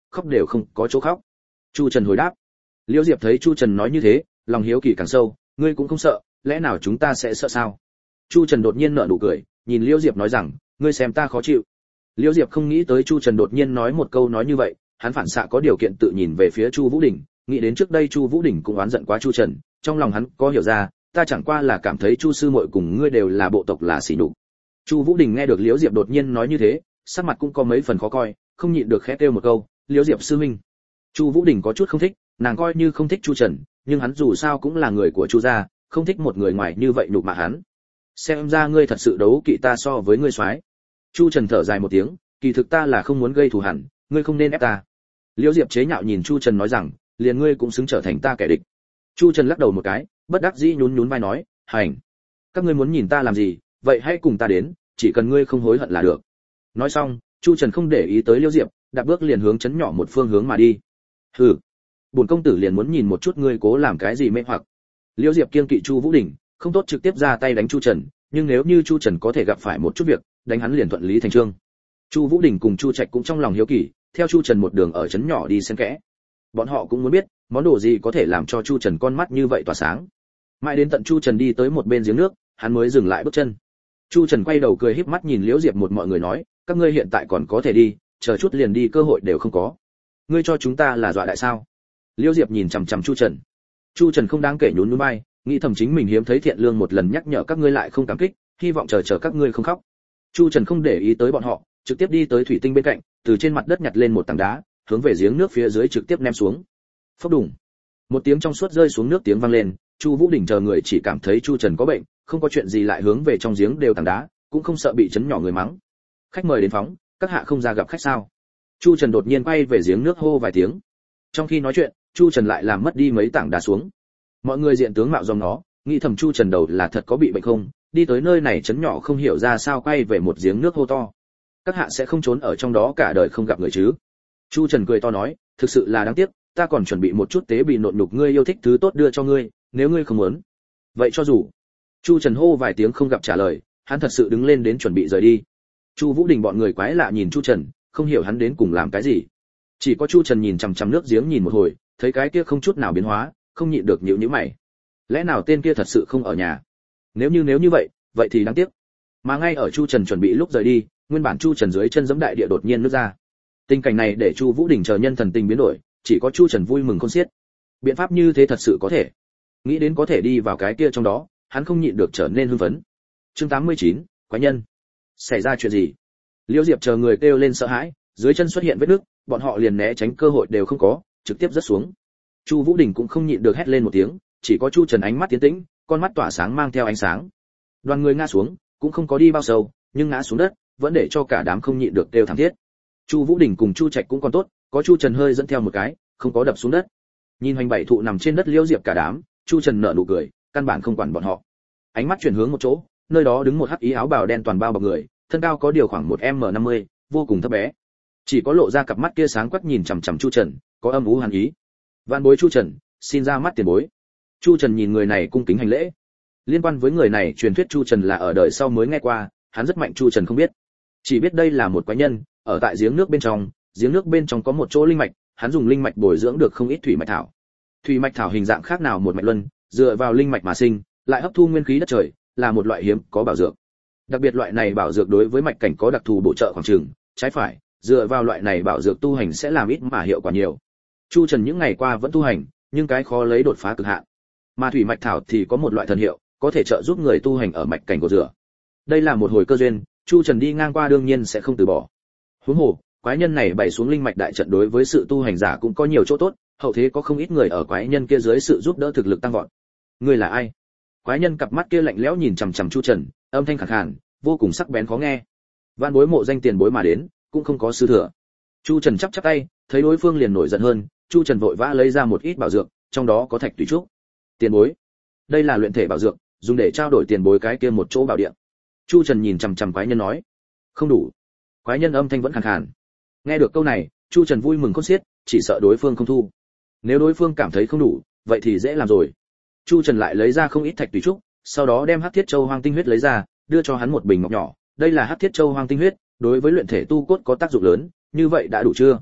khóc đều không có chỗ khóc. Chu Trần hồi đáp. Liễu Diệp thấy Chu Trần nói như thế, lòng hiếu kỳ càng sâu, ngươi cũng không sợ, lẽ nào chúng ta sẽ sợ sao? Chu Trần đột nhiên nở nụ cười, nhìn Liễu Diệp nói rằng, ngươi xem ta khó chịu. Liễu Diệp không nghĩ tới Chu Trần đột nhiên nói một câu nói như vậy, hắn phản xạ có điều kiện tự nhìn về phía Chu Vũ Đình, nghĩ đến trước đây Chu Vũ Đình cũng oán giận quá Chu Trần, trong lòng hắn có hiểu ra, ta chẳng qua là cảm thấy Chu sư muội cùng ngươi đều là bộ tộc là xỉ nhục. Chu Vũ Đình nghe được Liễu Diệp đột nhiên nói như thế, sắc mặt cũng có mấy phần khó coi, không nhịn được khẽ kêu một câu, Liễu Diệp sư huynh. Chu Vũ Đình có chút không thích, nàng coi như không thích Chu Trần, nhưng hắn dù sao cũng là người của Chu gia, không thích một người ngoài như vậy nhục mạ hắn. Xem ra ngươi thật sự đấu kỵ ta so với ngươi soái. Chu Trần thở dài một tiếng, kỳ thực ta là không muốn gây thù hằn, ngươi không nên ép ta. Liễu Diệp chế nhạo nhìn Chu Trần nói rằng, liền ngươi cũng xứng trở thành ta kẻ địch. Chu Trần lắc đầu một cái, bất đắc dĩ nhún nhún vai nói, hành, các ngươi muốn nhìn ta làm gì, vậy hãy cùng ta đến, chỉ cần ngươi không hối hận là được. Nói xong, Chu Trần không để ý tới Liễu Diệp, đạp bước liền hướng trấn nhỏ một phương hướng mà đi. Hừ, bổn công tử liền muốn nhìn một chút ngươi cố làm cái gì mê hoặc. Liễu Diệp kiêng kỵ Chu Vũ Đình, không tốt trực tiếp ra tay đánh Chu Trần, nhưng nếu như Chu Trần có thể gặp phải một chút việc, đánh hắn liền thuận lý thành chương. Chu Vũ Đình cùng Chu Trạch cũng trong lòng hiếu kỳ, theo Chu Trần một đường ở trấn nhỏ đi xen kẽ. Bọn họ cũng muốn biết, món đồ gì có thể làm cho Chu Trần con mắt như vậy tỏa sáng. Mãi đến tận Chu Trần đi tới một bên giếng nước, hắn mới dừng lại bước chân. Chu Trần quay đầu cười híp mắt nhìn Liễu Diệp một mọi người nói, các ngươi hiện tại còn có thể đi, chờ chút liền đi cơ hội đều không có. Ngươi cho chúng ta là dọa đại sao? Liễu Diệp nhìn chằm chằm Chu Trần. Chu Trần không đáng kể nhún nhún vai, nghĩ thầm chính mình hiếm thấy thiện lương một lần nhắc nhở các ngươi lại không cảm kích, hy vọng chờ chờ các ngươi không khóc. Chu Trần không để ý tới bọn họ, trực tiếp đi tới thủy tinh bên cạnh, từ trên mặt đất nhặt lên một tảng đá, hướng về giếng nước phía dưới trực tiếp ném xuống. Phốc đùng. Một tiếng trong suốt rơi xuống nước tiếng vang lên, Chu Vũ Đình chờ người chỉ cảm thấy Chu Trần có bệnh, không có chuyện gì lại hướng về trong giếng đều tảng đá, cũng không sợ bị chấn nhỏ người mắng. Khách mời đến phóng, các hạ không ra gặp khách sao? Chu Trần đột nhiên quay về giếng nước hô vài tiếng. Trong khi nói chuyện, Chu Trần lại làm mất đi mấy tảng đá xuống. Mọi người diện tướng mạo dòng nó, nghĩ thầm Chu Trần đầu là thật có bị bệnh không, đi tới nơi này chấn nhỏ không hiểu ra sao quay về một giếng nước hô to. Các hạ sẽ không trốn ở trong đó cả đời không gặp người chứ? Chu Trần cười to nói, thực sự là đáng tiếc, ta còn chuẩn bị một chút tế bì nộn nhục ngươi yêu thích thứ tốt đưa cho ngươi, nếu ngươi không muốn. Vậy cho dù. Chu Trần hô vài tiếng không gặp trả lời, hắn thật sự đứng lên đến chuẩn bị rời đi. Chu Vũ Đình bọn người quái lạ nhìn Chu Trần, không hiểu hắn đến cùng làm cái gì. Chỉ có Chu Trần nhìn chằm chằm nước giếng nhìn một hồi, thấy cái kia không chút nào biến hóa, không nhịn được nhíu nhíu mày. Lẽ nào tên kia thật sự không ở nhà? Nếu như nếu như vậy, vậy thì đáng tiếc. Mà ngay ở Chu Trần chuẩn bị lúc rời đi, nguyên bản Chu Trần dưới chân giẫm đại địa đột nhiên nứt ra. Tình cảnh này để Chu Vũ Đình chờ nhân thần tình biến đổi, chỉ có Chu Trần vui mừng khôn xiết. Biện pháp như thế thật sự có thể. Nghĩ đến có thể đi vào cái kia trong đó, hắn không nhịn được trở nên hưng phấn. Chương tám mươi chín, quái nhân. Xảy ra chuyện gì? Liễu Diệp chờ người kêu lên sợ hãi, dưới chân xuất hiện vết nứt, bọn họ liền né tránh cơ hội đều không có, trực tiếp rớt xuống. Chu Vũ Đình cũng không nhịn được hét lên một tiếng, chỉ có Chu Trần ánh mắt tiến tĩnh, con mắt tỏa sáng mang theo ánh sáng. Đoàn người ngã xuống, cũng không có đi bao sâu, nhưng ngã xuống đất, vẫn để cho cả đám không nhịn được kêu thảm thiết. Chu Vũ Đình cùng Chu Trạch cũng còn tốt, có Chu Trần hơi dẫn theo một cái, không có đập xuống đất. Nhìn hoành bảy thụ nằm trên đất Liễu Diệp cả đám, Chu Trần nở nụ cười, căn bản không quản bọn họ. Ánh mắt chuyển hướng một chỗ, nơi đó đứng một hắc ý áo bào đen toàn bao bọc người, thân cao có điều khoảng một em năm mươi, vô cùng thấp bé. Chỉ có lộ ra cặp mắt kia sáng quắc nhìn chằm chằm Chu Trần, có âm u hàn ý. Vạn bối Chu Trần, xin ra mắt tiền bối. Chu Trần nhìn người này cung kính hành lễ. Liên quan với người này, truyền thuyết Chu Trần là ở đời sau mới nghe qua, hắn rất mạnh Chu Trần không biết. Chỉ biết đây là một quái nhân, ở tại giếng nước bên trong, giếng nước bên trong có một chỗ linh mạch, hắn dùng linh mạch bồi dưỡng được không ít thủy mạch thảo. Thủy mạch thảo hình dạng khác nào một mạch luân, dựa vào linh mạch mà sinh, lại hấp thu nguyên khí đất trời, là một loại hiếm có bảo dược. Đặc biệt loại này bảo dược đối với mạch cảnh có đặc thù bổ trợ khoảng chừng, trái phải, dựa vào loại này bảo dược tu hành sẽ làm ít mà hiệu quả nhiều. Chu Trần những ngày qua vẫn tu hành, nhưng cái khó lấy đột phá cực hạn. Mà thủy mạch thảo thì có một loại thần hiệu, có thể trợ giúp người tu hành ở mạch cảnh của rửa. Đây là một hồi cơ duyên, Chu Trần đi ngang qua đương nhiên sẽ không từ bỏ. Huống hồ, quái nhân này bày xuống linh mạch đại trận đối với sự tu hành giả cũng có nhiều chỗ tốt, hậu thế có không ít người ở quái nhân kia dưới sự giúp đỡ thực lực tăng vọt. Ngươi là ai? Quái nhân cặp mắt kia lạnh lẽo nhìn chằm chằm Chu Trần, âm thanh khàn khàn, vô cùng sắc bén khó nghe. Vạn bối mộ danh tiền bối mà đến, cũng không có sư thừa. Chu Trần chắp chắp tay, thấy đối phương liền nổi giận hơn, Chu Trần vội vã lấy ra một ít bảo dược, trong đó có thạch tùy trúc. Tiền bối, đây là luyện thể bảo dược, dùng để trao đổi tiền bối cái kia một chỗ bảo địa. Chu Trần nhìn chằm chằm quái nhân nói. Không đủ. Quái nhân âm thanh vẫn khàn khàn. Nghe được câu này, Chu Trần vui mừng khôn xiết, chỉ sợ đối phương không thu. Nếu đối phương cảm thấy không đủ, vậy thì dễ làm rồi. Chu Trần lại lấy ra không ít thạch tùy trúc, sau đó đem Hắc Thiết Châu Hoang tinh huyết lấy ra, đưa cho hắn một bình ngọc nhỏ, đây là Hắc Thiết Châu Hoang tinh huyết, đối với luyện thể tu cốt có tác dụng lớn, như vậy đã đủ chưa?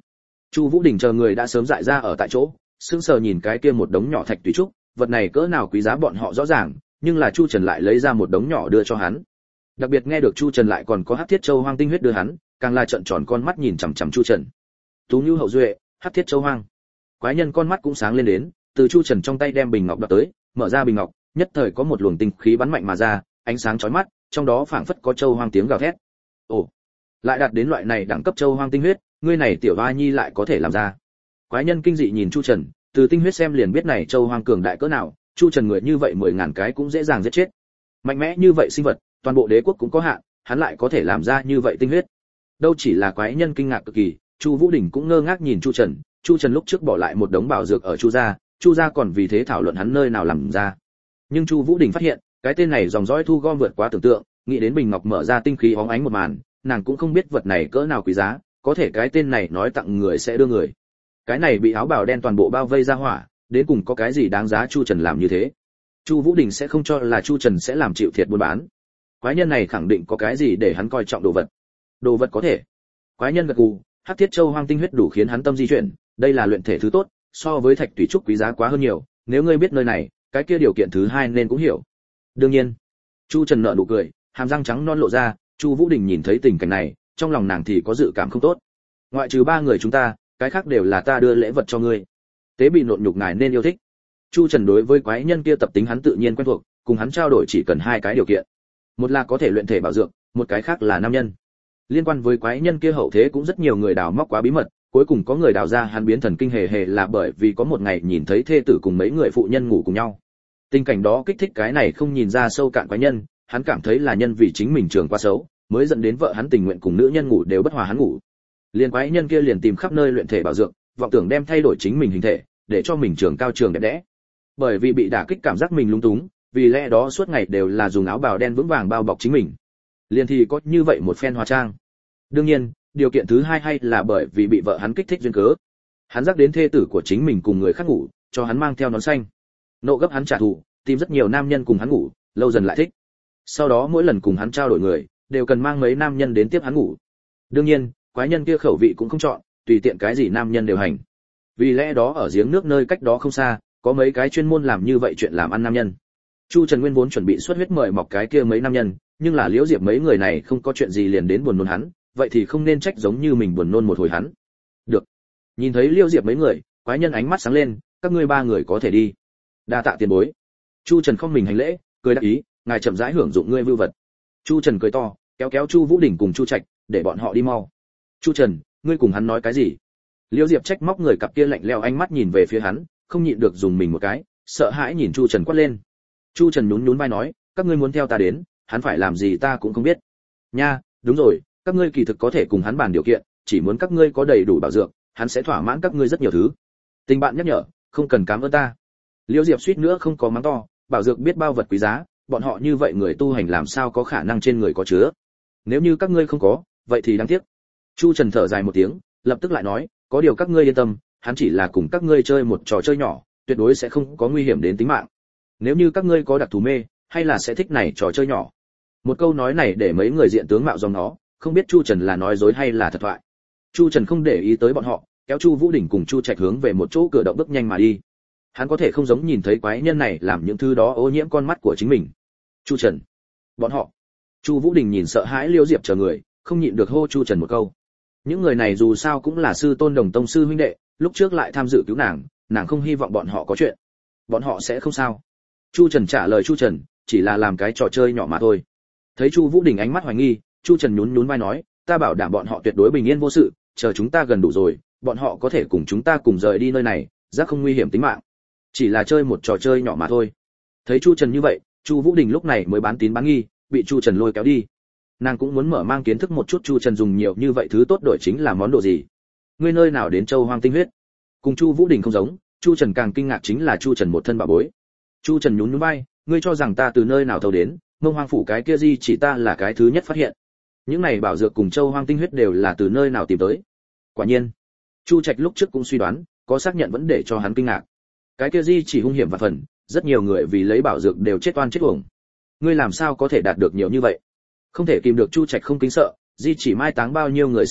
Chu Vũ Đình chờ người đã sớm dại ra ở tại chỗ, sững sờ nhìn cái kia một đống nhỏ thạch tùy trúc, vật này cỡ nào quý giá bọn họ rõ ràng, nhưng là Chu Trần lại lấy ra một đống nhỏ đưa cho hắn. Đặc biệt nghe được Chu Trần lại còn có Hắc Thiết Châu Hoang tinh huyết đưa hắn, càng là trợn tròn con mắt nhìn chằm chằm Chu Trần. Tú Nưu hậu duệ, Hắc Thiết Châu Hoang. Quái nhân con mắt cũng sáng lên đến, từ Chu Trần trong tay đem bình ngọc đoạt tới, mở ra bình ngọc, nhất thời có một luồng tinh khí bắn mạnh mà ra, ánh sáng chói mắt, trong đó phảng phất có châu hoang tiếng gào thét. Ồ, lại đạt đến loại này đẳng cấp châu hoang tinh huyết, ngươi này tiểu hoa nhi lại có thể làm ra. Quái nhân kinh dị nhìn Chu Trần, từ tinh huyết xem liền biết này châu hoang cường đại cỡ nào, Chu Trần người như vậy mười ngàn cái cũng dễ dàng giết chết. Mạnh mẽ như vậy sinh vật, toàn bộ đế quốc cũng có hạn, hắn lại có thể làm ra như vậy tinh huyết. Đâu chỉ là quái nhân kinh ngạc cực kỳ, Chu Vũ Đình cũng ngơ ngác nhìn Chu Trần, Chu Trần lúc trước bỏ lại một đống bảo dược ở Chu gia, Chu gia còn vì thế thảo luận hắn nơi nào làm ra. Nhưng Chu Vũ Đình phát hiện, cái tên này dòng dõi thu gom vượt quá tưởng tượng, nghĩ đến bình ngọc mở ra tinh khí óng ánh một màn, nàng cũng không biết vật này cỡ nào quý giá, có thể cái tên này nói tặng người sẽ đưa người. Cái này bị áo bào đen toàn bộ bao vây ra hỏa, đến cùng có cái gì đáng giá Chu Trần làm như thế? Chu Vũ Đình sẽ không cho là Chu Trần sẽ làm chịu thiệt buôn bán. Quái nhân này khẳng định có cái gì để hắn coi trọng đồ vật. Đồ vật có thể. Quái nhân gật gù, Hắc Thiết Châu Hoang tinh huyết đủ khiến hắn tâm di chuyển, đây là luyện thể thứ tốt, so với thạch tùy trúc quý giá quá hơn nhiều, nếu ngươi biết nơi này, cái kia điều kiện thứ hai nên cũng hiểu. Đương nhiên. Chu Trần nở nụ cười, hàm răng trắng non lộ ra, Chu Vũ Đình nhìn thấy tình cảnh này, trong lòng nàng thì có dự cảm không tốt. Ngoại trừ ba người chúng ta, cái khác đều là ta đưa lễ vật cho ngươi. Tế bị nộn nhục ngài nên yêu thích. Chu Trần đối với quái nhân kia tập tính hắn tự nhiên quen thuộc, cùng hắn trao đổi chỉ cần hai cái điều kiện. Một là có thể luyện thể bảo dược, một cái khác là nam nhân. Liên quan với quái nhân kia hậu thế cũng rất nhiều người đào móc quá bí mật, cuối cùng có người đào ra hắn biến thần kinh hề hề là bởi vì có một ngày nhìn thấy thê tử cùng mấy người phụ nhân ngủ cùng nhau. Tình cảnh đó kích thích cái này không nhìn ra sâu cạn quái nhân, hắn cảm thấy là nhân vì chính mình trường quá xấu, mới dẫn đến vợ hắn tình nguyện cùng nữ nhân ngủ đều bất hòa hắn ngủ. Liên quái nhân kia liền tìm khắp nơi luyện thể bảo dược, vọng tưởng đem thay đổi chính mình hình thể, để cho mình trường cao trường đẹp đẽ. Bởi vì bị đả kích cảm giác mình lung túng, vì lẽ đó suốt ngày đều là dùng áo bào đen vững vàng bao bọc chính mình. Liền thì có như vậy một phen hóa trang. Đương nhiên, điều kiện thứ hai hay là bởi vì bị vợ hắn kích thích duyên cớ. Hắn dắt đến thê tử của chính mình cùng người khác ngủ, cho hắn mang theo nón xanh. Nộ gấp hắn trả thù, tìm rất nhiều nam nhân cùng hắn ngủ, lâu dần lại thích. Sau đó mỗi lần cùng hắn trao đổi người, đều cần mang mấy nam nhân đến tiếp hắn ngủ. Đương nhiên, quái nhân kia khẩu vị cũng không chọn, tùy tiện cái gì nam nhân đều hành. Vì lẽ đó ở giếng nước nơi cách đó không xa, có mấy cái chuyên môn làm như vậy chuyện làm ăn nam nhân. Chu Trần Nguyên vốn chuẩn bị xuất huyết mời mọc cái kia mấy nam nhân, nhưng là Liễu Diệp mấy người này không có chuyện gì liền đến buồn nôn hắn, vậy thì không nên trách giống như mình buồn nôn một hồi hắn. Được. Nhìn thấy Liễu Diệp mấy người, quái nhân ánh mắt sáng lên, các ngươi ba người có thể đi. Đa tạ tiền bối. Chu Trần không mình hành lễ, cười đáp ý, ngài chậm rãi hưởng dụng ngươi vưu vật. Chu Trần cười to, kéo kéo Chu Vũ Đình cùng Chu Trạch, để bọn họ đi mau. Chu Trần, ngươi cùng hắn nói cái gì? Liễu Diệp trách móc người cặp kia lạnh lẽo ánh mắt nhìn về phía hắn, không nhịn được dùng mình một cái, sợ hãi nhìn Chu Trần quát lên. Chu Trần nhún nhún vai nói, các ngươi muốn theo ta đến, hắn phải làm gì ta cũng không biết. Nha, đúng rồi, các ngươi kỳ thực có thể cùng hắn bàn điều kiện, chỉ muốn các ngươi có đầy đủ bảo dược, hắn sẽ thỏa mãn các ngươi rất nhiều thứ. Tình bạn nhắc nhở, không cần cảm ơn ta. Liễu Diệp suýt nữa không có mắng to, bảo dược biết bao vật quý giá, bọn họ như vậy người tu hành làm sao có khả năng trên người có chứa. Nếu như các ngươi không có, vậy thì đáng tiếc. Chu Trần thở dài một tiếng, lập tức lại nói, có điều các ngươi yên tâm, hắn chỉ là cùng các ngươi chơi một trò chơi nhỏ, tuyệt đối sẽ không có nguy hiểm đến tính mạng. Nếu như các ngươi có đặc thù mê, hay là sẽ thích này trò chơi nhỏ. Một câu nói này để mấy người diện tướng mạo dòng nó, không biết Chu Trần là nói dối hay là thật thoại. Chu Trần không để ý tới bọn họ, kéo Chu Vũ Đình cùng Chu Trạch hướng về một chỗ cửa động bước nhanh mà đi. Hắn có thể không giống nhìn thấy quái nhân này làm những thứ đó ô nhiễm con mắt của chính mình. Chu Trần, bọn họ. Chu Vũ Đình nhìn sợ hãi Liễu Diệp chờ người, không nhịn được hô Chu Trần một câu. Những người này dù sao cũng là sư tôn đồng tông sư huynh đệ, lúc trước lại tham dự cứu nàng, nàng không hy vọng bọn họ có chuyện. Bọn họ sẽ không sao. Chu Trần trả lời Chu Trần, chỉ là làm cái trò chơi nhỏ mà thôi. Thấy Chu Vũ Đình ánh mắt hoài nghi, Chu Trần nhún nhún vai nói, ta bảo đảm bọn họ tuyệt đối bình yên vô sự, chờ chúng ta gần đủ rồi, bọn họ có thể cùng chúng ta cùng rời đi nơi này, giác không nguy hiểm tính mạng. Chỉ là chơi một trò chơi nhỏ mà thôi. Thấy Chu Trần như vậy, Chu Vũ Đình lúc này mới bán tín bán nghi, bị Chu Trần lôi kéo đi. Nàng cũng muốn mở mang kiến thức một chút Chu Trần dùng nhiều như vậy thứ tốt đổi chính là món đồ gì. Ngươi nơi nào đến châu hoang tinh huyết? Cùng Chu Vũ Đình không giống, Chu Trần càng kinh ngạc chính là Chu Trần một thân bảo bối. Chu Trần nhún nhún vai, ngươi cho rằng ta từ nơi nào thâu đến, Mông Hoang phủ cái kia gì chỉ ta là cái thứ nhất phát hiện. Những này bảo dược cùng châu hoang tinh huyết đều là từ nơi nào tìm tới. Quả nhiên, Chu Trạch lúc trước cũng suy đoán, có xác nhận vẫn để cho hắn kinh ngạc. Cái kia gì chỉ hung hiểm và phần, rất nhiều người vì lấy bảo dược đều chết oan chết uổng. Ngươi làm sao có thể đạt được nhiều như vậy? Không thể kìm được Chu Trạch không kính sợ, di chỉ mai táng bao nhiêu người sinh mệnh,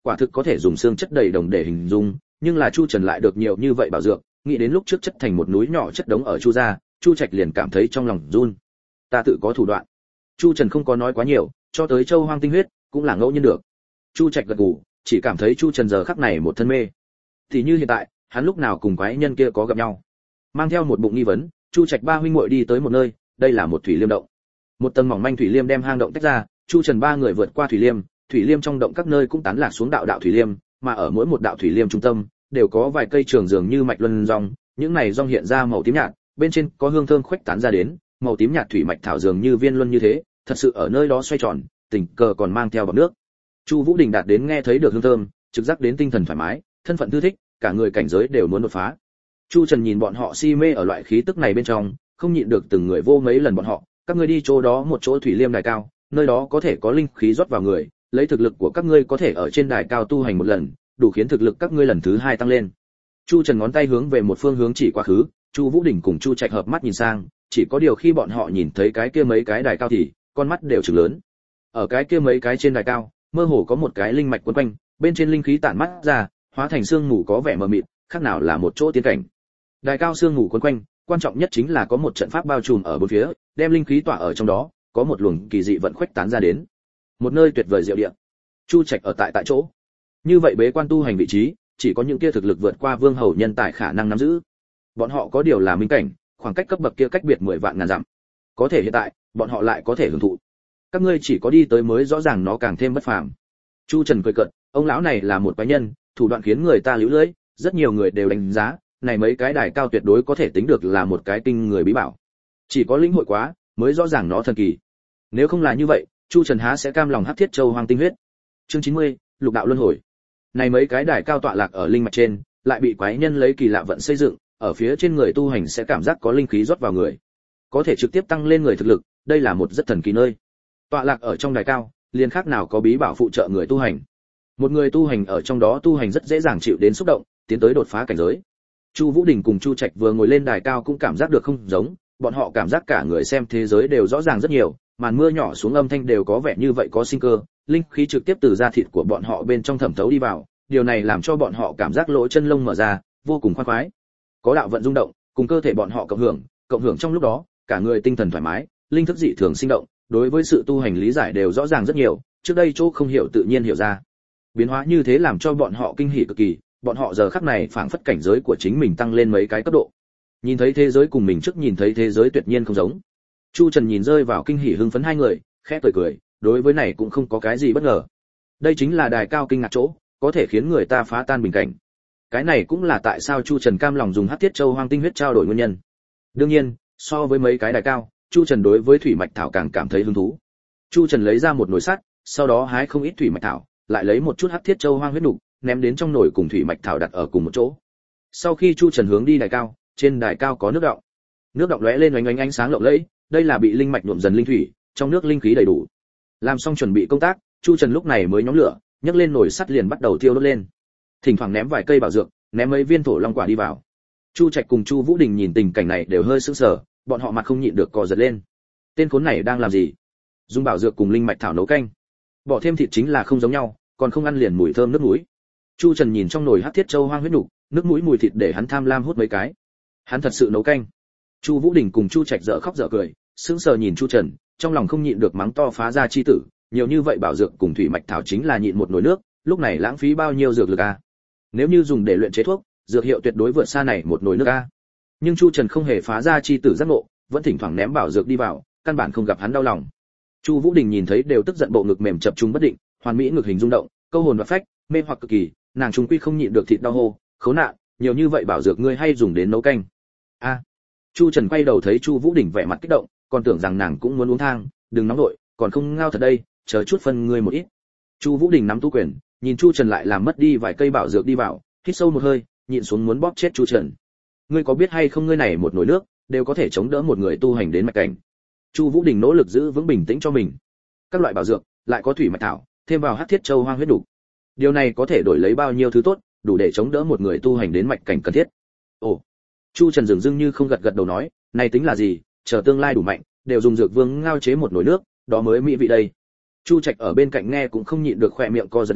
quả thực có thể dùng xương chất đầy đồng để hình dung, nhưng là Chu Trần lại được nhiều như vậy bảo dược, nghĩ đến lúc trước chất thành một núi nhỏ chất đống ở Chu gia, Chu Trạch liền cảm thấy trong lòng run. Ta tự có thủ đoạn. Chu Trần không có nói quá nhiều, cho tới châu hoang tinh huyết cũng là ngẫu nhiên được. Chu Trạch gật gù, chỉ cảm thấy Chu Trần giờ khắc này một thân mê. Thì như hiện tại, hắn lúc nào cùng quái nhân kia có gặp nhau. Mang theo một bụng nghi vấn, Chu Trạch ba huynh muội đi tới một nơi, đây là một thủy liêm động. Một tầng mỏng manh thủy liêm đem hang động tách ra, Chu Trần ba người vượt qua thủy liêm, thủy liêm trong động các nơi cũng tán lạc xuống đạo đạo thủy liêm, mà ở mỗi một đạo thủy liêm trung tâm đều có vài cây trường dường như mạch luân rong, những này rong hiện ra màu tím nhạt, bên trên có hương thơm khuếch tán ra đến, màu tím nhạt thủy mạch thảo dường như viên luân như thế, thật sự ở nơi đó xoay tròn, tình cờ còn mang theo bọt nước. Chu Vũ Đình đạt đến nghe thấy được hương thơm, trực giác đến tinh thần thoải mái, thân phận thư thích, cả người cảnh giới đều muốn đột phá. Chu Trần nhìn bọn họ si mê ở loại khí tức này bên trong, không nhịn được từng người vô mấy lần bọn họ, các ngươi đi chỗ đó một chỗ thủy liêm đài cao, nơi đó có thể có linh khí rót vào người, lấy thực lực của các ngươi có thể ở trên đài cao tu hành một lần, đủ khiến thực lực các ngươi lần thứ hai tăng lên. Chu Trần ngón tay hướng về một phương hướng chỉ quá khứ, Chu Vũ Đình cùng Chu Trạch hợp mắt nhìn sang, chỉ có điều khi bọn họ nhìn thấy cái kia mấy cái đài cao thì con mắt đều trừng lớn. Ở cái kia mấy cái trên đài cao, mơ hồ có một cái linh mạch quấn quanh, bên trên linh khí tản mắt ra, hóa thành sương mù có vẻ mờ mịt, khác nào là một chỗ tiên cảnh. Đài cao sương mù quấn quanh, quan trọng nhất chính là có một trận pháp bao trùm ở bốn phía, đem linh khí tỏa ở trong đó, có một luồng kỳ dị vận khuếch tán ra đến. Một nơi tuyệt vời diệu địa. Chu Trạch ở tại tại chỗ. Như vậy bế quan tu hành vị trí, chỉ có những kia thực lực vượt qua vương hầu nhân tài khả năng nắm giữ. Bọn họ có điều là minh cảnh, khoảng cách cấp bậc kia cách biệt mười vạn ngàn dặm. Có thể hiện tại, bọn họ lại có thể hưởng thụ. Các ngươi chỉ có đi tới mới rõ ràng nó càng thêm bất phàm. Chu Trần cười cợt, ông lão này là một quái nhân, thủ đoạn khiến người ta liễu lưỡi, rất nhiều người đều đánh giá, này mấy cái đài cao tuyệt đối có thể tính được là một cái kinh người bí bảo. Chỉ có lĩnh hội quá, mới rõ ràng nó thần kỳ. Nếu không là như vậy, Chu Trần há sẽ cam lòng hắc thiết châu hoang tinh huyết. Chương chín mươi, lục đạo luân hồi. Này mấy cái đài cao tọa lạc ở linh mạch trên, lại bị quái nhân lấy kỳ lạ vận xây dựng, ở phía trên người tu hành sẽ cảm giác có linh khí rót vào người, có thể trực tiếp tăng lên người thực lực, đây là một rất thần kỳ nơi. Tọa lạc ở trong đài cao, liền khác nào có bí bảo phụ trợ người tu hành. Một người tu hành ở trong đó tu hành rất dễ dàng chịu đến xúc động, tiến tới đột phá cảnh giới. Chu Vũ Đình cùng Chu Trạch vừa ngồi lên đài cao cũng cảm giác được không giống, bọn họ cảm giác cả người xem thế giới đều rõ ràng rất nhiều, màn mưa nhỏ xuống âm thanh đều có vẻ như vậy có sinh cơ, linh khí trực tiếp từ da thịt của bọn họ bên trong thẩm thấu đi vào, điều này làm cho bọn họ cảm giác lỗ chân lông mở ra, vô cùng khoan khoái. Có đạo vận rung động, cùng cơ thể bọn họ cộng hưởng, cộng hưởng trong lúc đó, cả người tinh thần thoải mái, linh thức dị thường sinh động, đối với sự tu hành lý giải đều rõ ràng rất nhiều, trước đây chỗ không hiểu tự nhiên hiểu ra. Biến hóa như thế làm cho bọn họ kinh hỉ cực kỳ, bọn họ giờ khắc này phảng phất cảnh giới của chính mình tăng lên mấy cái cấp độ. Nhìn thấy thế giới cùng mình trước nhìn thấy thế giới tuyệt nhiên không giống. Chu Trần nhìn rơi vào kinh hỉ hưng phấn hai người, khẽ cười cười, đối với này cũng không có cái gì bất ngờ. Đây chính là đài cao kinh ngạc chỗ, có thể khiến người ta phá tan bình cảnh. Cái này cũng là tại sao Chu Trần cam lòng dùng Hắc Thiết Châu Hoang tinh huyết trao đổi nguyên nhân. Đương nhiên, so với mấy cái đài cao, Chu Trần đối với thủy mạch thảo càng cảm thấy hứng thú. Chu Trần lấy ra một nồi sắt, sau đó hái không ít thủy mạch thảo, lại lấy một chút Hắc Thiết Châu Hoang huyết nục, ném đến trong nồi cùng thủy mạch thảo đặt ở cùng một chỗ. Sau khi Chu Trần hướng đi đài cao, trên đài cao có nước đọng. Nước đọng lóe lên oánh oánh ánh sáng lộng lẫy, đây là bị linh mạch nhuộm dần linh thủy, trong nước linh khí đầy đủ. Làm xong chuẩn bị công tác, Chu Trần lúc này mới nhóm lửa, nhấc lên nồi sắt liền bắt đầu thiêu đốt lên. Thỉnh thoảng ném vài cây bảo dược, ném mấy viên thổ long quả đi vào. Chu Trạch cùng Chu Vũ Đình nhìn tình cảnh này đều hơi sững sờ, bọn họ mặt không nhịn được co giật lên. Tên khốn này đang làm gì? Dùng bảo dược cùng linh mạch thảo nấu canh. Bỏ thêm thịt chính là không giống nhau, còn không ăn liền mùi thơm nước mũi. Chu Trần nhìn trong nồi Hắc Thiết Châu Hoang huyết nục, nước mũi mùi thịt để hắn tham lam hút mấy cái. Hắn thật sự nấu canh. Chu Vũ Đình cùng Chu Trạch dở khóc dở cười, sững sờ nhìn Chu Trần, trong lòng không nhịn được mắng to phá ra chi tử, nhiều như vậy bảo dược cùng thủy mạch thảo chính là nhịn một nồi nước, lúc này lãng phí bao nhiêu dược lực a? Nếu như dùng để luyện chế thuốc, dược hiệu tuyệt đối vượt xa này một nồi nước a. Nhưng Chu Trần không hề phá ra chi tử giác ngộ, vẫn thỉnh thoảng ném bảo dược đi vào, căn bản không gặp hắn đau lòng. Chu Vũ Đình nhìn thấy đều tức giận, bộ ngực mềm chập trùng bất định, hoàn mỹ ngực hình rung động, câu hồn và phách, mê hoặc cực kỳ, nàng trung quy không nhịn được thịt đau hô, khốn nạn, nhiều như vậy bảo dược ngươi hay dùng đến nấu canh. A. Chu Trần quay đầu thấy Chu Vũ Đình vẻ mặt kích động, còn tưởng rằng nàng cũng muốn uống thang, đừng nóng vội, còn không ngao thật đây, chờ chút phân ngươi một ít. Chu Vũ Đình nắm tú quyền, nhìn Chu Trần lại làm mất đi vài cây bảo dược đi vào, hít sâu một hơi, nhịn xuống muốn bóp chết Chu Trần. Ngươi có biết hay không, ngươi này một nồi nước đều có thể chống đỡ một người tu hành đến mạch cảnh. Chu Vũ Đình nỗ lực giữ vững bình tĩnh cho mình. Các loại bảo dược, lại có thủy mạch thảo, thêm vào Hắc Thiết Châu Hoang huyết đủ. Điều này có thể đổi lấy bao nhiêu thứ tốt, đủ để chống đỡ một người tu hành đến mạch cảnh cần thiết. Ồ. Chu Trần dường dưng như không gật gật đầu nói, này tính là gì, chờ tương lai đủ mạnh, đều dùng dược vương ngao chế một nồi nước, đó mới mỹ vị đây. Chu Trạch ở bên cạnh nghe cũng không nhịn được khóe miệng co giật lên,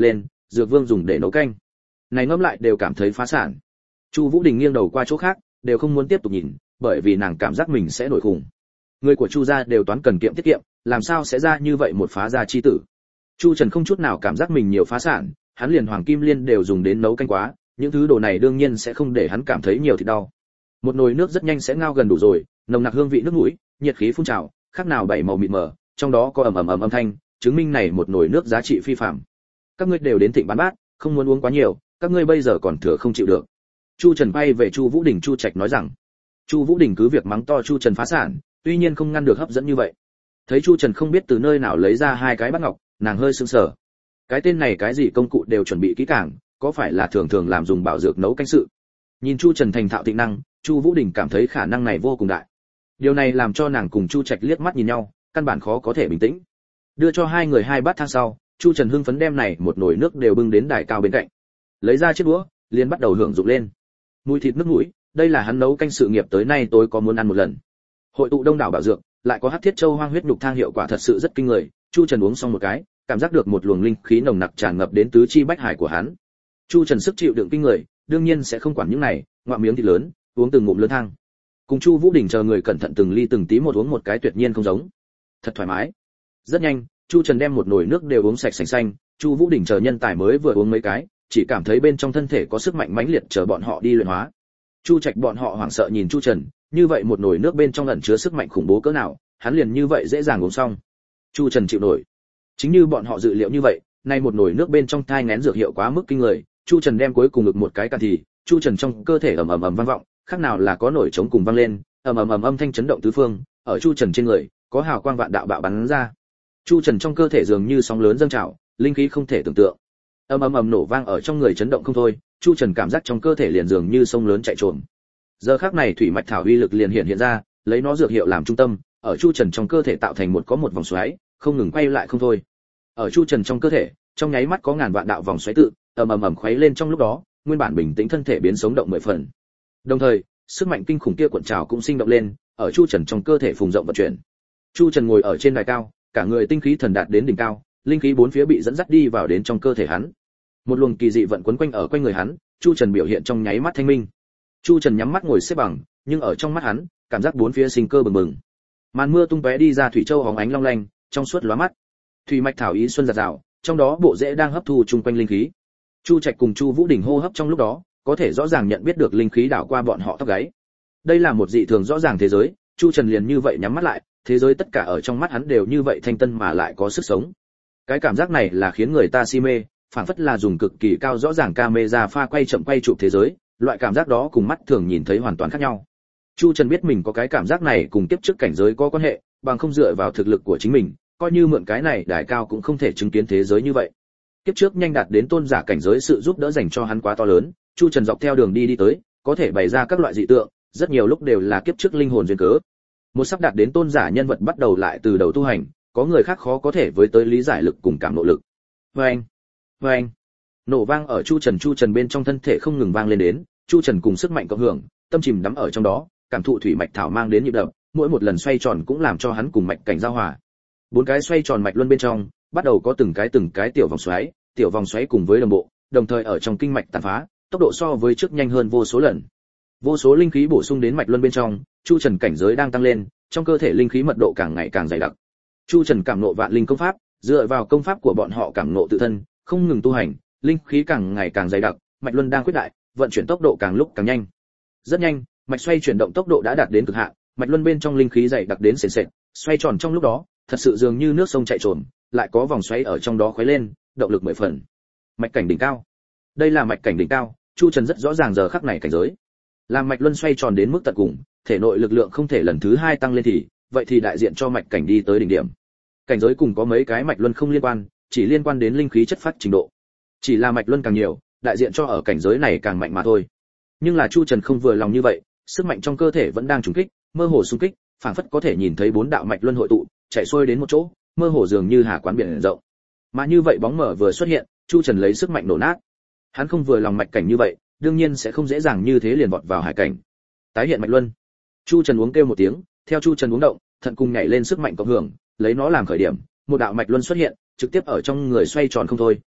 dược vương dùng để nấu canh. Này ngẫm lại đều cảm thấy phá sản. Chu Vũ Đình nghiêng đầu qua chỗ khác, đều không muốn tiếp tục nhìn, bởi vì nàng cảm giác mình sẽ nổi khủng. Người của Chu gia đều toán cần kiệm tiết kiệm, làm sao sẽ ra như vậy một phá gia chi tử. Chu Trần không chút nào cảm giác mình nhiều phá sản, hắn liền hoàng kim liên đều dùng đến nấu canh quá, những thứ đồ này đương nhiên sẽ không để hắn cảm thấy nhiều thịt đau. Một nồi nước rất nhanh sẽ ngao gần đủ rồi, nồng nặc hương vị nước mũi, nhiệt khí phun trào, khác nào bảy màu mịt mờ, trong đó có ầm ầm ầm âm thanh, chứng minh này một nồi nước giá trị phi phàm. Các ngươi đều đến Thịnh bán bát, không muốn uống quá nhiều, các ngươi bây giờ còn thừa không chịu được. Chu Trần bay về Chu Vũ Đình Chu Trạch nói rằng. Chu Vũ Đình cứ việc mắng to Chu Trần phá sản, tuy nhiên không ngăn được hấp dẫn như vậy. Thấy Chu Trần không biết từ nơi nào lấy ra hai cái bát ngọc, nàng hơi sững sờ. Cái tên này cái gì công cụ đều chuẩn bị kỹ càng, có phải là thường thường làm dùng bảo dược nấu canh sự. Nhìn Chu Trần thành thạo tịnh năng, Chu Vũ Đình cảm thấy khả năng này vô cùng đại. Điều này làm cho nàng cùng Chu Trạch liếc mắt nhìn nhau, căn bản khó có thể bình tĩnh. Đưa cho hai người hai bát thang sau, Chu Trần hưng phấn đem này một nồi nước đều bưng đến đài cao bên cạnh. Lấy ra chiếc đũa, liền bắt đầu hưởng dụng lên. Mùi thịt nước mũi, đây là hắn nấu canh sự nghiệp tới nay tối có muốn ăn một lần. Hội tụ đông đảo bảo dược, lại có hắc thiết châu hoang huyết nhục thang hiệu quả thật sự rất kinh người. Chu Trần uống xong một cái, cảm giác được một luồng linh khí nồng nặc tràn ngập đến tứ chi bách hải của hắn. Chu Trần sức chịu đựng kinh người, đương nhiên sẽ không quản những này, ngoạm miếng thịt lớn, uống từng ngụm lớn thang. Cùng Chu Vũ Đình chờ người cẩn thận từng ly từng tí một uống một cái tuyệt nhiên không giống. Thật thoải mái. Rất nhanh, Chu Trần đem một nồi nước đều uống sạch sành xanh, Chu Vũ Đình chờ nhân tài mới vừa uống mấy cái, chỉ cảm thấy bên trong thân thể có sức mạnh mãnh liệt chờ bọn họ đi luyện hóa. Chu Trạch bọn họ hoảng sợ nhìn Chu Trần, như vậy một nồi nước bên trong ẩn chứa sức mạnh khủng bố cỡ nào, hắn liền như vậy dễ dàng uống xong. Chu Trần chịu nổi. Chính như bọn họ dự liệu như vậy, nay một nồi nước bên trong thai nghén dược hiệu quá mức kinh người, Chu Trần đem cuối cùng ngực một cái cạn thì, Chu Trần trong cơ thể ầm ầm ầm vang vọng, khác nào là có nổi trống cùng vang lên, ầm ầm ầm âm thanh chấn động tứ phương, ở Chu Trần trên người, có hào quang vạn đạo bạo bắn ra. Chu Trần trong cơ thể dường như sóng lớn dâng trào, linh khí không thể tưởng tượng. Ầm ầm ầm nổ vang ở trong người chấn động không thôi, Chu Trần cảm giác trong cơ thể liền dường như sông lớn chạy trồm. Giờ khắc này thủy mạch thảo uy lực liền hiện hiện ra, lấy nó dược hiệu làm trung tâm, ở Chu Trần trong cơ thể tạo thành một có một vòng xoáy, không ngừng quay lại không thôi. Ở Chu Trần trong cơ thể, trong nháy mắt có ngàn vạn đạo vòng xoáy tự, ầm ầm ầm khuấy lên trong lúc đó, nguyên bản bình tĩnh thân thể biến sống động mười phần. Đồng thời, sức mạnh kinh khủng kia cuộn trào cũng sinh động lên, ở Chu Trần trong cơ thể phùng rộng vận chuyển. Chu Trần ngồi ở trên đài cao, cả người tinh khí thần đạt đến đỉnh cao, linh khí bốn phía bị dẫn dắt đi vào đến trong cơ thể hắn. Một luồng kỳ dị vận quấn quanh ở quanh người hắn, Chu Trần biểu hiện trong nháy mắt thanh minh. Chu Trần nhắm mắt ngồi xếp bằng, nhưng ở trong mắt hắn, cảm giác bốn phía sinh cơ bừng bừng. Màn mưa tung tóe đi ra thủy châu hóng ánh long lanh, trong suốt lóa mắt. Thủy mạch thảo ý xuân giạt rào, trong đó bộ rễ đang hấp thu chung quanh linh khí. Chu Trạch cùng Chu Vũ Đình hô hấp trong lúc đó, có thể rõ ràng nhận biết được linh khí đảo qua bọn họ tóc gáy. Đây là một dị thường rõ ràng thế giới, Chu Trần liền như vậy nhắm mắt lại, thế giới tất cả ở trong mắt hắn đều như vậy thanh tân mà lại có sức sống. Cái cảm giác này là khiến người ta si mê, phảng phất là dùng cực kỳ cao rõ ràng camera pha quay chậm quay chụp thế giới, loại cảm giác đó cùng mắt thường nhìn thấy hoàn toàn khác nhau. Chu Trần biết mình có cái cảm giác này cùng tiếp trước cảnh giới có quan hệ, bằng không dựa vào thực lực của chính mình, coi như mượn cái này đài cao cũng không thể chứng kiến thế giới như vậy. Kiếp trước nhanh đạt đến tôn giả cảnh giới sự giúp đỡ dành cho hắn quá to lớn, Chu Trần dọc theo đường đi đi tới, có thể bày ra các loại dị tượng, rất nhiều lúc đều là kiếp trước linh hồn duyên cớ. Một sắp đạt đến tôn giả nhân vật bắt đầu lại từ đầu tu hành, có người khác khó có thể với tới lý giải lực cùng cảm ngộ lực. Oeng, oeng, nổ vang ở Chu Trần Chu Trần bên trong thân thể không ngừng vang lên đến, Chu Trần cùng sức mạnh cộng hưởng, tâm chìm đắm ở trong đó, cảm thụ thủy mạch thảo mang đến nhịp đập, mỗi một lần xoay tròn cũng làm cho hắn cùng mạch cảnh giao hòa. Bốn cái xoay tròn mạch luân bên trong, bắt đầu có từng cái từng cái tiểu vòng xoáy, tiểu vòng xoáy cùng với đồng bộ, đồng thời ở trong kinh mạch tàn phá, tốc độ so với trước nhanh hơn vô số lần. Vô số linh khí bổ sung đến mạch luân bên trong, Chu Trần cảnh giới đang tăng lên, trong cơ thể linh khí mật độ càng ngày càng dày đặc. Chu Trần cảm ngộ vạn linh công pháp, dựa vào công pháp của bọn họ cảm ngộ tự thân, không ngừng tu hành, linh khí càng ngày càng dày đặc, mạch luân đang quyết đại, vận chuyển tốc độ càng lúc càng nhanh. Rất nhanh, mạch xoay chuyển động tốc độ đã đạt đến cực hạn, mạch luân bên trong linh khí dày đặc đến sền sệt, xoay tròn trong lúc đó, thật sự dường như nước sông chảy trồm, lại có vòng xoáy ở trong đó khuấy lên, động lực mười phần. Mạch cảnh đỉnh cao. Đây là mạch cảnh đỉnh cao, Chu Trần rất rõ ràng giờ khắc này cảnh giới. Làm mạch luân xoay tròn đến mức tận cùng, thể nội lực lượng không thể lần thứ hai tăng lên thì, vậy thì đại diện cho mạch cảnh đi tới đỉnh điểm. Cảnh giới cùng có mấy cái mạch luân không liên quan, chỉ liên quan đến linh khí chất phát trình độ. Chỉ là mạch luân càng nhiều, đại diện cho ở cảnh giới này càng mạnh mà thôi. Nhưng là Chu Trần không vừa lòng như vậy, sức mạnh trong cơ thể vẫn đang trùng kích, mơ hồ xung kích, phảng phất có thể nhìn thấy bốn đạo mạch luân hội tụ, chạy xuôi đến một chỗ, mơ hồ dường như hà quán biển rộng. Mà như vậy bóng mở vừa xuất hiện, Chu Trần lấy sức mạnh nổ nát. Hắn không vừa lòng mạch cảnh như vậy, đương nhiên sẽ không dễ dàng như thế liền vọt vào hải cảnh. Tái hiện mạch luân. Chu Trần uống kêu một tiếng, theo Chu Trần uống động, thận cùng nhảy lên sức mạnh cộng hưởng, lấy nó làm khởi điểm, một đạo mạch luân xuất hiện, trực tiếp ở trong người xoay tròn không thôi,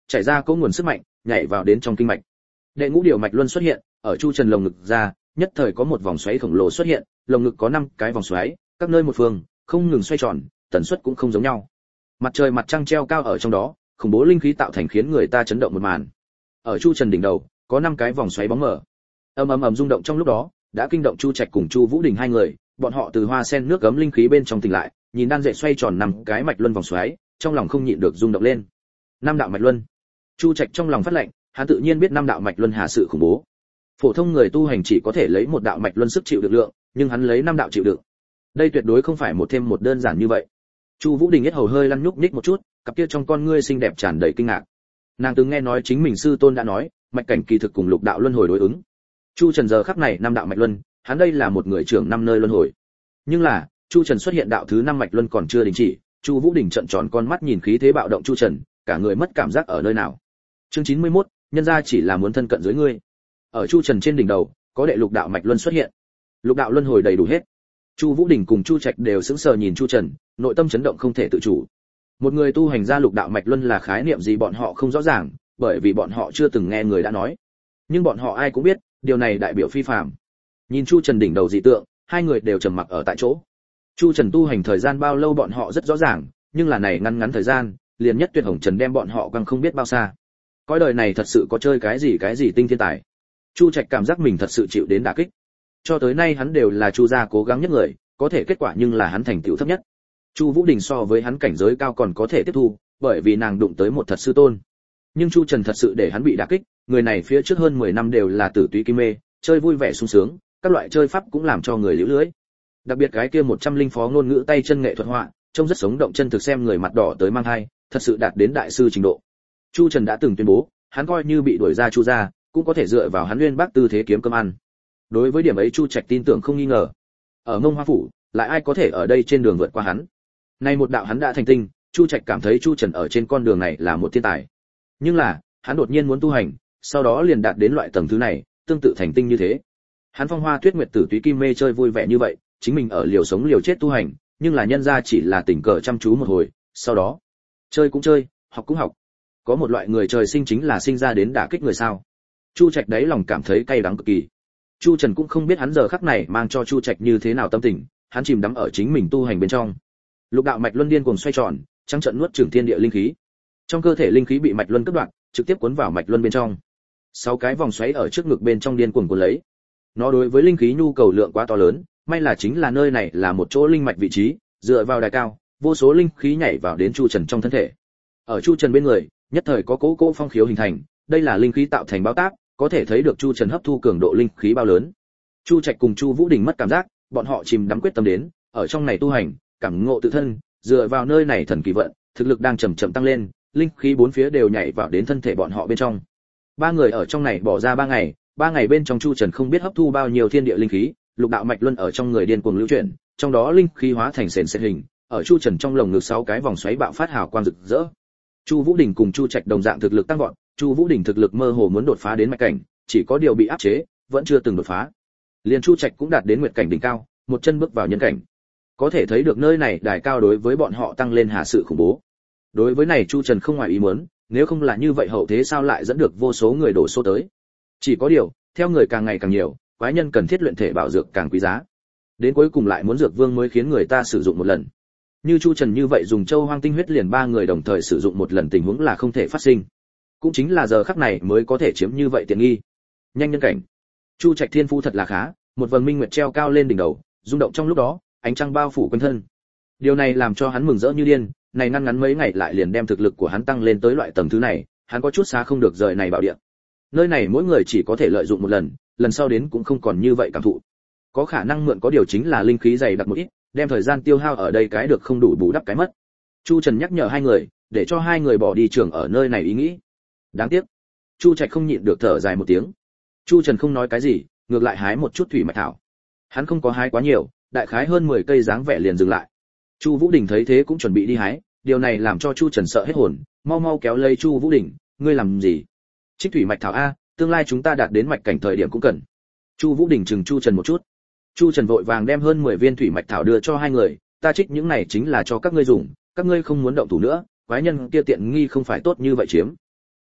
chảy ra cỗ nguồn sức mạnh, nhảy vào đến trong kinh mạch. Đệ ngũ điều mạch luân xuất hiện, ở Chu Trần lồng ngực ra, nhất thời có một vòng xoáy khổng lồ xuất hiện, lồng ngực có năm cái vòng xoáy, các nơi một phương, không ngừng xoay tròn, tần suất cũng không giống nhau. Mặt trời mặt trăng treo cao ở trong đó, khủng bố linh khí tạo thành khiến người ta chấn động một màn. Ở Chu Trần đỉnh đầu, có năm cái vòng xoáy bóng mở. Ầm ầm ầm rung động trong lúc đó, đã kinh động Chu Trạch cùng Chu Vũ Đình hai người, bọn họ từ hoa sen nước gấm linh khí bên trong tỉnh lại, nhìn đan dệt xoay tròn năm cái mạch luân vòng xoáy, trong lòng không nhịn được rung động lên. Năm đạo mạch luân. Chu Trạch trong lòng phát lệnh, hắn tự nhiên biết năm đạo mạch luân hà sự khủng bố. Phổ thông người tu hành chỉ có thể lấy một đạo mạch luân sức chịu được lượng, nhưng hắn lấy năm đạo chịu đựng. Đây tuyệt đối không phải một thêm một đơn giản như vậy. Chu Vũ Đình nhất hầu hơi lăn nhúc nhích một chút, cặp kia trong con ngươi xinh đẹp tràn đầy kinh ngạc. Nàng từng nghe nói chính mình sư tôn đã nói, mạch cảnh kỳ thực cùng lục đạo luân hồi đối ứng. Chu Trần giờ khắc này năm đạo mạch luân, hắn đây là một người trưởng năm nơi luân hồi. Nhưng là, Chu Trần xuất hiện đạo thứ năm mạch luân còn chưa đình chỉ, Chu Vũ Đình trợn tròn con mắt nhìn khí thế bạo động Chu Trần, cả người mất cảm giác ở nơi nào. Chương chín mươi mốt, nhân gia chỉ là muốn thân cận dưới ngươi. Ở Chu Trần trên đỉnh đầu, có đệ lục đạo mạch luân xuất hiện. Lục đạo luân hồi đầy đủ hết. Chu Vũ Đình cùng Chu Trạch đều sững sờ nhìn Chu Trần, nội tâm chấn động không thể tự chủ. Một người tu hành ra lục đạo mạch luân là khái niệm gì bọn họ không rõ ràng, bởi vì bọn họ chưa từng nghe người đã nói. Nhưng bọn họ ai cũng biết, điều này đại biểu phi phàm. Nhìn Chu Trần đỉnh đầu dị tượng, hai người đều trầm mặc ở tại chỗ. Chu Trần tu hành thời gian bao lâu bọn họ rất rõ ràng, nhưng là này ngắn ngắn thời gian, liền nhất tuyệt hồng trần đem bọn họ càng không biết bao xa. Cõi đời này thật sự có chơi cái gì cái gì tinh thiên tài. Chu Trạch cảm giác mình thật sự chịu đến đả kích. Cho tới nay hắn đều là Chu gia cố gắng nhất người, có thể kết quả nhưng là hắn thành tựu thấp nhất. Chu Vũ Đình so với hắn cảnh giới cao còn có thể tiếp thu, bởi vì nàng đụng tới một thật sư tôn. Nhưng Chu Trần thật sự để hắn bị đả kích, người này phía trước hơn mười năm đều là tử túy kim mê, chơi vui vẻ sung sướng, các loại chơi pháp cũng làm cho người liễu lưới. Đặc biệt cái kia một trăm linh phó ngôn ngữ tay chân nghệ thuật họa, trông rất sống động chân thực xem người mặt đỏ tới mang hai, thật sự đạt đến đại sư trình độ. Chu Trần đã từng tuyên bố, hắn coi như bị đuổi ra Chu gia, cũng có thể dựa vào hắn nguyên bác tư thế kiếm cơm ăn. Đối với điểm ấy Chu Trạch tin tưởng không nghi ngờ. Ở Mông Hoa phủ, lại ai có thể ở đây trên đường vượt qua hắn. Nay một đạo hắn đã thành tinh, Chu Trạch cảm thấy Chu Trần ở trên con đường này là một thiên tài. Nhưng là, hắn đột nhiên muốn tu hành, sau đó liền đạt đến loại tầng thứ này, tương tự thành tinh như thế. Hắn phong hoa tuyết nguyệt tử túy kim mê chơi vui vẻ như vậy, chính mình ở liều sống liều chết tu hành, nhưng là nhân ra chỉ là tình cờ chăm chú một hồi, sau đó, chơi cũng chơi, học cũng học. Có một loại người trời sinh chính là sinh ra đến đả kích người sao. Chu Trạch đấy lòng cảm thấy cay đắng cực kỳ. Chu Trần cũng không biết hắn giờ khắc này mang cho Chu Trạch như thế nào tâm tình, hắn chìm đắm ở chính mình tu hành bên trong. Lục đạo mạch luân điên cuồng xoay tròn, trắng trận nuốt chửng thiên địa linh khí. Trong cơ thể linh khí bị mạch luân cắt đoạn, trực tiếp cuốn vào mạch luân bên trong. Sáu cái vòng xoáy ở trước ngực bên trong điên cuồng cuốn lấy. Nó đối với linh khí nhu cầu lượng quá to lớn, may là chính là nơi này là một chỗ linh mạch vị trí, dựa vào đài cao, vô số linh khí nhảy vào đến Chu Trần trong thân thể. Ở Chu Trần bên người, nhất thời có cỗ cỗ phong khiếu hình thành, đây là linh khí tạo thành báo táp, có thể thấy được Chu Trần hấp thu cường độ linh khí bao lớn. Chu Trạch cùng Chu Vũ Đình mất cảm giác, bọn họ chìm đắm quyết tâm đến, ở trong này tu hành, cảm ngộ tự thân, dựa vào nơi này thần kỳ vận, thực lực đang chậm chậm tăng lên, linh khí bốn phía đều nhảy vào đến thân thể bọn họ bên trong. Ba người ở trong này bỏ ra ba ngày, ba ngày bên trong Chu Trần không biết hấp thu bao nhiêu thiên địa linh khí, lục đạo mạch luân ở trong người điên cuồng lưu chuyển, trong đó linh khí hóa thành sền sệt hình, ở Chu Trần trong lồng ngực sáu cái vòng xoáy bạo phát hào quang rực rỡ. Chu Vũ Đình cùng Chu Trạch đồng dạng thực lực tăng vọt, Chu Vũ Đình thực lực mơ hồ muốn đột phá đến mạch cảnh, chỉ có điều bị áp chế, vẫn chưa từng đột phá. Liên Chu Trạch cũng đạt đến nguyệt cảnh đỉnh cao, một chân bước vào nhân cảnh. Có thể thấy được nơi này đài cao đối với bọn họ tăng lên hà sự khủng bố. Đối với này Chu Trần không ngoài ý muốn, nếu không là như vậy hậu thế sao lại dẫn được vô số người đổ xô tới. Chỉ có điều, theo người càng ngày càng nhiều, quái nhân cần thiết luyện thể bảo dược càng quý giá. Đến cuối cùng lại muốn dược vương mới khiến người ta sử dụng một lần. Như Chu Trần như vậy dùng châu hoang tinh huyết liền ba người đồng thời sử dụng một lần tình huống là không thể phát sinh. Cũng chính là giờ khắc này mới có thể chiếm như vậy tiện nghi. Nhanh nhân cảnh. Chu Trạch thiên phu thật là khá, một vầng minh nguyệt treo cao lên đỉnh đầu, rung động trong lúc đó, ánh trăng bao phủ quanh thân. Điều này làm cho hắn mừng rỡ như điên, này ngăn ngắn mấy ngày lại liền đem thực lực của hắn tăng lên tới loại tầng thứ này, hắn có chút xa không được rời này bảo địa. Nơi này mỗi người chỉ có thể lợi dụng một lần, lần sau đến cũng không còn như vậy cảm thụ. Có khả năng mượn có điều chính là linh khí dày đặc một ít, đem thời gian tiêu hao ở đây cái được không đủ bù đắp cái mất. Chu Trần nhắc nhở hai người, để cho hai người bỏ đi trường ở nơi này ý nghĩ. Đáng tiếc, Chu Trạch không nhịn được thở dài một tiếng. Chu Trần không nói cái gì, ngược lại hái một chút thủy mạch thảo. Hắn không có hái quá nhiều, đại khái hơn mười cây dáng vẻ liền dừng lại. Chu Vũ Đình thấy thế cũng chuẩn bị đi hái, điều này làm cho Chu Trần sợ hết hồn, mau mau kéo lấy Chu Vũ Đình, ngươi làm gì? Trích thủy mạch thảo a, tương lai chúng ta đạt đến mạch cảnh thời điểm cũng cần. Chu Vũ Đình chừng Chu Trần một chút. Chu Trần vội vàng đem hơn mười viên thủy mạch thảo đưa cho hai người, ta trích những này chính là cho các ngươi dùng, các ngươi không muốn động thủ nữa, quái nhân kia tiện nghi không phải tốt như vậy chiếm.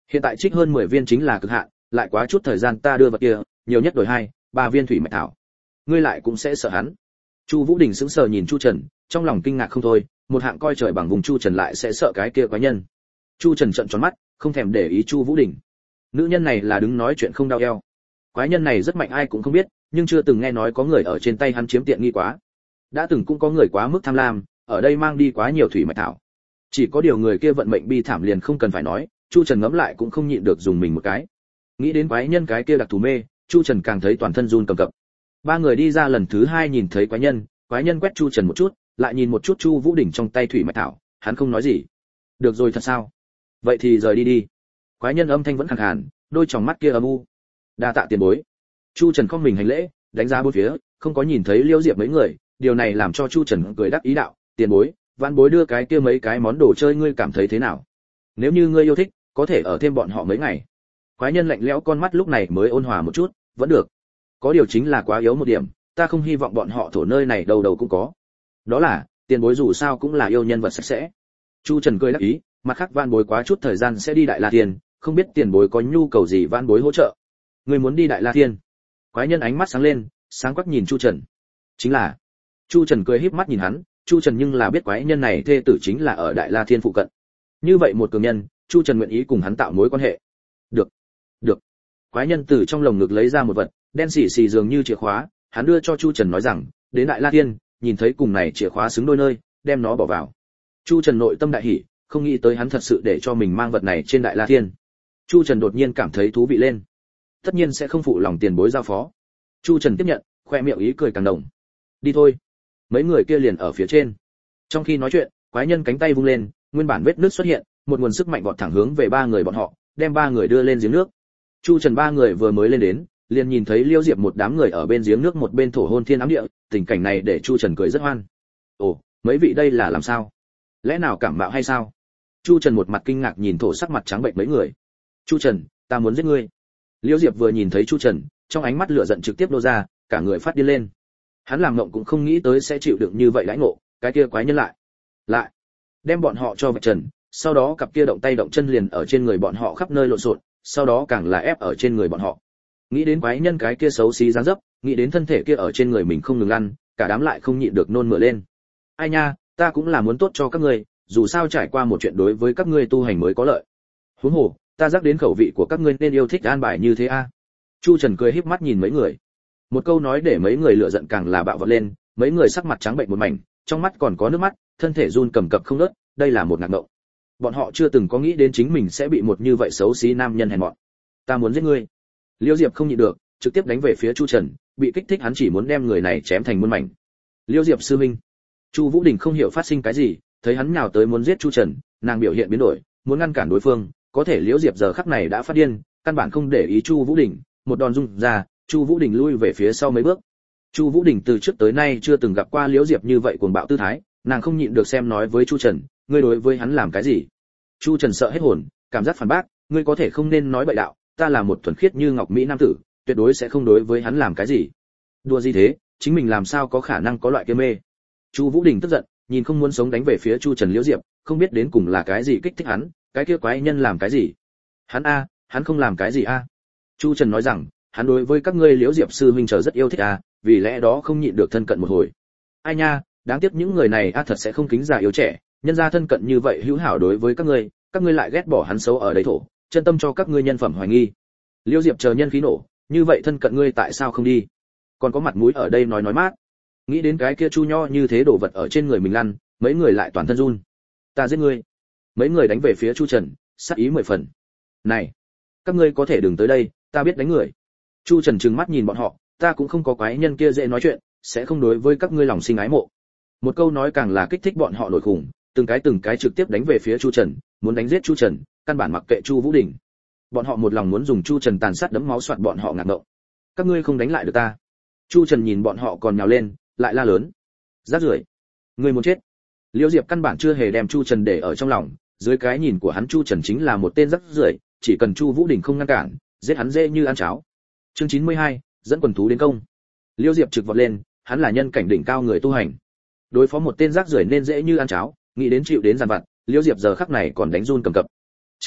Hiện tại trích hơn mười viên chính là cực hạn, lại quá chút thời gian ta đưa vật kia, nhiều nhất đổi hai, ba viên thủy mạch thảo. Ngươi lại cũng sẽ sợ hắn. Chu Vũ Đình sững sờ nhìn Chu Trần, trong lòng kinh ngạc không thôi, một hạng coi trời bằng vùng Chu Trần lại sẽ sợ cái kia quái nhân. Chu Trần trợn tròn mắt, không thèm để ý Chu Vũ Đình. Nữ nhân này là đứng nói chuyện không đau eo. Quái nhân này rất mạnh ai cũng không biết, nhưng chưa từng nghe nói có người ở trên tay hắn chiếm tiện nghi quá. Đã từng cũng có người quá mức tham lam, ở đây mang đi quá nhiều thủy mạch thảo. Chỉ có điều người kia vận mệnh bi thảm liền không cần phải nói, Chu Trần ngẫm lại cũng không nhịn được dùng mình một cái. Nghĩ đến quái nhân cái kia đặc thù mê, Chu Trần càng thấy toàn thân run cầm cập. Ba người đi ra lần thứ hai nhìn thấy quái nhân, quái nhân quét Chu Trần một chút, lại nhìn một chút Chu Vũ Đình trong tay thủy mạch thảo, hắn không nói gì. Được rồi thật sao? Vậy thì rời đi đi. Quái nhân âm thanh vẫn khàn khàn, đôi tròng mắt kia âm u. Đa tạ tiền bối. Chu Trần không mình hành lễ, đánh giá bốn phía, không có nhìn thấy Liêu Diệp mấy người, điều này làm cho Chu Trần cười đắc ý đạo, tiền bối, vãn bối đưa cái kia mấy cái món đồ chơi ngươi cảm thấy thế nào? Nếu như ngươi yêu thích, có thể ở thêm bọn họ mấy ngày. Quái nhân lạnh lẽo con mắt lúc này mới ôn hòa một chút, vẫn được. Có điều chính là quá yếu một điểm, ta không hy vọng bọn họ thổ nơi này đầu đầu cũng có. Đó là, tiền bối dù sao cũng là yêu nhân vật sạch sẽ. Chu Trần cười đắc ý, mặt khác vãn bối quá chút thời gian sẽ đi Đại La Thiên, không biết tiền bối có nhu cầu gì vãn bối hỗ trợ. Ngươi muốn đi Đại La Thiên? Quái nhân ánh mắt sáng lên, sáng quắc nhìn Chu Trần. Chính là. Chu Trần cười híp mắt nhìn hắn, Chu Trần nhưng là biết quái nhân này thê tử chính là ở Đại La Thiên phụ cận. Như vậy một cường nhân, Chu Trần nguyện ý cùng hắn tạo mối quan hệ. Được. Được. Quái nhân từ trong lồng ngực lấy ra một vật, đen xì xì dường như chìa khóa, hắn đưa cho Chu Trần nói rằng, đến Đại La Thiên, nhìn thấy cùng này chìa khóa xứng đôi nơi, đem nó bỏ vào. Chu Trần nội tâm đại hỉ, không nghĩ tới hắn thật sự để cho mình mang vật này trên Đại La Thiên. Chu Trần đột nhiên cảm thấy thú vị lên. Tất nhiên sẽ không phụ lòng tiền bối giao phó. Chu Trần tiếp nhận, khoe miệng ý cười càng đồng. Đi thôi. Mấy người kia liền ở phía trên. Trong khi nói chuyện, quái nhân cánh tay vung lên, nguyên bản vết nứt xuất hiện, một nguồn sức mạnh vọt thẳng hướng về ba người bọn họ, đem ba người đưa lên giếng nước. Chu Trần ba người vừa mới lên đến, liền nhìn thấy Liêu Diệp một đám người ở bên giếng nước một bên thổ hôn thiên ám địa, tình cảnh này để Chu Trần cười rất hoan. Ồ, mấy vị đây là làm sao? Lẽ nào cảm mạo hay sao? Chu Trần một mặt kinh ngạc nhìn thổ sắc mặt trắng bệnh mấy người. Chu Trần, ta muốn giết ngươi. Liêu Diệp vừa nhìn thấy Chu Trần, trong ánh mắt lửa giận trực tiếp nô ra, cả người phát điên lên. Hắn làm ngộng cũng không nghĩ tới sẽ chịu đựng như vậy đãi ngộ, cái kia quái nhân lại, lại đem bọn họ cho vạch trần, sau đó cặp kia động tay động chân liền ở trên người bọn họ khắp nơi lộn xộn, sau đó càng là ép ở trên người bọn họ. Nghĩ đến quái nhân cái kia xấu xí dáng dấp, nghĩ đến thân thể kia ở trên người mình không ngừng lăn, cả đám lại không nhịn được nôn mửa lên. Ai nha, ta cũng là muốn tốt cho các ngươi, dù sao trải qua một chuyện đối với các ngươi tu hành mới có lợi. Huống hồ, ta giác đến khẩu vị của các ngươi nên yêu thích an bài như thế a. Chu Trần cười híp mắt nhìn mấy người. Một câu nói để mấy người lửa giận càng là bạo vọt lên, mấy người sắc mặt trắng bệnh một mảnh, trong mắt còn có nước mắt, thân thể run cầm cập không ngớt, đây là một ngạc ngộng. Bọn họ chưa từng có nghĩ đến chính mình sẽ bị một như vậy xấu xí nam nhân hèn mọn. Ta muốn giết ngươi. Liêu Diệp không nhịn được, trực tiếp đánh về phía Chu Trần, bị kích thích hắn chỉ muốn đem người này chém thành muôn mảnh. Liêu Diệp sư huynh. Chu Vũ Đình không hiểu phát sinh cái gì, thấy hắn nhào tới muốn giết Chu Trần, nàng biểu hiện biến đổi, muốn ngăn cản đối phương, có thể Liêu Diệp giờ khắc này đã phát điên, căn bản không để ý Chu Vũ Đình, một đòn rung ra, Chu Vũ Đình lui về phía sau mấy bước. Chu Vũ Đình từ trước tới nay chưa từng gặp qua Liễu Diệp như vậy cuồng bạo tư thái, nàng không nhịn được xem nói với Chu Trần, ngươi đối với hắn làm cái gì? Chu Trần sợ hết hồn, cảm giác phản bác, ngươi có thể không nên nói bậy đạo, ta là một thuần khiết như ngọc mỹ nam tử, tuyệt đối sẽ không đối với hắn làm cái gì. Đùa gì thế, chính mình làm sao có khả năng có loại kia mê? Chu Vũ Đình tức giận, nhìn không muốn sống đánh về phía Chu Trần Liễu Diệp, không biết đến cùng là cái gì kích thích hắn, cái kia quái nhân làm cái gì? Hắn a, hắn không làm cái gì a? Chu Trần nói rằng, hắn đối với các ngươi Liễu Diệp sư huynh chờ rất yêu thích a, vì lẽ đó không nhịn được thân cận một hồi. Ai nha, đáng tiếc những người này a thật sẽ không kính già yêu trẻ, nhân gia thân cận như vậy hữu hảo đối với các ngươi, các ngươi lại ghét bỏ hắn xấu ở đây thổ, chân tâm cho các ngươi nhân phẩm hoài nghi. Liễu Diệp chờ nhân khí nổ, như vậy thân cận ngươi tại sao không đi? Còn có mặt mũi ở đây nói nói mát. Nghĩ đến cái kia Chu Nho như thế đổ vật ở trên người mình lăn, mấy người lại toàn thân run. Ta giết ngươi. Mấy người đánh về phía Chu Trần, sát ý mười phần. Này, các ngươi có thể đừng tới đây, ta biết đánh người. Chu Trần trừng mắt nhìn bọn họ, ta cũng không có quái nhân kia dễ nói chuyện, sẽ không đối với các ngươi lòng sinh ái mộ. Một câu nói càng là kích thích bọn họ nổi khủng, từng cái từng cái trực tiếp đánh về phía Chu Trần, muốn đánh giết Chu Trần, căn bản mặc kệ Chu Vũ Đình. Bọn họ một lòng muốn dùng Chu Trần tàn sát đẫm máu soạt bọn họ ngạt ngộng. Các ngươi không đánh lại được ta. Chu Trần nhìn bọn họ còn nhào lên, lại la lớn. Rác rưởi, ngươi muốn chết. Liễu Diệp căn bản chưa hề đem Chu Trần để ở trong lòng, dưới cái nhìn của hắn Chu Trần chính là một tên rác rưởi, chỉ cần Chu Vũ Đình không ngăn cản, giết hắn dễ như ăn cháo. Chương chín mươi hai, dẫn quần thú đến công. Liễu Diệp trực vọt lên, hắn là nhân cảnh đỉnh cao người tu hành. Đối phó một tên rác rưởi nên dễ như ăn cháo, nghĩ đến chịu đến giàn vặt, Liễu Diệp giờ khắc này còn đánh run cầm cập. Chơi ạ,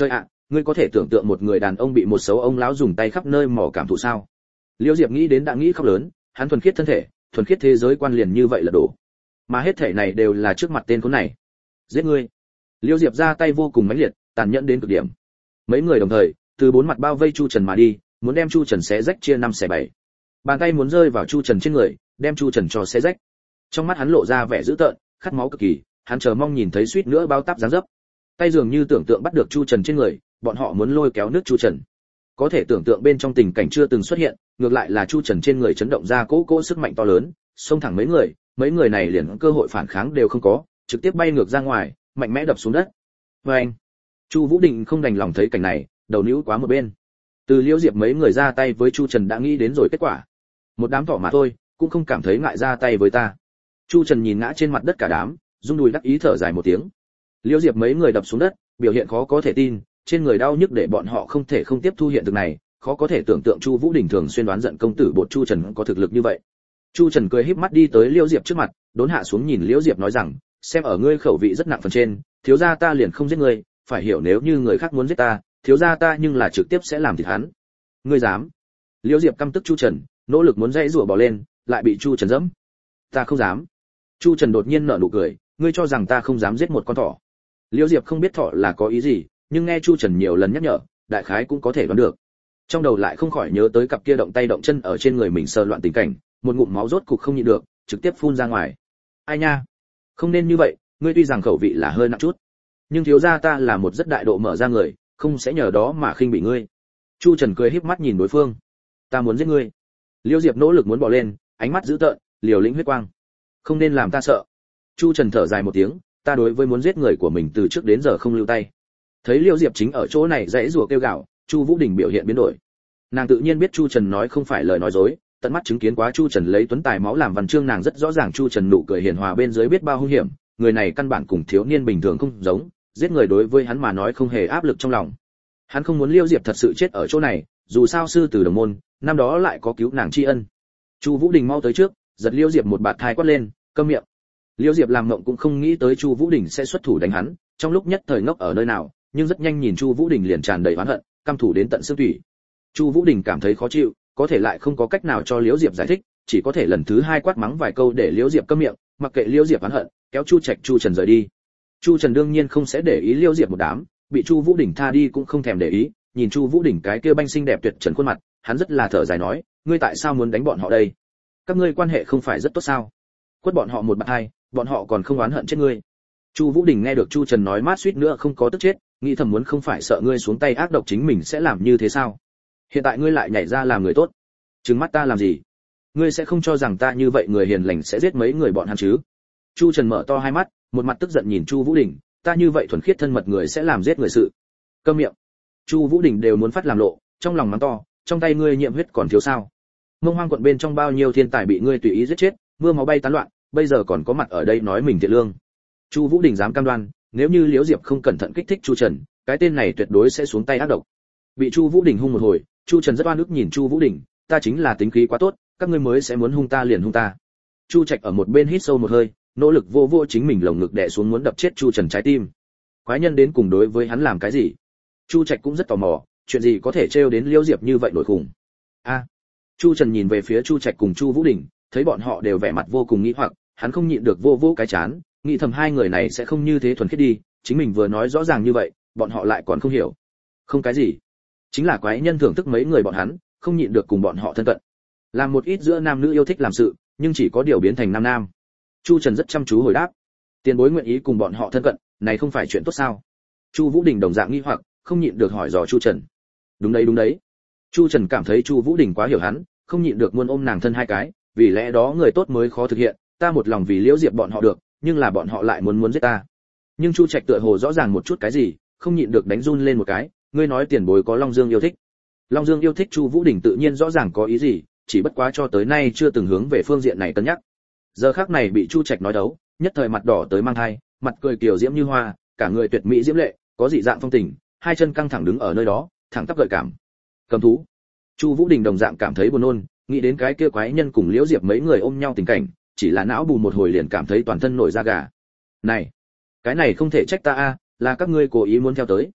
ngươi có thể tưởng tượng một người đàn ông bị một xấu ông lão dùng tay khắp nơi mò cảm thụ sao? Liễu Diệp nghĩ đến đã nghĩ khóc lớn, hắn thuần khiết thân thể, thuần khiết thế giới quan liền như vậy là đổ. Mà hết thể này đều là trước mặt tên khốn này. Giết ngươi. Liễu Diệp ra tay vô cùng mãnh liệt, tàn nhẫn đến cực điểm. Mấy người đồng thời từ bốn mặt bao vây Chu Trần mà đi, muốn đem Chu Trần xé rách chia năm xẻ bảy. Bàn tay muốn rơi vào Chu Trần trên người, đem Chu Trần cho xé rách. Trong mắt hắn lộ ra vẻ dữ tợn, khát máu cực kỳ, hắn chờ mong nhìn thấy suýt nữa bao táp giáng dấp. Tay dường như tưởng tượng bắt được Chu Trần trên người, bọn họ muốn lôi kéo nước Chu Trần. Có thể tưởng tượng bên trong tình cảnh chưa từng xuất hiện, ngược lại là Chu Trần trên người chấn động ra cỗ cỗ sức mạnh to lớn, xông thẳng mấy người, mấy người này liền cơ hội phản kháng đều không có, trực tiếp bay ngược ra ngoài, mạnh mẽ đập xuống đất. Và anh, Chu Vũ Đình không đành lòng thấy cảnh này, đầu níu quá một bên. Từ Liễu Diệp mấy người ra tay với Chu Trần đã nghĩ đến rồi kết quả. Một đám thỏ mà thôi, cũng không cảm thấy ngại ra tay với ta. Chu Trần nhìn ngã trên mặt đất cả đám, rung đùi đắc ý thở dài một tiếng. Liễu Diệp mấy người đập xuống đất, biểu hiện khó có thể tin, trên người đau nhức để bọn họ không thể không tiếp thu hiện thực này, khó có thể tưởng tượng Chu Vũ Đình thường xuyên đoán giận công tử bột Chu Trần có thực lực như vậy. Chu Trần cười híp mắt đi tới Liễu Diệp trước mặt, đốn hạ xuống nhìn Liễu Diệp nói rằng, xem ở ngươi khẩu vị rất nặng phần trên, thiếu gia ta liền không giết ngươi, phải hiểu nếu như người khác muốn giết ta, thiếu gia ta nhưng là trực tiếp sẽ làm thịt hắn. Ngươi dám? Liễu Diệp căm tức Chu Trần, nỗ lực muốn dãy rủa bỏ lên, lại bị Chu Trần giẫm. Ta không dám. Chu Trần đột nhiên nở nụ cười, ngươi cho rằng ta không dám giết một con thỏ? Liễu Diệp không biết thỏ là có ý gì, nhưng nghe Chu Trần nhiều lần nhắc nhở, đại khái cũng có thể đoán được. Trong đầu lại không khỏi nhớ tới cặp kia động tay động chân ở trên người mình sờ loạn tình cảnh, một ngụm máu rốt cục không nhịn được, trực tiếp phun ra ngoài. Ai nha, không nên như vậy, ngươi tuy rằng khẩu vị là hơi nặng chút, nhưng thiếu gia ta là một rất đại độ mở ra người, không sẽ nhờ đó mà khinh bị ngươi. Chu Trần cười híp mắt nhìn đối phương. Ta muốn giết ngươi. Liễu Diệp nỗ lực muốn bò lên, ánh mắt dữ tợn, liều lĩnh huyết quang. Không nên làm ta sợ. Chu Trần thở dài một tiếng, ta đối với muốn giết người của mình từ trước đến giờ không lưu tay. Thấy Liễu Diệp chính ở chỗ này dãy rủa kêu gào, Chu Vũ Đình biểu hiện biến đổi. Nàng tự nhiên biết Chu Trần nói không phải lời nói dối, tận mắt chứng kiến quá Chu Trần lấy tuấn tài máu làm văn chương, nàng rất rõ ràng Chu Trần nụ cười hiền hòa bên dưới biết bao hung hiểm, người này căn bản cùng thiếu niên bình thường không giống, giết người đối với hắn mà nói không hề áp lực trong lòng. Hắn không muốn Liễu Diệp thật sự chết ở chỗ này, dù sao sư tử đồng môn, năm đó lại có cứu nàng tri ân. Chu Vũ Đình mau tới trước, giật Liễu Diệp một bạt thai quát lên, câm miệng. Liễu Diệp làm ngộng cũng không nghĩ tới Chu Vũ Đình sẽ xuất thủ đánh hắn, trong lúc nhất thời ngốc ở nơi nào, nhưng rất nhanh nhìn Chu Vũ Đình liền tràn đầy oán hận, căm thù đến tận xương tủy. Chu Vũ Đình cảm thấy khó chịu, có thể lại không có cách nào cho Liễu Diệp giải thích, chỉ có thể lần thứ hai quát mắng vài câu để Liễu Diệp câm miệng, mặc kệ Liễu Diệp oán hận, kéo Chu Trạch Chu Trần rời đi. Chu Trần đương nhiên không sẽ để ý Liễu Diệp một đám, bị Chu Vũ Đình tha đi cũng không thèm để ý, nhìn Chu Vũ Đình cái kia banh xinh đẹp tuyệt trần khuôn mặt, hắn rất là thở dài nói, ngươi tại sao muốn đánh bọn họ đây? Các ngươi quan hệ không phải rất tốt sao? Quất bọn họ một bạt hai, bọn họ còn không oán hận chết ngươi. Chu Vũ Đình nghe được Chu Trần nói mát suýt nữa không có tức chết, nghĩ thầm muốn không phải sợ ngươi xuống tay ác độc chính mình sẽ làm như thế sao? Hiện tại ngươi lại nhảy ra làm người tốt, trừng mắt ta làm gì? Ngươi sẽ không cho rằng ta như vậy người hiền lành sẽ giết mấy người bọn hắn chứ? Chu Trần mở to hai mắt, một mặt tức giận nhìn Chu Vũ Đình, ta như vậy thuần khiết thân mật người sẽ làm giết người sự? Câm miệng. Chu Vũ Đình đều muốn phát làm lộ, trong lòng mắng to, trong tay ngươi nhiễm huyết còn thiếu sao? Mông Hoang quận bên trong bao nhiêu thiên tài bị ngươi tùy ý giết chết, mưa máu bay tán loạn, bây giờ còn có mặt ở đây nói mình thiện lương. Chu Vũ Đình dám cam đoan, nếu như Liễu Diệp không cẩn thận kích thích Chu Trần, cái tên này tuyệt đối sẽ xuống tay ác độc. Bị Chu Vũ Đình hung một hồi, Chu Trần rất oan ức nhìn Chu Vũ Đình, ta chính là tính khí quá tốt, các ngươi mới sẽ muốn hung ta liền hung ta. Chu Trạch ở một bên hít sâu một hơi, nỗ lực vô vô chính mình lồng ngực đè xuống muốn đập chết Chu Trần trái tim. Quái nhân đến cùng đối với hắn làm cái gì? Chu Trạch cũng rất tò mò, chuyện gì có thể trêu đến Liễu Diệp như vậy nổi khủng. A. À, Chu Trần nhìn về phía Chu Trạch cùng Chu Vũ Đình, thấy bọn họ đều vẻ mặt vô cùng nghi hoặc, hắn không nhịn được vô vô cái chán, nghĩ thầm hai người này sẽ không như thế thuần khiết đi, chính mình vừa nói rõ ràng như vậy, bọn họ lại còn không hiểu. Không cái gì, chính là quái nhân thưởng thức mấy người bọn hắn, không nhịn được cùng bọn họ thân cận. Làm một ít giữa nam nữ yêu thích làm sự, nhưng chỉ có điều biến thành nam nam. Chu Trần rất chăm chú hồi đáp, tiền bối nguyện ý cùng bọn họ thân cận, này không phải chuyện tốt sao? Chu Vũ Đình đồng dạng nghi hoặc, không nhịn được hỏi dò Chu Trần. Đúng đấy đúng đấy. Chu Trần cảm thấy Chu Vũ Đình quá hiểu hắn, không nhịn được muốn ôm nàng thân hai cái, vì lẽ đó người tốt mới khó thực hiện, ta một lòng vì Liễu Diệp bọn họ được, nhưng là bọn họ lại muốn muốn giết ta. Nhưng Chu Trạch tựa hồ rõ ràng một chút cái gì, không nhịn được đánh run lên một cái, ngươi nói tiền bối có Long Dương yêu thích. Long Dương yêu thích Chu Vũ Đình tự nhiên rõ ràng có ý gì, chỉ bất quá cho tới nay chưa từng hướng về phương diện này cân nhắc. Giờ khắc này bị Chu Trạch nói đấu, nhất thời mặt đỏ tới mang hai, mặt cười kiều diễm như hoa, cả người tuyệt mỹ diễm lệ, có dị dạng phong tình, hai chân căng thẳng đứng ở nơi đó, thẳng tắp gợi cảm. Cầm thú. Chu Vũ Đình đồng dạng cảm thấy buồn nôn, nghĩ đến cái kia quái nhân cùng Liễu Diệp mấy người ôm nhau tình cảnh, chỉ là não bù một hồi liền cảm thấy toàn thân nổi da gà. Này, cái này không thể trách ta a, là các ngươi cố ý muốn theo tới.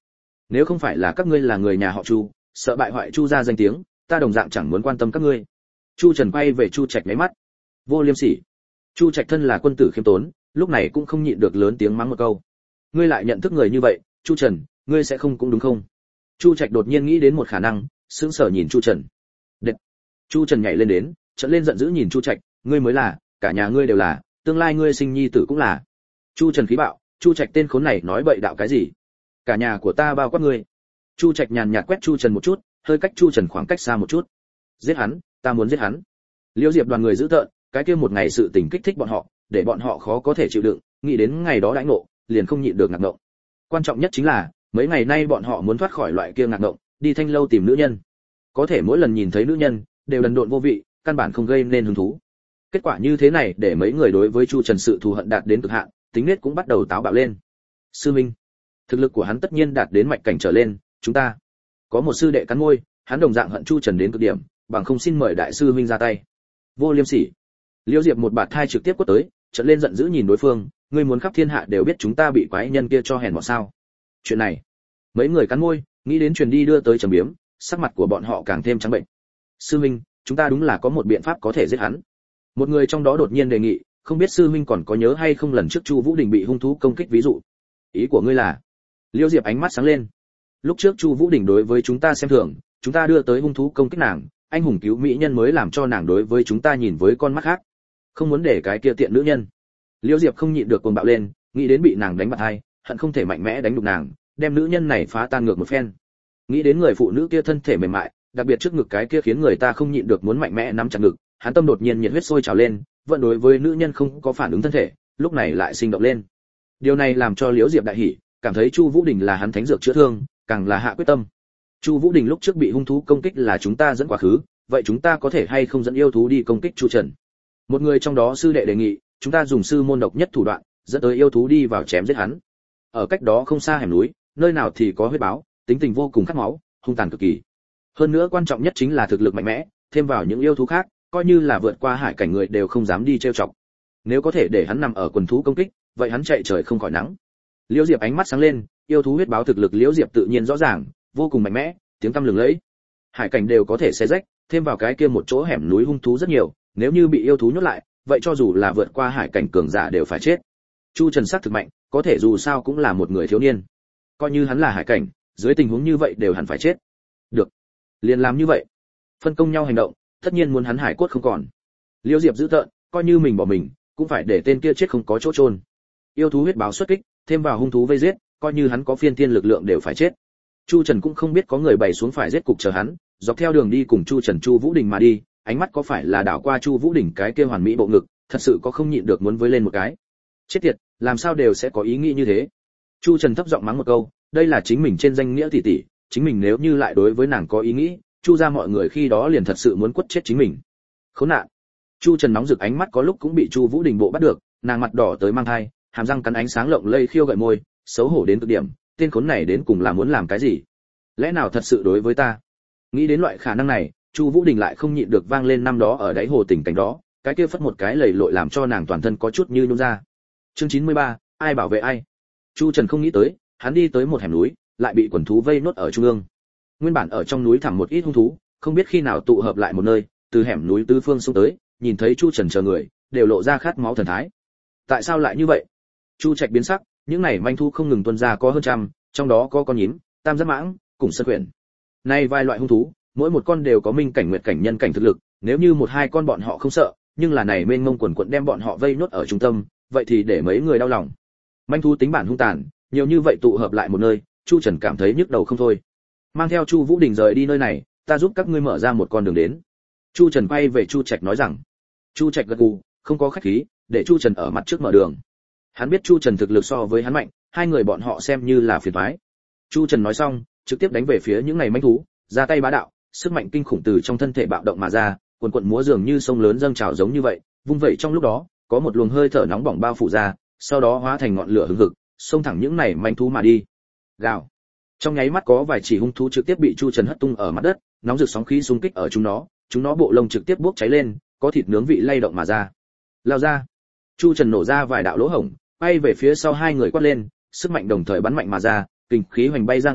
nếu không phải là các ngươi là người nhà họ Chu, sợ bại hoại Chu gia danh tiếng, ta đồng dạng chẳng muốn quan tâm các ngươi. Chu Trần quay về Chu Trạch mấy mắt. Vô liêm sỉ. Chu Trạch thân là quân tử khiêm tốn, lúc này cũng không nhịn được lớn tiếng mắng một câu. Ngươi lại nhận thức người như vậy, Chu Trần, ngươi sẽ không cũng đúng không? Chu Trạch đột nhiên nghĩ đến một khả năng, sững sờ nhìn Chu Trần. Đệt. Chu Trần nhảy lên đến, trợn lên giận dữ nhìn Chu Trạch, ngươi mới là, cả nhà ngươi đều là, tương lai ngươi sinh nhi tử cũng là. Chu Trần khí bạo, Chu Trạch tên khốn này nói bậy đạo cái gì? Cả nhà của ta bao quát ngươi. Chu Trạch nhàn nhạt quét Chu Trần một chút, hơi cách Chu Trần khoảng cách xa một chút. Giết hắn, ta muốn giết hắn. Liễu Diệp đoàn người giữ tợn, cái kia một ngày sự tình kích thích bọn họ, để bọn họ khó có thể chịu đựng, nghĩ đến ngày đó đãi ngộ, liền không nhịn được ngạc ngộng. Quan trọng nhất chính là, mấy ngày nay bọn họ muốn thoát khỏi loại kia ngạc ngộng, đi thanh lâu tìm nữ nhân. Có thể mỗi lần nhìn thấy nữ nhân, đều đần độn vô vị, căn bản không gây nên hứng thú. Kết quả như thế này để mấy người đối với Chu Trần sự thù hận đạt đến cực hạn, tính nết cũng bắt đầu táo bạo lên. Sư Minh, thực lực của hắn tất nhiên đạt đến mạch cảnh trở lên, chúng ta có một sư đệ cắn môi, hắn đồng dạng hận Chu Trần đến cực điểm, bằng không xin mời đại sư huynh ra tay. Vô liêm sỉ. Liễu Diệp một bạt thai trực tiếp quất tới, trợn lên giận dữ nhìn đối phương, ngươi muốn khắp thiên hạ đều biết chúng ta bị quái nhân kia cho hèn mọn sao? Chuyện này, mấy người cắn môi, nghĩ đến truyền đi đưa tới trầm biếm, sắc mặt của bọn họ càng thêm trắng bệnh. Sư huynh, chúng ta đúng là có một biện pháp có thể giết hắn. Một người trong đó đột nhiên đề nghị, không biết sư huynh còn có nhớ hay không lần trước Chu Vũ Đình bị hung thú công kích ví dụ. Ý của ngươi là? Liễu Diệp ánh mắt sáng lên. Lúc trước Chu Vũ Đình đối với chúng ta xem thường, chúng ta đưa tới hung thú công kích nàng, anh hùng cứu mỹ nhân mới làm cho nàng đối với chúng ta nhìn với con mắt khác, không muốn để cái kia tiện nữ nhân. Liễu Diệp không nhịn được cuồng bạo lên, nghĩ đến bị nàng đánh bại hai, hận không thể mạnh mẽ đánh đục nàng, đem nữ nhân này phá tan ngược một phen. Nghĩ đến người phụ nữ kia thân thể mềm mại, đặc biệt trước ngực cái kia khiến người ta không nhịn được muốn mạnh mẽ nắm chặt ngực, hắn tâm đột nhiên nhiệt huyết sôi trào lên, vẫn đối với nữ nhân không có phản ứng thân thể, lúc này lại sinh động lên. Điều này làm cho Liễu Diệp đại hỉ, cảm thấy Chu Vũ Đình là hắn thánh dược chữa thương, càng là hạ quyết tâm. Chu Vũ Đình lúc trước bị hung thú công kích là chúng ta dẫn quá khứ, vậy chúng ta có thể hay không dẫn yêu thú đi công kích Chu Trần? Một người trong đó sư đệ đề nghị, chúng ta dùng sư môn độc nhất thủ đoạn, dẫn tới yêu thú đi vào chém giết hắn. Ở cách đó không xa hẻm núi, nơi nào thì có huyết báo, tính tình vô cùng khát máu, hung tàn cực kỳ. Hơn nữa quan trọng nhất chính là thực lực mạnh mẽ, thêm vào những yêu thú khác, coi như là vượt qua hải cảnh người đều không dám đi trêu chọc. Nếu có thể để hắn nằm ở quần thú công kích, vậy hắn chạy trời không khỏi nắng. Liễu Diệp ánh mắt sáng lên, yêu thú huyết báo thực lực Liễu Diệp tự nhiên rõ ràng, vô cùng mạnh mẽ, tiếng tăm lừng lẫy. Hải cảnh đều có thể xé rách, thêm vào cái kia một chỗ hẻm núi hung thú rất nhiều, nếu như bị yêu thú nhốt lại, vậy cho dù là vượt qua hải cảnh cường giả đều phải chết. Chu Trần sắc thực mạnh, có thể dù sao cũng là một người thiếu niên. Coi như hắn là hải cảnh, dưới tình huống như vậy đều hẳn phải chết. Được, liền làm như vậy. Phân công nhau hành động, tất nhiên muốn hắn hải cốt không còn. Liễu Diệp giữ tợn, coi như mình bỏ mình, cũng phải để tên kia chết không có chỗ chôn. Yêu thú huyết báo xuất kích, thêm vào hung thú vây giết, coi như hắn có phiên thiên lực lượng đều phải chết. Chu Trần cũng không biết có người bày xuống phải giết cục chờ hắn, dọc theo đường đi cùng Chu Trần Chu Vũ Đình mà đi, ánh mắt có phải là đảo qua Chu Vũ Đình cái kia hoàn mỹ bộ ngực, thật sự có không nhịn được muốn với lên một cái. Chết tiệt, làm sao đều sẽ có ý nghĩ như thế. Chu Trần thấp giọng mắng một câu, đây là chính mình trên danh nghĩa tỷ tỷ, chính mình nếu như lại đối với nàng có ý nghĩ, Chu gia mọi người khi đó liền thật sự muốn quất chết chính mình. Khốn nạn. Chu Trần nóng rực ánh mắt có lúc cũng bị Chu Vũ Đình bộ bắt được, nàng mặt đỏ tới mang hai, hàm răng cắn ánh sáng lộng lây khiêu gợi môi, xấu hổ đến cực điểm, tên khốn này đến cùng là muốn làm cái gì? Lẽ nào thật sự đối với ta? Nghĩ đến loại khả năng này, Chu Vũ Đình lại không nhịn được vang lên năm đó ở đáy hồ tình cảnh đó, cái kia phất một cái lầy lội làm cho nàng toàn thân có chút như nhũn ra. Chương chín mươi ba, ai bảo vệ ai? Chu Trần không nghĩ tới, hắn đi tới một hẻm núi, lại bị quần thú vây nốt ở trung ương. Nguyên bản ở trong núi thẳm một ít hung thú, không biết khi nào tụ hợp lại một nơi, từ hẻm núi tứ phương xông tới, nhìn thấy Chu Trần chờ người, đều lộ ra khát máu thần thái. Tại sao lại như vậy? Chu Trạch biến sắc, những này manh thú không ngừng tuôn ra có hơn trăm, trong đó có con nhím, tam giác mãng, cùng sơn quyển. Nay vài loại hung thú, mỗi một con đều có minh cảnh nguyệt cảnh nhân cảnh thực lực, nếu như một hai con bọn họ không sợ, nhưng là này mênh mông quần quần đem bọn họ vây nốt ở trung tâm, vậy thì để mấy người đau lòng. Manh thú tính bản hung tàn, nhiều như vậy tụ hợp lại một nơi, Chu Trần cảm thấy nhức đầu không thôi. Mang theo Chu Vũ Đình rời đi nơi này, ta giúp các ngươi mở ra một con đường đến. Chu Trần quay về Chu Trạch nói rằng. Chu Trạch gật gù, không có khách khí, để Chu Trần ở mặt trước mở đường. Hắn biết Chu Trần thực lực so với hắn mạnh, hai người bọn họ xem như là phiền toái. Chu Trần nói xong, trực tiếp đánh về phía những này manh thú, ra tay bá đạo, sức mạnh kinh khủng từ trong thân thể bạo động mà ra, cuồn cuộn múa dường như sông lớn dâng trào giống như vậy, vung vẩy trong lúc đó, có một luồng hơi thở nóng bỏng bao phủ ra, sau đó hóa thành ngọn lửa hừng hực, xông thẳng những này manh thú mà đi. Gào. Trong nháy mắt có vài chỉ hung thú trực tiếp bị Chu Trần hất tung ở mặt đất, nóng rực sóng khí xung kích ở chúng nó, chúng nó bộ lông trực tiếp bốc cháy lên, có thịt nướng vị lay động mà ra. Lao ra. Chu Trần nổ ra vài đạo lỗ hổng, bay về phía sau hai người quát lên, sức mạnh đồng thời bắn mạnh mà ra, kình khí hoành bay ra ngoài,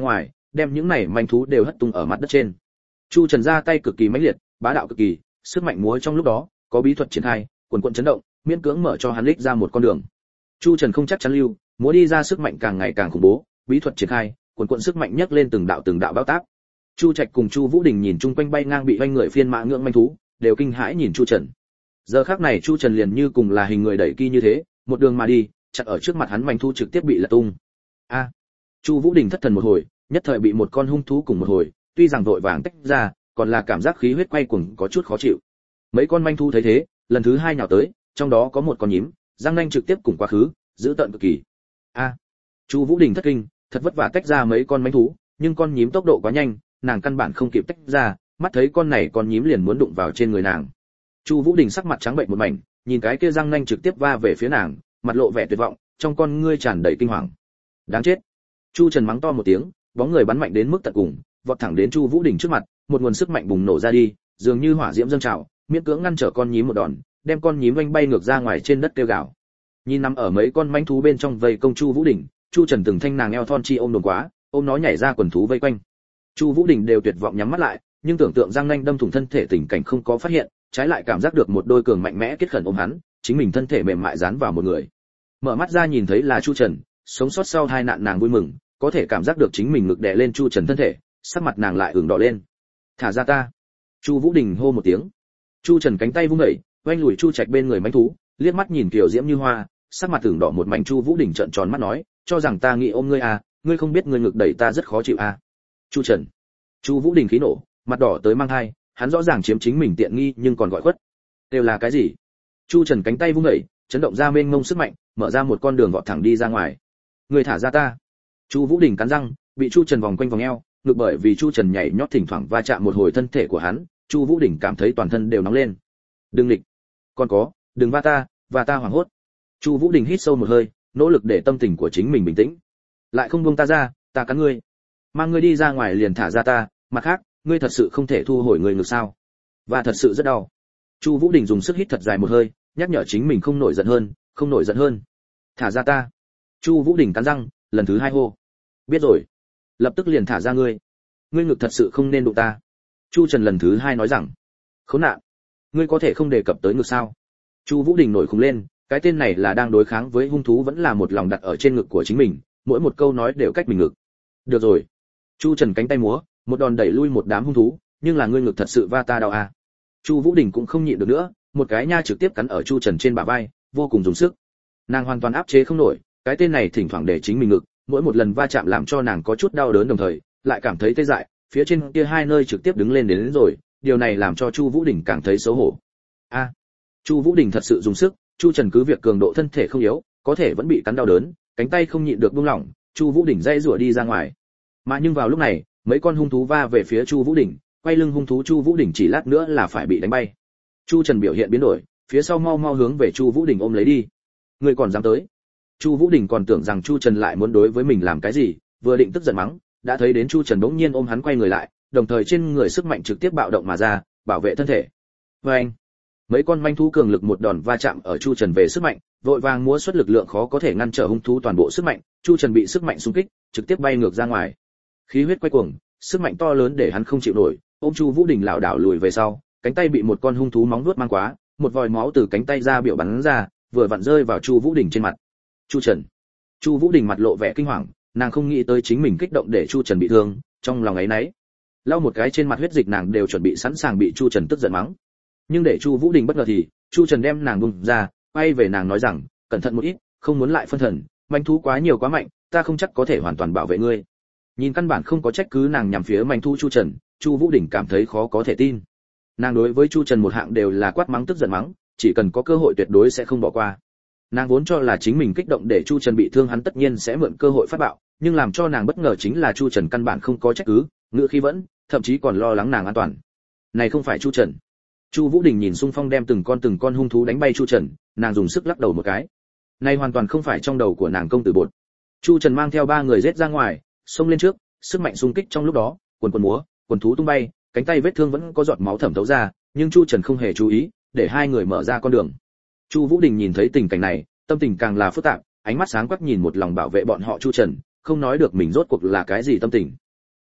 đem những này manh thú đều hất tung ở mặt đất trên. Chu Trần ra tay cực kỳ mãnh liệt, bá đạo cực kỳ, sức mạnh múa trong lúc đó, có bí thuật triển khai, quần quần chấn động, miễn cưỡng mở cho hắn lích ra một con đường. Chu Trần không chắc chắn lưu, múa đi ra sức mạnh càng ngày càng khủng bố, bí thuật triển khai, quần quần sức mạnh nhấc lên từng đạo từng đạo bão táp. Chu Trạch cùng Chu Vũ Đình nhìn chung quanh bay ngang bị vây người phiên mã ngưỡng manh thú, đều kinh hãi nhìn Chu Trần. Giờ khắc này Chu Trần liền như cùng là hình người đẩy kỳ như thế, một đường mà đi, chặn ở trước mặt hắn manh thú trực tiếp bị lật tung. A! Chu Vũ Đình thất thần một hồi, nhất thời bị một con hung thú cùng một hồi, tuy rằng vội vàng tách ra, còn là cảm giác khí huyết quay cuồng có chút khó chịu. Mấy con manh thú thấy thế, lần thứ hai nhào tới, trong đó có một con nhím, răng nanh trực tiếp cùng quá khứ, giữ tận cực kỳ. A! Chu Vũ Đình thất kinh, thật vất vả tách ra mấy con manh thú, nhưng con nhím tốc độ quá nhanh, nàng căn bản không kịp tách ra, mắt thấy con này con nhím liền muốn đụng vào trên người nàng. Chu Vũ Đình sắc mặt trắng bệch một mảnh, nhìn cái kia răng nanh trực tiếp va về phía nàng, mặt lộ vẻ tuyệt vọng, trong con ngươi tràn đầy kinh hoàng. Đáng chết. Chu Trần mắng to một tiếng, bóng người bắn mạnh đến mức tận cùng, vọt thẳng đến Chu Vũ Đình trước mặt, một nguồn sức mạnh bùng nổ ra đi, dường như hỏa diễm dâng trào, miễn cưỡng ngăn trở con nhím một đòn, đem con nhím vanh bay ngược ra ngoài trên đất kêu gào. Nhìn nằm ở mấy con mãnh thú bên trong vây công Chu Vũ Đình, Chu Trần từng thanh nàng eo thon chi ôm đồn quá, ôm nó nhảy ra quần thú vây quanh. Chu Vũ Đình đều tuyệt vọng nhắm mắt lại, nhưng tưởng tượng răng nanh đâm thủng thân thể tình cảnh không có phát hiện, trái lại cảm giác được một đôi cường mạnh mẽ kết khẩn ôm hắn, chính mình thân thể mềm mại dán vào một người. Mở mắt ra nhìn thấy là Chu Trần, sống sót sau hai nạn nàng vui mừng, có thể cảm giác được chính mình ngực đè lên Chu Trần thân thể, sắc mặt nàng lại ửng đỏ lên. "Thả ra ta!" Chu Vũ Đình hô một tiếng. Chu Trần cánh tay vung đẩy, oanh lùi Chu Trạch bên người mãnh thú, liếc mắt nhìn kiều diễm như hoa, sắc mặt ửng đỏ một mảnh. Chu Vũ Đình trợn tròn mắt nói, "Cho rằng ta nghĩ ôm ngươi à, ngươi không biết ngươi ngực đẩy ta rất khó chịu à?" Chu Trần. Chu Vũ Đình khí nổ, mặt đỏ tới mang hai, hắn rõ ràng chiếm chính mình tiện nghi nhưng còn gọi khuất. Đều là cái gì? Chu Trần cánh tay vung đẩy, chấn động ra mênh mông sức mạnh, mở ra một con đường vọt thẳng đi ra ngoài. "Ngươi thả ra ta!" Chu Vũ Đình cắn răng, bị Chu Trần vòng quanh vòng eo, ngược bởi vì Chu Trần nhảy nhót thỉnh thoảng va chạm một hồi thân thể của hắn, Chu Vũ Đình cảm thấy toàn thân đều nóng lên. "Đừng nghịch, còn có, đừng va ta, và ta hoảng hốt." Chu Vũ Đình hít sâu một hơi, nỗ lực để tâm tình của chính mình bình tĩnh. "Lại không buông ta ra, ta cắn ngươi. Mang ngươi đi ra ngoài liền thả ra ta, mặt khác, ngươi thật sự không thể thu hồi người ngược sao? Và thật sự rất đau." Chu Vũ Đình dùng sức hít thật dài một hơi, nhắc nhở chính mình không nổi giận hơn, không nổi giận hơn. "Thả ra ta." Chu Vũ Đình cắn răng, lần thứ hai hô. "Biết rồi, lập tức liền thả ra ngươi. Ngươi ngực thật sự không nên đụng ta." Chu Trần lần thứ hai nói rằng. "Khốn nạn, ngươi có thể không đề cập tới ngực sao?" Chu Vũ Đình nổi khùng lên, cái tên này là đang đối kháng với hung thú vẫn là một lòng đặt ở trên ngực của chính mình, mỗi một câu nói đều cách mình ngực. "Được rồi." Chu Trần cánh tay múa, một đòn đẩy lui một đám hung thú, "Nhưng là ngươi ngực thật sự va ta đau à?" Chu Vũ Đình cũng không nhịn được nữa, một cái nha trực tiếp cắn ở Chu Trần trên bả vai, vô cùng dùng sức. Nàng hoàn toàn áp chế không nổi, cái tên này thỉnh thoảng để chính mình ngực, mỗi một lần va chạm làm cho nàng có chút đau đớn đồng thời, lại cảm thấy tê dại, phía trên kia hai nơi trực tiếp đứng lên đến, đến rồi, điều này làm cho Chu Vũ Đình càng thấy xấu hổ. A, à, Chu Vũ Đình thật sự dùng sức, Chu Trần cứ việc cường độ thân thể không yếu, có thể vẫn bị cắn đau đớn, cánh tay không nhịn được buông lỏng, Chu Vũ Đình dây rủa đi ra ngoài. Mà nhưng vào lúc này, mấy con hung thú va về phía Chu Vũ Đình, quay lưng hung thú Chu Vũ Đình chỉ lát nữa là phải bị đánh bay. Chu Trần biểu hiện biến đổi, phía sau mau mau hướng về Chu Vũ Đình ôm lấy đi. "Ngươi còn dám tới?" Chu Vũ Đình còn tưởng rằng Chu Trần lại muốn đối với mình làm cái gì, vừa định tức giận mắng, đã thấy đến Chu Trần bỗng nhiên ôm hắn quay người lại, đồng thời trên người sức mạnh trực tiếp bạo động mà ra, bảo vệ thân thể. Oeng! Mấy con manh thú cường lực một đòn va chạm ở Chu Trần về sức mạnh, vội vàng múa xuất lực lượng khó có thể ngăn trở hung thú toàn bộ sức mạnh, Chu Trần bị sức mạnh xung kích, trực tiếp bay ngược ra ngoài. Khí huyết quay cuồng, sức mạnh to lớn để hắn không chịu nổi, ôm Chu Vũ Đình lảo đảo lùi về sau, cánh tay bị một con hung thú móng vuốt mang quá, một vòi máu từ cánh tay ra biểu bắn ra, vừa vặn rơi vào Chu Vũ Đình trên mặt. Chu Trần. Chu Vũ Đình mặt lộ vẻ kinh hoàng, nàng không nghĩ tới chính mình kích động để Chu Trần bị thương, trong lòng ấy nấy. Lau một cái trên mặt huyết dịch nàng đều chuẩn bị sẵn sàng bị Chu Trần tức giận mắng. Nhưng để Chu Vũ Đình bất ngờ thì, Chu Trần đem nàng buông ra, quay về nàng nói rằng, cẩn thận một ít, không muốn lại phân thần, manh thú quá nhiều quá mạnh, ta không chắc có thể hoàn toàn bảo vệ ngươi. Nhìn căn bản không có trách cứ nàng nhằm phía manh thú Chu Trần, Chu Vũ Đình cảm thấy khó có thể tin. Nàng đối với Chu Trần một hạng đều là quát mắng tức giận mắng, chỉ cần có cơ hội tuyệt đối sẽ không bỏ qua. Nàng vốn cho là chính mình kích động để Chu Trần bị thương hắn tất nhiên sẽ mượn cơ hội phát bạo, nhưng làm cho nàng bất ngờ chính là Chu Trần căn bản không có trách cứ, ngữ khí vẫn, thậm chí còn lo lắng nàng an toàn. Này không phải Chu Trần. Chu Vũ Đình nhìn xung phong đem từng con từng con hung thú đánh bay Chu Trần, nàng dùng sức lắc đầu một cái. Này hoàn toàn không phải trong đầu của nàng công tử bột. Chu Trần mang theo ba người giết ra ngoài, xông lên trước, sức mạnh xung kích trong lúc đó, quần quần múa, quần thú tung bay, cánh tay vết thương vẫn có giọt máu thẩm thấu ra, nhưng Chu Trần không hề chú ý, để hai người mở ra con đường. Chu Vũ Đình nhìn thấy tình cảnh này, tâm tình càng là phức tạp, ánh mắt sáng quắc nhìn một lòng bảo vệ bọn họ Chu Trần, không nói được mình rốt cuộc là cái gì tâm tình.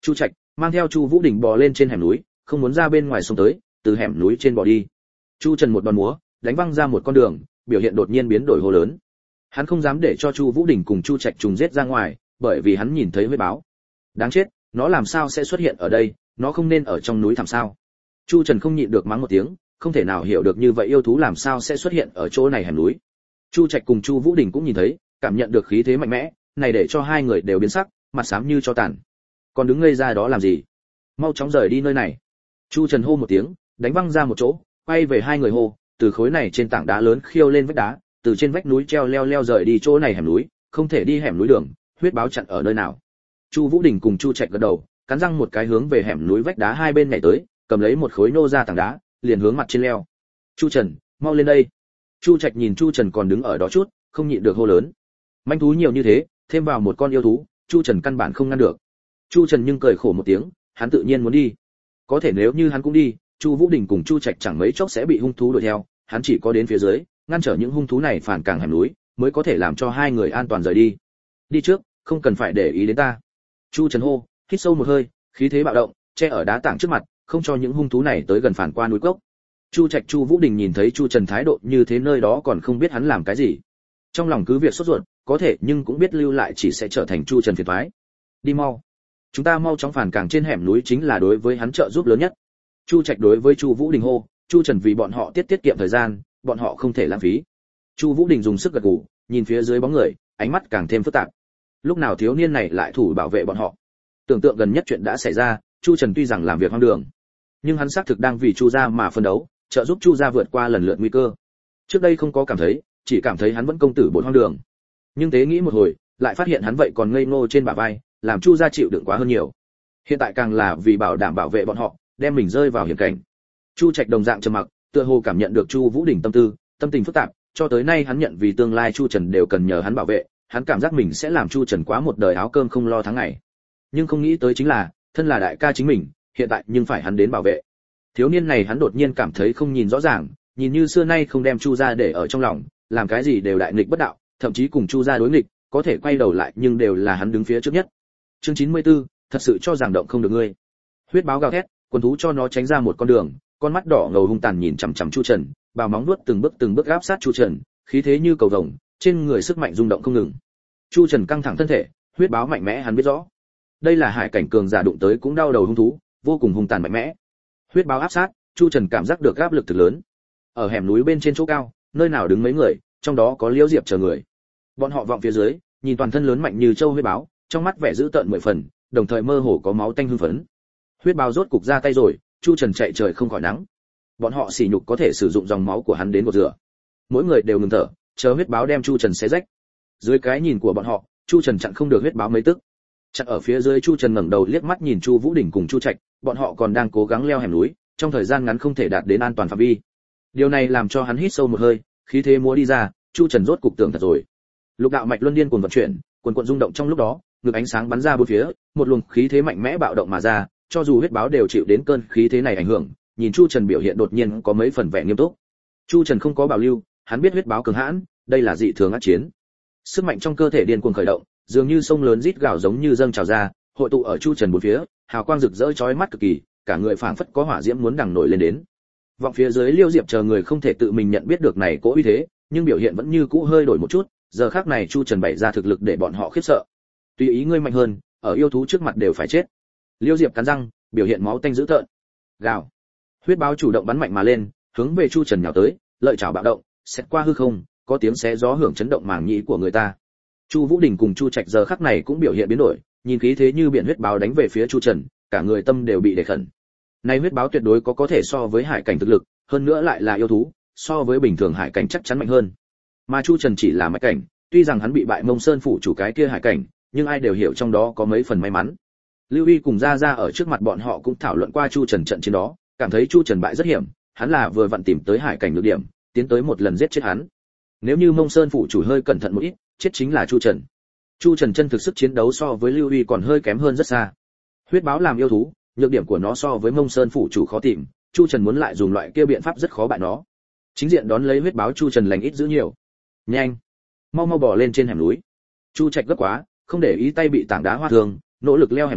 Chu Trạch mang theo Chu Vũ Đình bò lên trên hẻm núi, không muốn ra bên ngoài sông tới, từ hẻm núi trên bò đi. Chu Trần một đòn múa, đánh văng ra một con đường, biểu hiện đột nhiên biến đổi hô lớn. Hắn không dám để cho Chu Vũ Đình cùng Chu Trạch trùng giết ra ngoài, bởi vì hắn nhìn thấy huyết báo. Đáng chết, nó làm sao sẽ xuất hiện ở đây, nó không nên ở trong núi thẳm sao? Chu Trần không nhịn được mắng một tiếng, không thể nào hiểu được như vậy yêu thú làm sao sẽ xuất hiện ở chỗ này hẻm núi. Chu Trạch cùng Chu Vũ Đình cũng nhìn thấy, cảm nhận được khí thế mạnh mẽ, này để cho hai người đều biến sắc, mặt xám như cho tàn. Còn đứng ngây ra đó làm gì? Mau chóng rời đi nơi này. Chu Trần hô một tiếng, đánh văng ra một chỗ, quay về hai người hô, từ khối này trên tảng đá lớn khiêu lên vách đá, từ trên vách núi treo leo leo rời đi chỗ này hẻm núi, không thể đi hẻm núi đường, huyết báo chặn ở nơi nào. Chu Vũ Đình cùng Chu Trạch gật đầu, cắn răng một cái hướng về hẻm núi vách đá hai bên nhảy tới, cầm lấy một khối nô ra tảng đá, liền hướng mặt trên leo. Chu Trần, mau lên đây. Chu Trạch nhìn Chu Trần còn đứng ở đó chút, không nhịn được hô lớn. Manh thú nhiều như thế, thêm vào một con yêu thú, Chu Trần căn bản không ngăn được. Chu Trần nhưng cười khổ một tiếng, hắn tự nhiên muốn đi. Có thể nếu như hắn cũng đi, Chu Vũ Đình cùng Chu Trạch chẳng mấy chốc sẽ bị hung thú đuổi theo, hắn chỉ có đến phía dưới, ngăn trở những hung thú này phản càng hẻm núi, mới có thể làm cho hai người an toàn rời đi. Đi trước, không cần phải để ý đến ta. Chu Trần hô, hít sâu một hơi, khí thế bạo động, che ở đá tảng trước mặt, không cho những hung thú này tới gần phản qua núi cốc. Chu Trạch Chu Vũ Đình nhìn thấy Chu Trần thái độ như thế nơi đó còn không biết hắn làm cái gì. Trong lòng cứ việc sốt ruột, có thể nhưng cũng biết lưu lại chỉ sẽ trở thành Chu Trần phiền toái. Đi mau. Chúng ta mau chóng phản càng trên hẻm núi chính là đối với hắn trợ giúp lớn nhất. Chu Trạch đối với Chu Vũ Đình hô, Chu Trần vì bọn họ tiết tiết kiệm thời gian, bọn họ không thể lãng phí. Chu Vũ Đình dùng sức gật gù, nhìn phía dưới bóng người, ánh mắt càng thêm phức tạp. Lúc nào thiếu niên này lại thủ bảo vệ bọn họ? Tưởng tượng gần nhất chuyện đã xảy ra, Chu Trần tuy rằng làm việc hoang đường, nhưng hắn xác thực đang vì Chu gia mà phân đấu, trợ giúp Chu gia vượt qua lần lượt nguy cơ. Trước đây không có cảm thấy, chỉ cảm thấy hắn vẫn công tử bổn hoang đường. Nhưng tế nghĩ một hồi, lại phát hiện hắn vậy còn ngây ngô trên bả vai, làm Chu gia chịu đựng quá hơn nhiều. Hiện tại càng là vì bảo đảm bảo vệ bọn họ, đem mình rơi vào hiểm cảnh. Chu Trạch đồng dạng trầm mặc, tựa hồ cảm nhận được Chu Vũ Đình tâm tư, tâm tình phức tạp, cho tới nay hắn nhận vì tương lai Chu Trần đều cần nhờ hắn bảo vệ, hắn cảm giác mình sẽ làm Chu Trần quá một đời áo cơm không lo tháng ngày. Nhưng không nghĩ tới chính là, thân là đại ca chính mình, hiện tại nhưng phải hắn đến bảo vệ. Thiếu niên này hắn đột nhiên cảm thấy không nhìn rõ ràng, nhìn như xưa nay không đem Chu gia để ở trong lòng, làm cái gì đều đại nghịch bất đạo, thậm chí cùng Chu gia đối nghịch, có thể quay đầu lại nhưng đều là hắn đứng phía trước nhất. Chương chín mươi tư, thật sự cho rằng động không được ngươi. Huyết báo gào thét, quần thú cho nó tránh ra một con đường, con mắt đỏ ngầu hung tàn nhìn chằm chằm Chu Trần, bào móng vuốt từng bước từng bước áp sát Chu Trần, khí thế như cầu vồng, trên người sức mạnh rung động không ngừng. Chu Trần căng thẳng thân thể, huyết báo mạnh mẽ hắn biết rõ. Đây là hải cảnh cường giả đụng tới cũng đau đầu hung thú, vô cùng hung tàn mạnh mẽ. Huyết báo áp sát, Chu Trần cảm giác được áp lực thực lớn. Ở hẻm núi bên trên chỗ cao, nơi nào đứng mấy người, trong đó có Liễu Diệp chờ người. Bọn họ vọng phía dưới, nhìn toàn thân lớn mạnh như châu huyết báo, trong mắt vẻ dữ tợn mười phần, đồng thời mơ hồ có máu tanh hưng phấn. Huyết báo rốt cục ra tay rồi, Chu Trần chạy trời không khỏi nắng. Bọn họ sỉ nhục có thể sử dụng dòng máu của hắn đến gột rửa. Mỗi người đều ngừng thở, chờ huyết báo đem Chu Trần xé rách. Dưới cái nhìn của bọn họ, Chu Trần chặn không được huyết báo mấy tức. Chặn ở phía dưới, Chu Trần ngẩng đầu liếc mắt nhìn Chu Vũ Đình cùng Chu Trạch, bọn họ còn đang cố gắng leo hẻm núi, trong thời gian ngắn không thể đạt đến an toàn phạm vi. Điều này làm cho hắn hít sâu một hơi, khí thế múa đi ra, Chu Trần rốt cục tưởng thật rồi. Lục đạo mạch luân điên cuồng vận chuyển, cuồn cuộn rung động trong lúc đó, ngực ánh sáng bắn ra bốn phía, một luồng khí thế mạnh mẽ bạo động mà ra, cho dù huyết báo đều chịu đến cơn khí thế này ảnh hưởng, nhìn Chu Trần biểu hiện đột nhiên có mấy phần vẻ nghiêm túc. Chu Trần không có bảo lưu, hắn biết huyết báo cường hãn, đây là dị thường ác chiến. Sức mạnh trong cơ thể điên cuồng khởi động, dường như sông lớn rít gào giống như dâng trào ra, hội tụ ở Chu Trần bốn phía, hào quang rực rỡ chói mắt cực kỳ, cả người phảng phất có hỏa diễm muốn đằng nổi lên đến. Vọng phía dưới Liêu Diệp chờ người không thể tự mình nhận biết được này cỗ uy thế, nhưng biểu hiện vẫn như cũ hơi đổi một chút, giờ khắc này Chu Trần bày ra thực lực để bọn họ khiếp sợ. Tùy ý ngươi mạnh hơn, ở yêu thú trước mặt đều phải chết. Liêu Diệp cắn răng, biểu hiện máu tanh dữ tợn. Gào. Huyết báo chủ động bắn mạnh mà lên, hướng về Chu Trần nhào tới, lợi chảo bạo động, xét qua hư không, có tiếng xé gió hưởng chấn động màng nhĩ của người ta. Chu Vũ Đình cùng Chu Trạch giờ khắc này cũng biểu hiện biến đổi, nhìn khí thế như biển huyết báo đánh về phía Chu Trần, cả người tâm đều bị đề khẩn. Này huyết báo tuyệt đối có có thể so với hải cảnh thực lực, hơn nữa lại là yêu thú, so với bình thường hải cảnh chắc chắn mạnh hơn. Mà Chu Trần chỉ là mạch cảnh, tuy rằng hắn bị bại Mông Sơn phủ chủ cái kia hải cảnh, nhưng ai đều hiểu trong đó có mấy phần may mắn. Lưu Y cùng Gia Gia ở trước mặt bọn họ cũng thảo luận qua Chu Trần trận chiến đó, cảm thấy Chu Trần bại rất hiểm, hắn là vừa vặn tìm tới hải cảnh nhược điểm, tiến tới một lần giết chết hắn. Nếu như Mông Sơn phủ chủ hơi cẩn thận một ít, chết chính là Chu Trần. Chu Trần chân thực sức chiến đấu so với Lưu Y còn hơi kém hơn rất xa. Huyết báo làm yêu thú, nhược điểm của nó so với Mông Sơn phủ chủ khó tìm, Chu Trần muốn lại dùng loại kia biện pháp rất khó bại nó. Chính diện đón lấy huyết báo Chu Trần lành ít giữ nhiều. Nhanh, mau mau bò lên trên hẻm núi. Chu Trạch gấp quá, không để ý tay bị tảng đá hoa thương, nỗ lực leo hẻm núi,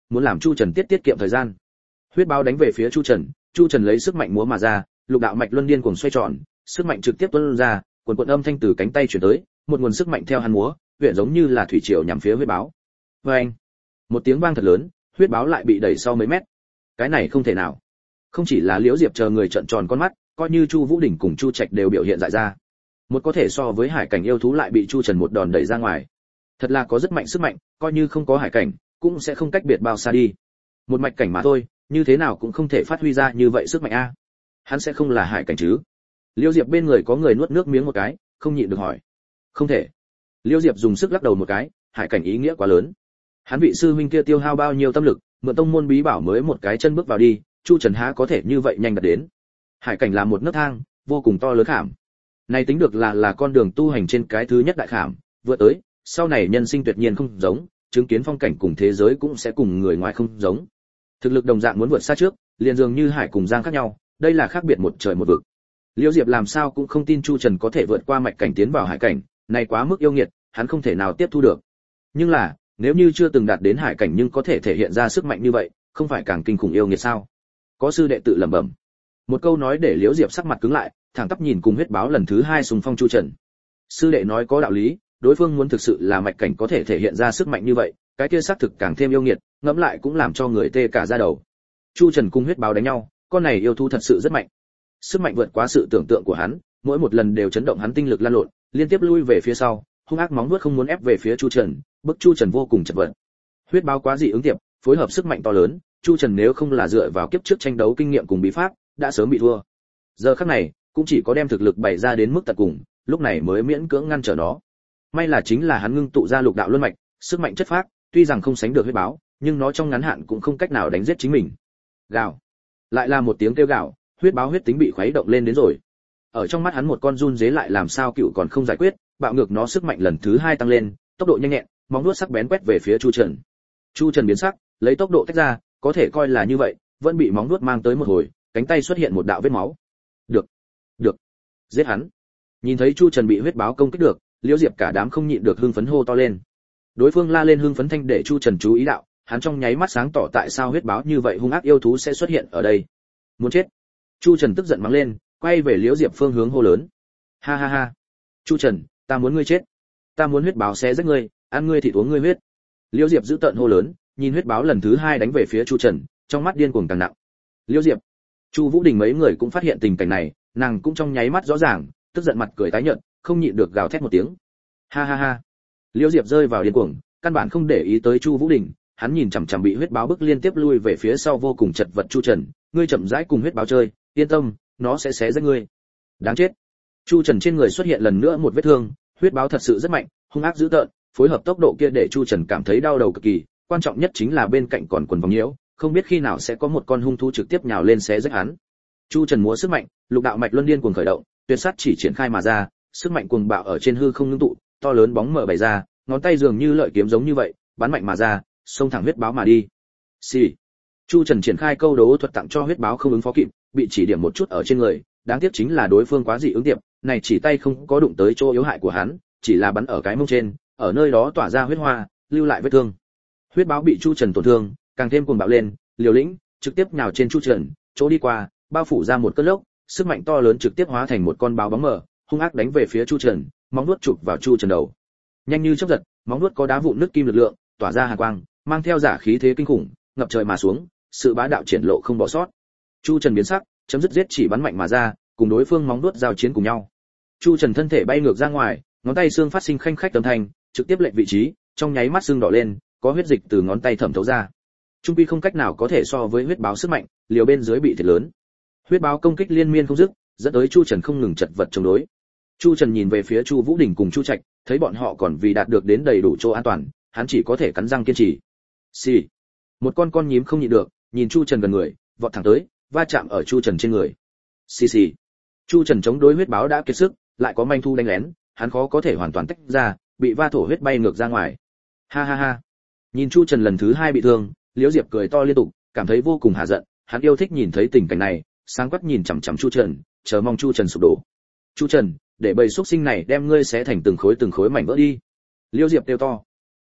muốn làm Chu Trần tiết tiết kiệm thời gian. Huyết báo đánh về phía Chu Trần, Chu Trần lấy sức mạnh múa mà ra, lục đạo mạch luân điên cuồng xoay tròn, sức mạnh trực tiếp tuôn ra, cuồn cuộn âm thanh từ cánh tay truyền tới, một nguồn sức mạnh theo hắn múa, huyện giống như là thủy triều nhằm phía huyết báo. Oeng! Một tiếng vang thật lớn, huyết báo lại bị đẩy sau mấy mét. Cái này không thể nào. Không chỉ là Liễu Diệp chờ người trợn tròn con mắt, coi như Chu Vũ Đình cùng Chu Trạch đều biểu hiện dại ra. Một có thể so với hải cảnh yêu thú lại bị Chu Trần một đòn đẩy ra ngoài. Thật là có rất mạnh sức mạnh, coi như không có hải cảnh, cũng sẽ không cách biệt bao xa đi. Một mạch cảnh mà thôi, như thế nào cũng không thể phát huy ra như vậy sức mạnh a. Hắn sẽ không là hải cảnh chứ? Liễu Diệp bên người có người nuốt nước miếng một cái, không nhịn được hỏi. Không thể. Liễu Diệp dùng sức lắc đầu một cái, hải cảnh ý nghĩa quá lớn. Hắn vị sư huynh kia tiêu hao bao nhiêu tâm lực, mượn tông môn bí bảo mới một cái chân bước vào đi, Chu Trần há có thể như vậy nhanh đạt đến. Hải cảnh là một nấc thang, vô cùng to lớn khảm. Này tính được là là con đường tu hành trên cái thứ nhất đại khảm, vượt tới, sau này nhân sinh tuyệt nhiên không giống, chứng kiến phong cảnh cùng thế giới cũng sẽ cùng người ngoài không giống. Thực lực đồng dạng muốn vượt xa trước, liền dường như hải cùng giang khác nhau, đây là khác biệt một trời một vực. Liễu Diệp làm sao cũng không tin Chu Trần có thể vượt qua mạch cảnh tiến vào hải cảnh, này quá mức yêu nghiệt, hắn không thể nào tiếp thu được. Nhưng là, nếu như chưa từng đạt đến hải cảnh nhưng có thể thể hiện ra sức mạnh như vậy, không phải càng kinh khủng yêu nghiệt sao? Có sư đệ tự lẩm bẩm. Một câu nói để Liễu Diệp sắc mặt cứng lại, thẳng tắp nhìn cùng huyết báo lần thứ hai xung phong Chu Trần. Sư đệ nói có đạo lý, đối phương muốn thực sự là mạch cảnh có thể thể hiện ra sức mạnh như vậy, cái kia xác thực càng thêm yêu nghiệt, ngẫm lại cũng làm cho người tê cả da đầu. Chu Trần cùng huyết báo đánh nhau, con này yêu thú thật sự rất mạnh. Sức mạnh vượt quá sự tưởng tượng của hắn, mỗi một lần đều chấn động hắn tinh lực lan lộn, liên tiếp lui về phía sau, hung ác móng vuốt không muốn ép về phía Chu Trần, bức Chu Trần vô cùng chật vật. Huyết báo quá dị ứng tiệp, phối hợp sức mạnh to lớn, Chu Trần nếu không là dựa vào kiếp trước tranh đấu kinh nghiệm cùng bí pháp, đã sớm bị thua. Giờ khắc này, cũng chỉ có đem thực lực bày ra đến mức tận cùng, lúc này mới miễn cưỡng ngăn trở nó. May là chính là hắn ngưng tụ ra lục đạo luân mạch, sức mạnh chất phác, tuy rằng không sánh được huyết báo, nhưng nó trong ngắn hạn cũng không cách nào đánh giết chính mình. Gào. Lại là một tiếng kêu gào, huyết báo huyết tính bị khuấy động lên đến rồi. Ở trong mắt hắn một con run dế lại làm sao cựu còn không giải quyết, bạo ngược nó sức mạnh lần thứ hai tăng lên, tốc độ nhanh nhẹn, móng vuốt sắc bén quét về phía Chu Trần. Chu Trần biến sắc, lấy tốc độ tách ra, có thể coi là như vậy, vẫn bị móng vuốt mang tới một hồi, cánh tay xuất hiện một đạo vết máu. Được, được, giết hắn. Nhìn thấy Chu Trần bị huyết báo công kích được, Liễu Diệp cả đám không nhịn được hưng phấn hô to lên. Đối phương la lên hưng phấn thanh để Chu Trần chú ý đạo, hắn trong nháy mắt sáng tỏ tại sao huyết báo như vậy hung ác yêu thú sẽ xuất hiện ở đây. Muốn chết. Chu Trần tức giận mắng lên, quay về Liễu Diệp phương hướng hô lớn. Ha ha ha. Chu Trần, ta muốn ngươi chết. Ta muốn huyết báo xé rách ngươi, ăn ngươi thịt uống ngươi huyết. Liễu Diệp giữ tợn hô lớn, nhìn huyết báo lần thứ hai đánh về phía Chu Trần, trong mắt điên cuồng càng nặng. Liễu Diệp, Chu Vũ Đình mấy người cũng phát hiện tình cảnh này, nàng cũng trong nháy mắt rõ ràng, tức giận mặt cười tái nhợt, không nhịn được gào thét một tiếng. Ha ha ha. Liễu Diệp rơi vào điên cuồng, căn bản không để ý tới Chu Vũ Đình, hắn nhìn chằm chằm bị huyết báo bức liên tiếp lui về phía sau vô cùng chật vật Chu Trần, ngươi chậm rãi cùng huyết báo chơi, yên tâm, nó sẽ xé rách ngươi. Đáng chết. Chu Trần trên người xuất hiện lần nữa một vết thương, huyết báo thật sự rất mạnh, hung ác dữ tợn, phối hợp tốc độ kia để Chu Trần cảm thấy đau đầu cực kỳ, quan trọng nhất chính là bên cạnh còn quần vòng nhiễu, không biết khi nào sẽ có một con hung thú trực tiếp nhào lên xé rách hắn. Chu Trần múa sức mạnh, lục đạo mạch luân điên cuồng khởi động, tuyệt sát chỉ triển khai mà ra, sức mạnh cuồng bạo ở trên hư không ngưng tụ, to lớn bóng mở bày ra, ngón tay dường như lợi kiếm giống như vậy, bắn mạnh mà ra, xông thẳng huyết báo mà đi. Xì. Chu Trần triển khai câu đấu thuật tặng cho huyết báo không ứng phó kịp, bị chỉ điểm một chút ở trên người, đáng tiếc chính là đối phương quá dị ứng tiệp, này chỉ tay không có đụng tới chỗ yếu hại của hắn, chỉ là bắn ở cái mông trên, ở nơi đó tỏa ra huyết hoa, lưu lại vết thương. Huyết báo bị Chu Trần tổn thương, càng thêm cuồng bạo lên, liều lĩnh, trực tiếp nhào trên Chu Trần, chỗ đi qua, bao phủ ra một cơn lốc, sức mạnh to lớn trực tiếp hóa thành một con báo bóng mờ, hung ác đánh về phía Chu Trần, móng vuốt chụp vào Chu Trần đầu. Nhanh như chớp giật, móng vuốt có đá vụn nứt kim lực lượng, tỏa ra hàn quang, mang theo giả khí thế kinh khủng, ngập trời mà xuống, sự bá đạo triển lộ không bỏ sót. Chu Trần biến sắc, chấm dứt giết chỉ bắn mạnh mà ra, cùng đối phương móng vuốt giao chiến cùng nhau. Chu Trần thân thể bay ngược ra ngoài, ngón tay xương phát sinh khanh khách âm thanh, trực tiếp lệch vị trí, trong nháy mắt xương đỏ lên, có huyết dịch từ ngón tay thẩm thấu ra. Trung quy không cách nào có thể so với huyết báo sức mạnh, liều bên dưới bị thiệt lớn. Huyết báo công kích liên miên không dứt, dẫn tới Chu Trần không ngừng chật vật chống đối. Chu Trần nhìn về phía Chu Vũ Đình cùng Chu Trạch, thấy bọn họ còn vì đạt được đến đầy đủ chỗ an toàn, hắn chỉ có thể cắn răng kiên trì. Xì. Một con con nhím không nhịn được, nhìn Chu Trần gần người, vọt thẳng tới, va chạm ở Chu Trần trên người. Xì xì. Chu Trần chống đối huyết báo đã kiệt sức, lại có manh thu đánh lén, hắn khó có thể hoàn toàn tách ra, bị va thổ huyết bay ngược ra ngoài. Ha ha ha. Nhìn Chu Trần lần thứ hai bị thương, Liễu Diệp cười to liên tục, cảm thấy vô cùng hả giận, hắn yêu thích nhìn thấy tình cảnh này, sáng quắc nhìn chằm chằm Chu Trần, chờ mong Chu Trần sụp đổ. Chu Trần, để bầy xuất sinh này đem ngươi xé thành từng khối từng khối mảnh vỡ đi. Liễu Diệp kêu to.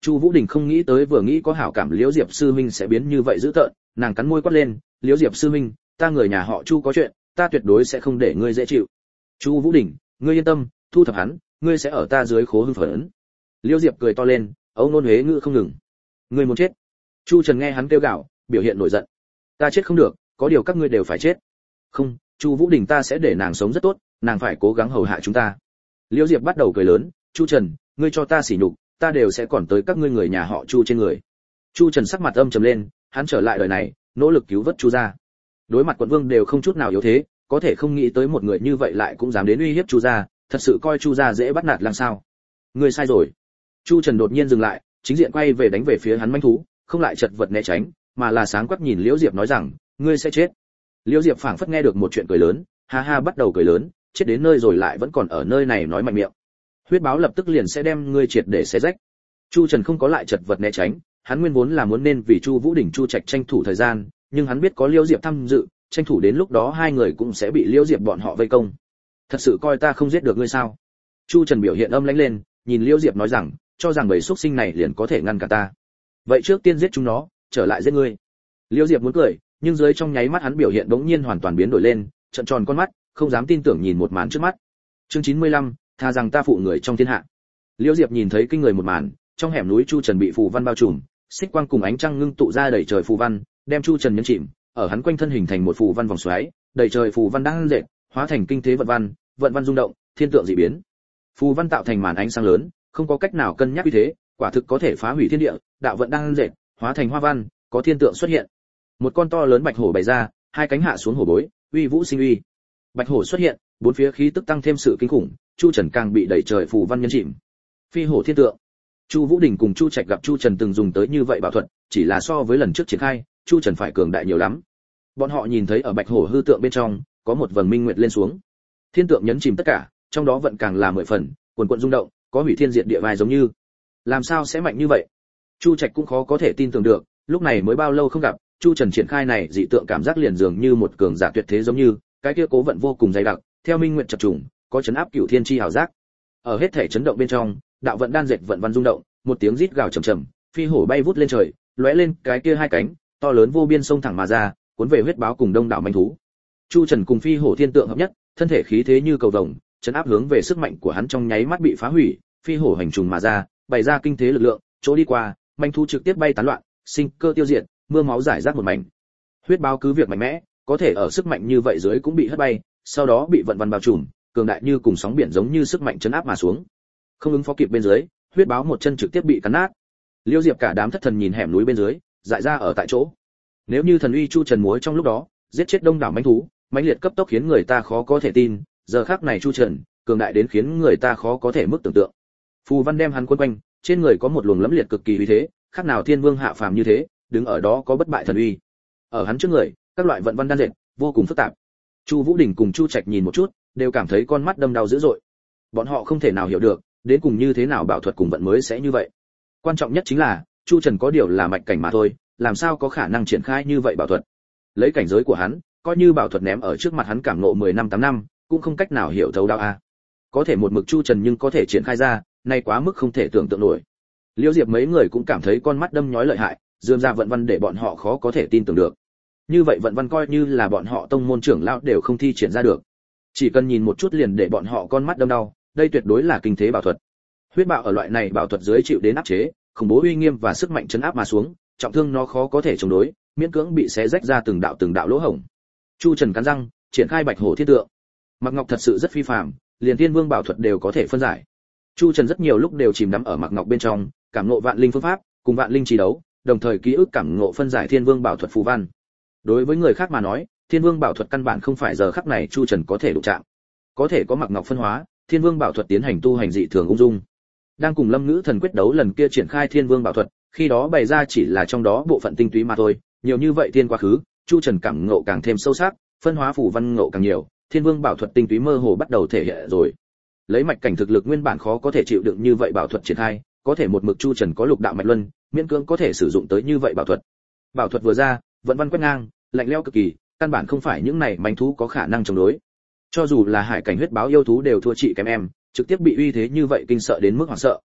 Chu Vũ Đình không nghĩ tới vừa nghĩ có hảo cảm Liễu Diệp sư huynh sẽ biến như vậy dữ tợn, nàng cắn môi quát lên, "Liễu Diệp sư huynh, ta người nhà họ Chu có chuyện, ta tuyệt đối sẽ không để ngươi dễ chịu." "Chu Vũ Đình, ngươi yên tâm, thu thập hắn, ngươi sẽ ở ta dưới khố hưng phấn." Liễu Diệp cười to lên, âu nôn huế ngữ không ngừng. "Ngươi muốn chết?" Chu Trần nghe hắn kêu gào, biểu hiện nổi giận. "Ta chết không được, có điều các ngươi đều phải chết." "Không, Chu Vũ Đình ta sẽ để nàng sống rất tốt, nàng phải cố gắng hầu hạ chúng ta." Liễu Diệp bắt đầu cười lớn, "Chu Trần, ngươi cho ta sỉ nhục, ta đều sẽ còn tới các ngươi người nhà họ Chu trên người." Chu Trần sắc mặt âm trầm lên, hắn trở lại đời này, nỗ lực cứu vớt Chu gia. Đối mặt quận vương đều không chút nào yếu thế, có thể không nghĩ tới một người như vậy lại cũng dám đến uy hiếp Chu gia, thật sự coi Chu gia dễ bắt nạt làm sao? Ngươi sai rồi. Chu Trần đột nhiên dừng lại, chính diện quay về đánh về phía hắn manh thú, không lại chật vật né tránh, mà là sáng quắc nhìn Liễu Diệp nói rằng, ngươi sẽ chết. Liễu Diệp phảng phất nghe được một chuyện cười lớn, ha ha bắt đầu cười lớn, chết đến nơi rồi lại vẫn còn ở nơi này nói mạnh miệng. Huyết báo lập tức liền sẽ đem ngươi triệt để xé rách. Chu Trần không có lại chật vật né tránh, hắn nguyên vốn là muốn nên vì Chu Vũ Đình Chu Trạch tranh thủ thời gian, nhưng hắn biết có Liễu Diệp tham dự, tranh thủ đến lúc đó hai người cũng sẽ bị Liễu Diệp bọn họ vây công. Thật sự coi ta không giết được ngươi sao? Chu Trần biểu hiện âm lãnh lên, nhìn Liễu Diệp nói rằng, cho rằng bầy xuất sinh này liền có thể ngăn cản ta. Vậy trước tiên giết chúng nó, trở lại giết ngươi. Liễu Diệp muốn cười, nhưng dưới trong nháy mắt hắn biểu hiện bỗng nhiên hoàn toàn biến đổi lên, trợn tròn con mắt, không dám tin tưởng nhìn một màn trước mắt. Chương chín mươi lăm, tha rằng ta phụ người trong thiên hạ. Liễu Diệp nhìn thấy kinh người một màn, trong hẻm núi Chu Trần bị phù văn bao trùm, xích quang cùng ánh trăng ngưng tụ ra đầy trời phù văn, đem Chu Trần nhấn chìm, ở hắn quanh thân hình thành một phù văn vòng xoáy, đầy trời phù văn đang dệt, hóa thành kinh thế vận văn, vận văn rung động, thiên tượng dị biến. Phù văn tạo thành màn ánh sáng lớn, không có cách nào cân nhắc như thế, quả thực có thể phá hủy thiên địa, đạo vận đang dệt, hóa thành hoa văn, có thiên tượng xuất hiện. Một con to lớn bạch hổ bày ra, hai cánh hạ xuống hổ bối, uy vũ sinh uy. Bạch hổ xuất hiện, bốn phía khí tức tăng thêm sự kinh khủng, Chu Trần càng bị đẩy trời phù văn nhấn chìm. Phi hổ thiên tượng. Chu Vũ Đình cùng Chu Trạch gặp Chu Trần từng dùng tới như vậy bảo thuật, chỉ là so với lần trước triển khai, Chu Trần phải cường đại nhiều lắm. Bọn họ nhìn thấy ở bạch hổ hư tượng bên trong, có một vầng minh nguyệt lên xuống. Thiên tượng nhấn chìm tất cả, trong đó vận càng là mười phần, quần quần rung động, có hủy thiên diệt địa vai giống như. Làm sao sẽ mạnh như vậy? Chu Trạch cũng khó có thể tin tưởng được, lúc này mới bao lâu không gặp, Chu Trần triển khai này dị tượng cảm giác liền dường như một cường giả tuyệt thế giống như, cái kia cố vận vô cùng dày đặc, theo minh nguyệt chập trùng, có chấn áp cửu thiên chi hào giác. Ở hết thể chấn động bên trong, đạo vận đan dệt vận văn rung động, một tiếng rít gào trầm trầm, phi hổ bay vút lên trời, lóe lên cái kia hai cánh, to lớn vô biên sông thẳng mà ra, cuốn về huyết báo cùng đông đảo manh thú. Chu Trần cùng phi hổ thiên tượng hợp nhất, thân thể khí thế như cầu vồng, chấn áp hướng về sức mạnh của hắn trong nháy mắt bị phá hủy, phi hổ hành trùng mà ra, bày ra kinh thế lực lượng, chỗ đi qua, manh thú trực tiếp bay tán loạn, sinh cơ tiêu diệt, mưa máu rải rác một mảnh. Huyết báo cứ việc mạnh mẽ, có thể ở sức mạnh như vậy dưới cũng bị hất bay, sau đó bị vận văn bao trùm, cường đại như cùng sóng biển giống như sức mạnh chấn áp mà xuống. Không ứng phó kịp bên dưới, huyết báo một chân trực tiếp bị cắn nát. Liêu Diệp cả đám thất thần nhìn hẻm núi bên dưới, dại ra ở tại chỗ. Nếu như thần uy Chu Trần múa trong lúc đó, giết chết đông đảo mãnh thú, mãnh liệt cấp tốc khiến người ta khó có thể tin, giờ khắc này Chu Trần, cường đại đến khiến người ta khó có thể mức tưởng tượng. Phù văn đem hắn quấn quanh, trên người có một luồng lẫm liệt cực kỳ uy thế, khác nào thiên vương hạ phàm như thế, đứng ở đó có bất bại thần uy. Ở hắn trước người, các loại vận văn đan dệt, vô cùng phức tạp. Chu Vũ Đình cùng Chu Trạch nhìn một chút, đều cảm thấy con mắt đâm đau dữ dội. Bọn họ không thể nào hiểu được, đến cùng như thế nào bảo thuật cùng vận mới sẽ như vậy. Quan trọng nhất chính là, Chu Trần có điều là mạch cảnh mà thôi, làm sao có khả năng triển khai như vậy bảo thuật. Lấy cảnh giới của hắn, coi như bảo thuật ném ở trước mặt hắn cảm ngộ mười năm tám năm, cũng không cách nào hiểu thấu đạo a. Có thể một mực Chu Trần nhưng có thể triển khai ra, nay quá mức không thể tưởng tượng nổi. Liễu Diệp mấy người cũng cảm thấy con mắt đâm nhói lợi hại, dường ra vận văn để bọn họ khó có thể tin tưởng được. Như vậy vận văn coi như là bọn họ tông môn trưởng lão đều không thi triển ra được. Chỉ cần nhìn một chút liền để bọn họ con mắt đâm đau, đây tuyệt đối là kinh thế bảo thuật. Huyết bạo ở loại này bảo thuật dưới chịu đến áp chế, khủng bố uy nghiêm và sức mạnh chấn áp mà xuống, trọng thương nó khó có thể chống đối, miễn cưỡng bị xé rách ra từng đạo từng đạo lỗ hổng. Chu Trần cắn răng, triển khai Bạch Hổ Thiên Tượng. Mạc Ngọc thật sự rất phi phàm, liền Thiên Vương bảo thuật đều có thể phân giải. Chu Trần rất nhiều lúc đều chìm đắm ở Mạc Ngọc bên trong, cảm ngộ vạn linh phương pháp, cùng vạn linh chiến đấu, đồng thời ký ức cảm ngộ phân giải Thiên Vương bảo thuật phù văn. Đối với người khác mà nói, Thiên Vương bảo thuật căn bản không phải giờ khắc này Chu Trần có thể đụng chạm. Có thể có Mạc Ngọc phân hóa, Thiên Vương bảo thuật tiến hành tu hành dị thường ung dung. Đang cùng Lâm Ngữ Thần quyết đấu lần kia triển khai Thiên Vương bảo thuật, khi đó bày ra chỉ là trong đó bộ phận tinh túy mà thôi, nhiều như vậy thiên quá khứ, Chu Trần cảm ngộ càng thêm sâu sắc, phân hóa phù văn ngộ càng nhiều, Thiên Vương bảo thuật tinh túy mơ hồ bắt đầu thể hiện rồi. Lấy mạch cảnh thực lực nguyên bản khó có thể chịu đựng như vậy bảo thuật triển khai, có thể một mực Chu Trần có lục đạo mạch luân, miễn cưỡng có thể sử dụng tới như vậy bảo thuật. Bảo thuật vừa ra, vận văn quét ngang, lạnh lẽo cực kỳ, căn bản không phải những này manh thú có khả năng chống đối. Cho dù là hải cảnh huyết báo yêu thú đều thua chị kém em, trực tiếp bị uy thế như vậy kinh sợ đến mức hoảng sợ.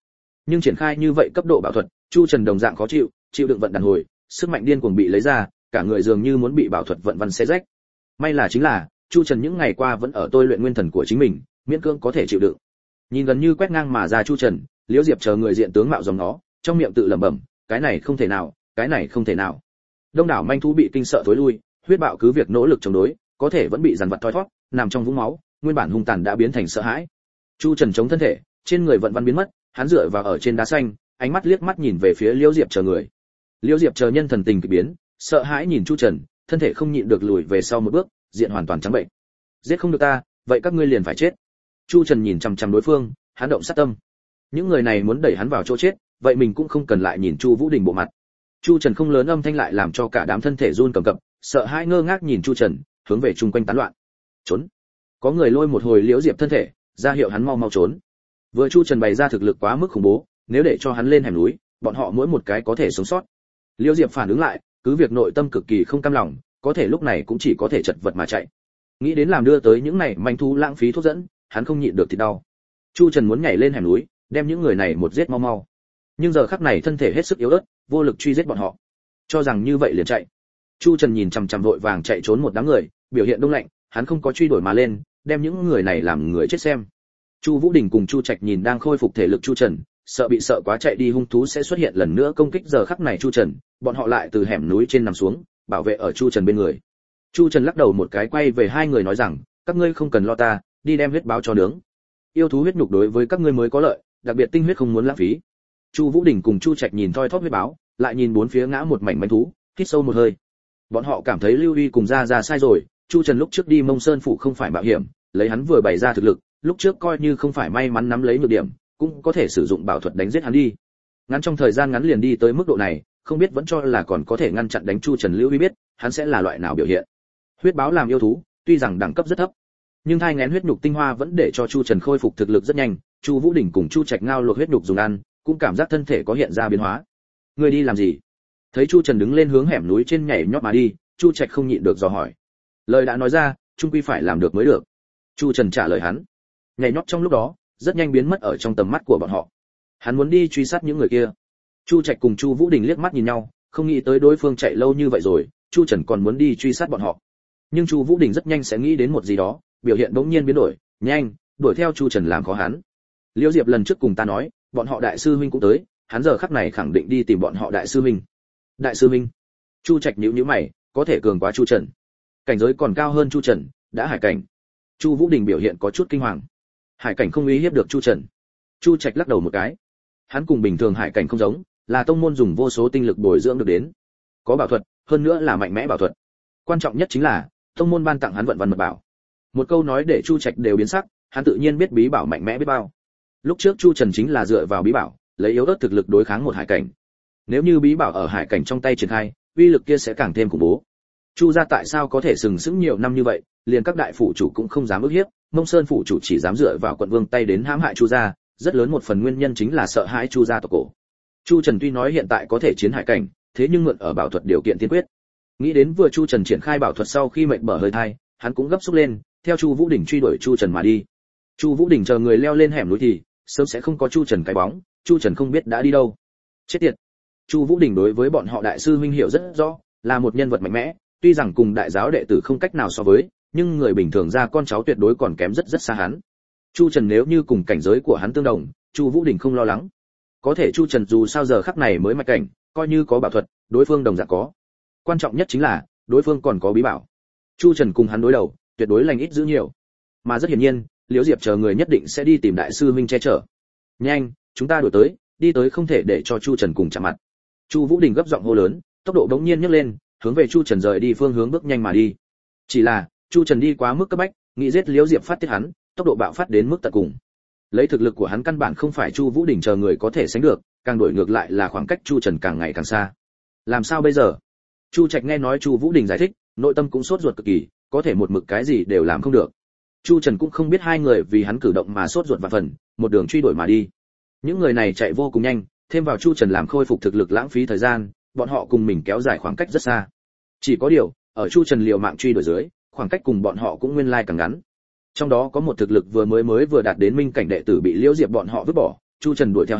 Nhưng triển khai như vậy cấp độ bảo thuật, Chu Trần đồng dạng khó chịu, chịu đựng vận đàn hồi, sức mạnh điên cuồng bị lấy ra, cả người dường như muốn bị bảo thuật vận văn xé rách. May là chính là, Chu Trần những ngày qua vẫn ở tôi luyện nguyên thần của chính mình, miễn cưỡng có thể chịu đựng. Nhìn gần như quét ngang mà ra Chu Trần, Liễu Diệp chờ người diện tướng mạo dòng nó, trong miệng tự lẩm bẩm, cái này không thể nào, cái này không thể nào. Đông đảo manh thú bị kinh sợ thối lui, huyết bạo cứ việc nỗ lực chống đối, có thể vẫn bị dằn vặt thoi thoát, nằm trong vũng máu, nguyên bản hung tàn đã biến thành sợ hãi. Chu Trần chống thân thể, trên người vận văn biến mất, hắn dựa vào ở trên đá xanh, ánh mắt liếc mắt nhìn về phía Liễu Diệp chờ người. Liễu Diệp chờ nhân thần tình kỳ biến, sợ hãi nhìn Chu Trần, thân thể không nhịn được lùi về sau một bước, diện hoàn toàn trắng bệnh. Giết không được ta, vậy các ngươi liền phải chết. Chu Trần nhìn chằm chằm đối phương, hắn động sát tâm. Những người này muốn đẩy hắn vào chỗ chết, vậy mình cũng không cần lại nhìn Chu Vũ Đình bộ mặt. Chu Trần không lớn âm thanh lại làm cho cả đám thân thể run cầm cập, sợ hãi ngơ ngác nhìn Chu Trần, hướng về chung quanh tán loạn. Trốn. Có người lôi một hồi Liễu Diệp thân thể, ra hiệu hắn mau mau trốn. Vừa Chu Trần bày ra thực lực quá mức khủng bố, nếu để cho hắn lên hẻm núi, bọn họ mỗi một cái có thể sống sót. Liễu Diệp phản ứng lại, cứ việc nội tâm cực kỳ không cam lòng, có thể lúc này cũng chỉ có thể chật vật mà chạy. Nghĩ đến làm đưa tới những này manh thú lãng phí thuốc dẫn, hắn không nhịn được thì đau. Chu Trần muốn nhảy lên hẻm núi, đem những người này một giết mau mau. Nhưng giờ khắc này thân thể hết sức yếu ớt, vô lực truy giết bọn họ. Cho rằng như vậy liền chạy. Chu Trần nhìn chằm chằm vội vàng chạy trốn một đám người, biểu hiện đông lạnh, hắn không có truy đuổi mà lên, đem những người này làm người chết xem. Chu Vũ Đình cùng Chu Trạch nhìn đang khôi phục thể lực Chu Trần, sợ bị sợ quá chạy đi hung thú sẽ xuất hiện lần nữa công kích giờ khắc này Chu Trần, bọn họ lại từ hẻm núi trên nằm xuống, bảo vệ ở Chu Trần bên người. Chu Trần lắc đầu một cái quay về hai người nói rằng, các ngươi không cần lo ta, đi đem huyết báo cho nướng. Yêu thú huyết nhục đối với các ngươi mới có lợi, đặc biệt tinh huyết không muốn lãng phí. Chu Vũ Đình cùng Chu Trạch nhìn thoi thóp huyết báo, lại nhìn bốn phía ngã một mảnh manh thú, hít sâu một hơi. Bọn họ cảm thấy Lưu Uy cùng ra ra sai rồi, Chu Trần lúc trước đi Mông Sơn phủ không phải mạo hiểm, lấy hắn vừa bày ra thực lực, lúc trước coi như không phải may mắn nắm lấy nhược điểm, cũng có thể sử dụng bảo thuật đánh giết hắn đi. Ngắn trong thời gian ngắn liền đi tới mức độ này, không biết vẫn cho là còn có thể ngăn chặn đánh Chu Trần. Lưu Uy biết, hắn sẽ là loại nào biểu hiện. Huyết báo làm yêu thú, tuy rằng đẳng cấp rất thấp, nhưng thai nghén huyết nhục tinh hoa vẫn để cho Chu Trần khôi phục thực lực rất nhanh. Chu Vũ Đình cùng Chu Trạch ngao luộc huyết nhục dùng ăn, cũng cảm giác thân thể có hiện ra biến hóa. Ngươi đi làm gì? Thấy Chu Trần đứng lên hướng hẻm núi trên nhảy nhót mà đi, Chu Trạch không nhịn được dò hỏi. Lời đã nói ra, chung quy phải làm được mới được. Chu Trần trả lời hắn. Nhảy nhót trong lúc đó, rất nhanh biến mất ở trong tầm mắt của bọn họ. Hắn muốn đi truy sát những người kia. Chu Trạch cùng Chu Vũ Đình liếc mắt nhìn nhau, không nghĩ tới đối phương chạy lâu như vậy rồi, Chu Trần còn muốn đi truy sát bọn họ. Nhưng Chu Vũ Đình rất nhanh sẽ nghĩ đến một gì đó, biểu hiện bỗng nhiên biến đổi, nhanh, đuổi theo Chu Trần làm khó hắn. Liễu Diệp lần trước cùng ta nói, bọn họ đại sư huynh cũng tới, hắn giờ khắc này khẳng định đi tìm bọn họ đại sư huynh. Đại sư huynh? Chu Trạch nhíu nhíu mày, có thể cường quá Chu Trần. Cảnh giới còn cao hơn Chu Trần, đã hải cảnh. Chu Vũ Đình biểu hiện có chút kinh hoàng. Hải cảnh không uy hiếp được Chu Trần. Chu Trạch lắc đầu một cái. Hắn cùng bình thường hải cảnh không giống, là tông môn dùng vô số tinh lực bồi dưỡng được đến. Có bảo thuật, hơn nữa là mạnh mẽ bảo thuật. Quan trọng nhất chính là, tông môn ban tặng hắn vận văn mật bảo. Một câu nói để Chu Trạch đều biến sắc, hắn tự nhiên biết bí bảo mạnh mẽ biết bao. Lúc trước Chu Trần chính là dựa vào bí bảo, lấy yếu ớt thực lực đối kháng một hải cảnh. Nếu như bí bảo ở hải cảnh trong tay triển khai, uy lực kia sẽ càng thêm khủng bố. Chu gia tại sao có thể sừng sững nhiều năm như vậy, liền các đại phủ chủ cũng không dám ức hiếp, Mông Sơn phủ chủ chỉ dám dựa vào quận vương tay đến hãm hại Chu gia, rất lớn một phần nguyên nhân chính là sợ hãi Chu gia tộc cổ. Chu Trần tuy nói hiện tại có thể chiến hải cảnh, thế nhưng mượn ở bảo thuật điều kiện tiên quyết. Nghĩ đến vừa Chu Trần triển khai bảo thuật sau khi mệnh bở hơi thai, hắn cũng gấp xúc lên, theo Chu Vũ Đình truy đuổi Chu Trần mà đi. Chu Vũ Đình chờ người leo lên hẻm núi thì sớm sẽ không có Chu Trần cái bóng, Chu Trần không biết đã đi đâu. Chết tiệt. Chu Vũ Đình đối với bọn họ đại sư huynh hiểu rất rõ, là một nhân vật mạnh mẽ, tuy rằng cùng đại giáo đệ tử không cách nào so với, nhưng người bình thường ra con cháu tuyệt đối còn kém rất rất xa hắn. Chu Trần nếu như cùng cảnh giới của hắn tương đồng, Chu Vũ Đình không lo lắng. Có thể Chu Trần dù sao giờ khắc này mới mạch cảnh, coi như có bảo thuật, đối phương đồng dạng có. Quan trọng nhất chính là, đối phương còn có bí bảo. Chu Trần cùng hắn đối đầu, tuyệt đối lành ít dữ nhiều. Mà rất hiển nhiên, Liễu Diệp chờ người nhất định sẽ đi tìm đại sư huynh che chở. Nhanh, chúng ta đuổi tới, đi tới không thể để cho Chu Trần cùng chạm mặt. Chu Vũ Đình gấp giọng hô lớn, tốc độ bỗng nhiên nhấc lên, hướng về Chu Trần rời đi phương hướng bước nhanh mà đi. Chỉ là, Chu Trần đi quá mức cấp bách, nghĩ giết Liễu Diệp phát tiết hắn, tốc độ bạo phát đến mức tận cùng. Lấy thực lực của hắn căn bản không phải Chu Vũ Đình chờ người có thể sánh được, càng đuổi ngược lại là khoảng cách Chu Trần càng ngày càng xa. Làm sao bây giờ? Chu Trạch nghe nói Chu Vũ Đình giải thích, nội tâm cũng sốt ruột cực kỳ, có thể một mực cái gì đều làm không được. Chu Trần cũng không biết hai người vì hắn cử động mà sốt ruột vạn phần, một đường truy đuổi mà đi. Những người này chạy vô cùng nhanh, thêm vào Chu Trần làm khôi phục thực lực lãng phí thời gian, bọn họ cùng mình kéo dài khoảng cách rất xa. Chỉ có điều, ở Chu Trần liều mạng truy đuổi dưới, khoảng cách cùng bọn họ cũng nguyên lai càng ngắn. Trong đó có một thực lực vừa mới mới vừa đạt đến minh cảnh đệ tử bị Liễu Diệp bọn họ vứt bỏ, Chu Trần đuổi theo hắn,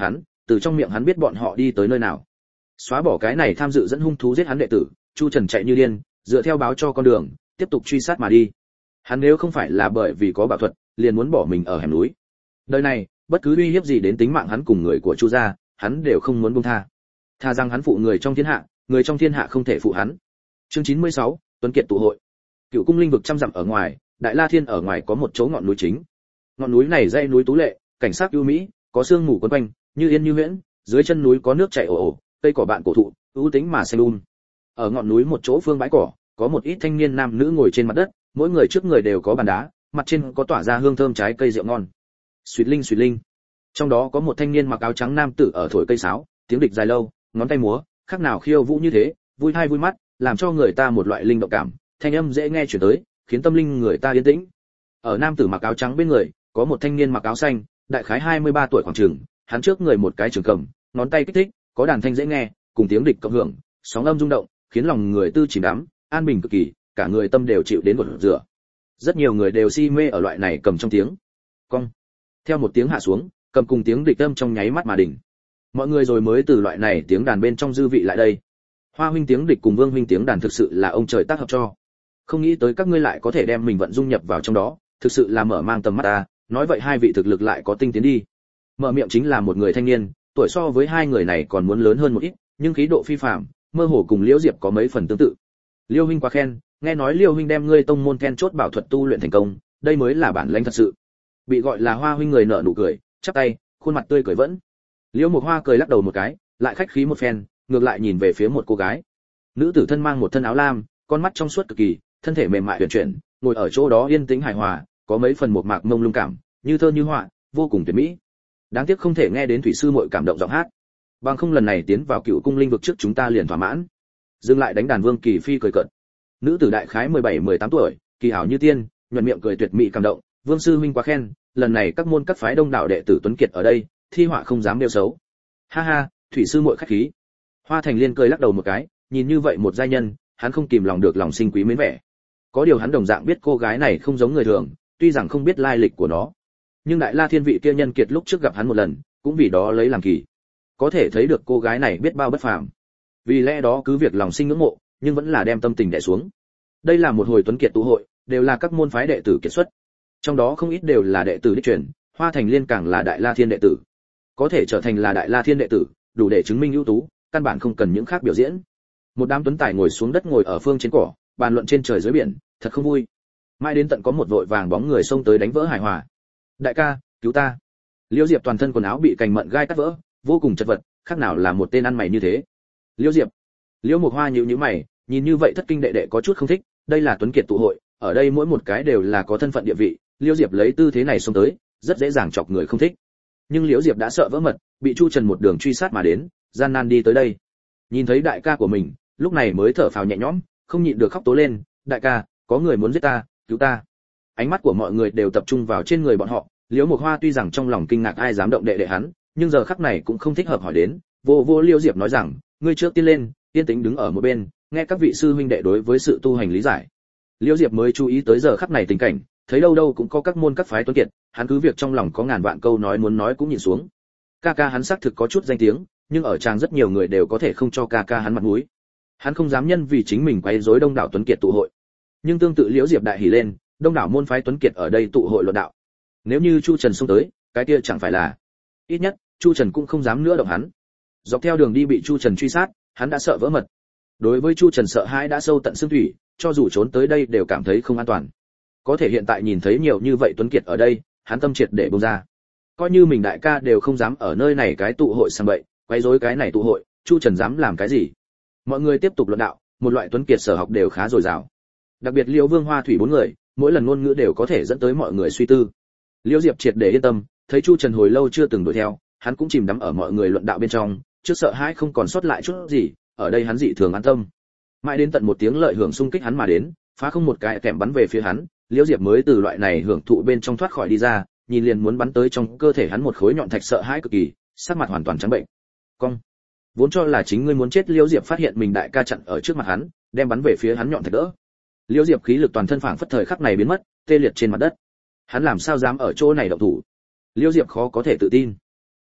từ trong miệng hắn biết bọn họ đi tới nơi nào. Xóa bỏ cái này tham dự dẫn hung thú giết hắn đệ tử, Chu Trần chạy như điên, dựa theo báo cho con đường, tiếp tục truy sát mà đi. Hắn nếu không phải là bởi vì có bảo thuật, liền muốn bỏ mình ở hẻm núi. Đời này, bất cứ uy hiếp gì đến tính mạng hắn cùng người của Chu gia, hắn đều không muốn buông tha. Tha rằng hắn phụ người trong thiên hạ, người trong thiên hạ không thể phụ hắn. Chương chín mươi sáu, Tuấn Kiệt tụ hội. Cựu cung linh vực trăm dặm ở ngoài, Đại La Thiên ở ngoài có một chỗ ngọn núi chính. Ngọn núi này dãy núi tú lệ, cảnh sắc ưu mỹ, có sương mù quấn quanh, như yên như huyễn, dưới chân núi có nước chảy ồ ồ, cây cỏ bạn cổ thụ, ưu tính mà xanh um. Ở ngọn núi một chỗ phương bãi cỏ, có một ít thanh niên nam nữ ngồi trên mặt đất, mỗi người trước người đều có bàn đá, mặt trên có tỏa ra hương thơm trái cây rượu ngon. Xuyệt linh xuyệt linh. Trong đó có một thanh niên mặc áo trắng nam tử ở thổi cây sáo, tiếng địch dài lâu, ngón tay múa, khác nào khiêu vũ như thế, vui tai vui mắt, làm cho người ta một loại linh động cảm, thanh âm dễ nghe truyền tới, khiến tâm linh người ta yên tĩnh. Ở nam tử mặc áo trắng bên người, có một thanh niên mặc áo xanh, đại khái hai mươi ba tuổi khoảng chừng, hắn trước người một cái trường cầm, ngón tay kích thích, có đàn thanh dễ nghe, cùng tiếng địch cộng hưởng, sóng âm rung động, khiến lòng người tư chìm đắm, an bình cực kỳ, cả người tâm đều chịu đến một rửa. Rất nhiều người đều si mê ở loại này cầm trong tiếng. Cong. Theo một tiếng hạ xuống, cầm cùng tiếng địch âm trong nháy mắt mà đỉnh. Mọi người rồi mới từ loại này tiếng đàn bên trong dư vị lại đây. Hoa huynh tiếng địch cùng Vương huynh tiếng đàn thực sự là ông trời tác hợp cho. Không nghĩ tới các ngươi lại có thể đem mình vận dung nhập vào trong đó, thực sự là mở mang tầm mắt ta, nói vậy hai vị thực lực lại có tinh tiến đi. Mở miệng chính là một người thanh niên, tuổi so với hai người này còn muốn lớn hơn một ít, nhưng khí độ phi phàm, mơ hồ cùng Liễu Diệp có mấy phần tương tự. Liêu huynh quá khen, nghe nói Liêu huynh đem ngươi tông môn then chốt bảo thuật tu luyện thành công, đây mới là bản lĩnh thật sự. Bị gọi là Hoa huynh người nở nụ cười, chắp tay, khuôn mặt tươi cười vẫn. Liễu Mộc Hoa cười lắc đầu một cái, lại khách khí một phen, ngược lại nhìn về phía một cô gái. Nữ tử thân mang một thân áo lam, con mắt trong suốt cực kỳ, thân thể mềm mại huyền chuyển, ngồi ở chỗ đó yên tĩnh hài hòa, có mấy phần một mạc mông lung cảm, như thơ như họa, vô cùng tuyệt mỹ. Đáng tiếc không thể nghe đến thủy sư muội cảm động giọng hát. Bằng không lần này tiến vào Cựu cung linh vực trước chúng ta liền thỏa mãn. Dừng lại đánh đàn Vương Kỳ Phi cười cợt. Nữ tử đại khái mười bảy mười tám tuổi, kỳ ảo như tiên, nhuận miệng cười tuyệt mỹ cảm động, Vương sư huynh quá khen, lần này các môn các phái đông đảo đệ tử tuấn kiệt ở đây, thi họa không dám nêu xấu. Ha ha, thủy sư muội khách khí. Hoa Thành Liên cười lắc đầu một cái, nhìn như vậy một giai nhân, hắn không kìm lòng được lòng sinh quý mến vẻ. Có điều hắn đồng dạng biết cô gái này không giống người thường, tuy rằng không biết lai lịch của nó, nhưng Đại La Thiên vị kia nhân kiệt lúc trước gặp hắn một lần, cũng vì đó lấy làm kỳ. Có thể thấy được cô gái này biết bao bất phàm. Vì lẽ đó cứ việc lòng sinh ngưỡng mộ, nhưng vẫn là đem tâm tình đè xuống. Đây là một hồi tuấn kiệt tụ hội, đều là các môn phái đệ tử kiệt xuất. Trong đó không ít đều là đệ tử đích truyền, Hoa Thành Liên càng là Đại La Thiên đệ tử. Có thể trở thành là Đại La Thiên đệ tử, đủ để chứng minh ưu tú, căn bản không cần những khác biểu diễn. Một đám tuấn tài ngồi xuống đất ngồi ở phương trên cỏ, bàn luận trên trời dưới biển, thật không vui. Mãi đến tận có một vội vàng bóng người xông tới đánh vỡ hài hòa. Đại ca, cứu ta! Liễu Diệp toàn thân quần áo bị cành mận gai cắt vỡ, vô cùng chật vật, khác nào là một tên ăn mày như thế. Liễu Diệp, Liễu Mộc Hoa nhíu nhíu mày, nhìn như vậy thất kinh đệ đệ có chút không thích, đây là tuấn kiệt tụ hội, ở đây mỗi một cái đều là có thân phận địa vị, Liễu Diệp lấy tư thế này xông tới, rất dễ dàng chọc người không thích. Nhưng Liễu Diệp đã sợ vỡ mật, bị Chu Trần một đường truy sát mà đến, gian nan đi tới đây. Nhìn thấy đại ca của mình, lúc này mới thở phào nhẹ nhõm, không nhịn được khóc tố lên, đại ca, có người muốn giết ta, cứu ta. Ánh mắt của mọi người đều tập trung vào trên người bọn họ, Liễu Mộc Hoa tuy rằng trong lòng kinh ngạc ai dám động đệ đệ hắn, nhưng giờ khắc này cũng không thích hợp hỏi đến, vô vô Liễu Diệp nói rằng, ngươi trước tiên lên, yên tĩnh đứng ở một bên, nghe các vị sư huynh đệ đối với sự tu hành lý giải. Liễu Diệp mới chú ý tới giờ khắc này tình cảnh, thấy đâu đâu cũng có các môn các phái tuấn kiệt, hắn cứ việc trong lòng có ngàn vạn câu nói muốn nói cũng nhìn xuống. Ca ca hắn xác thực có chút danh tiếng, nhưng ở tràng rất nhiều người đều có thể không cho ca ca hắn mặt mũi. Hắn không dám nhân vì chính mình quấy rối đông đảo tuấn kiệt tụ hội. Nhưng tương tự Liễu Diệp đại hỉ lên, đông đảo môn phái tuấn kiệt ở đây tụ hội luận đạo. Nếu như Chu Trần xông tới, cái kia chẳng phải là, ít nhất Chu Trần cũng không dám nữa động hắn. Dọc theo đường đi bị Chu Trần truy sát, hắn đã sợ vỡ mật. Đối với Chu Trần sợ hãi đã sâu tận xương thủy, cho dù trốn tới đây đều cảm thấy không an toàn. Có thể hiện tại nhìn thấy nhiều như vậy tuấn kiệt ở đây, hắn tâm triệt để bông ra. Coi như mình đại ca đều không dám ở nơi này cái tụ hội sang bậy, quấy rối cái này tụ hội, Chu Trần dám làm cái gì? Mọi người tiếp tục luận đạo, một loại tuấn kiệt sở học đều khá dồi dào. Đặc biệt Liễu Vương Hoa Thủy bốn người, mỗi lần ngôn ngữ đều có thể dẫn tới mọi người suy tư. Liễu Diệp triệt để yên tâm, thấy Chu Trần hồi lâu chưa từng đuổi theo, hắn cũng chìm đắm ở mọi người luận đạo bên trong, trước sợ hãi không còn sót lại chút gì, ở đây hắn dị thường an tâm. Mãi đến tận một tiếng lợi hưởng xung kích hắn mà đến, phá không một cái kèm bắn về phía hắn, Liễu Diệp mới từ loại này hưởng thụ bên trong thoát khỏi đi ra, nhìn liền muốn bắn tới trong cơ thể hắn một khối nhọn thạch sợ hãi cực kỳ, sắc mặt hoàn toàn trắng bệnh. Cong. Vốn cho là chính ngươi muốn chết, Liễu Diệp phát hiện mình đại ca chặn ở trước mặt hắn, đem bắn về phía hắn nhọn thạch đỡ. Liễu Diệp khí lực toàn thân phảng phất thời khắc này biến mất, tê liệt trên mặt đất. Hắn làm sao dám ở chỗ này động thủ? Liễu Diệp khó có thể tự tin.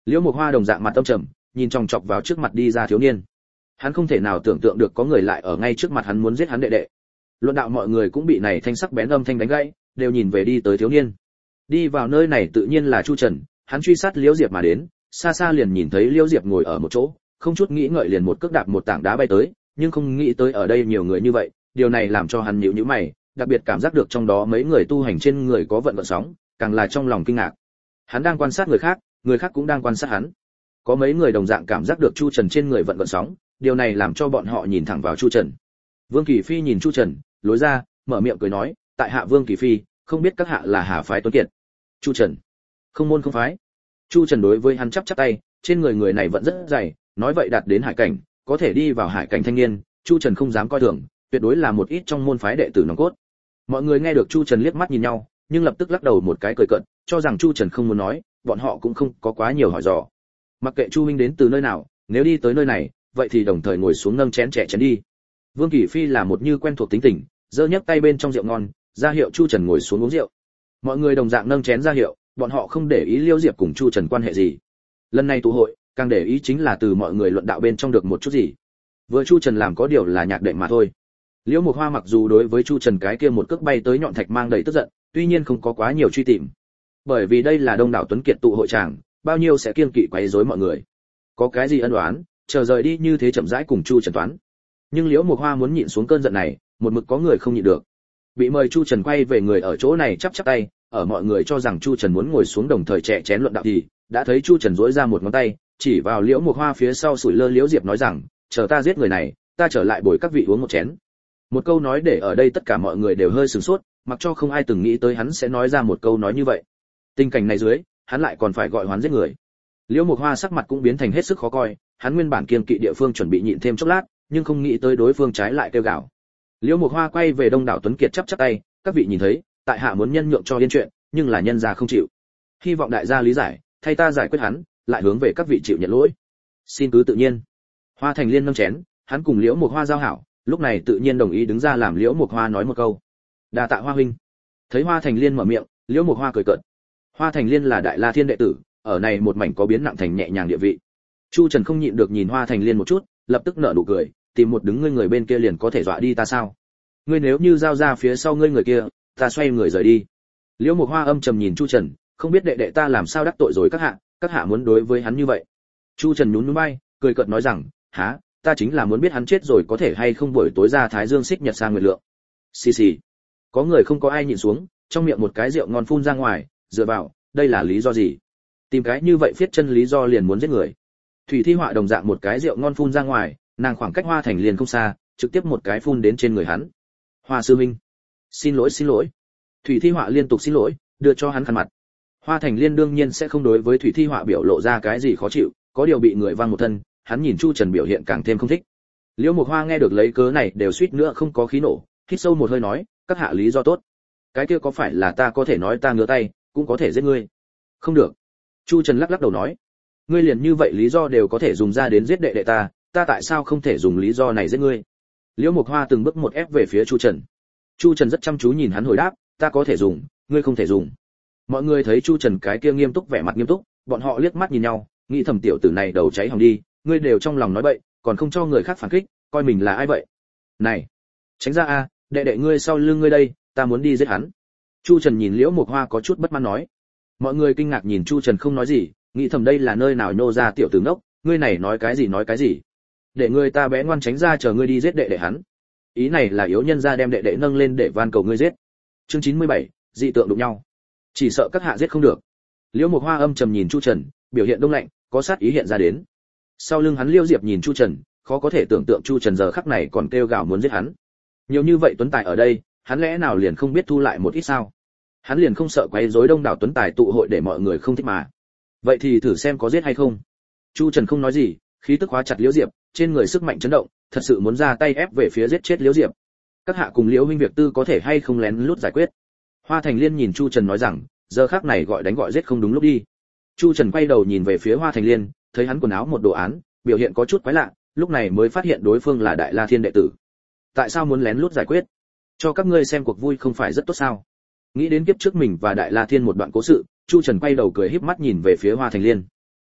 Liễu Mộc Hoa đồng dạng mặt âm trầm, nhìn chòng chọc vào trước mặt đi ra thiếu niên. Hắn không thể nào tưởng tượng được có người lại ở ngay trước mặt hắn muốn giết hắn đệ đệ. Luận đạo mọi người cũng bị này thanh sắc bén âm thanh đánh gãy, đều nhìn về đi tới thiếu niên. Đi vào nơi này tự nhiên là Chu Trần, hắn truy sát Liễu Diệp mà đến, xa xa liền nhìn thấy Liễu Diệp ngồi ở một chỗ, không chút nghĩ ngợi liền một cước đạp một tảng đá bay tới, nhưng không nghĩ tới ở đây nhiều người như vậy, điều này làm cho hắn nhíu nhíu mày, đặc biệt cảm giác được trong đó mấy người tu hành trên người có vận gợn sóng, càng là trong lòng kinh ngạc. Hắn đang quan sát người khác, người khác cũng đang quan sát hắn. Có mấy người đồng dạng cảm giác được Chu Trần trên người vận gợn sóng, điều này làm cho bọn họ nhìn thẳng vào Chu Trần. Vương Kỳ Phi nhìn Chu Trần, lối ra, mở miệng cười nói, tại hạ Vương Kỳ Phi, không biết các hạ là Hà phái Tuấn Kiệt. Chu Trần, không môn không phái. Chu Trần đối với hắn chắp chắp tay, trên người người này vẫn rất dày, nói vậy đạt đến hải cảnh, có thể đi vào hải cảnh thanh niên, Chu Trần không dám coi thường, tuyệt đối là một ít trong môn phái đệ tử nòng cốt. Mọi người nghe được Chu Trần liếc mắt nhìn nhau, nhưng lập tức lắc đầu một cái cười cợt, cho rằng Chu Trần không muốn nói, bọn họ cũng không có quá nhiều hỏi dò. Mặc kệ Chu huynh đến từ nơi nào, nếu đi tới nơi này, vậy thì đồng thời ngồi xuống nâng chén trẻ chén đi. Vương Kỳ Phi là một như quen thuộc tính tình, giơ nhấc tay bên trong rượu ngon, ra hiệu Chu Trần ngồi xuống uống rượu. Mọi người đồng dạng nâng chén ra hiệu, bọn họ không để ý Liễu Diệp cùng Chu Trần quan hệ gì. Lần này tụ hội, càng để ý chính là từ mọi người luận đạo bên trong được một chút gì. Vừa Chu Trần làm có điều là nhạc đệm mà thôi. Liễu Mộc Hoa mặc dù đối với Chu Trần cái kia một cước bay tới nhọn thạch mang đầy tức giận, tuy nhiên không có quá nhiều truy tìm. Bởi vì đây là đông đảo tuấn kiệt tụ hội tràng, bao nhiêu sẽ kiêng kỵ quấy rối mọi người. Có cái gì ân oán, chờ rời đi như thế chậm rãi cùng Chu Trần toán. Nhưng Liễu Mộc Hoa muốn nhịn xuống cơn giận này, một mực có người không nhịn được. Bị mời Chu Trần quay về người ở chỗ này chắp chắp tay, ở mọi người cho rằng Chu Trần muốn ngồi xuống đồng thời chè chén luận đạo thì, đã thấy Chu Trần duỗi ra một ngón tay, chỉ vào Liễu Mộc Hoa phía sau sủi lơ Liễu Diệp nói rằng, chờ ta giết người này, ta trở lại bồi các vị uống một chén. Một câu nói để ở đây tất cả mọi người đều hơi sửng sốt, mặc cho không ai từng nghĩ tới hắn sẽ nói ra một câu nói như vậy. Tình cảnh này dưới, hắn lại còn phải gọi hoán giết người. Liễu Mộc Hoa sắc mặt cũng biến thành hết sức khó coi, hắn nguyên bản kiêng kỵ địa phương chuẩn bị nhịn thêm chốc lát, nhưng không nghĩ tới đối phương trái lại kêu gào. Liễu Mộc Hoa quay về đông đảo tuấn kiệt chắp chắp tay, các vị nhìn thấy, tại hạ muốn nhân nhượng cho yên chuyện, nhưng là nhân gia không chịu. Hy vọng đại gia lý giải, thay ta giải quyết hắn, lại hướng về các vị chịu nhận lỗi. Xin cứ tự nhiên. Hoa Thành Liên nâng chén, hắn cùng Liễu Mộc Hoa giao hảo, lúc này tự nhiên đồng ý đứng ra làm Liễu Mộc Hoa nói một câu. Đa tạ Hoa huynh. Thấy Hoa Thành Liên mở miệng, Liễu Mộc Hoa cười cợt. Hoa Thành Liên là Đại La Thiên đệ tử, ở này một mảnh có biến nặng thành nhẹ nhàng địa vị. Chu Trần không nhịn được nhìn Hoa Thành Liên một chút, lập tức nở nụ cười, tìm một đứng ngươi người bên kia liền có thể dọa đi ta sao? Ngươi nếu như giao ra phía sau ngươi người kia, ta xoay người rời đi. Liễu Mộc Hoa âm trầm nhìn Chu Trần, không biết đệ đệ ta làm sao đắc tội rồi các hạ, các hạ muốn đối với hắn như vậy. Chu Trần nhún nhún vai, cười cợt nói rằng, há, ta chính là muốn biết hắn chết rồi có thể hay không buổi tối ra Thái Dương xích nhật sang nguyệt lượng. Xì xì. Có người không có ai nhịn xuống, trong miệng một cái rượu ngon phun ra ngoài, dựa vào, đây là lý do gì? Tìm cái như vậy phiết chân lý do liền muốn giết người. Thủy Thi Họa đồng dạng một cái rượu ngon phun ra ngoài, nàng khoảng cách Hoa Thành Liên không xa, trực tiếp một cái phun đến trên người hắn. Hoa sư minh, xin lỗi xin lỗi. Thủy Thi Họa liên tục xin lỗi, đưa cho hắn khăn mặt. Hoa Thành Liên đương nhiên sẽ không đối với Thủy Thi Họa biểu lộ ra cái gì khó chịu, có điều bị người văng một thân, hắn nhìn Chu Trần biểu hiện càng thêm không thích. Liễu Mộc Hoa nghe được lấy cớ này đều suýt nữa không có khí nổ, hít sâu một hơi nói, các hạ lý do tốt. Cái kia có phải là ta có thể nói ta ngửa tay, cũng có thể giết ngươi? Không được. Chu Trần lắc lắc đầu nói, ngươi liền như vậy lý do đều có thể dùng ra đến giết đệ đệ ta, ta tại sao không thể dùng lý do này giết ngươi? Liễu Mộc Hoa từng bước một ép về phía Chu Trần. Chu Trần rất chăm chú nhìn hắn hồi đáp, ta có thể dùng, ngươi không thể dùng. Mọi người thấy Chu Trần cái kia nghiêm túc vẻ mặt nghiêm túc, bọn họ liếc mắt nhìn nhau, nghĩ thầm tiểu tử này đầu cháy hỏng đi, ngươi đều trong lòng nói bậy, còn không cho người khác phản kích, coi mình là ai vậy? Này, tránh ra a, đệ đệ ngươi sau lưng ngươi đây, ta muốn đi giết hắn. Chu Trần nhìn Liễu Mộc Hoa có chút bất mãn nói. Mọi người kinh ngạc nhìn Chu Trần không nói gì, nghĩ thầm đây là nơi nào nhô ra tiểu tử ngốc, ngươi này nói cái gì nói cái gì? Để ngươi ta bé ngoan tránh ra chờ ngươi đi giết đệ đệ hắn. Ý này là yếu nhân gia đem đệ đệ nâng lên để van cầu ngươi giết. Chương chín mươi bảy, dị tượng đụng nhau. Chỉ sợ các hạ giết không được. Liễu Mộc Hoa âm trầm nhìn Chu Trần, biểu hiện đông lạnh, có sát ý hiện ra đến. Sau lưng hắn Liễu Diệp nhìn Chu Trần, khó có thể tưởng tượng Chu Trần giờ khắc này còn kêu gào muốn giết hắn. Nhiều như vậy tuấn tài ở đây, hắn lẽ nào liền không biết thu lại một ít sao? Hắn liền không sợ quấy rối đông đảo tuấn tài tụ hội để mọi người không thích mà. Vậy thì thử xem có giết hay không. Chu Trần không nói gì, khí tức hóa chặt Liễu Diệp, trên người sức mạnh chấn động, thật sự muốn ra tay ép về phía giết chết Liễu Diệp. Các hạ cùng Liễu huynh việc tư có thể hay không lén lút giải quyết. Hoa Thành Liên nhìn Chu Trần nói rằng, giờ khắc này gọi đánh gọi giết không đúng lúc đi. Chu Trần quay đầu nhìn về phía Hoa Thành Liên, thấy hắn quần áo một đồ án, biểu hiện có chút quái lạ, lúc này mới phát hiện đối phương là Đại La Thiên đệ tử. Tại sao muốn lén lút giải quyết? Cho các ngươi xem cuộc vui không phải rất tốt sao? Nghĩ đến kiếp trước mình và Đại La Thiên một đoạn cố sự, Chu Trần quay đầu cười híp mắt nhìn về phía Hoa Thành Liên.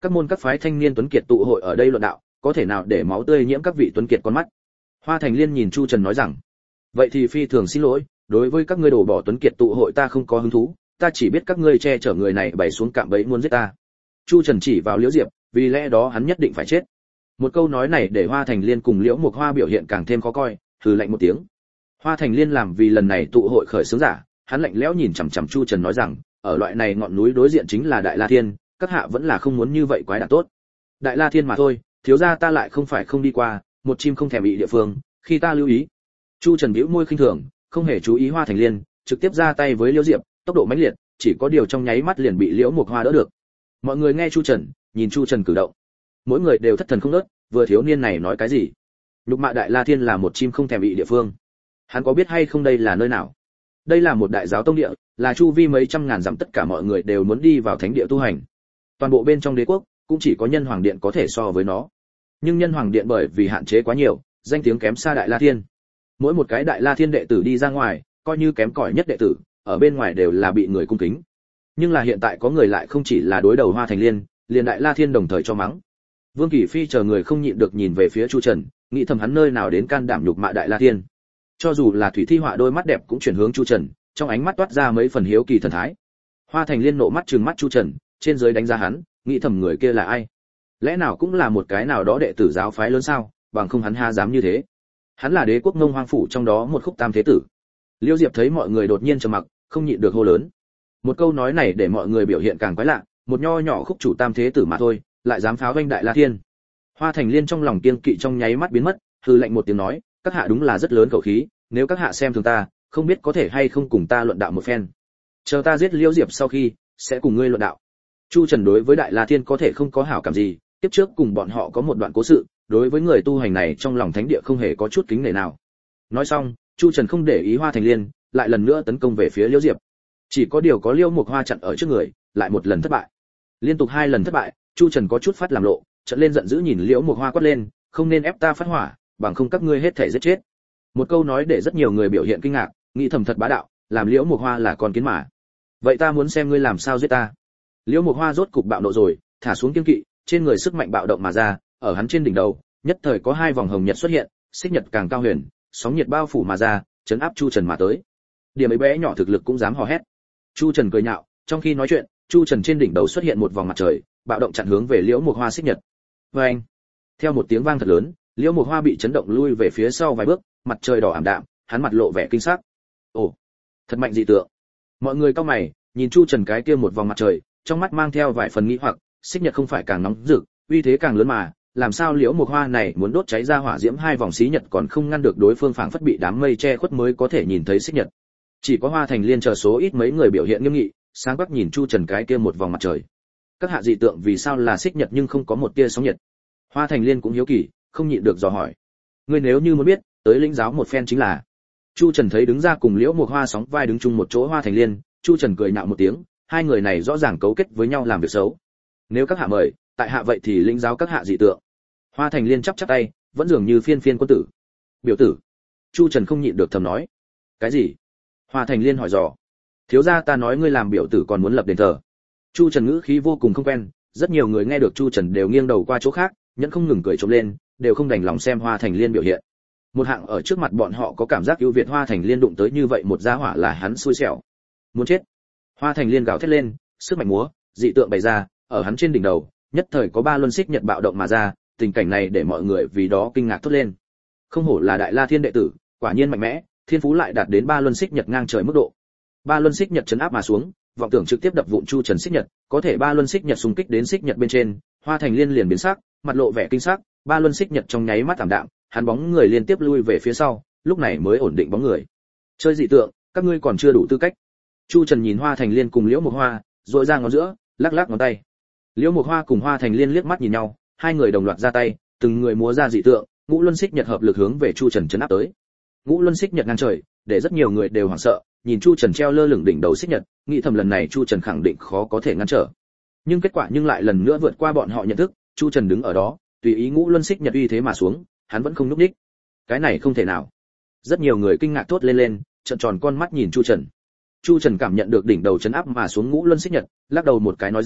các môn các phái thanh niên tuấn kiệt tụ hội ở đây luận đạo, có thể nào để máu tươi nhiễm các vị tuấn kiệt con mắt. Hoa Thành Liên nhìn Chu Trần nói rằng, vậy thì phi thường xin lỗi, đối với các ngươi đổ bỏ tuấn kiệt tụ hội ta không có hứng thú, ta chỉ biết các ngươi che chở người này bày xuống cạm bẫy muốn giết ta. Chu Trần chỉ vào Liễu Diệp, vì lẽ đó hắn nhất định phải chết. Một câu nói này để Hoa Thành Liên cùng Liễu Mục Hoa biểu hiện càng thêm khó coi, hừ lạnh một tiếng. Hoa Thành Liên làm vì lần này tụ hội khởi xướng giả, hắn lạnh lẽo nhìn chằm chằm Chu Trần nói rằng, ở loại này ngọn núi đối diện chính là Đại La Thiên, các hạ vẫn là không muốn như vậy quái đản tốt. Đại La Thiên mà thôi, thiếu gia ta lại không phải không đi qua, một chim không thèm bị địa phương, khi ta lưu ý. Chu Trần bĩu môi khinh thường, không hề chú ý Hoa Thành Liên, trực tiếp ra tay với Liễu Diệp, tốc độ mãnh liệt, chỉ có điều trong nháy mắt liền bị Liễu Mục Hoa đỡ được. Mọi người nghe Chu Trần, nhìn Chu Trần cử động, mỗi người đều thất thần không ngớt, vừa thiếu niên này nói cái gì? Nhục mạ Đại La Thiên là một chim không thèm bị địa phương. Hắn có biết hay không đây là nơi nào? Đây là một đại giáo tông địa, là chu vi mấy trăm ngàn dặm tất cả mọi người đều muốn đi vào thánh địa tu hành. Toàn bộ bên trong đế quốc, cũng chỉ có Nhân Hoàng Điện có thể so với nó. Nhưng Nhân Hoàng Điện bởi vì hạn chế quá nhiều, danh tiếng kém xa Đại La Thiên. Mỗi một cái Đại La Thiên đệ tử đi ra ngoài, coi như kém cỏi nhất đệ tử, ở bên ngoài đều là bị người cung kính. Nhưng là hiện tại có người lại không chỉ là đối đầu Hoa Thành Liên, liền Đại La Thiên đồng thời cho mắng. Vương Kỳ Phi chờ người không nhịn được nhìn về phía Chu Trần, nghĩ thầm hắn nơi nào đến can đảm nhục mạ Đại La Thiên. Cho dù là Thủy Thi Họa đôi mắt đẹp cũng chuyển hướng Chu Trần, trong ánh mắt toát ra mấy phần hiếu kỳ thần thái. Hoa Thành Liên nộ mắt trừng mắt Chu Trần, trên dưới đánh giá hắn, nghĩ thầm người kia là ai? Lẽ nào cũng là một cái nào đó đệ tử giáo phái lớn sao, bằng không hắn ha dám như thế. Hắn là đế quốc Ngông Hoang phủ trong đó một khúc tam thế tử. Liêu Diệp thấy mọi người đột nhiên trầm mặc, không nhịn được hô lớn. Một câu nói này để mọi người biểu hiện càng quái lạ, một nho nhỏ khúc chủ tam thế tử mà thôi, lại dám pháo vanh Đại La Thiên. Hoa Thành Liên trong lòng kiêng kỵ trong nháy mắt biến mất, hừ lạnh một tiếng nói, các hạ đúng là rất lớn khẩu khí, nếu các hạ xem thường ta, không biết có thể hay không cùng ta luận đạo một phen. Chờ ta giết Liễu Diệp sau khi, sẽ cùng ngươi luận đạo. Chu Trần đối với Đại La Thiên có thể không có hảo cảm gì, tiếp trước cùng bọn họ có một đoạn cố sự, đối với người tu hành này trong lòng thánh địa không hề có chút kính nể nào. Nói xong, Chu Trần không để ý Hoa Thành Liên, lại lần nữa tấn công về phía Liễu Diệp. Chỉ có điều có Liễu Mục Hoa chặn ở trước người, lại một lần thất bại. Liên tục hai lần thất bại, Chu Trần có chút phát làm lộ, trợn lên giận dữ nhìn Liễu Mục Hoa quát lên, không nên ép ta phát hỏa, bằng không các ngươi hết thảy giết chết. Một câu nói để rất nhiều người biểu hiện kinh ngạc, nghĩ thầm thật bá đạo, làm Liễu Mục Hoa là con kiến mà. Vậy ta muốn xem ngươi làm sao giết ta. Liễu Mục Hoa rốt cục bạo nộ rồi, thả xuống kiên kỵ, trên người sức mạnh bạo động mà ra, ở hắn trên đỉnh đầu, nhất thời có hai vòng hồng nhật xuất hiện, xích nhật càng cao huyền, sóng nhiệt bao phủ mà ra, chấn áp Chu Trần mà tới. Điểm ấy bé nhỏ thực lực cũng dám hò hét. Chu Trần cười nhạo, trong khi nói chuyện, Chu Trần trên đỉnh đầu xuất hiện một vòng mặt trời, bạo động chặn hướng về Liễu Mục Hoa xích nhật. Oeng! Theo một tiếng vang thật lớn, Liễu Mục Hoa bị chấn động lui về phía sau vài bước, mặt trời đỏ ảm đạm, hắn mặt lộ vẻ kinh sắc. Ồ, thật mạnh dị tượng. Mọi người cau mày, nhìn Chu Trần cái kia một vòng mặt trời, trong mắt mang theo vài phần nghi hoặc, xích nhật không phải càng nóng rực, uy thế càng lớn mà, làm sao Liễu Mục Hoa này muốn đốt cháy ra hỏa diễm hai vòng xí nhật còn không ngăn được đối phương, phảng phất bị đám mây che khuất mới có thể nhìn thấy xích nhật. Chỉ có Hoa Thành Liên chờ số ít mấy người biểu hiện nghiêm nghị, sáng quắc nhìn Chu Trần cái kia một vòng mặt trời. Các hạ dị tượng vì sao là xích nhật nhưng không có một tia sóng nhiệt? Hoa Thành Liên cũng hiếu kỳ, không nhịn được dò hỏi. Ngươi nếu như muốn biết, tới lĩnh giáo một phen chính là. Chu Trần thấy đứng ra cùng Liễu Mục Hoa sóng vai đứng chung một chỗ Hoa Thành Liên, Chu Trần cười nhạo một tiếng, hai người này rõ ràng cấu kết với nhau làm việc xấu. Nếu các hạ mời, tại hạ vậy thì lĩnh giáo các hạ dị tượng. Hoa Thành Liên chắp chắp tay, vẫn dường như phiên phiên quân tử. Biểu tử. Chu Trần không nhịn được thầm nói. Cái gì? Hoa Thành Liên hỏi dò. Thiếu gia ta nói ngươi làm biểu tử còn muốn lập đền thờ. Chu Trần ngữ khí vô cùng không quen, rất nhiều người nghe được Chu Trần đều nghiêng đầu qua chỗ khác, nhẫn không ngừng cười trộm lên, đều không đành lòng xem Hoa Thành Liên biểu hiện. Một hạng ở trước mặt bọn họ có cảm giác ưu việt Hoa Thành Liên đụng tới như vậy một gia hỏa là hắn xui xẻo. Muốn chết. Hoa Thành Liên gào thét lên, sức mạnh múa, dị tượng bày ra, ở hắn trên đỉnh đầu, nhất thời có ba luân xích nhật bạo động mà ra, tình cảnh này để mọi người vì đó kinh ngạc thốt lên. Không hổ là Đại La Thiên đệ tử, quả nhiên mạnh mẽ, thiên phú lại đạt đến ba luân xích nhật ngang trời mức độ. Ba luân xích nhật chấn áp mà xuống, vọng tưởng trực tiếp đập vụn Chu Trần xích nhật, có thể ba luân xích nhật xung kích đến xích nhật bên trên, Hoa Thành Liên liền biến sắc, mặt lộ vẻ kinh sắc, ba luân xích nhật trong nháy mắt tạm đạm, hắn bóng người liên tiếp lui về phía sau, lúc này mới ổn định bóng người. Chơi dị tượng, các ngươi còn chưa đủ tư cách. Chu Trần nhìn Hoa Thành Liên cùng Liễu Mục Hoa, duỗi ra ngón giữa, lắc lắc ngón tay. Liễu Mục Hoa cùng Hoa Thành Liên liếc mắt nhìn nhau, hai người đồng loạt ra tay, từng người múa ra dị tượng, ngũ luân xích nhật hợp lực hướng về Chu Trần chấn áp tới. Ngũ luân xích nhật ngang trời, để rất nhiều người đều hoảng sợ, nhìn Chu Trần treo lơ lửng đỉnh đầu xích nhật, nghĩ thầm lần này Chu Trần khẳng định khó có thể ngăn trở. Nhưng kết quả nhưng lại lần nữa vượt qua bọn họ nhận thức, Chu Trần đứng ở đó, tùy ý ngũ luân xích nhật uy thế mà xuống, hắn vẫn không nhúc nhích. Cái này không thể nào. Rất nhiều người kinh ngạc thốt lên lên, trợn tròn con mắt nhìn Chu Trần. Chu Trần cảm nhận được đỉnh đầu chấn áp mà xuống ngũ luân xích nhật, lắc đầu một cái nói rằng,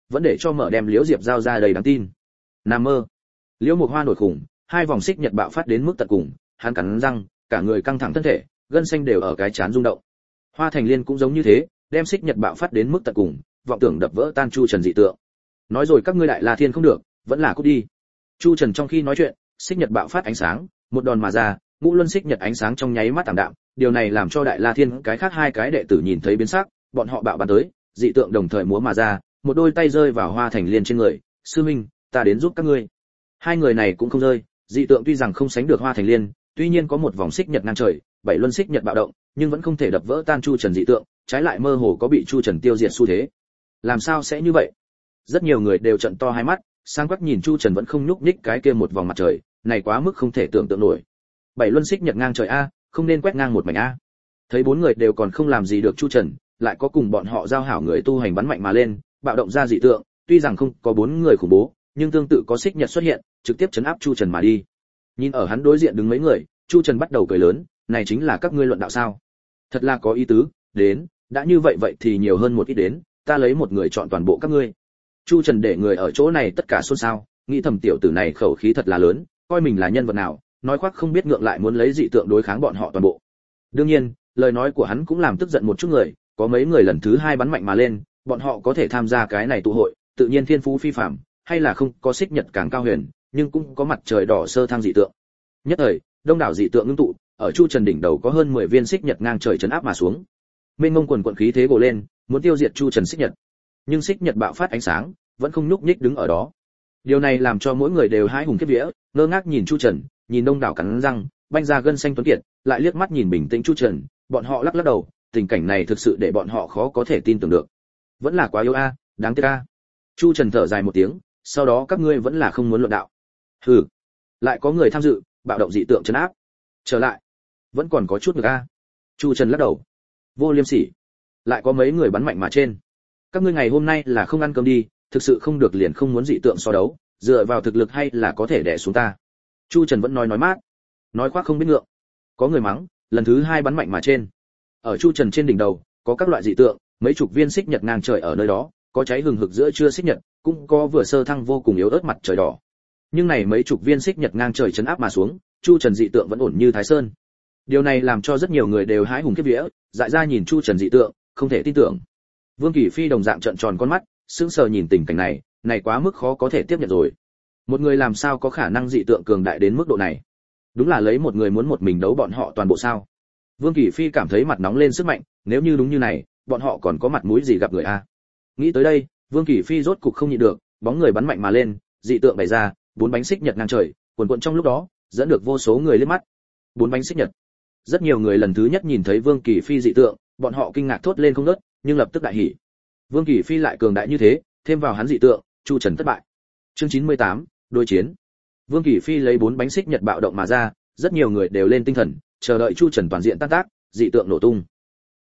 vẫn để cho mở đem Liễu Diệp giao ra đầy đáng tin. Nam mơ. Liễu Mục Hoa nổi khủng, hai vòng xích nhật bạo phát đến mức tận cùng, hắn cắn răng, cả người căng thẳng thân thể, gân xanh đều ở cái trán rung động. Hoa Thành Liên cũng giống như thế, đem xích nhật bạo phát đến mức tận cùng, vọng tưởng đập vỡ tan Chu Trần dị tượng. Nói rồi các ngươi Đại La Thiên không được, vẫn là cút đi. Chu Trần trong khi nói chuyện, xích nhật bạo phát ánh sáng, một đòn mà ra, ngũ luân xích nhật ánh sáng trong nháy mắt tạm đạm, điều này làm cho Đại La Thiên cái khác hai cái đệ tử nhìn thấy biến sắc, bọn họ bạo bắn tới, dị tượng đồng thời múa mà ra, một đôi tay rơi vào Hoa Thành Liên trên người, "Sư huynh, ta đến giúp các ngươi." Hai người này cũng không rơi, dị tượng tuy rằng không sánh được Hoa Thành Liên, tuy nhiên có một vòng xích nhật ngang trời, bảy luân xích nhật bạo động, nhưng vẫn không thể đập vỡ tan Chu Trần dị tượng, trái lại mơ hồ có bị Chu Trần tiêu diệt xu thế. Làm sao sẽ như vậy? Rất nhiều người đều trợn to hai mắt, sang quắc nhìn Chu Trần vẫn không nhúc nhích cái kia một vòng mặt trời, này quá mức không thể tưởng tượng nổi. Bảy luân xích nhật ngang trời a, không nên quét ngang một mảnh a. Thấy bốn người đều còn không làm gì được Chu Trần, lại có cùng bọn họ giao hảo người tu hành bắn mạnh mà lên, bạo động ra dị tượng, tuy rằng không có bốn người khủng bố, nhưng tương tự có xích nhật xuất hiện, trực tiếp chấn áp Chu Trần mà đi. Nhìn ở hắn đối diện đứng mấy người, Chu Trần bắt đầu cười lớn, này chính là các ngươi luận đạo sao? Thật là có ý tứ, đến, đã như vậy vậy thì nhiều hơn một ít đến, ta lấy một người chọn toàn bộ các ngươi. Chu Trần để người ở chỗ này tất cả xôn xao, nghĩ thầm tiểu tử này khẩu khí thật là lớn, coi mình là nhân vật nào, nói khoác không biết ngượng lại muốn lấy dị tượng đối kháng bọn họ toàn bộ. Đương nhiên, lời nói của hắn cũng làm tức giận một chút người, có mấy người lần thứ hai bắn mạnh mà lên, bọn họ có thể tham gia cái này tụ hội, tự nhiên thiên phú phi phàm, hay là không có xích nhật càng cao huyền, nhưng cũng có mặt trời đỏ sơ thăng dị tượng. Nhất thời, đông đảo dị tượng ngưng tụ, ở Chu Trần đỉnh đầu có hơn mười viên xích nhật ngang trời chấn áp mà xuống. Mênh mông quần quần khí thế gồ lên, muốn tiêu diệt Chu Trần xích nhật. Nhưng xích nhật bạo phát ánh sáng, vẫn không nhúc nhích đứng ở đó. Điều này làm cho mỗi người đều hãi hùng khiếp vía, ngơ ngác nhìn Chu Trần, nhìn đông đảo cắn răng, banh ra gân xanh tuấn kiệt, lại liếc mắt nhìn bình tĩnh Chu Trần, bọn họ lắc lắc đầu, tình cảnh này thực sự để bọn họ khó có thể tin tưởng được. Vẫn là quá yếu a, đáng tiếc a. Chu Trần thở dài một tiếng, sau đó các ngươi vẫn là không muốn luận đạo. Hừ, lại có người tham dự, bạo động dị tượng trấn áp. Trở lại, vẫn còn có chút được a. Chu Trần lắc đầu. Vô liêm sỉ, lại có mấy người bắn mạnh mà trên. Các ngươi ngày hôm nay là không ăn cơm đi, thực sự không được liền không muốn dị tượng so đấu, dựa vào thực lực hay là có thể đè xuống ta. Chu Trần vẫn nói nói mát, nói khoác không biết ngượng. Có người mắng, lần thứ hai bắn mạnh mà trên. Ở Chu Trần trên đỉnh đầu, có các loại dị tượng, mấy chục viên xích nhật ngang trời ở nơi đó, có cháy hừng hực giữa trưa xích nhật, cũng có vừa sơ thăng vô cùng yếu ớt mặt trời đỏ. Nhưng này mấy chục viên xích nhật ngang trời chấn áp mà xuống, Chu Trần dị tượng vẫn ổn như Thái Sơn. Điều này làm cho rất nhiều người đều hãi hùng khiếp vía, dại ra nhìn Chu Trần dị tượng, không thể tin tưởng. Vương Kỳ Phi đồng dạng trợn tròn con mắt, sững sờ nhìn tình cảnh này, này quá mức khó có thể tiếp nhận rồi. Một người làm sao có khả năng dị tượng cường đại đến mức độ này? Đúng là lấy một người muốn một mình đấu bọn họ toàn bộ sao? Vương Kỳ Phi cảm thấy mặt nóng lên sức mạnh, nếu như đúng như này, bọn họ còn có mặt mũi gì gặp người a? Nghĩ tới đây, Vương Kỳ Phi rốt cục không nhịn được, bóng người bắn mạnh mà lên, dị tượng bày ra, bốn bánh xích nhật ngang trời, cuồn cuộn trong lúc đó, dẫn được vô số người liếc mắt. Bốn bánh xích nhật. Rất nhiều người lần thứ nhất nhìn thấy Vương Kỳ Phi dị tượng, bọn họ kinh ngạc thốt lên không ngớt, nhưng lập tức đại hỉ. Vương Kỳ Phi lại cường đại như thế, thêm vào hắn dị tượng, Chu Trần thất bại. Chương chín mươi tám, đối chiến. Vương Kỳ Phi lấy bốn bánh xích nhật bạo động mà ra, rất nhiều người đều lên tinh thần, chờ đợi Chu Trần toàn diện tan tác, dị tượng nổ tung.